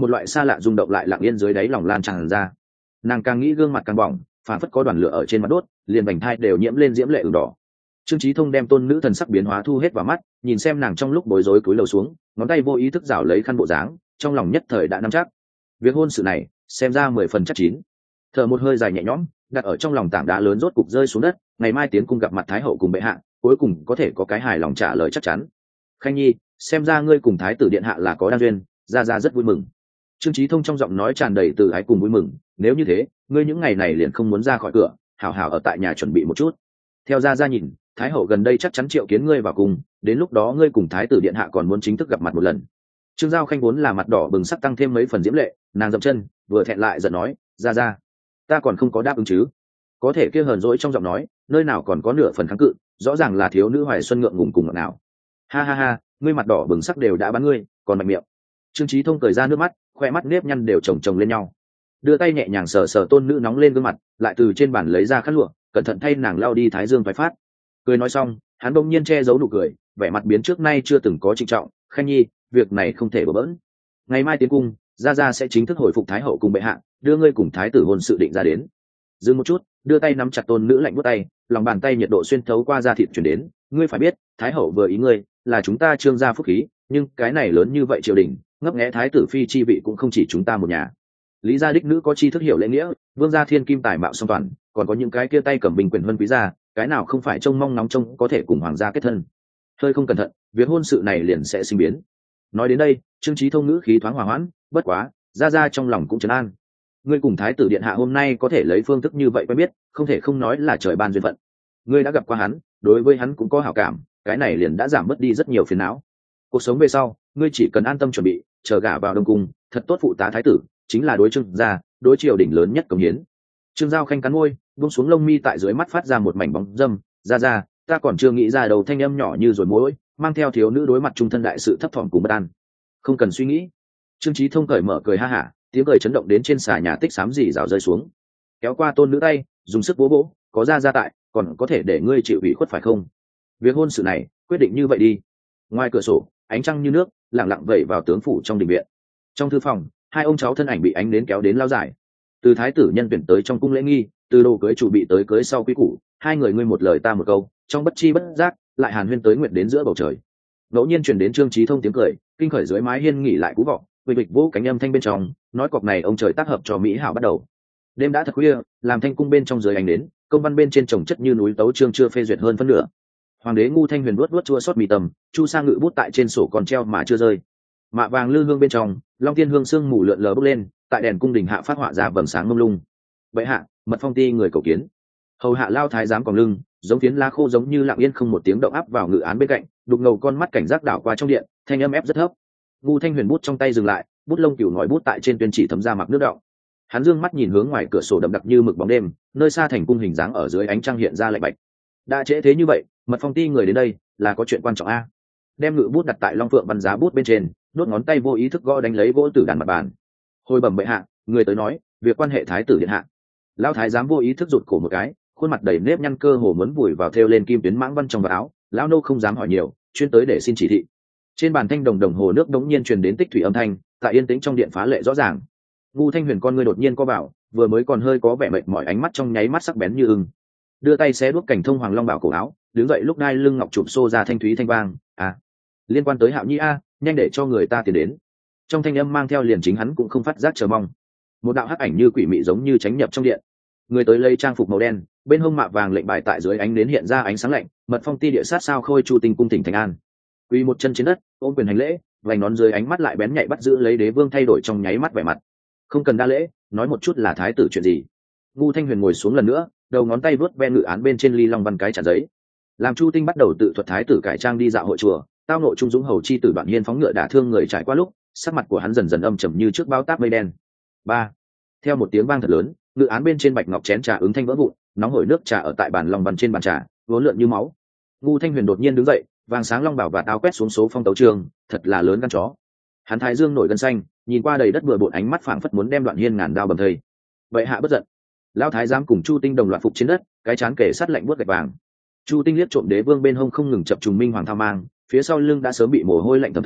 một loại xa lạ rung động lại lặng yên dưới đáy lòng lan tràn ra. Nàng càng nghĩ gương mặt càng bỏng, phản phất có đoàn lửa ở trên mặt đốt, liền vành thai đều nhiễm lên diễm lệ ửng đỏ. Trương Chí Thông đem tôn nữ thần sắc biến hóa thu hết vào mắt, nhìn xem nàng trong lúc bối rối cúi đầu xuống, ngón tay vô ý thức rảo lấy khăn bộ dáng, trong lòng nhất thời đã nắm chắc. Việc hôn sự này, xem ra 10 phần chắc chín. Thở một hơi dài nhẹ nhõm, đặt ở trong lòng tảng đá lớn rốt cục rơi xuống đất, ngày mai tiến cung gặp mặt thái hậu cùng bệ hạ, cuối cùng có thể có cái hài lòng trả lời chắc chắn. Khanh Nhi, xem ra ngươi cùng thái tử điện hạ là có đan duyên, gia gia rất vui mừng. Trương Chí Thông trong giọng nói tràn đầy từ ái cùng vui mừng, nếu như thế, ngươi những ngày này liền không muốn ra khỏi cửa, hảo hảo ở tại nhà chuẩn bị một chút. Theo gia gia nhìn, thái hậu gần đây chắc chắn triệu kiến ngươi vào cùng, đến lúc đó ngươi cùng thái tử điện hạ còn muốn chính thức gặp mặt một lần. Trương Giao Khanh vốn là mặt đỏ bừng sắc tăng thêm mấy phần diễm lệ, nàng dậm chân, vừa thẹn lại giận nói, gia gia, ta còn không có đáp ứng chứ. Có thể kia hờn dỗi trong giọng nói, nơi nào còn có nửa phần kháng cự, rõ ràng là thiếu nữ hoài xuân ngượng ngùng cùng ngọt nào. Ha ha ha, ngươi mặt đỏ bừng sắc đều đã bắn ngươi, còn mạnh miệng. Trương Chí Thông cười ra nước mắt, khoe mắt nếp nhăn đều chồng chồng lên nhau, đưa tay nhẹ nhàng sờ sờ tôn nữ nóng lên gương mặt, lại từ trên bàn lấy ra khăn lụa, cẩn thận thay nàng lau đi thái dương phái phát. Cười nói xong, hắn bỗng nhiên che giấu nụ cười, vẻ mặt biến trước nay chưa từng có trịnh trọng. Khanh Nhi, việc này không thể bỡ bỡn. Ngày mai tiến cung, gia gia sẽ chính thức hồi phục thái hậu cùng bệ hạ, đưa ngươi cùng thái tử hôn sự định ra đến. Dừng một chút, đưa tay nắm chặt tôn nữ lạnh buốt tay, lòng bàn tay nhiệt độ xuyên thấu qua da thịt truyền đến. Ngươi phải biết, thái hậu vừa ý ngươi, là chúng ta Trương gia phúc khí, nhưng cái này lớn như vậy triều đình, ngấp nghé thái tử phi chi vị cũng không chỉ chúng ta một nhà. Lý gia đích nữ có chi thức hiểu lễ nghĩa, vương gia thiên kim tài mạo song toàn, còn có những cái kia tay cầm bình quyền vân quý gia, cái nào không phải trông mong nóng trông có thể cùng hoàng gia kết thân. Hơi không cẩn thận, việc hôn sự này liền sẽ sinh biến. Nói đến đây, Trương Chí Thông ngữ khí thoáng hòa hoãn, bất quá, gia gia trong lòng cũng trấn an. Ngươi cùng thái tử điện hạ hôm nay có thể lấy phương thức như vậy quen biết, không thể không nói là trời ban duyên phận. Ngươi đã gặp qua hắn, đối với hắn cũng có hảo cảm, cái này liền đã giảm bớt đi rất nhiều phiền não. Cuộc sống về sau, ngươi chỉ cần an tâm chuẩn bị, chờ gả vào đông cung, thật tốt phụ tá thái tử, chính là đối Trương gia, đối triều đình lớn nhất cống hiến. Trương Giao Khanh cắn môi, buông xuống lông mi tại dưới mắt phát ra một mảnh bóng dâm, gia, ta còn chưa nghĩ ra đầu thanh âm nhỏ như rồi mối, mang theo thiếu nữ đối mặt trung thân đại sự thấp thỏm cùng bất an. Không cần suy nghĩ. Trương Chí Thông cởi mở cười ha hả, tiếng cười chấn động đến trên xà nhà tích xám gì rào rơi xuống. Kéo qua tôn nữ tay, dùng sức vỗ vỗ, có gia tại, còn có thể để ngươi chịu ủy khuất phải không? Việc hôn sự này, quyết định như vậy đi. Ngoài cửa sổ, ánh trăng như nước, lặng lặng vẩy vào tướng phủ trong đình viện. Trong thư phòng, hai ông cháu thân ảnh bị ánh đến kéo đến lao dài. Từ thái tử nhân tuyển tới trong cung lễ nghi, từ đồ cưới chủ bị tới cưới sau quý củ, hai người ngươi một lời ta một câu, trong bất chi bất giác lại hàn huyên tới nguyện đến giữa bầu trời. Ngẫu nhiên truyền đến Trương Chí Thông tiếng cười, kinh khởi dưới mái hiên nghỉ lại cú vọ, bịch bịch vỗ cánh âm thanh bên trong, nói cọc này ông trời tác hợp cho mỹ hảo bắt đầu. Đêm đã thật khuya, làm thanh cung bên trong dưới ánh đến, công văn bên trên chồng chất như núi tấu chương chưa phê duyệt hơn phân nửa. Hoàng đế Ngu Thanh Huyền vuốt chua xót mì tầm, Chu Sa Ngự bút tại trên sổ còn treo mà chưa rơi. Mạ vàng lư hương bên trong, long tiên hương sương mù lượn lờ bốc lên, tại đèn cung đình hạ phát họa ra vầng sáng mông lung. Bệ hạ, mật phong ti người cầu kiến. Hầu hạ lao thái giám còng lưng, giống phiến lá khô giống như lặng yên không một tiếng động áp vào ngự án bên cạnh, đục ngầu con mắt cảnh giác đảo qua trong điện, thanh âm ép rất thấp. Ngu Thanh Huyền bút trong tay dừng lại, bút lông cừu nói bút tại trên tuyên chỉ thấm ra mặc nước đọng. Hắn dương mắt nhìn hướng ngoài cửa sổ đậm đặc như mực bóng đêm, nơi xa thành cung hình dáng ở dưới ánh trăng hiện ra lạnh bạch. Đã trễ thế như vậy, mật phong ti người đến đây là có chuyện quan trọng a. Đem ngự bút đặt tại long phượng văn giá bút bên trên, đốt ngón tay vô ý thức gõ đánh lấy gỗ tử đàn mặt bàn. Hồi bẩm bệ hạ, người tới nói việc quan hệ thái tử điện hạ. Lão thái giám vô ý thức rụt cổ một cái, khuôn mặt đầy nếp nhăn cơ hồ muốn vùi vào thêu lên kim tuyến mãng văn trong vào áo. Lão nô không dám hỏi nhiều, chuyên tới để xin chỉ thị. Trên bàn thanh đồng đồng hồ nước đống nhiên truyền đến tích thủy âm thanh, tại yên tĩnh trong điện phá lệ rõ ràng. Ngu Thanh Huyền con ngươi đột nhiên co vào, vừa mới còn hơi có vẻ mệt mỏi ánh mắt trong nháy mắt sắc bén như ưng. Đưa tay xé đuốc cảnh thông hoàng long bảo cổ áo, đứng dậy lúc đai lưng ngọc chụp xô ra thanh thúy thanh vang. À, liên quan tới Hạo Nhi a, nhanh để cho người ta tiến đến. Trong thanh âm mang theo liền chính hắn cũng không phát giác chờ mong. Một đạo hắc ảnh như quỷ mị giống như tránh nhập trong điện. Người tới lấy trang phục màu đen, bên hông mạ vàng lệnh bài tại dưới ánh nến hiện ra ánh sáng lạnh, mật phong ti địa sát sao khôi chu tinh cung tỉnh thành an. Quỳ một chân trên đất, ôm quyền hành lễ, vành nón dưới ánh mắt lại bén nhạy bắt giữ lấy đế vương thay đổi trong nháy mắt vẻ mặt. Không cần đa lễ, nói một chút là thái tử chuyện gì. Ngu Thanh Huyền ngồi xuống lần nữa, đầu ngón tay vuốt ve ngự án bên trên ly long văn cái trả giấy. Làm Chu Tinh bắt đầu tự thuật thái tử cải trang đi dạo hội chùa, tao nội trung dũng hầu chi tử Đoạn Hiên phóng ngựa đả thương người trải qua lúc, sắc mặt của hắn dần dần âm trầm như trước bao táp mây đen. Ba. Theo một tiếng vang thật lớn, ngự án bên trên bạch ngọc chén trà ứng thanh vỡ vụn, nóng hổi nước trà ở tại bàn long văn trên bàn trà, uốn lượn như máu. Ngu Thanh Huyền đột nhiên đứng dậy, vàng sáng long bảo và táo quét xuống số phong tấu trường, thật là lớn gan chó. Hắn thái dương nổi gân xanh, nhìn qua đầy đất bừa bộn ánh mắt phảng phất muốn đem Đoạn Hiên ngàn đao bầm thây. Vậy hạ bất giận. Lão thái giám cùng Chu Tinh đồng loạt phục trên đất, cái chán kề sát lạnh buốt gạch vàng. Chu Tinh liếc trộm đế vương bên hông không ngừng chập trùng minh hoàng thao mang, phía sau lưng đã sớm bị mồ hôi lạnh thẩm thấu,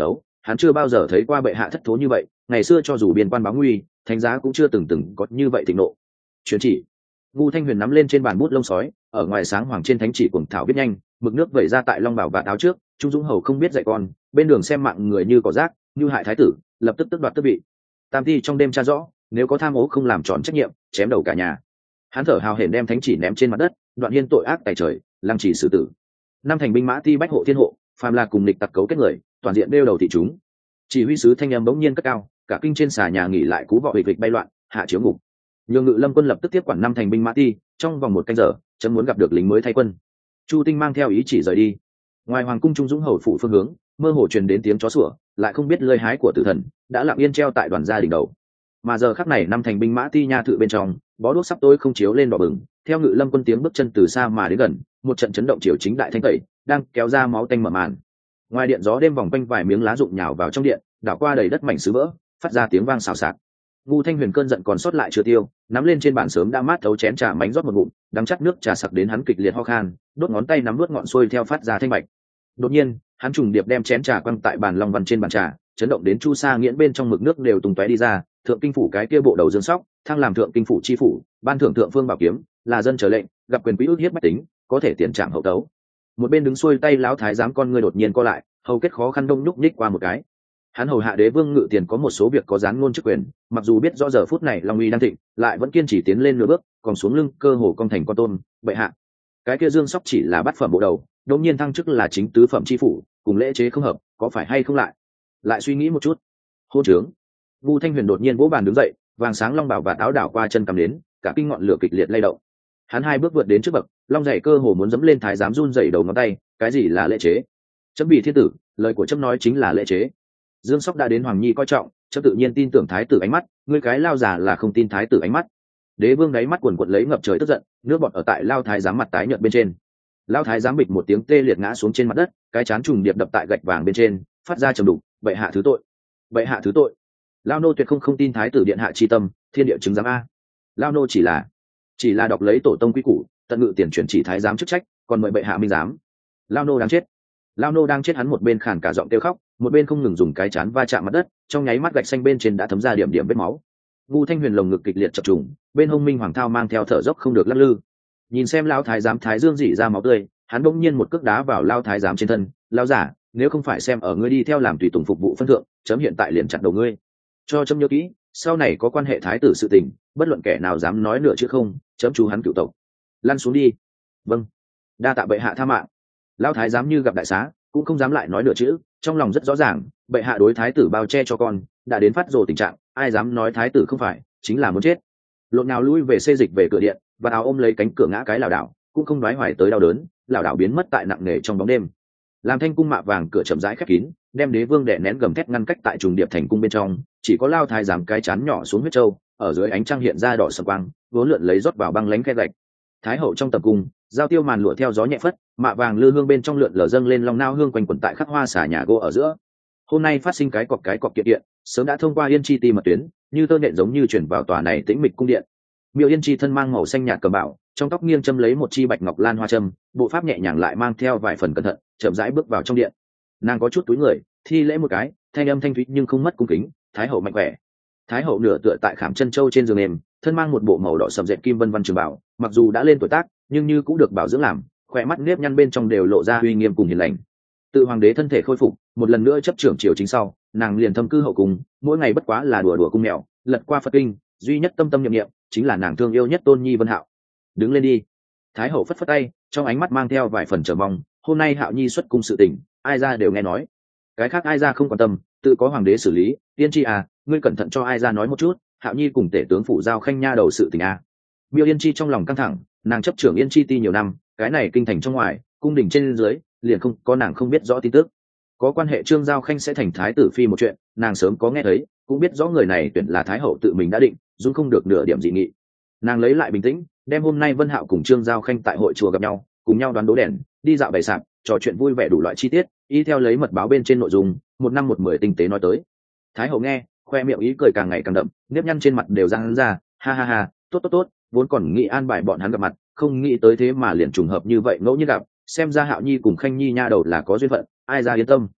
hắn chưa bao giờ thấy qua bệ hạ thất thố như vậy, ngày xưa cho dù biên quan báo nguy, thánh giá cũng chưa từng có như vậy thịnh nộ. Truyền chỉ. Ngu Thanh Huyền nắm lên trên bàn bút lông sói, ở ngoài sáng hoàng trên thánh chỉ cuồng thảo viết nhanh, mực nước vẩy ra tại long bảo và áo trước. Trung Dũng Hầu không biết dạy con, bên đường xem mạng người như cỏ rác, như hại thái tử, lập tức đoạt tước vị. Tam thi trong đêm tra rõ, nếu có tham ô không làm tròn trách nhiệm, chém đầu cả nhà. Hắn thở hào hển đem thánh chỉ ném trên mặt đất, đoạn hiên tội ác tại trời, lăng trì xử tử. Năm thành binh mã ti bách hộ thiên hộ, phàm là cùng địch tặc cấu kết người, toàn diện đeo đầu thị chúng. Chỉ huy sứ thanh âm bỗng nhiên cất cao, cả kinh trên xà nhà nghỉ lại cú vọ hịch bay loạn, hạ chiếu ngục. Nhường Ngự Lâm quân lập tức tiếp quản năm thành binh mã ti, trong vòng 1 canh giờ, chấm muốn gặp được lính mới thay quân. Chu Tinh mang theo ý chỉ rời đi. Ngoài hoàng cung Trung Dũng Hầu phủ phương hướng, mơ hồ truyền đến tiếng chó sủa, lại không biết lơi hái của tử thần đã lặng yên treo tại đoàn gia đỉnh đầu. Mà giờ khắc này năm thành binh mã ti nha thự bên trong, bó đuốc sắp tối không chiếu lên đỏ bừng, theo Ngự Lâm quân tiếng bước chân từ xa mà đến gần, một trận chấn động triều chính đại thanh tẩy đang kéo ra máu tanh mở màn. Ngoài điện gió đêm vòng quanh vài miếng lá rụng nhào vào trong điện, đảo qua đầy đất mảnh sứ vỡ, phát ra tiếng vang xào xạc. Ngu Thanh Huyền cơn giận còn sót lại chưa tiêu, nắm lên trên bàn sớm đã mát thấu chén trà mánh rót một ngụm, đắng chắt nước trà sặc đến hắn kịch liệt ho khan, đốt ngón tay nắm nuốt ngọn xuôi theo phát ra thanh bạch. Đột nhiên, hắn trùng điệp đem chén trà quăng tại bàn long văn trên bàn trà, chấn động đến chu sa nghiễn bên trong mực nước đều tung tóe đi ra. Thượng kinh phủ cái kia bộ đầu dương sóc, thăng làm thượng kinh phủ chi phủ, ban thưởng thượng phương bảo kiếm, là dân trở lệnh, gặp quyền quý ước hiếp bách tính, có thể tiền trảm hậu tấu. Một bên đứng xuôi tay lão thái giám con người đột nhiên co lại, hầu kết khó khăn đông nhúc nhích qua một cái. Hắn hầu hạ đế vương Ngự Tiền có một số việc có dán ngôn chức quyền, mặc dù biết rõ giờ phút này long uy đang thịnh, lại vẫn kiên trì tiến lên nửa bước, còn xuống lưng cơ hồ cong thành con tôm. Bệ hạ, cái kia dương sóc chỉ là bát phẩm bộ đầu, đột nhiên thăng chức là chính tứ phẩm chi phủ, cùng lễ chế không hợp, có phải hay không lại suy nghĩ một chút. Hôn trướng. Vu Thanh Huyền đột nhiên vỗ bàn đứng dậy, vàng sáng long bảo và áo đảo qua chân cầm đến, cả kinh ngọn lửa kịch liệt lay động. Hắn 2 bước vượt đến trước bậc, long dậy cơ hồ muốn dẫm lên thái giám run dậy đầu ngón tay. Cái gì là lễ chế? Chấm bị thiên tử, lời của chấm nói chính là lễ chế. Dương Sóc đã đến Hoàng Nhi coi trọng, chấm tự nhiên tin tưởng thái tử ánh mắt, ngươi cái lao già là không tin thái tử ánh mắt. Đế vương đáy mắt quần quật lấy ngập trời tức giận, nước bọt ở tại lao thái giám mặt tái nhợt bên trên. Lao thái giám bịch một tiếng tê liệt ngã xuống trên mặt đất, cái chán trùng điệp đập tại gạch vàng bên trên, phát ra trầm đục. Bệ hạ thứ tội, bệ hạ thứ tội. Lao nô tuyệt không tin thái tử điện hạ chi tâm, thiên địa chứng giám a. Lao nô chỉ là đọc lấy tổ tông quy củ, tận Ngự Tiền chuyển chỉ thái giám chức trách, còn mời bệ hạ minh giám. Lao nô đáng chết. Lao nô đang chết. Hắn một bên khàn cả giọng kêu khóc, một bên không ngừng dùng cái chán va chạm mặt đất, trong nháy mắt gạch xanh bên trên đã thấm ra điểm điểm vết máu. Vu Thanh Huyền lồng ngực kịch liệt chập trùng, bên hông Minh Hoàng Thao mang theo thở dốc không được lắc lư. Nhìn xem lao thái giám thái dương dỉ ra máu tươi, hắn bỗng nhiên một cước đá vào lao thái giám trên thân. Lao giả, nếu không phải xem ở ngươi đi theo làm tùy tùng phục vụ phân thượng, chấm hiện tại liền chặt đầu ngươi. Cho chấm nhớ kỹ, sau này có quan hệ thái tử sự tình, bất luận kẻ nào dám nói nửa chữ không, chấm chú hắn cửu tộc. Lăn xuống đi. Vâng. Đa tạ bệ hạ tha mạng. Lao thái giám như gặp đại xá, cũng không dám lại nói nửa chữ, trong lòng rất rõ ràng, bệ hạ đối thái tử bao che cho con, đã đến phát rồ tình trạng, ai dám nói thái tử không phải, chính là muốn chết. Lộn nào lui về xê dịch về cửa điện, và áo ôm lấy cánh cửa ngã cái lảo đảo, cũng không đoái hoài tới đau đớn, lảo đảo biến mất tại nặng nề trong bóng đêm. Làm thanh cung mạ vàng cửa chậm rãi khép kín, đem đế vương đè nén gầm thét ngăn cách tại trùng điệp thành cung bên trong, chỉ có lao thái giám cái chán nhỏ xuống huyết trâu, ở dưới ánh trăng hiện ra đỏ sầm quang, vốn lượn lấy rót vào băng lánh khe gạch. Thái hậu trong tập cung, giao tiêu màn lụa theo gió nhẹ phất, mạ vàng lư hương bên trong lượn lờ dâng lên long nao hương quanh quẩn tại khắc hoa xà nhà gỗ ở giữa. Hôm nay phát sinh cái cọc kiện, sớm đã thông qua Yên Chi ti mật tuyến, như tơ nện giống như chuyển vào tòa này tĩnh mịch cung điện. Miêu Yên Chi thân mang màu xanh nhạt cầm bảo, trong tóc nghiêng châm lấy một chi bạch ngọc lan hoa châm, bộ pháp nhẹ nhàng lại mang theo vài phần cẩn thận, chậm rãi bước vào trong điện. Nàng có chút túi người, thi lễ một cái, thanh âm thanh thúy nhưng không mất cung kính. Thái hậu mạnh khỏe. Thái hậu nửa tựa tại khảm chân châu trên giường mềm, thân mang một bộ màu đỏ sầm dệt kim vân văn trường bảo, mặc dù đã lên tuổi tác, nhưng như cũng được bảo dưỡng làm, khỏe mắt nếp nhăn bên trong đều lộ ra uy nghiêm cùng hiền lành. Tự hoàng đế thân thể khôi phục, một lần nữa chấp trưởng triều chính sau, nàng liền thâm cư hậu cung, mỗi ngày bất quá là đùa cung mèo, lật qua Phật kinh, duy nhất tâm tâm niệm niệm chính là nàng thương yêu nhất Tôn Nhi Vân Hạo. Đứng lên đi. Thái hậu phất phất tay, trong ánh mắt mang theo vài phần chờ mong. Hôm nay Hạo Nhi xuất cung sự tình, ai ra đều nghe nói, cái khác ai ra không quan tâm, tự có hoàng đế xử lý. Tiên Chi à, ngươi cẩn thận cho ai ra nói một chút, Hạo Nhi cùng tể tướng phủ giao khanh nha đầu sự tình à. Miêu Yên Chi trong lòng căng thẳng, nàng chấp trưởng Yên Chi ti nhiều năm, cái này kinh thành trong ngoài, cung đình trên dưới, liền không có nàng không biết rõ tin tức. Có quan hệ Trương Giao Khanh sẽ thành thái tử phi một chuyện, nàng sớm có nghe thấy, cũng biết rõ người này tuyển là thái hậu tự mình đã định, dung không được nửa điểm dị nghị. Nàng lấy lại bình tĩnh, đem hôm nay Vân Hạo cùng Trương Giao Khanh tại hội chùa gặp nhau, cùng nhau đoán đố đèn, đi dạo bày sạp, trò chuyện vui vẻ đủ loại chi tiết, y theo lấy mật báo bên trên nội dung, 1 năm 1 10 tinh tế nói tới. Thái hậu nghe, khoe miệng ý cười càng ngày càng đậm, nếp nhăn trên mặt đều răng ra, ha ha ha, tốt, vốn còn nghĩ an bài bọn hắn gặp mặt, không nghĩ tới thế mà liền trùng hợp như vậy ngẫu nhiên gặp, xem ra Hạo Nhi cùng Khanh Nhi nha đầu là có duyên phận, ai ra yên tâm.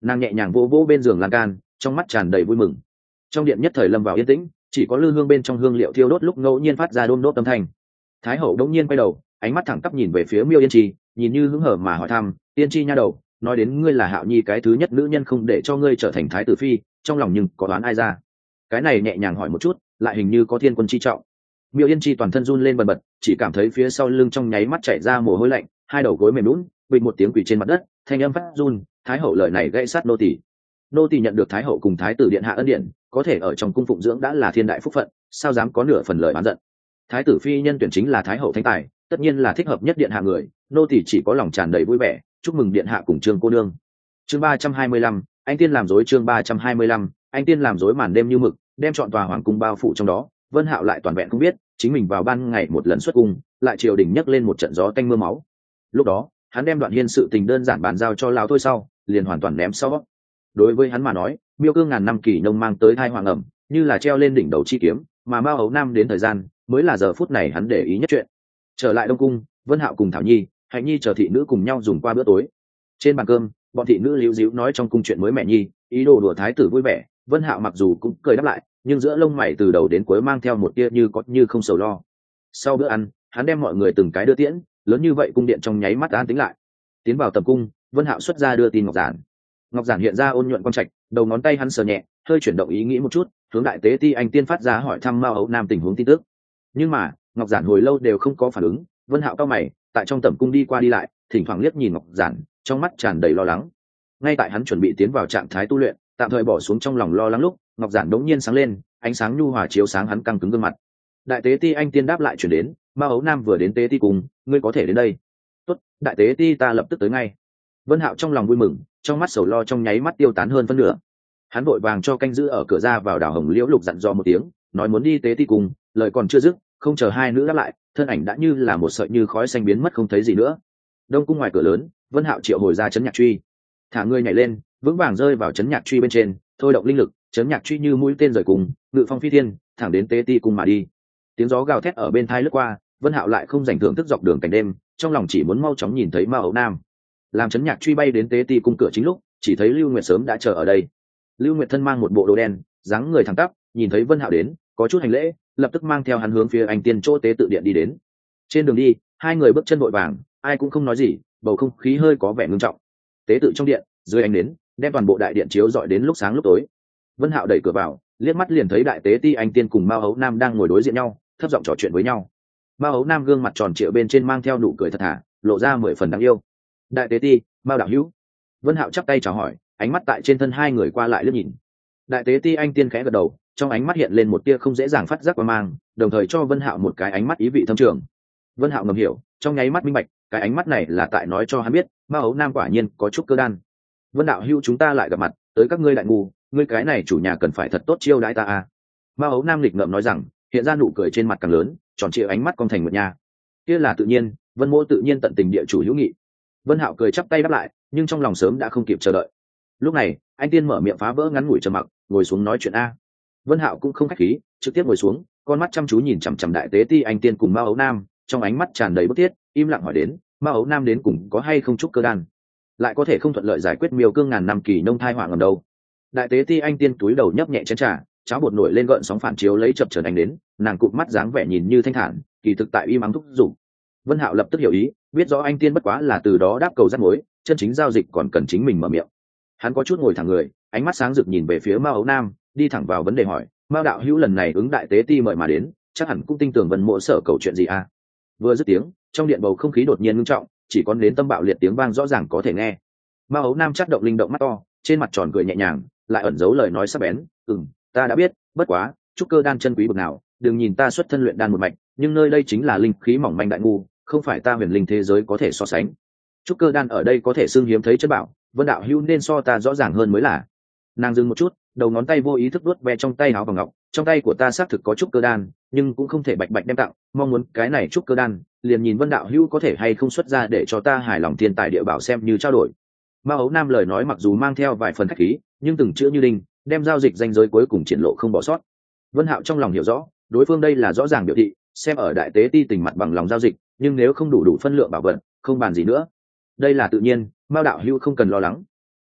Nàng nhẹ nhàng vỗ vỗ bên giường lan can, trong mắt tràn đầy vui mừng. Trong điện nhất thời lâm vào yên tĩnh, chỉ có lư hương bên trong hương liệu thiêu đốt lúc ngẫu nhiên phát ra đôm đốt âm thanh. Thái hậu đống nhiên quay đầu, ánh mắt thẳng tắp nhìn về phía Miêu Yên Chi, nhìn như hứng hở mà hỏi thăm: Yên Chi nha đầu, nói đến ngươi là Hạo Nhi cái thứ nhất nữ nhân không để cho ngươi trở thành thái tử phi, trong lòng nhưng có đoán ai ra? Cái này nhẹ nhàng hỏi một chút, lại hình như có thiên quân chi trọng. Miêu Yên Chi toàn thân run lên bần bật, chỉ cảm thấy phía sau lưng trong nháy mắt chảy ra mồ hôi lạnh, hai đầu gối mềm nhũn, bịch một tiếng quỳ trên mặt đất, thanh âm phát run. Thái hậu lời này gãy sát nô tỳ. Nô tỳ nhận được thái hậu cùng thái tử điện hạ ân điển, có thể ở trong cung phụng dưỡng đã là thiên đại phúc phận, sao dám có nửa phần lời oán giận. Thái tử phi nhân tuyển chính là thái hậu thánh tài, tất nhiên là thích hợp nhất điện hạ người, nô tỳ chỉ có lòng tràn đầy vui vẻ, chúc mừng điện hạ cùng Trương cô nương. Chương 325, anh tiên làm rối. Chương 325, anh tiên làm rối. Màn đêm như mực, đem trọn tòa hoàng cung bao phủ trong đó. Vân Hạo lại toàn vẹn không biết, chính mình vào ban ngày một lần xuất cung, lại triều đình nhấc lên một trận gió tanh mưa máu. Lúc đó, hắn đem Đoạn Hiên sự tình đơn giản bàn giao cho lão thôi sau, liền hoàn toàn ném sau. Đối với hắn mà nói, Miêu Cương ngàn năm kỳ nông mang tới thai hoàng ẩm, như là treo lên đỉnh đầu chi kiếm, mà Mao Ấu Nam đến thời gian, mới là giờ phút này hắn để ý nhất chuyện. Trở lại Đông cung, Vân Hạo cùng Thảo Nhi, Hạnh Nhi chờ thị nữ cùng nhau dùng qua bữa tối. Trên bàn cơm, bọn thị nữ líu díu nói trong cung chuyện mới mẹ Nhi, ý đồ đùa thái tử vui vẻ. Vân Hạo mặc dù cũng cười đáp lại, nhưng giữa lông mày từ đầu đến cuối mang theo một tia như có như không sầu lo. Sau bữa ăn, hắn đem mọi người từng cái đưa tiễn, lớn như vậy cung điện trong nháy mắt an tĩnh lại. Tiến vào tầm cung, Vân Hạo xuất ra đưa tin Ngọc Giản. Ngọc Giản hiện ra ôn nhuận quang trạch, đầu ngón tay hắn sờ nhẹ, hơi chuyển động ý nghĩ một chút, hướng đại tế ti anh tiên phát ra hỏi thăm Mao Ấu Nam tình huống tin tức. Nhưng mà Ngọc Giản hồi lâu đều không có phản ứng. Vân Hạo cao mày, tại trong tầm cung đi qua đi lại, thỉnh thoảng liếc nhìn Ngọc Giản, trong mắt tràn đầy lo lắng. Ngay tại hắn chuẩn bị tiến vào trạng thái tu luyện, tạm thời bỏ xuống trong lòng lo lắng lúc, Ngọc Giản đống nhiên sáng lên, ánh sáng nhu hòa chiếu sáng hắn căng cứng gương mặt. Đại tế ti anh tiên đáp lại chuyển đến: Mao Ấu Nam vừa đến tế ti cùng, ngươi có thể đến đây. Tốt, đại tế ti ta lập tức tới ngay. Vân Hạo trong lòng vui mừng, trong mắt sầu lo trong nháy mắt tiêu tán hơn phân nửa. Hắn vội vàng cho canh giữ ở cửa ra vào Đào Hồng Liễu Lục dặn dò một tiếng, nói muốn đi tế ti cùng, lời còn chưa dứt, không chờ hai nữ đáp lại, thân ảnh đã như là một sợi như khói xanh biến mất không thấy gì nữa. Đông cung ngoài cửa lớn, Vân Hạo triệu hồi ra chấn nhạc truy, thả người nhảy lên, vững vàng rơi vào chấn nhạc truy bên trên, thôi động linh lực, chấn nhạc truy như mũi tên rời cùng, ngự phong phi thiên, thẳng đến tế ti cung mà đi. Tiếng gió gào thét ở bên tai lướt qua, Vân Hạo lại không rảnh thưởng thức dọc đường cảnh đêm, trong lòng chỉ muốn mau chóng nhìn thấy Mao Ấu Nam. Làm chấn nhạc truy bay đến tế ti cung cửa chính lúc, chỉ thấy Lưu Nguyệt sớm đã chờ ở đây. Lưu Nguyệt thân mang một bộ đồ đen, dáng người thẳng tắp, nhìn thấy Vân Hạo đến, có chút hành lễ, lập tức mang theo hắn hướng phía anh tiên chỗ tế tự điện đi đến. Trên đường đi, hai người bước chân vội vàng, ai cũng không nói gì, bầu không khí hơi có vẻ ngưng trọng. Tế tự trong điện, dưới ánh nến, đem toàn bộ đại điện chiếu rọi đến lúc sáng lúc tối. Vân Hạo đẩy cửa vào, liếc mắt liền thấy đại tế ti anh tiên cùng Mao Ấu Nam đang ngồi đối diện nhau, thấp giọng trò chuyện với nhau. Mao Ấu Nam gương mặt tròn trịa bên trên mang theo nụ cười thật thà, lộ ra 10 phần đáng yêu. Đại tế ti, Mao đạo hữu. Vân Hạo chắp tay chào hỏi, ánh mắt tại trên thân hai người qua lại liếc nhìn. Đại tế ti anh tiên khẽ gật đầu, trong ánh mắt hiện lên một tia không dễ dàng phát giác qua mang, đồng thời cho Vân Hạo một cái ánh mắt ý vị thâm trường. Vân Hạo ngầm hiểu, trong nháy mắt minh bạch, cái ánh mắt này là tại nói cho hắn biết, Mao Ấu Nam quả nhiên có chút cơ đan. Vân đạo hữu chúng ta lại gặp mặt, tới các ngươi đại ngu, ngươi cái này chủ nhà cần phải thật tốt chiêu đãi ta a. Mao Ấu Nam lịch ngợm nói rằng, hiện ra nụ cười trên mặt càng lớn, tròn trịa ánh mắt cong thành một nha. Kia là tự nhiên, Vân Mỗ tự nhiên tận tình địa chủ hữu nghị. Vân Hạo cười chắp tay đáp lại, nhưng trong lòng sớm đã không kịp chờ đợi. Lúc này, anh tiên mở miệng phá vỡ ngắn ngủi trầm mặc, ngồi xuống nói chuyện a. Vân Hạo cũng không khách khí, trực tiếp ngồi xuống, con mắt chăm chú nhìn chằm chằm đại tế ti anh tiên cùng Mao Ấu Nam, trong ánh mắt tràn đầy bức thiết, im lặng hỏi đến, Mao Ấu Nam đến cùng có hay không trúc cơ đan, lại có thể không thuận lợi giải quyết Miêu Cương ngàn năm kỳ nông thai họa ngầm đâu. Đại tế ti anh tiên túi đầu nhấp nhẹ chén trà, cháo bột nổi lên gợn sóng phản chiếu lấy chập chờn ánh đến, nàng cụp mắt dáng vẻ nhìn như thanh thản, kỳ thực tại im ắng thúc giục. Vân Hạo lập tức hiểu ý, biết rõ anh tiên bất quá là từ đó đáp cầu dắt mối, chân chính giao dịch còn cần chính mình mở miệng. Hắn có chút ngồi thẳng người, ánh mắt sáng rực nhìn về phía Mao Ấu Nam, đi thẳng vào vấn đề hỏi, Mao đạo hữu lần này ứng đại tế ti mời mà đến, chắc hẳn cũng tin tưởng Vân Mộ sở cầu chuyện gì a? Vừa dứt tiếng, trong điện bầu không khí đột nhiên ngưng trọng, chỉ có đến tâm bạo liệt tiếng vang rõ ràng có thể nghe. Mao Ấu Nam chớp động linh động mắt to, trên mặt tròn cười nhẹ nhàng, lại ẩn giấu lời nói sắc bén, ta đã biết, bất quá, trúc cơ đan chân quý bậc nào, đừng nhìn ta xuất thân luyện đan một mạch, nhưng nơi đây chính là linh khí mỏng manh đại ngu, không phải ta huyền linh thế giới có thể so sánh. Trúc cơ đan ở đây có thể xưng hiếm thấy chất bảo, Vân đạo hữu nên so ta rõ ràng hơn mới là. Nàng dừng một chút, đầu ngón tay vô ý thức vuốt ve trong tay áo vàng ngọc, trong tay của ta xác thực có trúc cơ đan, nhưng cũng không thể bạch bạch đem tặng, mong muốn cái này trúc cơ đan, liền nhìn Vân đạo hữu có thể hay không xuất ra để cho ta hài lòng thiên tài địa bảo xem như trao đổi. Mao Ấu Nam lời nói mặc dù mang theo vài phần khách khí, nhưng từng chữ như đinh, đem giao dịch danh giới cuối cùng triển lộ không bỏ sót. Vân Hạo trong lòng hiểu rõ, đối phương đây là rõ ràng biểu thị, xem ở đại tế ti tình mặt bằng lòng giao dịch, nhưng nếu không đủ phân lượng bảo vật, không bàn gì nữa. Đây là tự nhiên, Mao đạo hữu không cần lo lắng.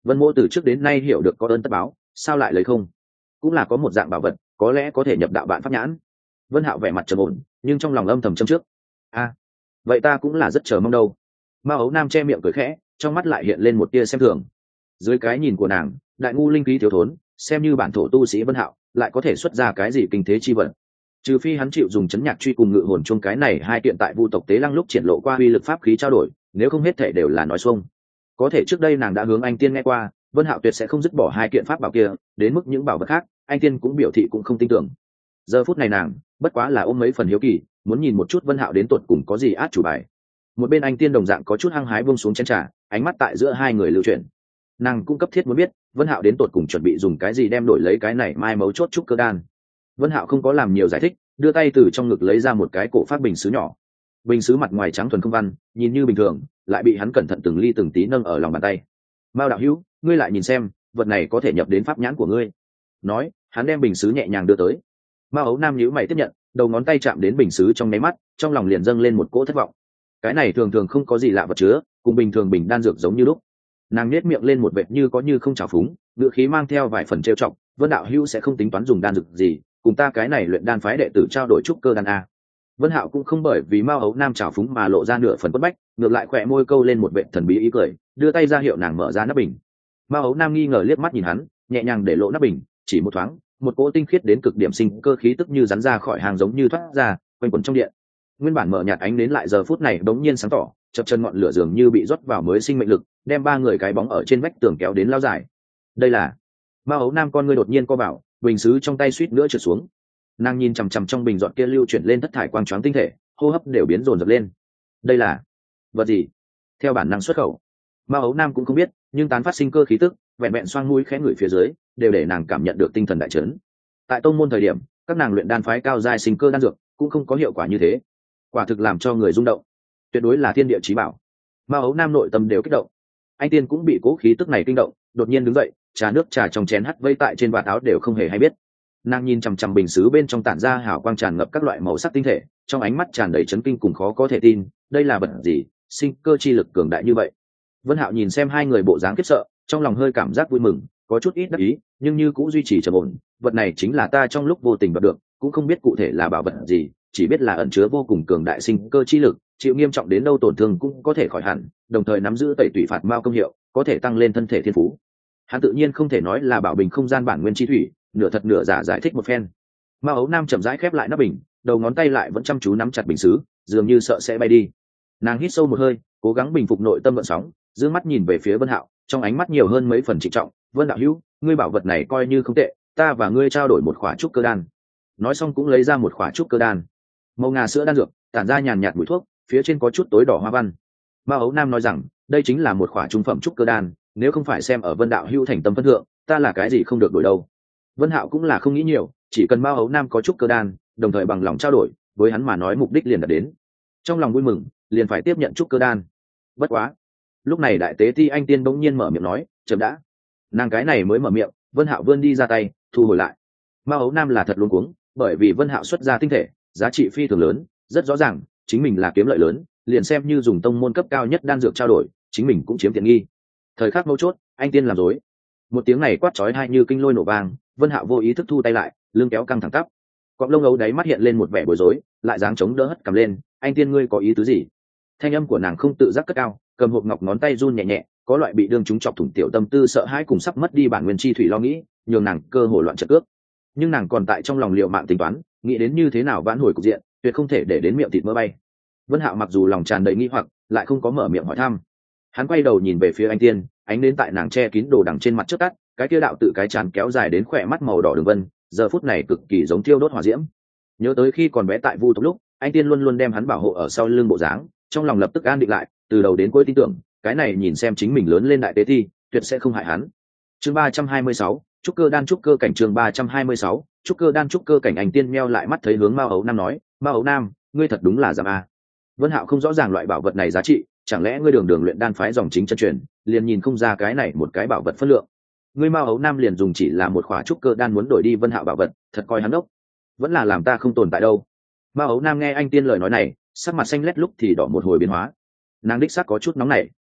Vân Mỗ từ trước đến nay hiểu được có ơn tất báo, sao lại lấy không? Cũng là có một dạng bảo vật, có lẽ có thể nhập đạo bạn pháp nhãn. Vân Hạo vẻ mặt trầm ổn, nhưng trong lòng âm thầm châm trước. Vậy ta cũng là rất chờ mong đâu. Mao Ấu Nam che miệng cười khẽ, trong mắt lại hiện lên một tia xem thường. Dưới cái nhìn của nàng, đại ngu linh khí thiếu thốn, xem như bản thổ tu sĩ Vân Hạo, lại có thể xuất ra cái gì kinh thế chi vật? Trừ phi hắn chịu dùng chấn nhạc truy cùng ngự hồn chung cái này hai kiện tại Vu tộc Tế Lăng lúc triển lộ qua uy lực pháp khí trao đổi, nếu không hết thể đều là nói xuông. Có thể trước đây nàng đã hướng anh tiên nghe qua, Vân Hạo tuyệt sẽ không dứt bỏ hai kiện pháp bảo kia, đến mức những bảo vật khác, anh tiên cũng biểu thị cũng không tin tưởng. Giờ phút này nàng, bất quá là ôm mấy phần hiếu kỳ, muốn nhìn một chút Vân Hạo đến tột cùng có gì át chủ bài. Một bên anh tiên đồng dạng có chút hăng hái buông xuống chén trà, ánh mắt tại giữa hai người lưu chuyển. Nàng cũng cấp thiết muốn biết Vân Hạo đến tột cùng chuẩn bị dùng cái gì đem đổi lấy cái này mai mấu chốt trúc cơ đan. Vân Hạo không có làm nhiều giải thích, đưa tay từ trong ngực lấy ra một cái cổ phát bình sứ nhỏ. Bình sứ mặt ngoài trắng thuần không văn, nhìn như bình thường, lại bị hắn cẩn thận từng ly từng tí nâng ở lòng bàn tay. Mao đạo hữu, ngươi lại nhìn xem, vật này có thể nhập đến pháp nhãn của ngươi. Nói, hắn đem bình sứ nhẹ nhàng đưa tới. Mao Ấu Nam nhíu mày tiếp nhận, đầu ngón tay chạm đến bình sứ trong nháy mắt, trong lòng liền dâng lên một cỗ thất vọng. Cái này thường thường không có gì lạ vật chứa, cùng bình thường bình đan dược giống như lúc. Nàng nhếch miệng lên một vệt như có như không trào phúng, ngữ khí mang theo vài phần trêu chọc. Vân đạo hữu sẽ không tính toán dùng đan dược gì, cùng ta cái này luyện đan phái đệ tử trao đổi trúc cơ đan a. Vân Hạo cũng không bởi vì Mao Ấu Nam trào phúng mà lộ ra nửa phần quất bách, ngược lại khỏe môi câu lên một vệt thần bí ý cười, đưa tay ra hiệu nàng mở ra nắp bình. Mao Ấu Nam nghi ngờ liếc mắt nhìn hắn, nhẹ nhàng để lộ nắp bình, chỉ một thoáng, một cỗ tinh khiết đến cực điểm sinh cơ khí tức như rắn ra khỏi hàng giống như thoát ra, quanh quẩn trong điện. Nguyên bản mở nhạt ánh đến lại giờ phút này đống nhiên sáng tỏ, chập chân ngọn lửa dường như bị rót vào mới sinh mệnh lực, đem ba người cái bóng ở trên vách tường kéo đến lao dài. Đây là Mao Ấu Nam con ngươi đột nhiên co vào, bình sứ trong tay suýt nữa trượt xuống. Nàng nhìn chằm chằm trong bình giọt kia lưu chuyển lên thất thải quang choáng tinh thể, hô hấp đều biến dồn dập lên. Đây là vật gì? Theo bản năng xuất khẩu, Mao Ấu Nam cũng không biết, nhưng tán phát sinh cơ khí tức, vẹn vẹn xoang mũi khẽ ngửi phía dưới, đều để nàng cảm nhận được tinh thần đại chấn. Tại tông môn thời điểm, các nàng luyện đan phái cao giai sinh cơ đan dược cũng không có hiệu quả như thế, quả thực làm cho người rung động, tuyệt đối là thiên địa chí bảo. Mao Ấu Nam nội tâm đều kích động. Anh tiên cũng bị cố khí tức này kinh động, đột nhiên đứng dậy, trà nước trà trong chén hắt vây tại trên vạt áo đều không hề hay biết. Nàng nhìn chằm chằm bình sứ bên trong tản ra hào quang tràn ngập các loại màu sắc tinh thể, trong ánh mắt tràn đầy chấn kinh cùng khó có thể tin, đây là vật gì, sinh cơ chi lực cường đại như vậy. Vân Hạo nhìn xem hai người bộ dáng khiếp sợ, trong lòng hơi cảm giác vui mừng, có chút ít đắc ý, nhưng như cũng duy trì trầm ổn. Vật này chính là ta trong lúc vô tình đoạt được, cũng không biết cụ thể là bảo vật gì, chỉ biết là ẩn chứa vô cùng cường đại sinh cơ chi lực, chịu nghiêm trọng đến đâu tổn thương cũng có thể khỏi hẳn, đồng thời nắm giữ tẩy tủy phạt mao công hiệu, có thể tăng lên thân thể thiên phú. Hắn tự nhiên không thể nói là bảo bình không gian bản nguyên chi thủy, nửa thật nửa giả giải thích một phen. Mao Ấu Nam chậm rãi khép lại nắp bình, đầu ngón tay lại vẫn chăm chú nắm chặt bình sứ, dường như sợ sẽ bay đi. Nàng hít sâu một hơi, cố gắng bình phục nội tâm gợn sóng, dương mắt nhìn về phía Vân Hạo, trong ánh mắt nhiều hơn mấy phần trịnh trọng. Vân đạo hữu, ngươi bảo vật này coi như không tệ, ta và ngươi trao đổi một khỏa trúc cơ đan. Nói xong cũng lấy ra một khỏa trúc cơ đan, màu ngà sữa đan dược, tản ra nhàn nhạt mùi thuốc, phía trên có chút tối đỏ hoa văn. Mao Ấu Nam nói rằng, đây chính là một khỏa trung phẩm trúc cơ đan, nếu không phải xem ở Vân đạo hữu thành tâm phân thượng, ta là cái gì không được đổi đâu. Vân Hạo cũng là không nghĩ nhiều, chỉ cần Mao Ấu Nam có trúc cơ đan, đồng thời bằng lòng trao đổi, với hắn mà nói mục đích liền đạt đến. Trong lòng vui mừng, liền phải tiếp nhận trúc cơ đan. Bất quá, lúc này đại tế ti anh tiên bỗng nhiên mở miệng nói, chậm đã. Nàng cái này mới mở miệng, Vân Hạo vươn đi ra tay, thu hồi lại. Mao Ấu Nam là thật luống cuống, bởi vì Vân Hạo xuất ra tinh thể, giá trị phi thường lớn, rất rõ ràng, chính mình là kiếm lợi lớn, liền xem như dùng tông môn cấp cao nhất đan dược trao đổi, chính mình cũng chiếm tiện nghi. Thời khắc mấu chốt, anh tiên làm rối. Một tiếng này quát chói tai như kinh lôi nổ vang, Vân Hạo vô ý thức thu tay lại, lưng kéo căng thẳng tắp. Cọng lông ấu đáy mắt hiện lên một vẻ bối rối, lại dáng chống đỡ hất cầm lên, anh tiên ngươi có ý tứ gì? Thanh âm của nàng không tự giác cất cao, cầm hộp ngọc ngón tay run nhẹ nhẹ, có loại bị đương chúng chọc thủng tiểu tâm tư sợ hãi cùng sắp mất đi bản nguyên chi thủy lo nghĩ, nhường nàng cơ hồ loạn trận cước. Nhưng nàng còn tại trong lòng liệu mạng tính toán, nghĩ đến như thế nào vãn hồi cục diện, tuyệt không thể để đến miệng thịt mỡ bay. Vân Hạo mặc dù lòng tràn đầy nghi hoặc, lại không có mở miệng hỏi thăm. Hắn quay đầu nhìn về phía anh tiên, ánh đến tại nàng che kín đồ đằng trên mặt trước tắt, cái kia đạo tự cái tràn kéo dài đến khỏe mắt màu đỏ đường vân, giờ phút này cực kỳ giống thiêu đốt hỏa diễm. Nhớ tới khi còn bé tại Vu tộc lúc, anh tiên luôn luôn đem hắn bảo hộ ở sau lưng bộ dáng, trong lòng lập tức an định lại, từ đầu đến cuối tin tưởng, cái này nhìn xem chính mình lớn lên đại tế thi, tuyệt sẽ không hại hắn. Chương 326, trúc cơ đan trúc cơ cảnh. Chương 326, trúc cơ đan trúc cơ cảnh. Anh tiên meo lại mắt thấy hướng Mao Ấu Nam nói, Mao Ấu Nam, ngươi thật đúng là dám a. Vân Hạo không rõ ràng loại bảo vật này giá trị, chẳng lẽ ngươi đường luyện đan phái dòng chính chân truyền, liền nhìn không ra cái này một cái bảo vật phân lượng. Ngươi Mao Ấu Nam liền dùng chỉ là một khỏa trúc cơ đan muốn đổi đi Vân Hạo bảo vật, thật coi hắn đốc. Vẫn là làm ta không tồn tại đâu. Mao Ấu Nam nghe anh tiên lời nói này, sắc mặt xanh lét lúc thì đỏ một hồi biến hóa. Nàng đích xác có chút nóng nảy.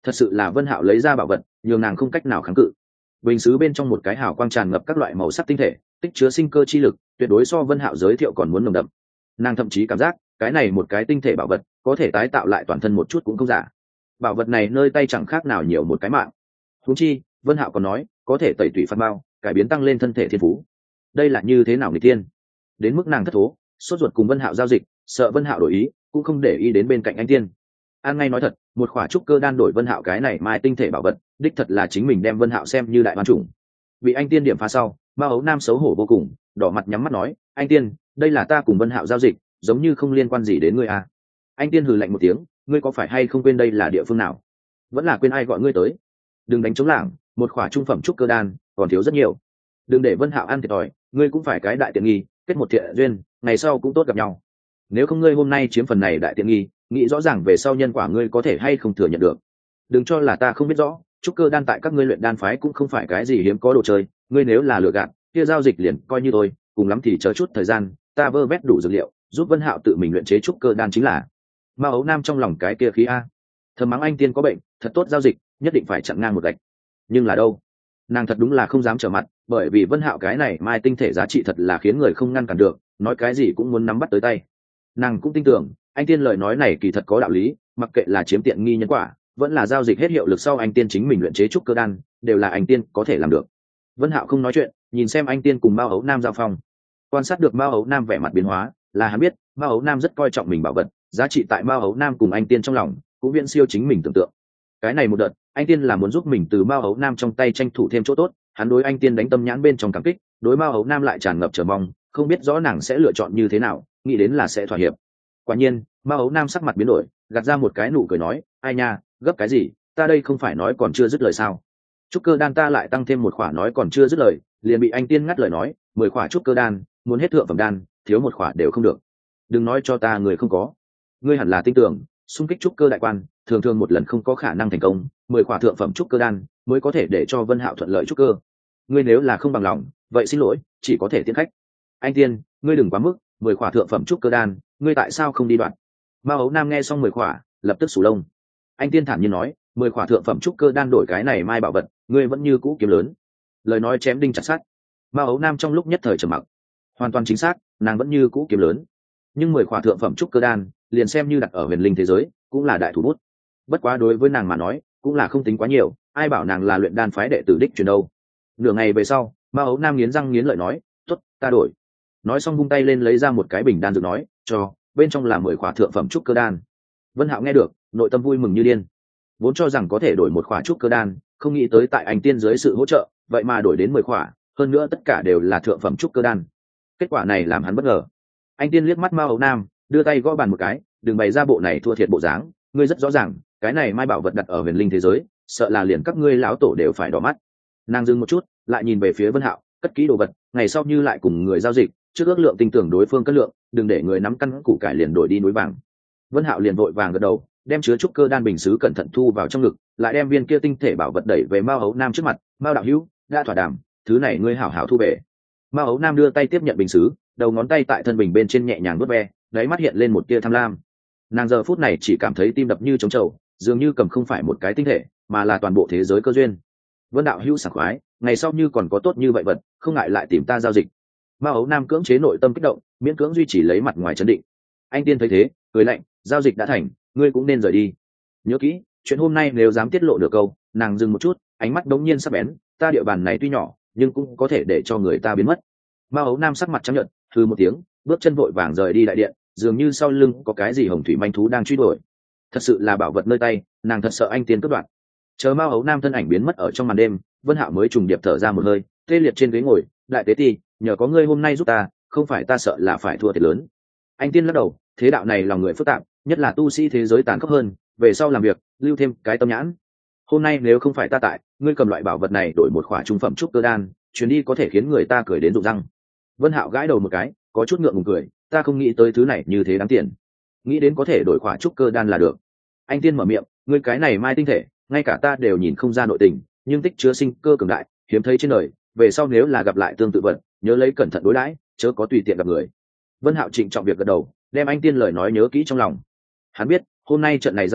Thật sự là Vân Hạo lấy ra bảo vật, nhường nàng không cách nào kháng cự. Bình sứ bên trong một cái hào quang tràn ngập các loại màu sắc tinh thể, tích chứa sinh cơ chi lực, tuyệt đối so Vân Hạo giới thiệu còn muốn nồng đậm. Nàng thậm chí cảm giác cái này một cái tinh thể bảo vật có thể tái tạo lại toàn thân một chút cũng không giả. Bảo vật này nơi tay chẳng khác nào nhiều một cái mạng. Huống chi Vân Hạo còn nói có thể tẩy tủy phát bao, cải biến tăng lên thân thể thiên phú. Đây là như thế nào nghịch thiên? Đến mức nàng thất thố, sốt ruột cùng Vân Hạo giao dịch, sợ Vân Hạo đổi ý, cũng không để ý đến bên cạnh anh tiên. An ngay nói thật, một khỏa trúc cơ đan đổi Vân Hạo cái này mai tinh thể bảo vật, đích thật là chính mình đem Vân Hạo xem như đại ban chủng. Bị anh tiên điểm phá sau, Mao Ấu Nam xấu hổ vô cùng, đỏ mặt nhắm mắt nói, anh tiên, đây là ta cùng Vân Hạo giao dịch, giống như không liên quan gì đến ngươi à. Anh tiên hừ lạnh một tiếng, ngươi có phải hay không quên đây là địa phương nào? Vẫn là quên ai gọi ngươi tới? Đừng đánh trống lảng, một khỏa trung phẩm trúc cơ đan còn thiếu rất nhiều. Đừng để Vân Hạo ăn thiệt thòi, ngươi cũng phải cái đại tiện nghi, kết một thiện duyên, ngày sau cũng tốt gặp nhau. Nếu không ngươi hôm nay chiếm phần này đại tiện nghi, nghĩ rõ ràng về sau nhân quả ngươi có thể hay không thừa nhận được. Đừng cho là ta không biết rõ, trúc cơ đan tại các ngươi luyện đan phái cũng không phải cái gì hiếm có đồ chơi, ngươi nếu là lừa gạt, kia giao dịch liền coi như tôi, cùng lắm thì chờ chút thời gian, ta vơ vét đủ dược liệu, giúp Vân Hạo tự mình luyện chế trúc cơ đan chính là. Mao Ấu Nam trong lòng cái kia khí a, thầm mắng anh tiên có bệnh, thật tốt giao dịch, nhất định phải chặn ngang một gạch. Nhưng là đâu, nàng thật đúng là không dám trở mặt, bởi vì Vân Hạo cái này mai tinh thể giá trị thật là khiến người không ngăn cản được, nói cái gì cũng muốn nắm bắt tới tay. Nàng cũng tin tưởng anh tiên lời nói này kỳ thật có đạo lý, mặc kệ là chiếm tiện nghi nhân quả, vẫn là giao dịch hết hiệu lực sau anh tiên chính mình luyện chế trúc cơ đan, đều là anh tiên có thể làm được. Vân Hạo không nói chuyện, nhìn xem anh tiên cùng Mao Ấu Nam giao phong. Quan sát được Mao Ấu Nam vẻ mặt biến hóa, là hắn biết Mao Ấu Nam rất coi trọng mình bảo vật, giá trị tại Mao Ấu Nam cùng anh tiên trong lòng cũng viễn siêu chính mình tưởng tượng. Cái này một đợt, anh tiên là muốn giúp mình từ Mao Ấu Nam trong tay tranh thủ thêm chỗ tốt, hắn đối anh tiên đánh tâm nhãn bên trong cảm kích, đối Mao Ấu Nam lại tràn ngập chờ mong, không biết rõ nàng sẽ lựa chọn như thế nào, nghĩ đến là sẽ thỏa hiệp. Quả nhiên, Mao Ấu Nam sắc mặt biến đổi, gạt ra một cái nụ cười nói, ai nha, gấp cái gì, ta đây không phải nói còn chưa dứt lời sao? Trúc cơ đan ta lại tăng thêm một khỏa nói còn chưa dứt lời, liền bị anh tiên ngắt lời nói, 10 khỏa trúc cơ đan, muốn hết thượng phẩm đan, thiếu một khỏa đều không được. Đừng nói cho ta người không có, ngươi hẳn là tin tưởng, xung kích trúc cơ đại quan, thường thường một lần không có khả năng thành công, 10 khỏa thượng phẩm trúc cơ đan mới có thể để cho Vân Hạo thuận lợi trúc cơ. Ngươi nếu là không bằng lòng, vậy xin lỗi, chỉ có thể tiễn khách. Anh tiên, ngươi đừng quá mức, 10 khỏa thượng phẩm trúc cơ đan, ngươi tại sao không đi đoạn? Mao Ấu Nam nghe xong 10 khỏa, lập tức sù lông. Anh tiên thản nhiên nói, 10 khỏa thượng phẩm trúc cơ đan đổi cái này mai bảo vật, ngươi vẫn như cũ kiếm lớn. Lời nói chém đinh chặt sắt. Mao Ấu Nam trong lúc nhất thời trầm mặc. Hoàn toàn chính xác, nàng vẫn như cũ kiếm lớn. Nhưng 10 khỏa thượng phẩm trúc cơ đan, liền xem như đặt ở huyền linh thế giới, cũng là đại thủ bút. Bất quá đối với nàng mà nói, cũng là không tính quá nhiều, ai bảo nàng là luyện đan phái đệ tử đích truyền đâu. Nửa ngày về sau, Mao Ấu Nam nghiến răng nghiến lợi nói, "Tốt, ta đổi." Nói xong vung tay lên lấy ra một cái bình đan dược nói, "Cho, bên trong là 10 khỏa thượng phẩm trúc cơ đan." Vân Hạo nghe được, nội tâm vui mừng như điên. Vốn cho rằng có thể đổi một khỏa trúc cơ đan, không nghĩ tới tại anh tiên dưới sự hỗ trợ, vậy mà đổi đến 10 khỏa, hơn nữa tất cả đều là thượng phẩm trúc cơ đan. Kết quả này làm hắn bất ngờ. Anh tiên liếc mắt Mao Ấu Nam, đưa tay gõ bàn một cái, đừng bày ra bộ này thua thiệt bộ dáng, ngươi rất rõ ràng, cái này mai bảo vật đặt ở huyền linh thế giới, sợ là liền các ngươi lão tổ đều phải đỏ mắt. Nàng dừng một chút, lại nhìn về phía Vân Hạo, cất kỹ đồ vật, ngày sau như lại cùng người giao dịch, trước ước lượng tin tưởng đối phương cân lượng, đừng để người nắm căn củ cải liền đổi đi núi vàng. Vân Hạo liền vội vàng gật đầu, đem chứa trúc cơ đan bình sứ cẩn thận thu vào trong ngực, lại đem viên kia tinh thể bảo vật đẩy về Mao Ấu Nam trước mặt, "Mao đạo hữu, đã thỏa đàm, thứ này ngươi hảo hảo thu về." Mao Ấu Nam đưa tay tiếp nhận bình sứ, đầu ngón tay tại thân bình bên trên nhẹ nhàng vuốt ve, đáy mắt hiện lên một tia tham lam. Nàng giờ phút này chỉ cảm thấy tim đập như trống trầu, dường như cầm không phải một cái tinh thể, mà là toàn bộ thế giới cơ duyên. Vân đạo hữu sảng khoái, ngày sau như còn có tốt như vậy vật, không ngại lại tìm ta giao dịch. Mao Ấu Nam cưỡng chế nội tâm kích động, miễn cưỡng duy trì lấy mặt ngoài trấn định. Anh tiên thấy thế, cười lạnh, giao dịch đã thành, ngươi cũng nên rời đi. Nhớ kỹ, chuyện hôm nay nếu dám tiết lộ được câu. Nàng dừng một chút, ánh mắt đống nhiên sắc bén, ta địa bàn này tuy nhỏ, nhưng cũng có thể để cho người ta biến mất. Mao Ấu Nam sắc mặt trắng nhợt, hừ một tiếng, bước chân vội vàng rời đi đại điện, dường như sau lưng có cái gì hồng thủy manh thú đang truy đuổi. Thật sự là bảo vật nơi tay, nàng thật sợ anh tiên cướp đoạt. Chờ Mao Ấu Nam thân ảnh biến mất ở trong màn đêm, Vân Hạo mới trùng điệp thở ra một hơi, tê liệt trên ghế ngồi, đại tế ti, nhờ có ngươi hôm nay giúp ta, không phải ta sợ là phải thua thiệt lớn. Anh tiên lắc đầu, thế đạo này lòng người phức tạp, nhất là tu sĩ thế giới tàn khốc hơn, về sau làm việc, lưu thêm cái tâm nhãn. Hôm nay nếu không phải ta tại, ngươi cầm loại bảo vật này đổi một khỏa trung phẩm trúc cơ đan, chuyến đi có thể khiến người ta cười đến rụng răng. Vân Hạo gãi đầu một cái, có chút ngượng ngùng cười, ta không nghĩ tới thứ này như thế đáng tiền, nghĩ đến có thể đổi khỏa trúc cơ đan là được. Anh tiên mở miệng, ngươi cái này mai tinh thể, ngay cả ta đều nhìn không ra nội tình, nhưng tích chứa sinh cơ cường đại, hiếm thấy trên đời, về sau nếu là gặp lại tương tự vật, nhớ lấy cẩn thận đối đãi, chớ có tùy tiện gặp người. Vân Hạo trịnh trọng việc gật đầu, đem anh tiên lời nói nhớ kỹ trong lòng. Hắn biết, hôm nay trận này giao phong,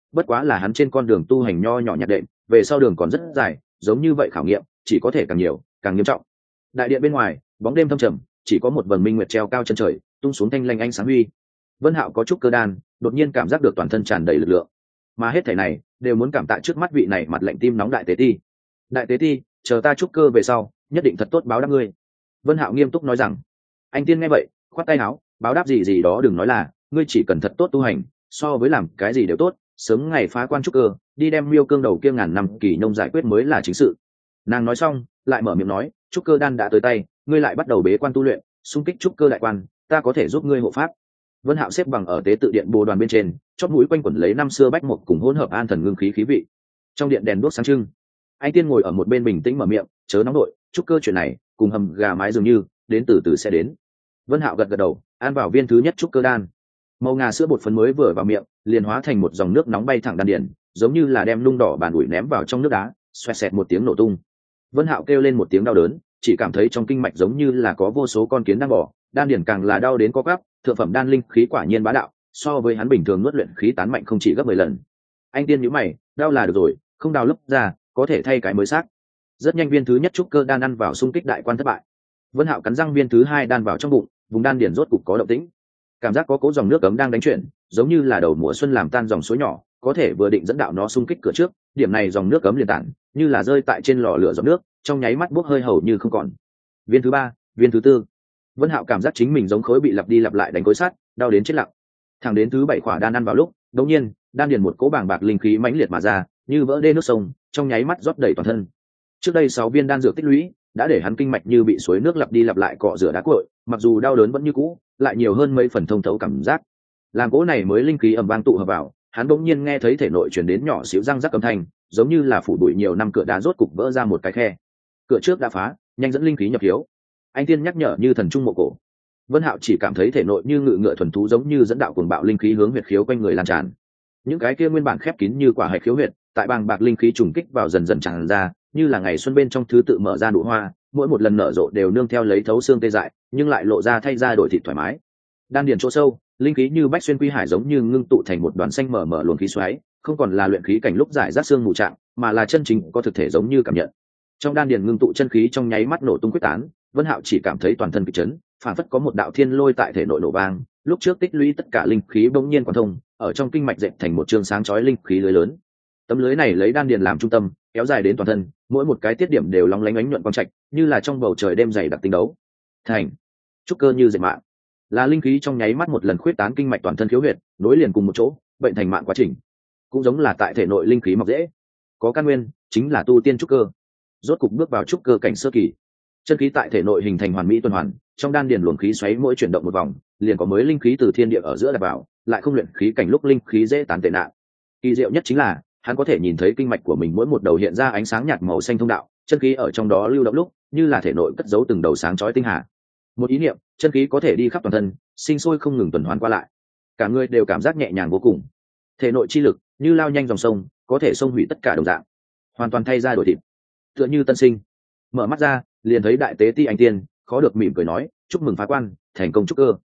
bất quá là hắn trên con đường tu hành nho nhỏ nhặt đệm, về sau đường còn rất dài, giống như vậy khảo nghiệm chỉ có thể càng nhiều càng nghiêm trọng. Đại điện bên ngoài bóng đêm thâm trầm, chỉ có một vầng minh nguyệt treo cao chân trời, tung xuống thanh lanh ánh sáng huy. Vân Hạo có chút cơ đan, đột nhiên cảm giác được toàn thân tràn đầy lực lượng, mà hết thảy này đều muốn cảm tạ trước mắt vị này mặt lạnh tim nóng đại tế ti. Đại tế ti, chờ ta trúc cơ về sau nhất định thật tốt báo đáp ngươi. Vân Hạo nghiêm túc nói rằng. Anh tiên nghe vậy khoát tay áo, báo đáp gì gì đó đừng nói là, ngươi chỉ cần thật tốt tu hành, so với làm cái gì đều tốt, sớm ngày phá quan trúc cơ, đi đem Miêu Cương đầu kia ngàn năm kỳ nông giải quyết mới là chính sự. Nàng nói xong lại mở miệng nói, trúc cơ đan đã tới tay, ngươi lại bắt đầu bế quan tu luyện, xung kích trúc cơ đại quan, ta có thể giúp ngươi hộ pháp. Vân Hạo xếp bằng ở tế tự điện Bồ Đoàn bên trên, chóp mũi quanh quẩn lấy năm xưa bách mục cùng hỗn hợp an thần ngưng khí khí vị. Trong điện đèn đuốc sáng trưng, anh tiên ngồi ở một bên bình tĩnh mở miệng, chớ nóng đội, trúc cơ chuyện này cùng hầm gà mái dường như, đến từ từ sẽ đến. Vân Hạo gật gật đầu, ăn vào viên thứ nhất trúc cơ đan. Màu ngà sữa bột phấn mới vừa vào miệng, liền hóa thành một dòng nước nóng bay thẳng đan điền, giống như là đem nung đỏ bàn ủi ném vào trong nước đá, xoẹt xẹt một tiếng nổ tung. Vân Hạo kêu lên một tiếng đau đớn, chỉ cảm thấy trong kinh mạch giống như là có vô số con kiến đang bò, đan điền càng là đau đến co quắp, thượng phẩm đan linh khí quả nhiên bá đạo, so với hắn bình thường nuốt luyện khí tán mạnh không chỉ gấp 10 lần. Anh tiên nhíu mày, đau là được rồi, không đau lấp ra, có thể thay cái mới xác. Rất nhanh viên thứ nhất trúc cơ đan ăn vào xung kích đại quan thất bại. Vân Hạo cắn răng viên thứ hai đan vào trong bụng, vùng đan điền rốt cục có động tĩnh. Cảm giác có cố dòng nước cấm đang đánh chuyển, giống như là đầu mùa xuân làm tan dòng suối nhỏ, có thể vừa định dẫn đạo nó xung kích cửa trước, điểm này dòng nước cấm liền tản, như là rơi tại trên lò lửa giọt nước, trong nháy mắt bốc hơi hầu như không còn. Viên thứ ba, viên thứ tư. Vân Hạo cảm giác chính mình giống khối bị lặp đi lặp lại đánh cối sắt, đau đến chết lặng. Thẳng đến thứ bảy khỏa đan ăn vào lúc, đột nhiên, đan điền một cỗ bàng bạc linh khí mãnh liệt mà ra, như vỡ đê nước sông, trong nháy mắt rót đầy toàn thân. Trước đây 6 viên đan dược tích lũy, đã để hắn kinh mạch như bị suối nước lặp đi lặp lại cọ rửa đá cuội, mặc dù đau đớn vẫn như cũ, lại nhiều hơn mấy phần thông thấu cảm giác. Làm cỗ này mới linh khí ầm vang tụ hợp vào, hắn bỗng nhiên nghe thấy thể nội truyền đến nhỏ xíu răng rắc âm thanh, giống như là phủ bụi nhiều năm cửa đá rốt cục vỡ ra một cái khe. Cửa trước đã phá, nhanh dẫn linh khí nhập hiếu. Anh tiên nhắc nhở như thần trung mộ cổ. Vân Hạo chỉ cảm thấy thể nội như ngự ngựa thuần thú, giống như dẫn đạo cuồng bạo linh khí hướng huyệt khiếu quanh người lan tràn. Những cái kia nguyên bản khép kín như quả hạch khiếu huyệt, tại bàng bạc linh khí trùng kích vào dần dần tràn ra, như là ngày xuân bên trong thứ tự mở ra nụ hoa, mỗi một lần nở rộ đều nương theo lấy thấu xương tê dại, nhưng lại lộ ra thay ra đổi thịt thoải mái. Đan điền chỗ sâu, linh khí như bách xuyên quy hải, giống như ngưng tụ thành một đoàn xanh mở mở luồng khí xoáy, không còn là luyện khí cảnh lúc giải rác xương mù trạng, mà là chân chính có thực thể giống như cảm nhận. Trong đan điền ngưng tụ chân khí trong nháy mắt nổ tung quyết tán, Vân Hạo chỉ cảm thấy toàn thân kịch chấn, phản phất có một đạo thiên lôi tại thể nội nổ vang, lúc trước tích lũy tất cả linh khí bỗng nhiên quán thông, ở trong kinh mạch dệt thành một trường sáng chói linh khí lưới lớn. Tấm lưới này lấy đan điền làm trung tâm, kéo dài đến toàn thân, mỗi một cái tiết điểm đều lóng lánh ánh nhuận quang trạch, như là trong bầu trời đêm dày đặc tinh đấu. Thành trúc cơ như dệt mạng, là linh khí trong nháy mắt một lần khuyết tán kinh mạch toàn thân khiếu huyệt, nối liền cùng một chỗ, bệnh thành mạng quá trình. Cũng giống là tại thể nội linh khí mọc dễ, có căn nguyên, chính là tu tiên trúc cơ. Rốt cục bước vào trúc cơ cảnh sơ kỳ, chân khí tại thể nội hình thành hoàn mỹ tuần hoàn, trong đan điền luồng khí xoáy mỗi chuyển động một vòng, liền có mới linh khí từ thiên địa ở giữa đặt vào, lại không luyện khí cảnh lúc linh khí dễ tán tệ nạn. Kỳ diệu nhất chính là, hắn có thể nhìn thấy kinh mạch của mình mỗi một đầu hiện ra ánh sáng nhạt màu xanh thông đạo, chân khí ở trong đó lưu động lúc, như là thể nội cất giấu từng đầu sáng chói tinh hà. Một ý niệm, chân khí có thể đi khắp toàn thân, sinh sôi không ngừng tuần hoàn qua lại. Cả người đều cảm giác nhẹ nhàng vô cùng. Thể nội chi lực như lao nhanh dòng sông, có thể xông hủy tất cả đồng dạng, hoàn toàn thay ra đổi thịt, tựa như tân sinh. Mở mắt ra, liền thấy đại tế ti anh tiên, khó được mỉm cười nói, chúc mừng phá quan, thành công trúc cơ.